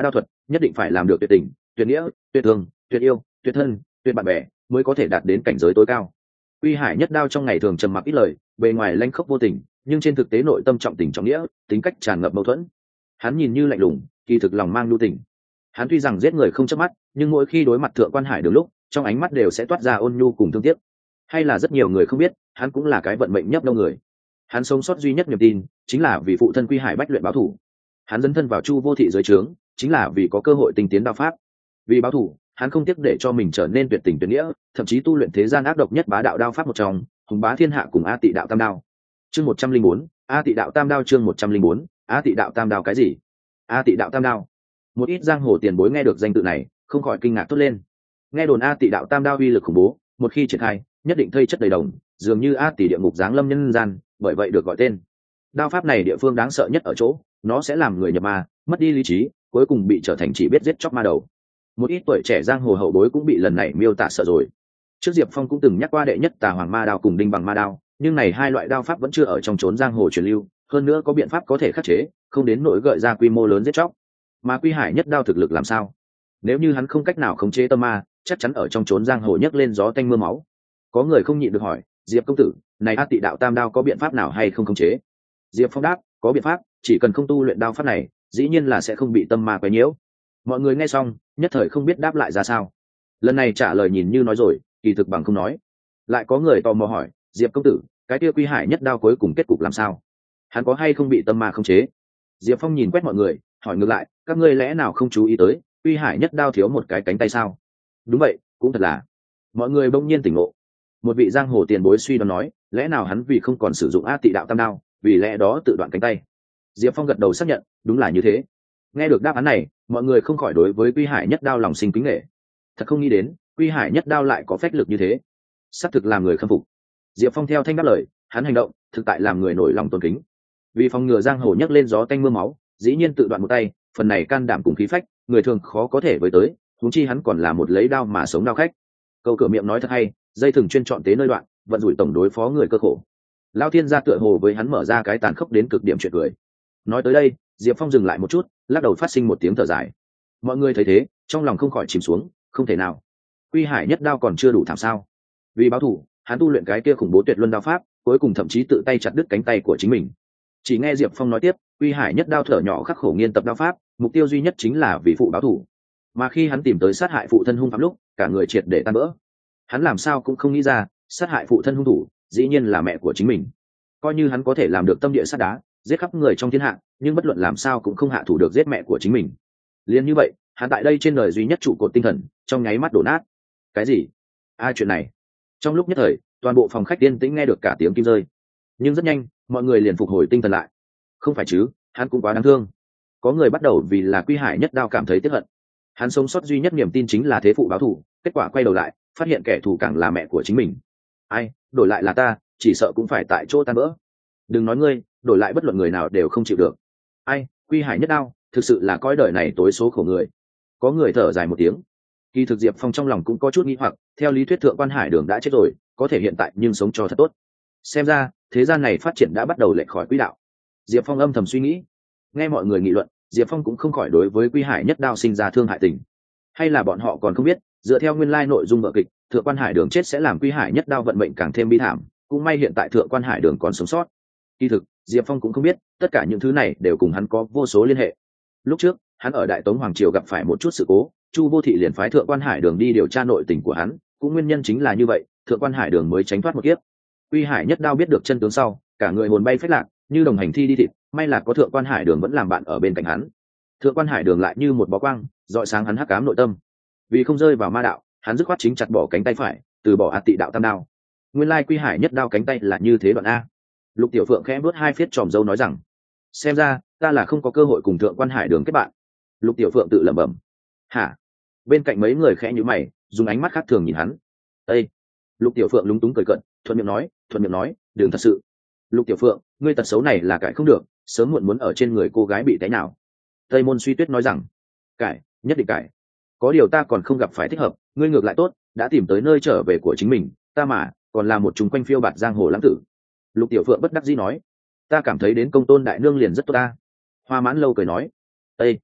nhất định phải làm được tuyệt tình, tuyệt nghĩa, tuyệt thương, tuyệt yêu, tuyệt thân, tuyệt bạn bè, mới có thể đạt đến cảnh giới tối cao. Uy Hải Nhất Đao trong ngày thường trầm mặc ít lời, bề ngoài lanh khốc vô tình, nhưng trên thực tế nội tâm trọng tình trọng nghĩa, tính cách tràn ngập mâu thuẫn. Hắn nhìn như lạnh lùng, kỳ thực lòng mang nhu tình. Hắn tuy rằng giết người không chớp mắt, nhưng mỗi khi đối mặt Thượng Quan Hải Đường lúc, trong ánh mắt đều sẽ toát ra ôn nhu cùng thương tiếc. Hay là rất nhiều người không biết, hắn cũng là cái vận mệnh nhấp đông người. Hắn sống sót duy nhất niềm tin, chính là vì phụ thân Quy Hải Bách luyện báo thủ. Hắn dấn thân vào Chu Vô Thị dưới trướng, chính là vì có cơ hội tinh tiến đao pháp. Vì báo thủ, hắn không tiếc để cho mình trở nên tuyệt tình tuyệt nghĩa, thậm chí tu luyện thế gian ác độc nhất bá đạo đao pháp một trong, hùng bá thiên hạ cùng A Tị đạo tam đao. Chương một trăm linh bốn, A Tị đạo tam đao chương một trăm linh bốn, A Tị đạo tam đao cái gì? A Tị đạo tam đao. Một ít giang hồ tiền bối nghe được danh tự này, không khỏi kinh ngạc thốt lên. Nghe đồn A Tị đạo tam đao uy lực khủng bố, một khi triển khai, nhất định thây chất đầy đồng, dường như A Tị địa ngục giáng lâm nhân gian, bởi vậy được gọi tên. Đao pháp này địa phương đáng sợ nhất ở chỗ, nó sẽ làm người nhập ma, mất đi lý trí, cuối cùng bị trở thành chỉ biết giết chóc ma đầu. Một ít tuổi trẻ giang hồ hậu bối cũng bị lần này miêu tả sợ rồi. Trước Diệp Phong cũng từng nhắc qua đệ nhất Tà Hoàng Ma đao cùng Đinh Bằng Ma đao, nhưng này hai loại đao pháp vẫn chưa ở trong chốn giang hồ truyền lưu, hơn nữa có biện pháp có thể khắc chế, không đến nỗi gợi ra quy mô lớn giết chóc. Mà Quy Hải Nhất đao thực lực làm sao? Nếu như hắn không cách nào khống chế tâm ma, chắc chắn ở trong chốn giang hồ nhấc lên gió tanh mưa máu. Có người không nhịn được hỏi, Diệp công tử, này A Tị đạo tam đao có biện pháp nào hay không khống chế? Diệp Phong đáp, có biện pháp, chỉ cần không tu luyện đao pháp này, dĩ nhiên là sẽ không bị tâm ma quấy nhiễu. Mọi người nghe xong, nhất thời không biết đáp lại ra sao. Lần này trả lời nhìn như nói rồi, kỳ thực bằng không nói. Lại có người tò mò hỏi, Diệp công tử, cái kia Quy Hải Nhất đao cuối cùng kết cục làm sao? Hắn có hay không bị tâm ma khống chế? Diệp Phong nhìn quét mọi người, hỏi ngược lại, các ngươi lẽ nào không chú ý tới, Quy Hải Nhất đao thiếu một cái cánh tay sao? Đúng vậy, cũng thật là. Mọi người bỗng nhiên tỉnh ngộ. Một vị giang hồ tiền bối suy đoán nói, lẽ nào hắn vì không còn sử dụng A Tị đạo tam đao, vì lẽ đó tự đoạn cánh tay? Diệp Phong gật đầu xác nhận, đúng là như thế. Nghe được đáp án này, mọi người không khỏi đối với Quy Hải Nhất đao lòng sinh kính nể. Thật không nghĩ đến, Quy Hải Nhất đao lại có phách lực như thế, xác thực làm người khâm phục. Diệp Phong theo thanh đáp lời, hắn hành động thực tại làm người nổi lòng tôn kính. Vì phòng ngừa giang hồ nhấc lên gió tanh mưa máu, dĩ nhiên tự đoạn một tay, phần này can đảm cùng khí phách, người thường khó có thể với tới, huống chi hắn còn là một lấy đao mà sống đao khách. Câu cửa miệng nói thật hay, dây thừng chuyên chọn tế nơi đoạn, vận rủi tổng đối phó người cơ khổ. Lão Thiên gia tựa hồ với hắn mở ra cái tàn khốc đến cực điểm chuyện cười. Nói tới đây, Diệp Phong dừng lại một chút, lắc đầu phát sinh một tiếng thở dài. Mọi người thấy thế, trong lòng không khỏi chìm xuống, không thể nào. Quy Hải Nhất đao còn chưa đủ thảm sao? Vì báo thù, hắn tu luyện cái kia khủng bố tuyệt luân đao pháp, cuối cùng thậm chí tự tay chặt đứt cánh tay của chính mình. Chỉ nghe Diệp Phong nói tiếp, Quy Hải Nhất đao thở nhỏ khắc khổ nghiên tập đao pháp, mục tiêu duy nhất chính là vì phụ báo thù. Mà khi hắn tìm tới sát hại phụ thân hung phạm lúc, cả người triệt để tan vỡ. Hắn làm sao cũng không nghĩ ra, sát hại phụ thân hung thủ, dĩ nhiên là mẹ của chính mình. Coi như hắn có thể làm được tâm địa sắt đá, giết khắp người trong thiên hạ, nhưng bất luận làm sao cũng không hạ thủ được giết mẹ của chính mình. Liên như vậy, hắn tại đây trên đời duy nhất trụ cột tinh thần, trong nháy mắt đổ nát. Cái gì? Ai chuyện này? Trong lúc nhất thời, toàn bộ phòng khách yên tĩnh nghe được cả tiếng kim rơi. Nhưng rất nhanh, mọi người liền phục hồi tinh thần lại. Không phải chứ, hắn cũng quá đáng thương. Có người bắt đầu vì là Quy Hải Nhất đao cảm thấy tiếc hận. Hắn sống sót duy nhất niềm tin chính là thế phụ báo thù, kết quả quay đầu lại, phát hiện kẻ thù càng là mẹ của chính mình. Ai, đổi lại là ta, chỉ sợ cũng phải tại chỗ tan vỡ. Đừng nói ngươi, đổi lại bất luận người nào đều không chịu được. Ai, Quy Hải Nhất đao, thực sự là coi đời này tối số khổ người. Có người thở dài một tiếng. Kỳ thực Diệp Phong trong lòng cũng có chút nghi hoặc, theo lý thuyết Thượng Quan Hải Đường đã chết rồi, có thể hiện tại nhưng sống cho thật tốt. Xem ra, thế gian này phát triển đã bắt đầu lệch khỏi quỹ đạo. Diệp Phong âm thầm suy nghĩ. Nghe mọi người nghị luận, Diệp Phong cũng không khỏi đối với Quy Hải Nhất đao sinh ra thương hại tình. Hay là bọn họ còn không biết, dựa theo nguyên lai nội dung vở kịch, Thượng Quan Hải Đường chết sẽ làm Quy Hải Nhất đao vận mệnh càng thêm bi thảm, cũng may hiện tại Thượng Quan Hải Đường còn sống sót. Kỳ thực, Diệp Phong cũng không biết, tất cả những thứ này đều cùng hắn có vô số liên hệ. Lúc trước, hắn ở Đại Tống Hoàng Triều gặp phải một chút sự cố, Chu Vô Thị liền phái Thượng Quan Hải Đường đi điều tra nội tình của hắn, cũng nguyên nhân chính là như vậy, Thượng Quan Hải Đường mới tránh thoát một kiếp. Quy Hải Nhất đao biết được chân tướng sau, cả người hồn bay phách lạc, như đồng hành thi đi thịt, may là có Thượng Quan Hải Đường vẫn làm bạn ở bên cạnh hắn. Thượng Quan Hải Đường lại như một bó quang, rọi sáng hắn hắc ám nội tâm. Vì không rơi vào ma đạo, hắn dứt khoát chính chặt bỏ cánh tay phải, từ bỏ A Tị đạo tam đao. Nguyên lai Quy Hải Nhất đao cánh tay là như thế đoạn a. Lục Tiểu Phượng khẽ vuốt hai phiết tròm râu nói rằng, xem ra ta là không có cơ hội cùng Thượng Quan Hải Đường kết bạn. Lục Tiểu Phượng tự lẩm bẩm. Hả? Bên cạnh mấy người khẽ nhíu mày, dùng ánh mắt khác thường nhìn hắn. Ê! Lục Tiểu Phượng lúng túng cười cợt, thuận miệng nói, thuận miệng nói, đừng thật sự. Lục Tiểu Phượng, ngươi tật xấu này là cải không được, sớm muộn muốn ở trên người cô gái bị té nào. Tây Môn Suy Tuyết nói rằng, cải, nhất định cải. Có điều ta còn không gặp phải thích hợp, ngươi ngược lại tốt, đã tìm tới nơi trở về của chính mình, ta mà còn là một chúng quanh phiêu bạt giang hồ lãng tử. Lục Tiểu Phượng bất đắc dĩ nói, ta cảm thấy đến Công Tôn đại nương liền rất tốt ta. Hoa Mãn Lâu cười nói, Ê!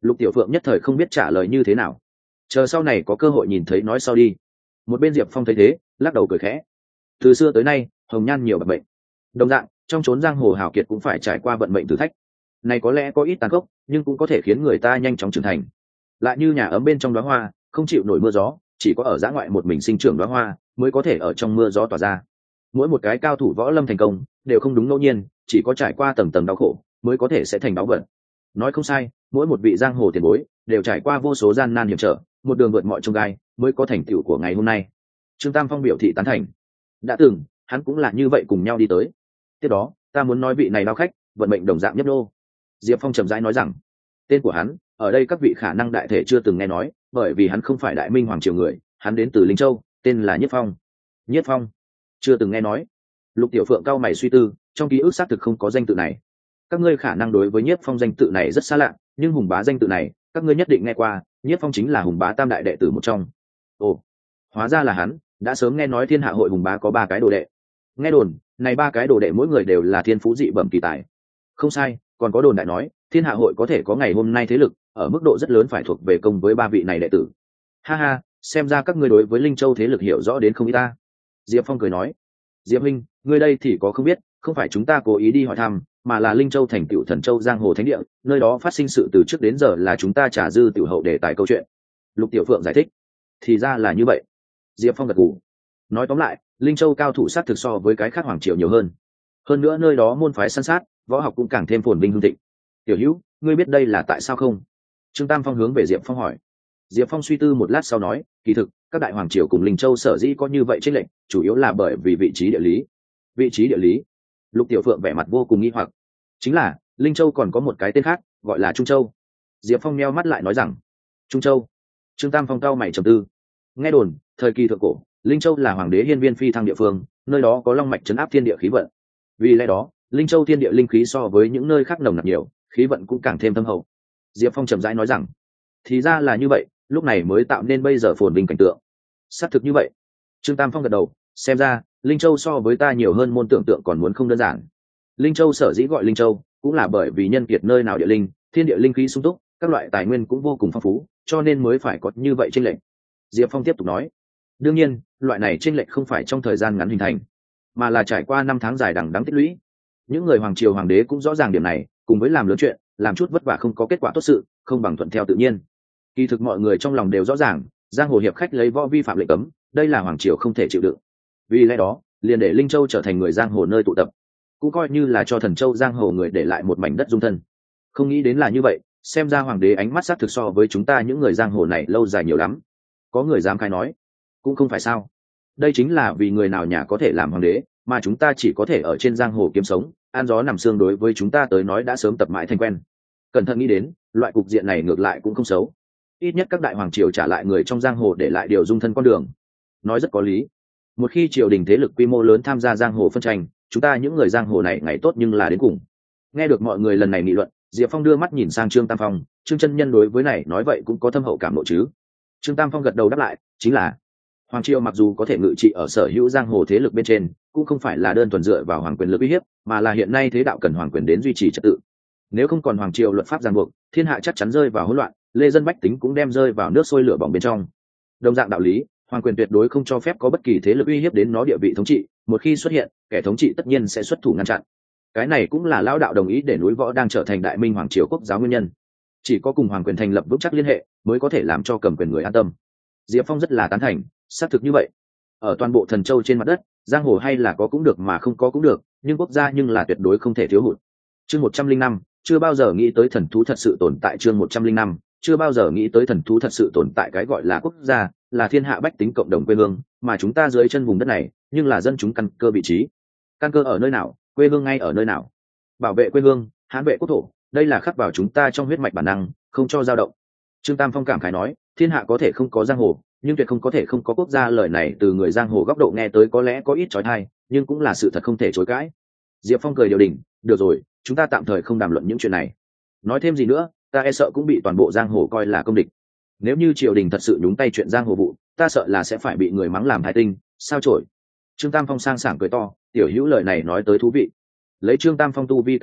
Lục Tiểu Phượng nhất thời không biết trả lời như thế nào, chờ sau này có cơ hội nhìn thấy nói sau đi. Một bên Diệp Phong thấy thế lắc đầu cười khẽ. Từ xưa tới nay hồng nhan nhiều bậc bệnh, đồng dạng trong chốn giang hồ hào kiệt cũng phải trải qua vận mệnh thử thách. Này có lẽ có ít tàn khốc, nhưng cũng có thể khiến người ta nhanh chóng trưởng thành. Lại như nhà ấm bên trong đóa hoa, không chịu nổi mưa gió, chỉ có ở dã ngoại một mình sinh trưởng đóa hoa mới có thể ở trong mưa gió tỏa ra. Mỗi một cái cao thủ võ lâm thành công đều không đúng ngẫu nhiên, chỉ có trải qua tầng tầng đau khổ mới có thể sẽ thành báu vật. Nói không sai, mỗi một vị giang hồ tiền bối đều trải qua vô số gian nan hiểm trở, một đường vượt mọi chông gai mới có thành tựu của ngày hôm nay. Trương Tam Phong biểu thị tán thành. Đã từng hắn cũng là như vậy cùng nhau đi tới. Tiếp đó ta muốn nói vị này đao khách vận mệnh đồng dạng nhấp nô. Diệp Phong trầm rãi nói rằng tên của hắn ở đây các vị khả năng đại thể chưa từng nghe nói, bởi vì hắn không phải đại minh hoàng triều người, hắn đến từ Linh Châu, tên là Nhiếp Phong. Nhiếp Phong chưa từng nghe nói. Lục Tiểu Phượng cao mày suy tư, trong ký ức xác thực không có danh tự này. Các ngươi khả năng đối với Nhiếp Phong danh tự này rất xa lạ, nhưng Hùng Bá danh tự này các ngươi nhất định nghe qua. Nhiếp Phong chính là Hùng Bá tam đại đệ tử một trong. Ồ, hóa ra là hắn. Đã sớm nghe nói thiên hạ hội Hùng Bá có ba cái đồ đệ. Nghe đồn này ba cái đồ đệ mỗi người đều là thiên phú dị bẩm kỳ tài. Không sai, còn có đồn đại nói thiên hạ hội có thể có ngày hôm nay thế lực ở mức độ rất lớn phải thuộc về công với ba vị này đệ tử. Ha ha, xem ra các ngươi đối với Linh Châu thế lực hiểu rõ đến không ít ta. Diệp Phong cười nói. Diệp huynh, ngươi đây thì có không biết, không phải chúng ta cố ý đi hỏi thăm, mà là Linh Châu thành tựu Thần Châu giang hồ thánh địa, nơi đó phát sinh sự từ trước đến giờ là chúng ta trả dư tiểu hậu để tài câu chuyện. Lục Tiểu Phượng giải thích. Thì ra là như vậy. Diệp Phong gật gù. Nói tóm lại, Linh Châu cao thủ sát thực so với cái khác hoàng triều nhiều hơn. Hơn nữa nơi đó môn phái săn sát, võ học cũng càng thêm phồn vinh hưng thịnh. Tiểu Hữu, ngươi biết đây là tại sao không? Trương Tam Phong hướng về Diệp Phong hỏi. Diệp Phong suy tư một lát sau nói, kỳ thực các đại hoàng triều cùng Linh Châu sở dĩ có như vậy chênh lệch, chủ yếu là bởi vì vị trí địa lý. Vị trí địa lý? Lục Tiểu Phượng vẻ mặt vô cùng nghi hoặc. Chính là Linh Châu còn có một cái tên khác, gọi là Trung Châu. Diệp Phong nheo mắt lại nói rằng, Trung Châu. Trương Tam Phong cau mày trầm tư. Nghe đồn thời kỳ thượng cổ, Linh Châu là hoàng đế hiên viên phi thăng địa phương, nơi đó có long mạch trấn áp thiên địa khí vận. Vì lẽ đó Linh Châu thiên địa linh khí so với những nơi khác nồng nặc nhiều, khí vận cũng càng thêm thâm hậu. Diệp Phong chậm rãi nói rằng, thì ra là như vậy, lúc này mới tạo nên bây giờ phồn vinh cảnh tượng. Xác thực như vậy. Trương Tam Phong gật đầu, xem ra Linh Châu so với ta nhiều hơn môn tưởng tượng còn muốn không đơn giản. Linh Châu sở dĩ gọi Linh Châu cũng là bởi vì nhân kiệt nơi nào địa linh, thiên địa linh khí sung túc, các loại tài nguyên cũng vô cùng phong phú, cho nên mới phải có như vậy chênh lệch. Diệp Phong tiếp tục nói, đương nhiên loại này chênh lệch không phải trong thời gian ngắn hình thành, mà là trải qua năm tháng dài đằng đẵng tích lũy. Những người hoàng triều hoàng đế cũng rõ ràng điểm này, cùng với làm lớn chuyện, làm chút vất vả không có kết quả tốt sự, không bằng thuận theo tự nhiên. Kỳ thực mọi người trong lòng đều rõ ràng, giang hồ hiệp khách lấy võ vi phạm lệnh cấm, đây là hoàng triều không thể chịu đựng. Vì lẽ đó liền để Linh Châu trở thành người giang hồ nơi tụ tập, cũng coi như là cho Thần Châu giang hồ người để lại một mảnh đất dung thân. Không nghĩ đến là như vậy, xem ra hoàng đế ánh mắt sát thực so với chúng ta những người giang hồ này lâu dài nhiều lắm. Có người dám khai nói, cũng không phải sao. Đây chính là vì người nào nhà có thể làm hoàng đế, mà chúng ta chỉ có thể ở trên giang hồ kiếm sống, ăn gió nằm xương, đối với chúng ta tới nói đã sớm tập mãi thành quen. Cẩn thận nghĩ đến, loại cục diện này ngược lại cũng không xấu. Ít nhất các đại hoàng triều trả lại người trong giang hồ để lại điều dung thân con đường. Nói rất có lý. Một khi triều đình thế lực quy mô lớn tham gia giang hồ phân tranh, chúng ta những người giang hồ này ngày tốt nhưng là đến cùng. Nghe được mọi người lần này nghị luận, Diệp Phong đưa mắt nhìn sang Trương Tam Phong. Trương chân nhân đối với này nói vậy cũng có thâm hậu cảm nộ chứ? Trương Tam Phong gật đầu đáp lại, chính là hoàng triều mặc dù có thể ngự trị ở sở hữu giang hồ thế lực bên trên, cũng không phải là đơn thuần dựa vào hoàng quyền lực uy hiếp, mà là hiện nay thế đạo cần hoàng quyền đến duy trì trật tự. Nếu không còn hoàng triều luật pháp ràng buộc, thiên hạ chắc chắn rơi vào hỗn loạn, lê dân bách tính cũng đem rơi vào nước sôi lửa bỏng bên trong. Đồng dạng đạo lý, hoàng quyền tuyệt đối không cho phép có bất kỳ thế lực uy hiếp đến nó địa vị thống trị, một khi xuất hiện, kẻ thống trị tất nhiên sẽ xuất thủ ngăn chặn. Cái này cũng là lão đạo đồng ý để núi võ đang trở thành đại minh hoàng triều quốc giáo nguyên nhân. Chỉ có cùng hoàng quyền thành lập vững chắc liên hệ, mới có thể làm cho cầm quyền người an tâm. Diệp Phong rất là tán thành, xác thực như vậy. Ở toàn bộ Thần Châu trên mặt đất, giang hồ hay là có cũng được mà không có cũng được, nhưng quốc gia nhưng là tuyệt đối không thể thiếu hụt. Chương một trăm linh năm, chưa bao giờ nghĩ tới thần thú thật sự tồn tại. Chương một trăm linh năm, chưa bao giờ nghĩ tới thần thú thật sự tồn tại. Cái gọi là quốc gia, là thiên hạ bách tính cộng đồng quê hương, mà chúng ta dưới chân vùng đất này, nhưng là dân chúng căn cơ vị trí. Căn cơ ở nơi nào, quê hương ngay ở nơi nào. Bảo vệ quê hương, hãn vệ quốc thổ, đây là khắc vào chúng ta trong huyết mạch bản năng, không cho dao động. Trương Tam Phong cảm khái nói, thiên hạ có thể không có giang hồ, nhưng tuyệt không có thể không có quốc gia. Lời này từ người giang hồ góc độ nghe tới có lẽ có ít trói thai, nhưng cũng là sự thật không thể chối cãi. Diệp Phong cười điều đình, được rồi, chúng ta tạm thời không đàm luận những chuyện này. Nói thêm gì nữa, ta e sợ cũng bị toàn bộ giang hồ coi là công địch. Nếu như triều đình thật sự nhúng tay chuyện giang hồ vụ, ta sợ là sẽ phải bị người mắng làm thái tinh, sao chổi. Trương Tam Phong sang sảng cười to, tiểu hữu lời này nói tới thú vị. Lấy Trương Tam Phong tu vi cảnh giới,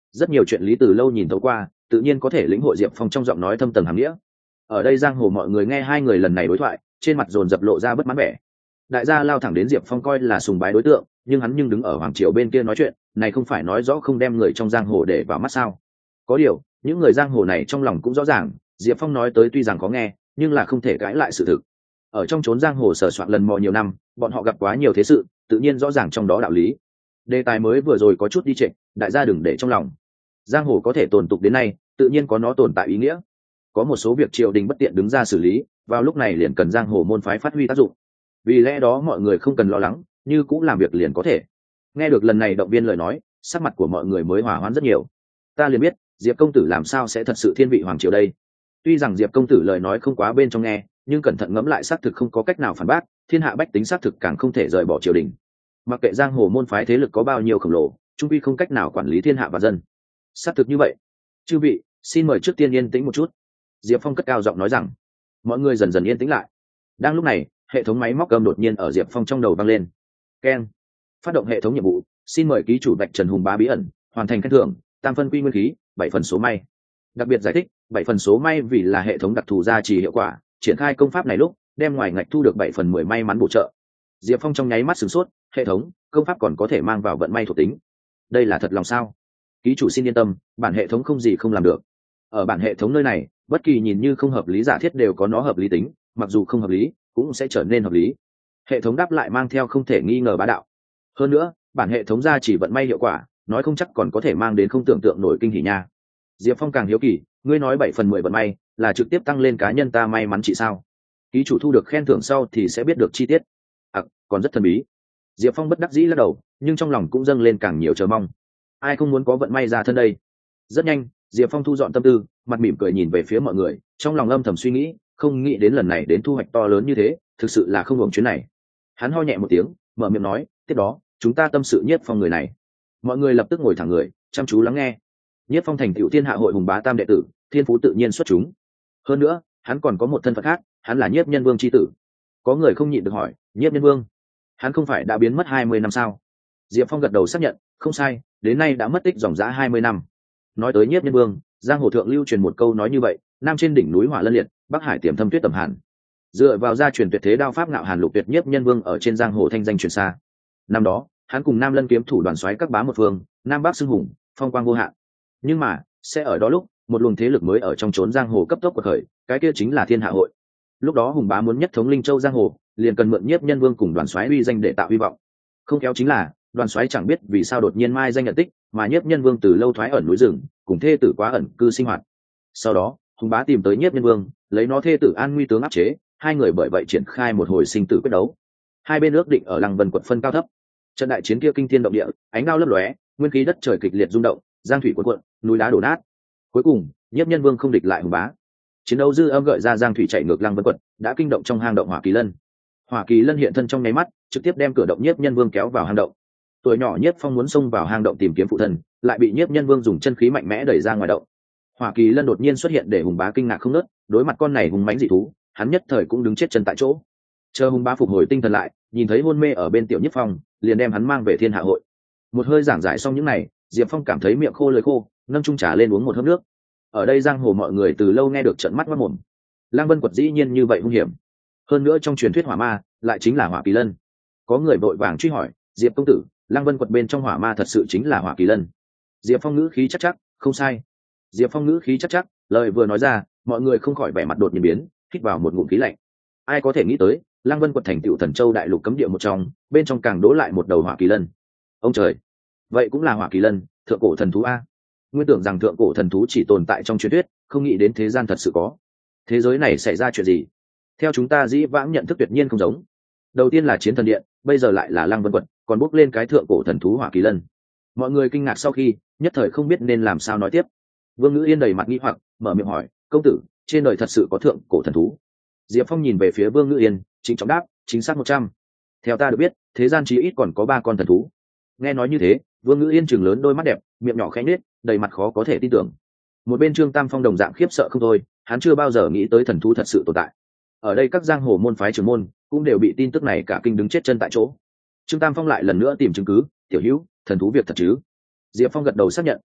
rất nhiều chuyện lý từ lâu nhìn thấu qua, tự nhiên có thể lĩnh hội Diệp Phong trong giọng nói thâm tầng hàm nghĩa. Ở đây giang hồ mọi người nghe hai người lần này đối thoại, trên mặt dồn dập lộ ra bất mãn vẻ. Đại gia lao thẳng đến Diệp Phong coi là sùng bái đối tượng, nhưng hắn nhưng đứng ở hoàng triều bên kia nói chuyện, này không phải nói rõ không đem người trong giang hồ để vào mắt sao? Có điều, những người giang hồ này trong lòng cũng rõ ràng, Diệp Phong nói tới tuy rằng có nghe, nhưng là không thể cãi lại sự thực. Ở trong chốn giang hồ sở soạn lần mò nhiều năm, bọn họ gặp quá nhiều thế sự, tự nhiên rõ ràng trong đó đạo lý. Đề tài mới vừa rồi có chút đi trệ, đại gia đừng để trong lòng. Giang hồ có thể tồn tục đến nay, tự nhiên có nó tồn tại ý nghĩa. Có một số việc triều đình bất tiện đứng ra xử lý, vào lúc này liền cần giang hồ môn phái phát huy tác dụng. Vì lẽ đó mọi người không cần lo lắng, như cũng làm việc liền có thể. Nghe được lần này động viên lời nói, sắc mặt của mọi người mới hòa hoãn rất nhiều. Ta liền biết, Diệp công tử làm sao sẽ thật sự thiên vị hoàng triều đây. Tuy rằng Diệp công tử lời nói không quá bên trong nghe, nhưng cẩn thận ngẫm lại xác thực không có cách nào phản bác, thiên hạ bách tính xác thực càng không thể rời bỏ triều đình. Mặc kệ giang hồ môn phái thế lực có bao nhiêu khổng lồ, trung quy không cách nào quản lý thiên hạ và dân. Xác thực như vậy. Chư vị, xin mời trước tiên yên tĩnh một chút. Diệp Phong cất cao giọng nói rằng. Mọi người dần dần yên tĩnh lại. Đang lúc này, hệ thống máy móc cầm đột nhiên ở Diệp Phong trong đầu vang lên. Keng. Phát động hệ thống nhiệm vụ, xin mời ký chủ Bạch Trần Hùng Bá bí ẩn, hoàn thành khen thưởng, tam phân quy nguyên khí, bảy phần số may. Đặc biệt giải thích, bảy phần số may vì là hệ thống đặc thù gia trì hiệu quả, triển khai công pháp này lúc, đem ngoài ngạch thu được bảy phần mười may mắn bổ trợ. Diệp Phong trong nháy mắt sửng sốt, hệ thống, công pháp còn có thể mang vào vận may thuộc tính. Đây là thật lòng sao? Ký chủ xin yên tâm, bản hệ thống không gì không làm được. Ở bản hệ thống nơi này, bất kỳ nhìn như không hợp lý giả thiết đều có nó hợp lý tính, mặc dù không hợp lý, cũng sẽ trở nên hợp lý. Hệ thống đáp lại mang theo không thể nghi ngờ bá đạo. Hơn nữa, bản hệ thống gia chỉ vận may hiệu quả, nói không chắc còn có thể mang đến không tưởng tượng nổi kinh hỉ nha. Diệp Phong càng hiếu kỳ, ngươi nói bảy phần mười vận may là trực tiếp tăng lên cá nhân ta may mắn chị sao? Ký chủ thu được khen thưởng sau thì sẽ biết được chi tiết. À, còn rất thần bí. Diệp Phong bất đắc dĩ lắc đầu, nhưng trong lòng cũng dâng lên càng nhiều chờ mong. Ai không muốn có vận may ra thân đây? Rất nhanh, Diệp Phong thu dọn tâm tư, mặt mỉm cười nhìn về phía mọi người, trong lòng âm thầm suy nghĩ, không nghĩ đến lần này đến thu hoạch to lớn như thế, thực sự là không hưởng chuyến này. Hắn ho nhẹ một tiếng, mở miệng nói, tiếp đó, chúng ta tâm sự Nhiếp Phong người này. Mọi người lập tức ngồi thẳng người, chăm chú lắng nghe. Nhiếp Phong thành tựu thiên hạ hội hùng bá tam đệ tử, thiên phú tự nhiên xuất chúng. Hơn nữa, hắn còn có một thân phận khác, hắn là Nhiếp Nhân Vương chi tử. Có người không nhịn được hỏi, Nhiếp Nhân Vương, hắn không phải đã biến mất hai mươi năm sao? Diệp Phong gật đầu xác nhận, không sai, đến nay đã mất tích dòng dã hai mươi năm. Nói tới Nhiếp Nhân Vương, giang hồ thượng lưu truyền một câu nói như vậy, nam trên đỉnh núi hỏa lân liệt, bắc hải tiềm thâm tuyết tầm hàn. Dựa vào gia truyền tuyệt thế đao pháp ngạo hàn lục tuyệt Nhiếp Nhân Vương ở trên giang hồ thanh danh truyền xa. Năm đó, hắn cùng Nam Lân kiếm thủ đoàn soái các bá một phương, nam bắc xưng hùng, phong quang vô hạn. Nhưng mà, sẽ ở đó lúc, một luồng thế lực mới ở trong chốn giang hồ cấp tốc quật khởi, cái kia chính là Thiên Hạ hội. Lúc đó hùng bá muốn nhất thống Linh Châu giang hồ, liền cần mượn Nhiếp Nhân Vương cùng đoàn soái uy danh để tạo hy vọng. Không kéo chính là, đoàn soái chẳng biết vì sao đột nhiên mai danh nhận tích, mà Nhiếp Nhân Vương từ lâu thoái ẩn núi rừng, cùng thê tử quá ẩn cư sinh hoạt. Sau đó, hùng bá tìm tới Nhiếp Nhân Vương, lấy nó thê tử An Nguy tướng áp chế, hai người bởi vậy triển khai một hồi sinh tử quyết đấu. Hai bên ước định ở Lăng Vân quận phân cao thấp. Trận đại chiến kia kinh thiên động địa, ánh đao lấp lóe, nguyên khí đất trời kịch liệt rung động, giang thủy cuộn cuộn, núi đá đổ nát. Cuối cùng, Nhiếp Nhân Vương không địch lại hùng bá. Chiến đấu dư âm gợi ra giang thủy chạy ngược Lăng Vân quận, đã kinh động trong hang động Hỏa Kỳ Lân. Hỏa Kỳ Lân hiện thân trong nháy mắt, trực tiếp đem cửa động Nhiếp Nhân Vương kéo vào hang động. Tuổi nhỏ Nhiếp Phong muốn xông vào hang động tìm kiếm phụ thân, lại bị Nhiếp Nhân Vương dùng chân khí mạnh mẽ đẩy ra ngoài động. Hỏa Kỳ Lân đột nhiên xuất hiện để hùng bá kinh ngạc không ngớt, đối mặt con này hùng mãnh dị thú, hắn nhất thời cũng đứng chết chân tại chỗ. Chờ hùng bá phục hồi tinh thần lại, nhìn thấy hôn mê ở bên tiểu Nhiếp Phong, liền đem hắn mang về Thiên Hạ hội. Một hơi giảng giải xong những này, Diệp Phong cảm thấy miệng khô lưỡi khô, nâng chung trà lên uống một hớp nước. Ở đây giang hồ mọi người từ lâu nghe được trận mắt mắt mồm. Lang Vân quật dĩ nhiên như vậy hung hiểm, hơn nữa trong truyền thuyết hỏa ma lại chính là Hỏa Kỳ Lân. Có người vội vàng truy hỏi, Diệp công tử, Lang Vân quật bên trong hỏa ma thật sự chính là Hỏa Kỳ Lân? Diệp Phong ngữ khí chắc chắc, không sai. Diệp Phong ngữ khí chắc chắc, lời vừa nói ra, mọi người không khỏi vẻ mặt đột nhiên biến, hít vào một ngụm khí lạnh. Ai có thể nghĩ tới, Lang Vân quật thành tựu Thần Châu đại lục cấm địa một trong, bên trong càng đỗ lại một đầu Hỏa Kỳ Lân. Ông trời, vậy cũng là Hỏa Kỳ Lân, thượng cổ thần thú a. Nguyên tưởng rằng thượng cổ thần thú chỉ tồn tại trong truyền thuyết, không nghĩ đến thế gian thật sự có. Thế giới này xảy ra chuyện gì? Theo chúng ta dĩ vãng nhận thức tuyệt nhiên không giống. Đầu tiên là Chiến Thần Điện, bây giờ lại là Lăng Vân quật, còn bốc lên cái thượng cổ thần thú Hỏa Kỳ Lân. Mọi người kinh ngạc sau khi, nhất thời không biết nên làm sao nói tiếp. Vương Ngữ Yên đầy mặt nghi hoặc, mở miệng hỏi, công tử, trên đời thật sự có thượng cổ thần thú? Diệp Phong nhìn về phía Vương Ngữ Yên, chính trọng đáp, chính xác một trăm. Theo ta được biết, thế gian chí ít còn có ba con thần thú. Nghe nói như thế, Vương Ngữ Yên trừng lớn đôi mắt đẹp, miệng nhỏ khẽ nhếch, đầy mặt khó có thể tin tưởng. Một bên Trương Tam Phong đồng dạng khiếp sợ không thôi, hắn chưa bao giờ nghĩ tới thần thú thật sự tồn tại. Ở đây các giang hồ môn phái trưởng môn cũng đều bị tin tức này cả kinh đứng chết chân tại chỗ. Trương Tam Phong lại lần nữa tìm chứng cứ, tiểu hữu, thần thú việc thật chứ? Diệp Phong gật đầu xác nhận,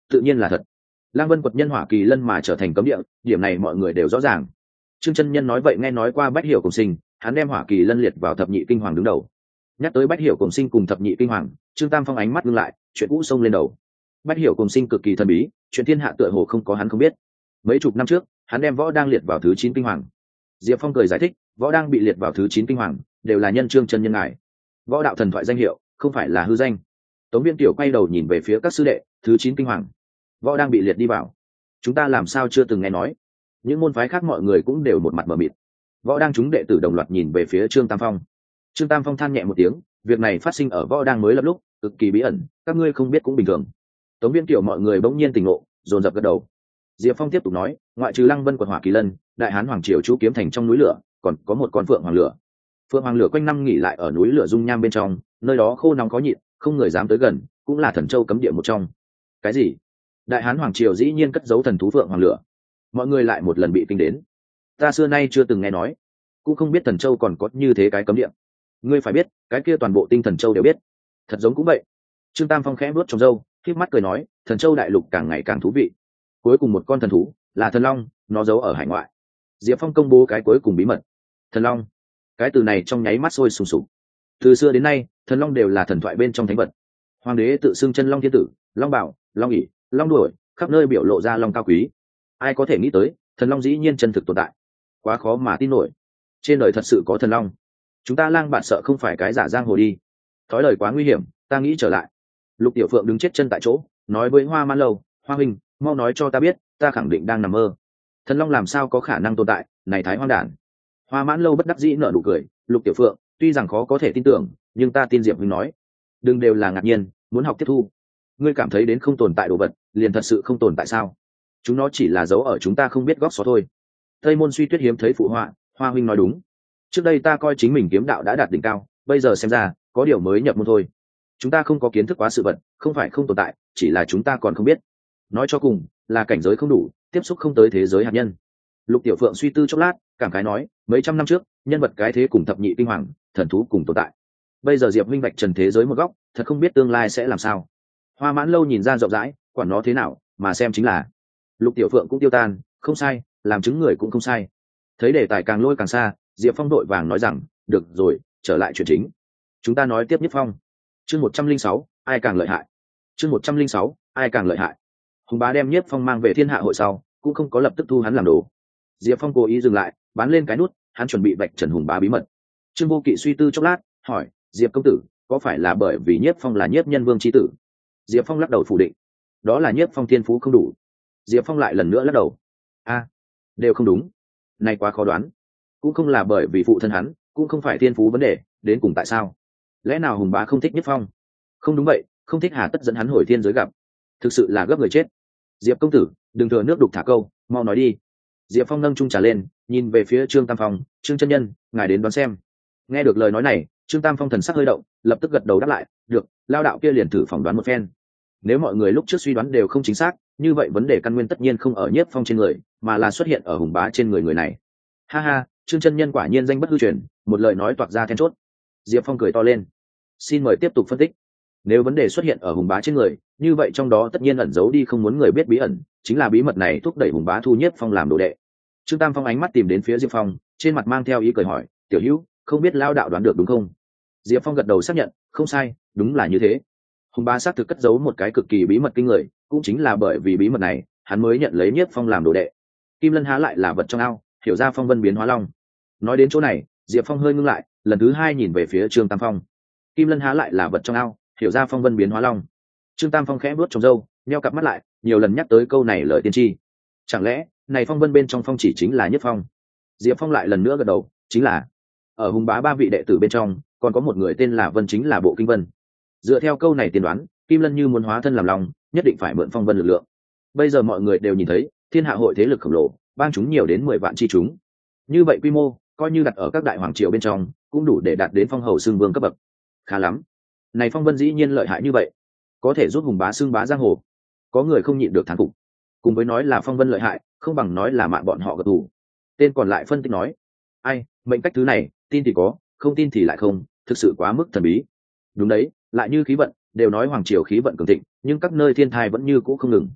tự nhiên là thật. Lang Vân quật nhân hỏa kỳ lân mà trở thành cấm địa, điểm này mọi người đều rõ ràng. Trương chân nhân nói vậy nghe nói qua Bách Hiểu Cùng Sinh, hắn đem hỏa kỳ lân liệt vào thập nhị kinh hoàng đứng đầu. Nhắc tới Bách Hiểu Cùng Sinh cùng thập nhị kinh hoàng, Trương Tam Phong ánh mắt ngưng lại, chuyện cũ xông lên đầu. Bách Hiểu Cùng Sinh cực kỳ thần bí, chuyện thiên hạ tựa hồ không có hắn không biết. Mấy chục năm trước, hắn đem võ đang liệt vào thứ chín kinh hoàng. Diệp Phong cười giải thích, võ đang bị liệt vào thứ chín kinh hoàng, đều là nhân Trương chân nhân ngài. Võ đạo thần thoại danh hiệu, không phải là hư danh. Tống Viễn Tiểu quay đầu nhìn về phía các sư đệ, thứ chín kinh hoàng, võ đang bị liệt đi vào, chúng ta làm sao chưa từng nghe nói? Những môn phái khác mọi người cũng đều một mặt mờ mịt. Võ đang chúng đệ tử đồng loạt nhìn về phía Trương Tam Phong. Trương Tam Phong than nhẹ một tiếng, việc này phát sinh ở võ đang mới lập lúc, cực kỳ bí ẩn, các ngươi không biết cũng bình thường. Tống Viễn Tiểu mọi người bỗng nhiên tỉnh ngộ, dồn dập gật đầu. Diệp Phong tiếp tục nói, ngoại trừ Lăng Vân quật hỏa kỳ lân, đại hán hoàng triều chú kiếm thành trong núi lửa, còn có một con phượng hoàng lửa. Phượng hoàng lửa quanh năm nghỉ lại ở núi lửa dung nham bên trong, nơi đó khô nóng có nhịn, không người dám tới gần, cũng là thần châu cấm địa một trong. Cái gì? Đại hán hoàng triều dĩ nhiên cất giấu thần thú phượng hoàng lửa? Mọi người lại một lần bị kinh đến. Ta xưa nay chưa từng nghe nói, cũng không biết thần châu còn có như thế cái cấm địa. Ngươi phải biết, cái kia toàn bộ tinh thần châu đều biết. Thật giống cũng vậy. Trương Tam Phong khẽ vuốt trong râu, khép mắt cười nói, thần châu đại lục càng ngày càng thú vị. Cuối cùng một con thần thú là thần long, nó giấu ở hải ngoại. Diệp Phong công bố cái cuối cùng bí mật. Thần long, cái từ này trong nháy mắt sôi sùng sục. Từ xưa đến nay, thần long đều là thần thoại bên trong thánh vật. Hoàng đế tự xưng chân long thiên tử, long bảo, long ỷ, long đuổi, khắp nơi biểu lộ ra long cao quý. Ai có thể nghĩ tới, thần long dĩ nhiên chân thực tồn tại, quá khó mà tin nổi. Trên đời thật sự có thần long. Chúng ta lang bạn sợ không phải cái giả giang hồ đi. Thói lời quá nguy hiểm, ta nghĩ trở lại. Lục Tiểu Phượng đứng chết chân tại chỗ, nói với Hoa Man Lâu, Hoa huynh, mau nói cho ta biết, ta khẳng định đang nằm mơ. Thần long làm sao có khả năng tồn tại, này thái hoang đản. Hoa Mãn Lâu bất đắc dĩ nở nụ cười, Lục Tiểu Phượng, tuy rằng khó có thể tin tưởng, nhưng ta tin Diệp huynh nói. Đừng đều là ngạc nhiên, muốn học tiếp thu. Ngươi cảm thấy đến không tồn tại đồ vật, liền thật sự không tồn tại sao? Chúng nó chỉ là dấu ở chúng ta không biết góc xó thôi. Tây Môn Suy Tuyết hiếm thấy phụ họa, Hoa huynh nói đúng. Trước đây ta coi chính mình kiếm đạo đã đạt đỉnh cao, bây giờ xem ra, có điều mới nhập môn thôi. Chúng ta không có kiến thức quá sự vật, không phải không tồn tại, chỉ là chúng ta còn không biết. Nói cho cùng, là cảnh giới không đủ, tiếp xúc không tới thế giới hạt nhân. Lục Tiểu Phượng suy tư chốc lát, cảm khái nói, mấy trăm năm trước, nhân vật cái thế cùng thập nhị kinh hoàng, thần thú cùng tồn tại. Bây giờ Diệp minh bạch trần thế giới một góc, thật không biết tương lai sẽ làm sao. Hoa Mãn Lâu nhìn ra rộng rãi, quản nó thế nào, mà xem chính là. Lục Tiểu Phượng cũng tiêu tan, không sai, làm chứng người cũng không sai. Thấy đề tài càng lôi càng xa, Diệp Phong đội vàng nói rằng, được rồi, trở lại chuyện chính. Chúng ta nói tiếp Nhất Phong. Chương một trăm linh sáu, ai càng lợi hại. Chương một trăm linh sáu, ai càng lợi hại. Hùng Bá đem Nhất Phong mang về Thiên Hạ hội sau, cũng không có lập tức thu hắn làm đồ. Diệp Phong cố ý dừng lại, bán lên cái nút, hắn chuẩn bị vạch trần Hùng Bá bí mật. Trương Vô Kỵ suy tư chốc lát, hỏi, Diệp công tử, có phải là bởi vì Nhất Phong là Nhất Nhân Vương chi tử? Diệp Phong lắc đầu phủ định, đó là Nhất Phong thiên phú không đủ. Diệp Phong lại lần nữa lắc đầu, a, đều không đúng, này quá khó đoán. Cũng không là bởi vì phụ thân hắn, cũng không phải thiên phú vấn đề, đến cùng tại sao? Lẽ nào Hùng Bá không thích Nhất Phong? Không đúng vậy, không thích hà tất dẫn hắn hồi thiên giới gặp. Thực sự là gấp người chết. Diệp công tử, đừng thừa nước đục thả câu, mau nói đi. Diệp Phong nâng chung trà lên, nhìn về phía Trương Tam Phong, Trương chân nhân, ngài đến đoán xem. Nghe được lời nói này, Trương Tam Phong thần sắc hơi động, lập tức gật đầu đáp lại, được, lao đạo kia liền thử phỏng đoán một phen. Nếu mọi người lúc trước suy đoán đều không chính xác, như vậy vấn đề căn nguyên tất nhiên không ở Nhất Phong trên người, mà là xuất hiện ở Hùng Bá trên người người này. Ha ha, Trương chân nhân quả nhiên danh bất hư truyền, một lời nói toạc ra then chốt. Diệp Phong cười to lên. Xin mời tiếp tục phân tích. Nếu vấn đề xuất hiện ở Hùng Bá trên người, như vậy trong đó tất nhiên ẩn giấu đi không muốn người biết bí ẩn, chính là bí mật này thúc đẩy Hùng Bá thu Nhất Phong làm đồ đệ. Trương Tam Phong ánh mắt tìm đến phía Diệp Phong, trên mặt mang theo ý cười hỏi, tiểu hữu, không biết lao đạo đoán được đúng không? Diệp Phong gật đầu xác nhận, không sai, đúng là như thế. Hùng Bá xác thực cất giấu một cái cực kỳ bí mật kinh người, cũng chính là bởi vì bí mật này, hắn mới nhận lấy Nhất Phong làm đồ đệ. Kim Lân há lại là vật trong ao, hiểu ra phong vân biến hóa long. Nói đến chỗ này, Diệp Phong hơi ngưng lại, lần thứ hai nhìn về phía Trương Tam Phong. Kim Lân há lại là vật trong ao, hiểu ra phong vân biến hóa long. Trương Tam Phong khẽ vuốt trong râu, nheo cặp mắt lại, nhiều lần nhắc tới câu này lời tiên tri. Chẳng lẽ này phong vân bên trong phong chỉ chính là Nhất Phong? Diệp Phong lại lần nữa gật đầu, chính là. Ở Hùng Bá ba vị đệ tử bên trong, còn có một người tên là Vân, chính là Bộ Kinh Vân. Dựa theo câu này tiên đoán, Kim Lân như muốn hóa thân làm long, nhất định phải mượn phong vân lực lượng. Bây giờ mọi người đều nhìn thấy, Thiên Hạ hội thế lực khổng lồ, bang chúng nhiều đến mười vạn chi chúng. Như vậy quy mô, coi như đặt ở các đại hoàng triều bên trong, cũng đủ để đạt đến phong hầu xưng vương cấp bậc. Khá lắm. Này phong vân dĩ nhiên lợi hại như vậy, có thể giúp Hùng Bá xưng bá giang hồ. Có người không nhịn được thán phục. Cùng với nói là phong vân lợi hại, không bằng nói là mạng bọn họ gật gù. Tên còn lại phân tích nói, ai, mệnh cách thứ này, tin thì có, không tin thì lại không, thực sự quá mức thần bí. Đúng đấy, lại như khí vận, đều nói hoàng triều khí vận cường thịnh, nhưng các nơi thiên thai vẫn như cũ không ngừng,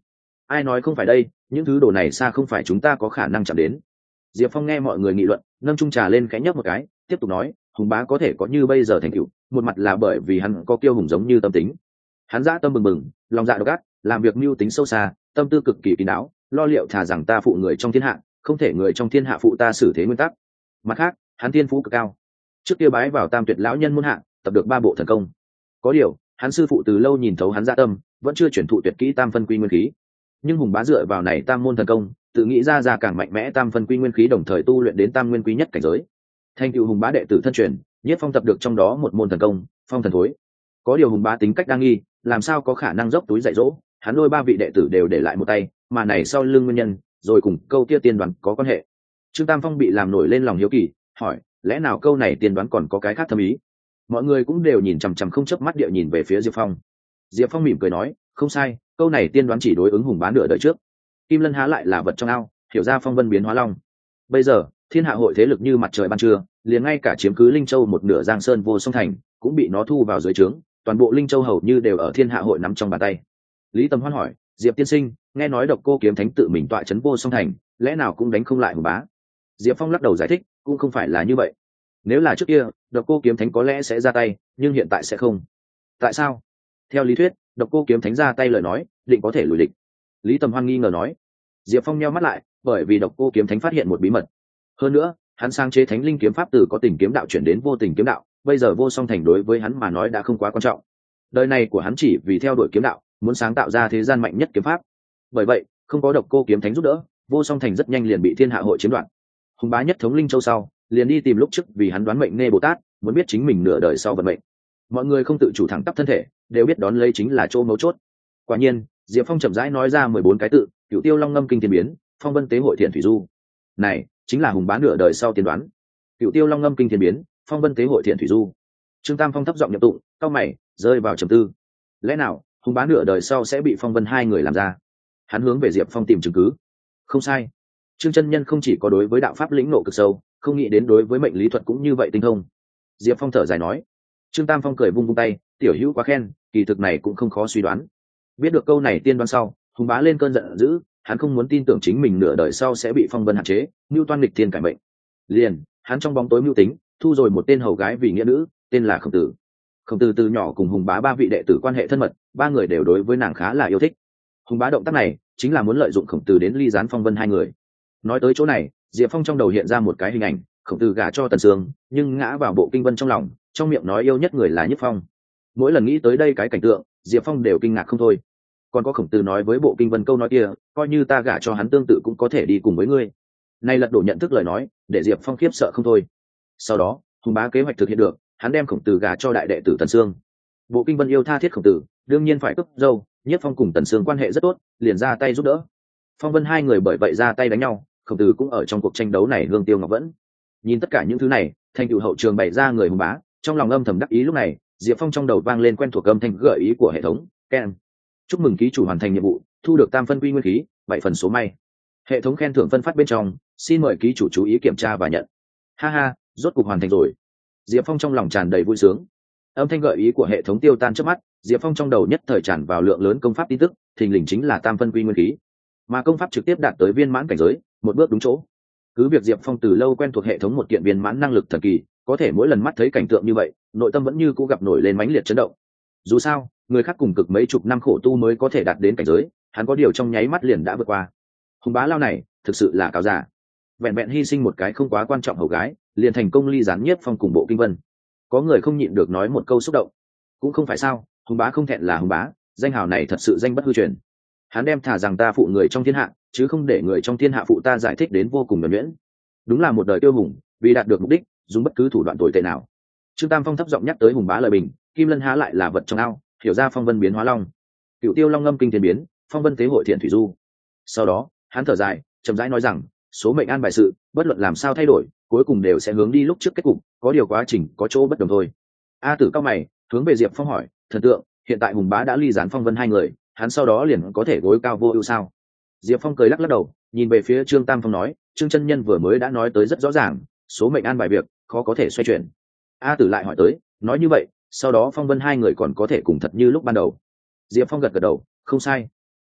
ai nói không phải đây, những thứ đồ này xa không phải chúng ta có khả năng chạm đến. Diệp Phong nghe mọi người nghị luận, nâng chung trà lên khẽ nhấp một cái, tiếp tục nói, hùng bá có thể có như bây giờ thành tựu, một mặt là bởi vì hắn có kiêu hùng giống như tâm tính. Hắn dã tâm bừng bừng, lòng dạ độc ác, làm việc mưu tính sâu xa, tâm tư cực kỳ kín đáo, lo liệu thà rằng ta phụ người trong thiên hạ, không thể người trong thiên hạ phụ ta xử thế nguyên tắc. Mặt khác, hắn thiên phú cực cao, trước kia bái vào Tam Tuyệt lão nhân môn hạ, tập được ba bộ thần công. Có điều, hắn sư phụ từ lâu nhìn thấu hắn dã tâm, vẫn chưa chuyển thụ tuyệt kỹ Tam phân quy nguyên khí. Nhưng hùng bá dựa vào này tam môn thần công, tự nghĩ ra ra càng mạnh mẽ tam phân quy nguyên khí, đồng thời tu luyện đến tam nguyên quý nhất cảnh giới. Thành tựu hùng bá đệ tử thân truyền, Nhiếp Phong tập được trong đó một môn thần công, Phong thần thối. Có điều hùng bá tính cách đa nghi, làm sao có khả năng dốc túi dạy dỗ, hắn đôi ba vị đệ tử đều để lại một tay, mà này sau lưng nguyên nhân, rồi cùng câu kia tiên đoán có quan hệ. Trương Tam Phong bị làm nổi lên lòng hiếu kỳ, hỏi, lẽ nào câu này tiên đoán còn có cái khác thâm ý? Mọi người cũng đều nhìn chằm chằm không chớp mắt địa nhìn về phía Diệp Phong. Diệp Phong mỉm cười nói, không sai, câu này tiên đoán chỉ đối ứng hùng bá nửa đời trước. Kim Lân há lại là vật trong ao, hiểu ra phong vân biến hóa long. Bây giờ, thiên hạ hội thế lực như mặt trời ban trưa, liền ngay cả chiếm cứ Linh Châu một nửa Giang Sơn vô song thành, cũng bị nó thu vào dưới trướng, toàn bộ Linh Châu hầu như đều ở thiên hạ hội nắm trong bàn tay. Lý Tầm Hoan hỏi, Diệp tiên sinh, nghe nói Độc Cô Kiếm Thánh tự mình tọa trấn vô song thành, lẽ nào cũng đánh không lại hùng bá? Diệp Phong lắc đầu giải thích, cũng không phải là như vậy. Nếu là trước kia, Độc Cô Kiếm Thánh có lẽ sẽ ra tay, nhưng hiện tại sẽ không. Tại sao? Theo lý thuyết, Độc Cô Kiếm Thánh ra tay lời nói, định có thể lùi địch. Lý Tầm Hoan nghi ngờ nói. Diệp Phong nheo mắt lại, bởi vì Độc Cô Kiếm Thánh phát hiện một bí mật. Hơn nữa, hắn sáng chế Thánh Linh kiếm pháp từ có tình kiếm đạo chuyển đến vô tình kiếm đạo, bây giờ vô song thành đối với hắn mà nói đã không quá quan trọng. Đời này của hắn chỉ vì theo đuổi kiếm đạo, muốn sáng tạo ra thế gian mạnh nhất kiếm pháp. Bởi vậy, không có Độc Cô Kiếm Thánh giúp đỡ, vô song thành rất nhanh liền bị thiên hạ hội chiếm đoạt. Hùng bá nhất thống Linh Châu sau, liền đi tìm lúc trước vì hắn đoán mệnh Nê Bồ Tát, muốn biết chính mình nửa đời sau vận mệnh. Mọi người không tự chủ thẳng tắp thân thể, đều biết đón lấy chính là chỗ mấu chốt. Quả nhiên, Diệp Phong chậm rãi nói ra mười bốn cái tự, Cửu Tiêu Long Ngâm Kinh Thiên Biến, Phong Vân Tế Hội Thiện Thủy Du. Này, chính là hùng bá nửa đời sau tiên đoán. Cửu Tiêu Long Ngâm Kinh Thiên Biến, Phong Vân Tế Hội Thiện Thủy Du. Trương Tam Phong thấp giọng nhập tụng, cau mày, rơi vào trầm tư. Lẽ nào, hùng bá nửa đời sau sẽ bị Phong Vân hai người làm ra? Hắn hướng về Diệp Phong tìm chứng cứ. Không sai. Trương chân nhân không chỉ có đối với đạo pháp lĩnh ngộ cực sâu, không nghĩ đến đối với mệnh lý thuật cũng như vậy tinh thông. Diệp Phong thở dài nói. Trương Tam Phong cười vung vung tay, tiểu hữu quá khen, kỳ thực này cũng không khó suy đoán. Biết được câu này tiên đoán sau, hùng bá lên cơn giận dữ, hắn không muốn tin tưởng chính mình nửa đời sau sẽ bị Phong Vân hạn chế, mưu toan nghịch thiên cải mệnh. Liền, hắn trong bóng tối mưu tính, thu rồi một tên hầu gái vì nghĩa nữ, tên là Khổng Tử. Khổng Tử từ nhỏ cùng hùng bá ba vị đệ tử quan hệ thân mật, ba người đều đối với nàng khá là yêu thích. Hùng bá động tác này chính là muốn lợi dụng Khổng Tử đến ly gián Phong Vân hai người. Nói tới chỗ này, Diệp Phong trong đầu hiện ra một cái hình ảnh, Khổng Tử gả cho Tần Sương, nhưng ngã vào bộ kinh vân trong lòng, trong miệng nói yêu nhất người là Nhất Phong. Mỗi lần nghĩ tới đây cái cảnh tượng, Diệp Phong đều kinh ngạc không thôi. Còn có Khổng Tử nói với bộ kinh vân câu nói kia, coi như ta gả cho hắn tương tự cũng có thể đi cùng với ngươi. Nay lật đổ nhận thức lời nói, để Diệp Phong khiếp sợ không thôi. Sau đó, hùng bá kế hoạch thực hiện được, hắn đem Khổng Tử gả cho đại đệ tử Tần Sương. Bộ kinh vân yêu tha thiết Khổng Tử, đương nhiên phải cướp dâu, Nhất Phong cùng Tần Sương quan hệ rất tốt, liền ra tay giúp đỡ. Phong Vân hai người bởi vậy ra tay đánh nhau, Khổng Tử cũng ở trong cuộc tranh đấu này hương tiêu ngọc vẫn. Nhìn tất cả những thứ này, thành tựu hậu trường bày ra người hùng bá, trong lòng âm thầm đắc ý. Lúc này, Diệp Phong trong đầu vang lên quen thuộc âm thanh gợi ý của hệ thống, keng. Chúc mừng ký chủ hoàn thành nhiệm vụ, thu được tam phân quy nguyên khí, bảy phần số may. Hệ thống khen thưởng phân phát bên trong, xin mời ký chủ chú ý kiểm tra và nhận. Ha ha, rốt cục hoàn thành rồi. Diệp Phong trong lòng tràn đầy vui sướng. Âm thanh gợi ý của hệ thống tiêu tan trước mắt, Diệp Phong trong đầu nhất thời tràn vào lượng lớn công pháp tin tức, thình lình chính là tam phân quy nguyên khí, mà công pháp trực tiếp đạt tới viên mãn cảnh giới, một bước đúng chỗ. Cứ việc Diệp Phong từ lâu quen thuộc hệ thống một kiện viên mãn năng lực thần kỳ, có thể mỗi lần mắt thấy cảnh tượng như vậy, nội tâm vẫn như cũ gặp nổi lên mãnh liệt chấn động. Dù sao, người khác cùng cực mấy chục năm khổ tu mới có thể đạt đến cảnh giới, hắn có điều trong nháy mắt liền đã vượt qua. Hùng bá lao này, thực sự là cáo giả. Vẹn vẹn hy sinh một cái không quá quan trọng hầu gái, liền thành công ly gián Nhiếp Phong cùng bộ kinh vân. Có người không nhịn được nói một câu xúc động. Cũng không phải sao, hùng bá không thẹn là hùng bá, danh hào này thật sự danh bất hư truyền. Hắn đem thả rằng ta phụ người trong thiên hạ, chứ không để người trong thiên hạ phụ ta, giải thích đến vô cùng nhuần nhuyễn. Đúng là một đời tiêu hùng, vì đạt được mục đích, dùng bất cứ thủ đoạn tồi tệ nào. Trương Tam Phong thấp giọng nhắc tới hùng bá lời bình, Kim Lân há lại là vật trong ao, hiểu ra phong vân biến hóa long. Cửu Tiêu Long Ngâm Kinh Thiên Biến, Phong Vân Tế Hội Thiện Thủy Du. Sau đó, hắn thở dài, chậm rãi nói rằng, số mệnh an bài sự, bất luận làm sao thay đổi, cuối cùng đều sẽ hướng đi lúc trước kết cục, có điều quá trình có chỗ bất đồng thôi. A Tử cao mày, hướng về Diệp Phong hỏi, thần tượng, hiện tại hùng bá đã ly gián Phong Vân hai người, hắn sau đó liền có thể gối cao vô ưu sao? Diệp Phong cười lắc lắc đầu, nhìn về phía Trương Tam Phong nói, Trương chân nhân vừa mới đã nói tới rất rõ ràng, số mệnh an bài việc, khó có thể xoay chuyển. A Tử lại hỏi tới, nói như vậy, sau đó Phong Vân hai người còn có thể cùng thật như lúc ban đầu. Diệp Phong gật gật đầu, không sai.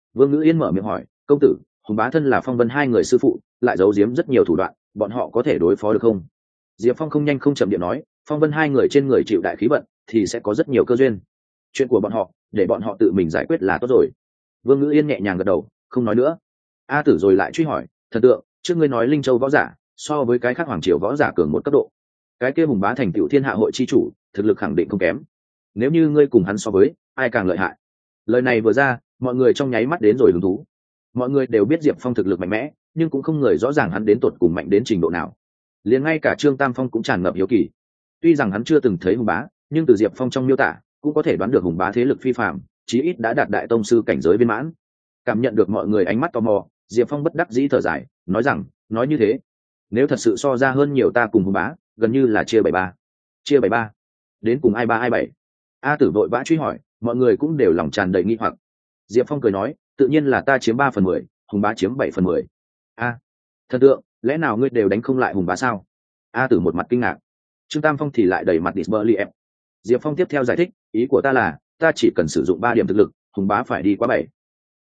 Vương Ngữ Yên mở miệng hỏi, công tử, hùng bá thân là Phong Vân hai người sư phụ, lại giấu giếm rất nhiều thủ đoạn, bọn họ có thể đối phó được không? Diệp Phong không nhanh không chậm điện nói, Phong Vân hai người trên người chịu đại khí vận thì sẽ có rất nhiều cơ duyên, chuyện của bọn họ để bọn họ tự mình giải quyết là tốt rồi. Vương Ngữ Yên nhẹ nhàng gật đầu, không nói nữa. A Tử rồi lại truy hỏi, thần tượng, trước ngươi nói Linh Châu võ giả so với cái khác hoàng triều võ giả cường một cấp độ, cái kia hùng bá thành tựu thiên hạ hội chi chủ, thực lực khẳng định không kém. Nếu như ngươi cùng hắn so với, ai càng lợi hại? Lời này vừa ra, mọi người trong nháy mắt đến rồi hứng thú. Mọi người đều biết Diệp Phong thực lực mạnh mẽ, nhưng cũng không người rõ ràng hắn đến tột cùng mạnh đến trình độ nào. Liền ngay cả Trương Tam Phong cũng tràn ngập hiếu kỳ. Tuy rằng hắn chưa từng thấy hùng bá, nhưng từ Diệp Phong trong miêu tả cũng có thể đoán được hùng bá thế lực phi phàm, chí ít đã đạt đại tông sư cảnh giới viên mãn. Cảm nhận được mọi người ánh mắt tò mò, Diệp Phong bất đắc dĩ thở dài, nói rằng, nói như thế, nếu thật sự so ra hơn nhiều ta cùng hùng bá, gần như là chia bảy ba. Chia bảy ba? Đến cùng ai ba ai bảy? A Tử vội vã truy hỏi, mọi người cũng đều lòng tràn đầy nghi hoặc. Diệp Phong cười nói, tự nhiên là ta chiếm ba phần mười, hùng bá chiếm bảy phần mười. A, thần tượng, lẽ nào ngươi đều đánh không lại hùng bá sao? A Tử một mặt kinh ngạc. Trương Tam Phong thì lại đầy mặt disbelief. Diệp Phong tiếp theo giải thích, ý của ta là, ta chỉ cần sử dụng ba điểm thực lực, hùng bá phải đi quá bảy.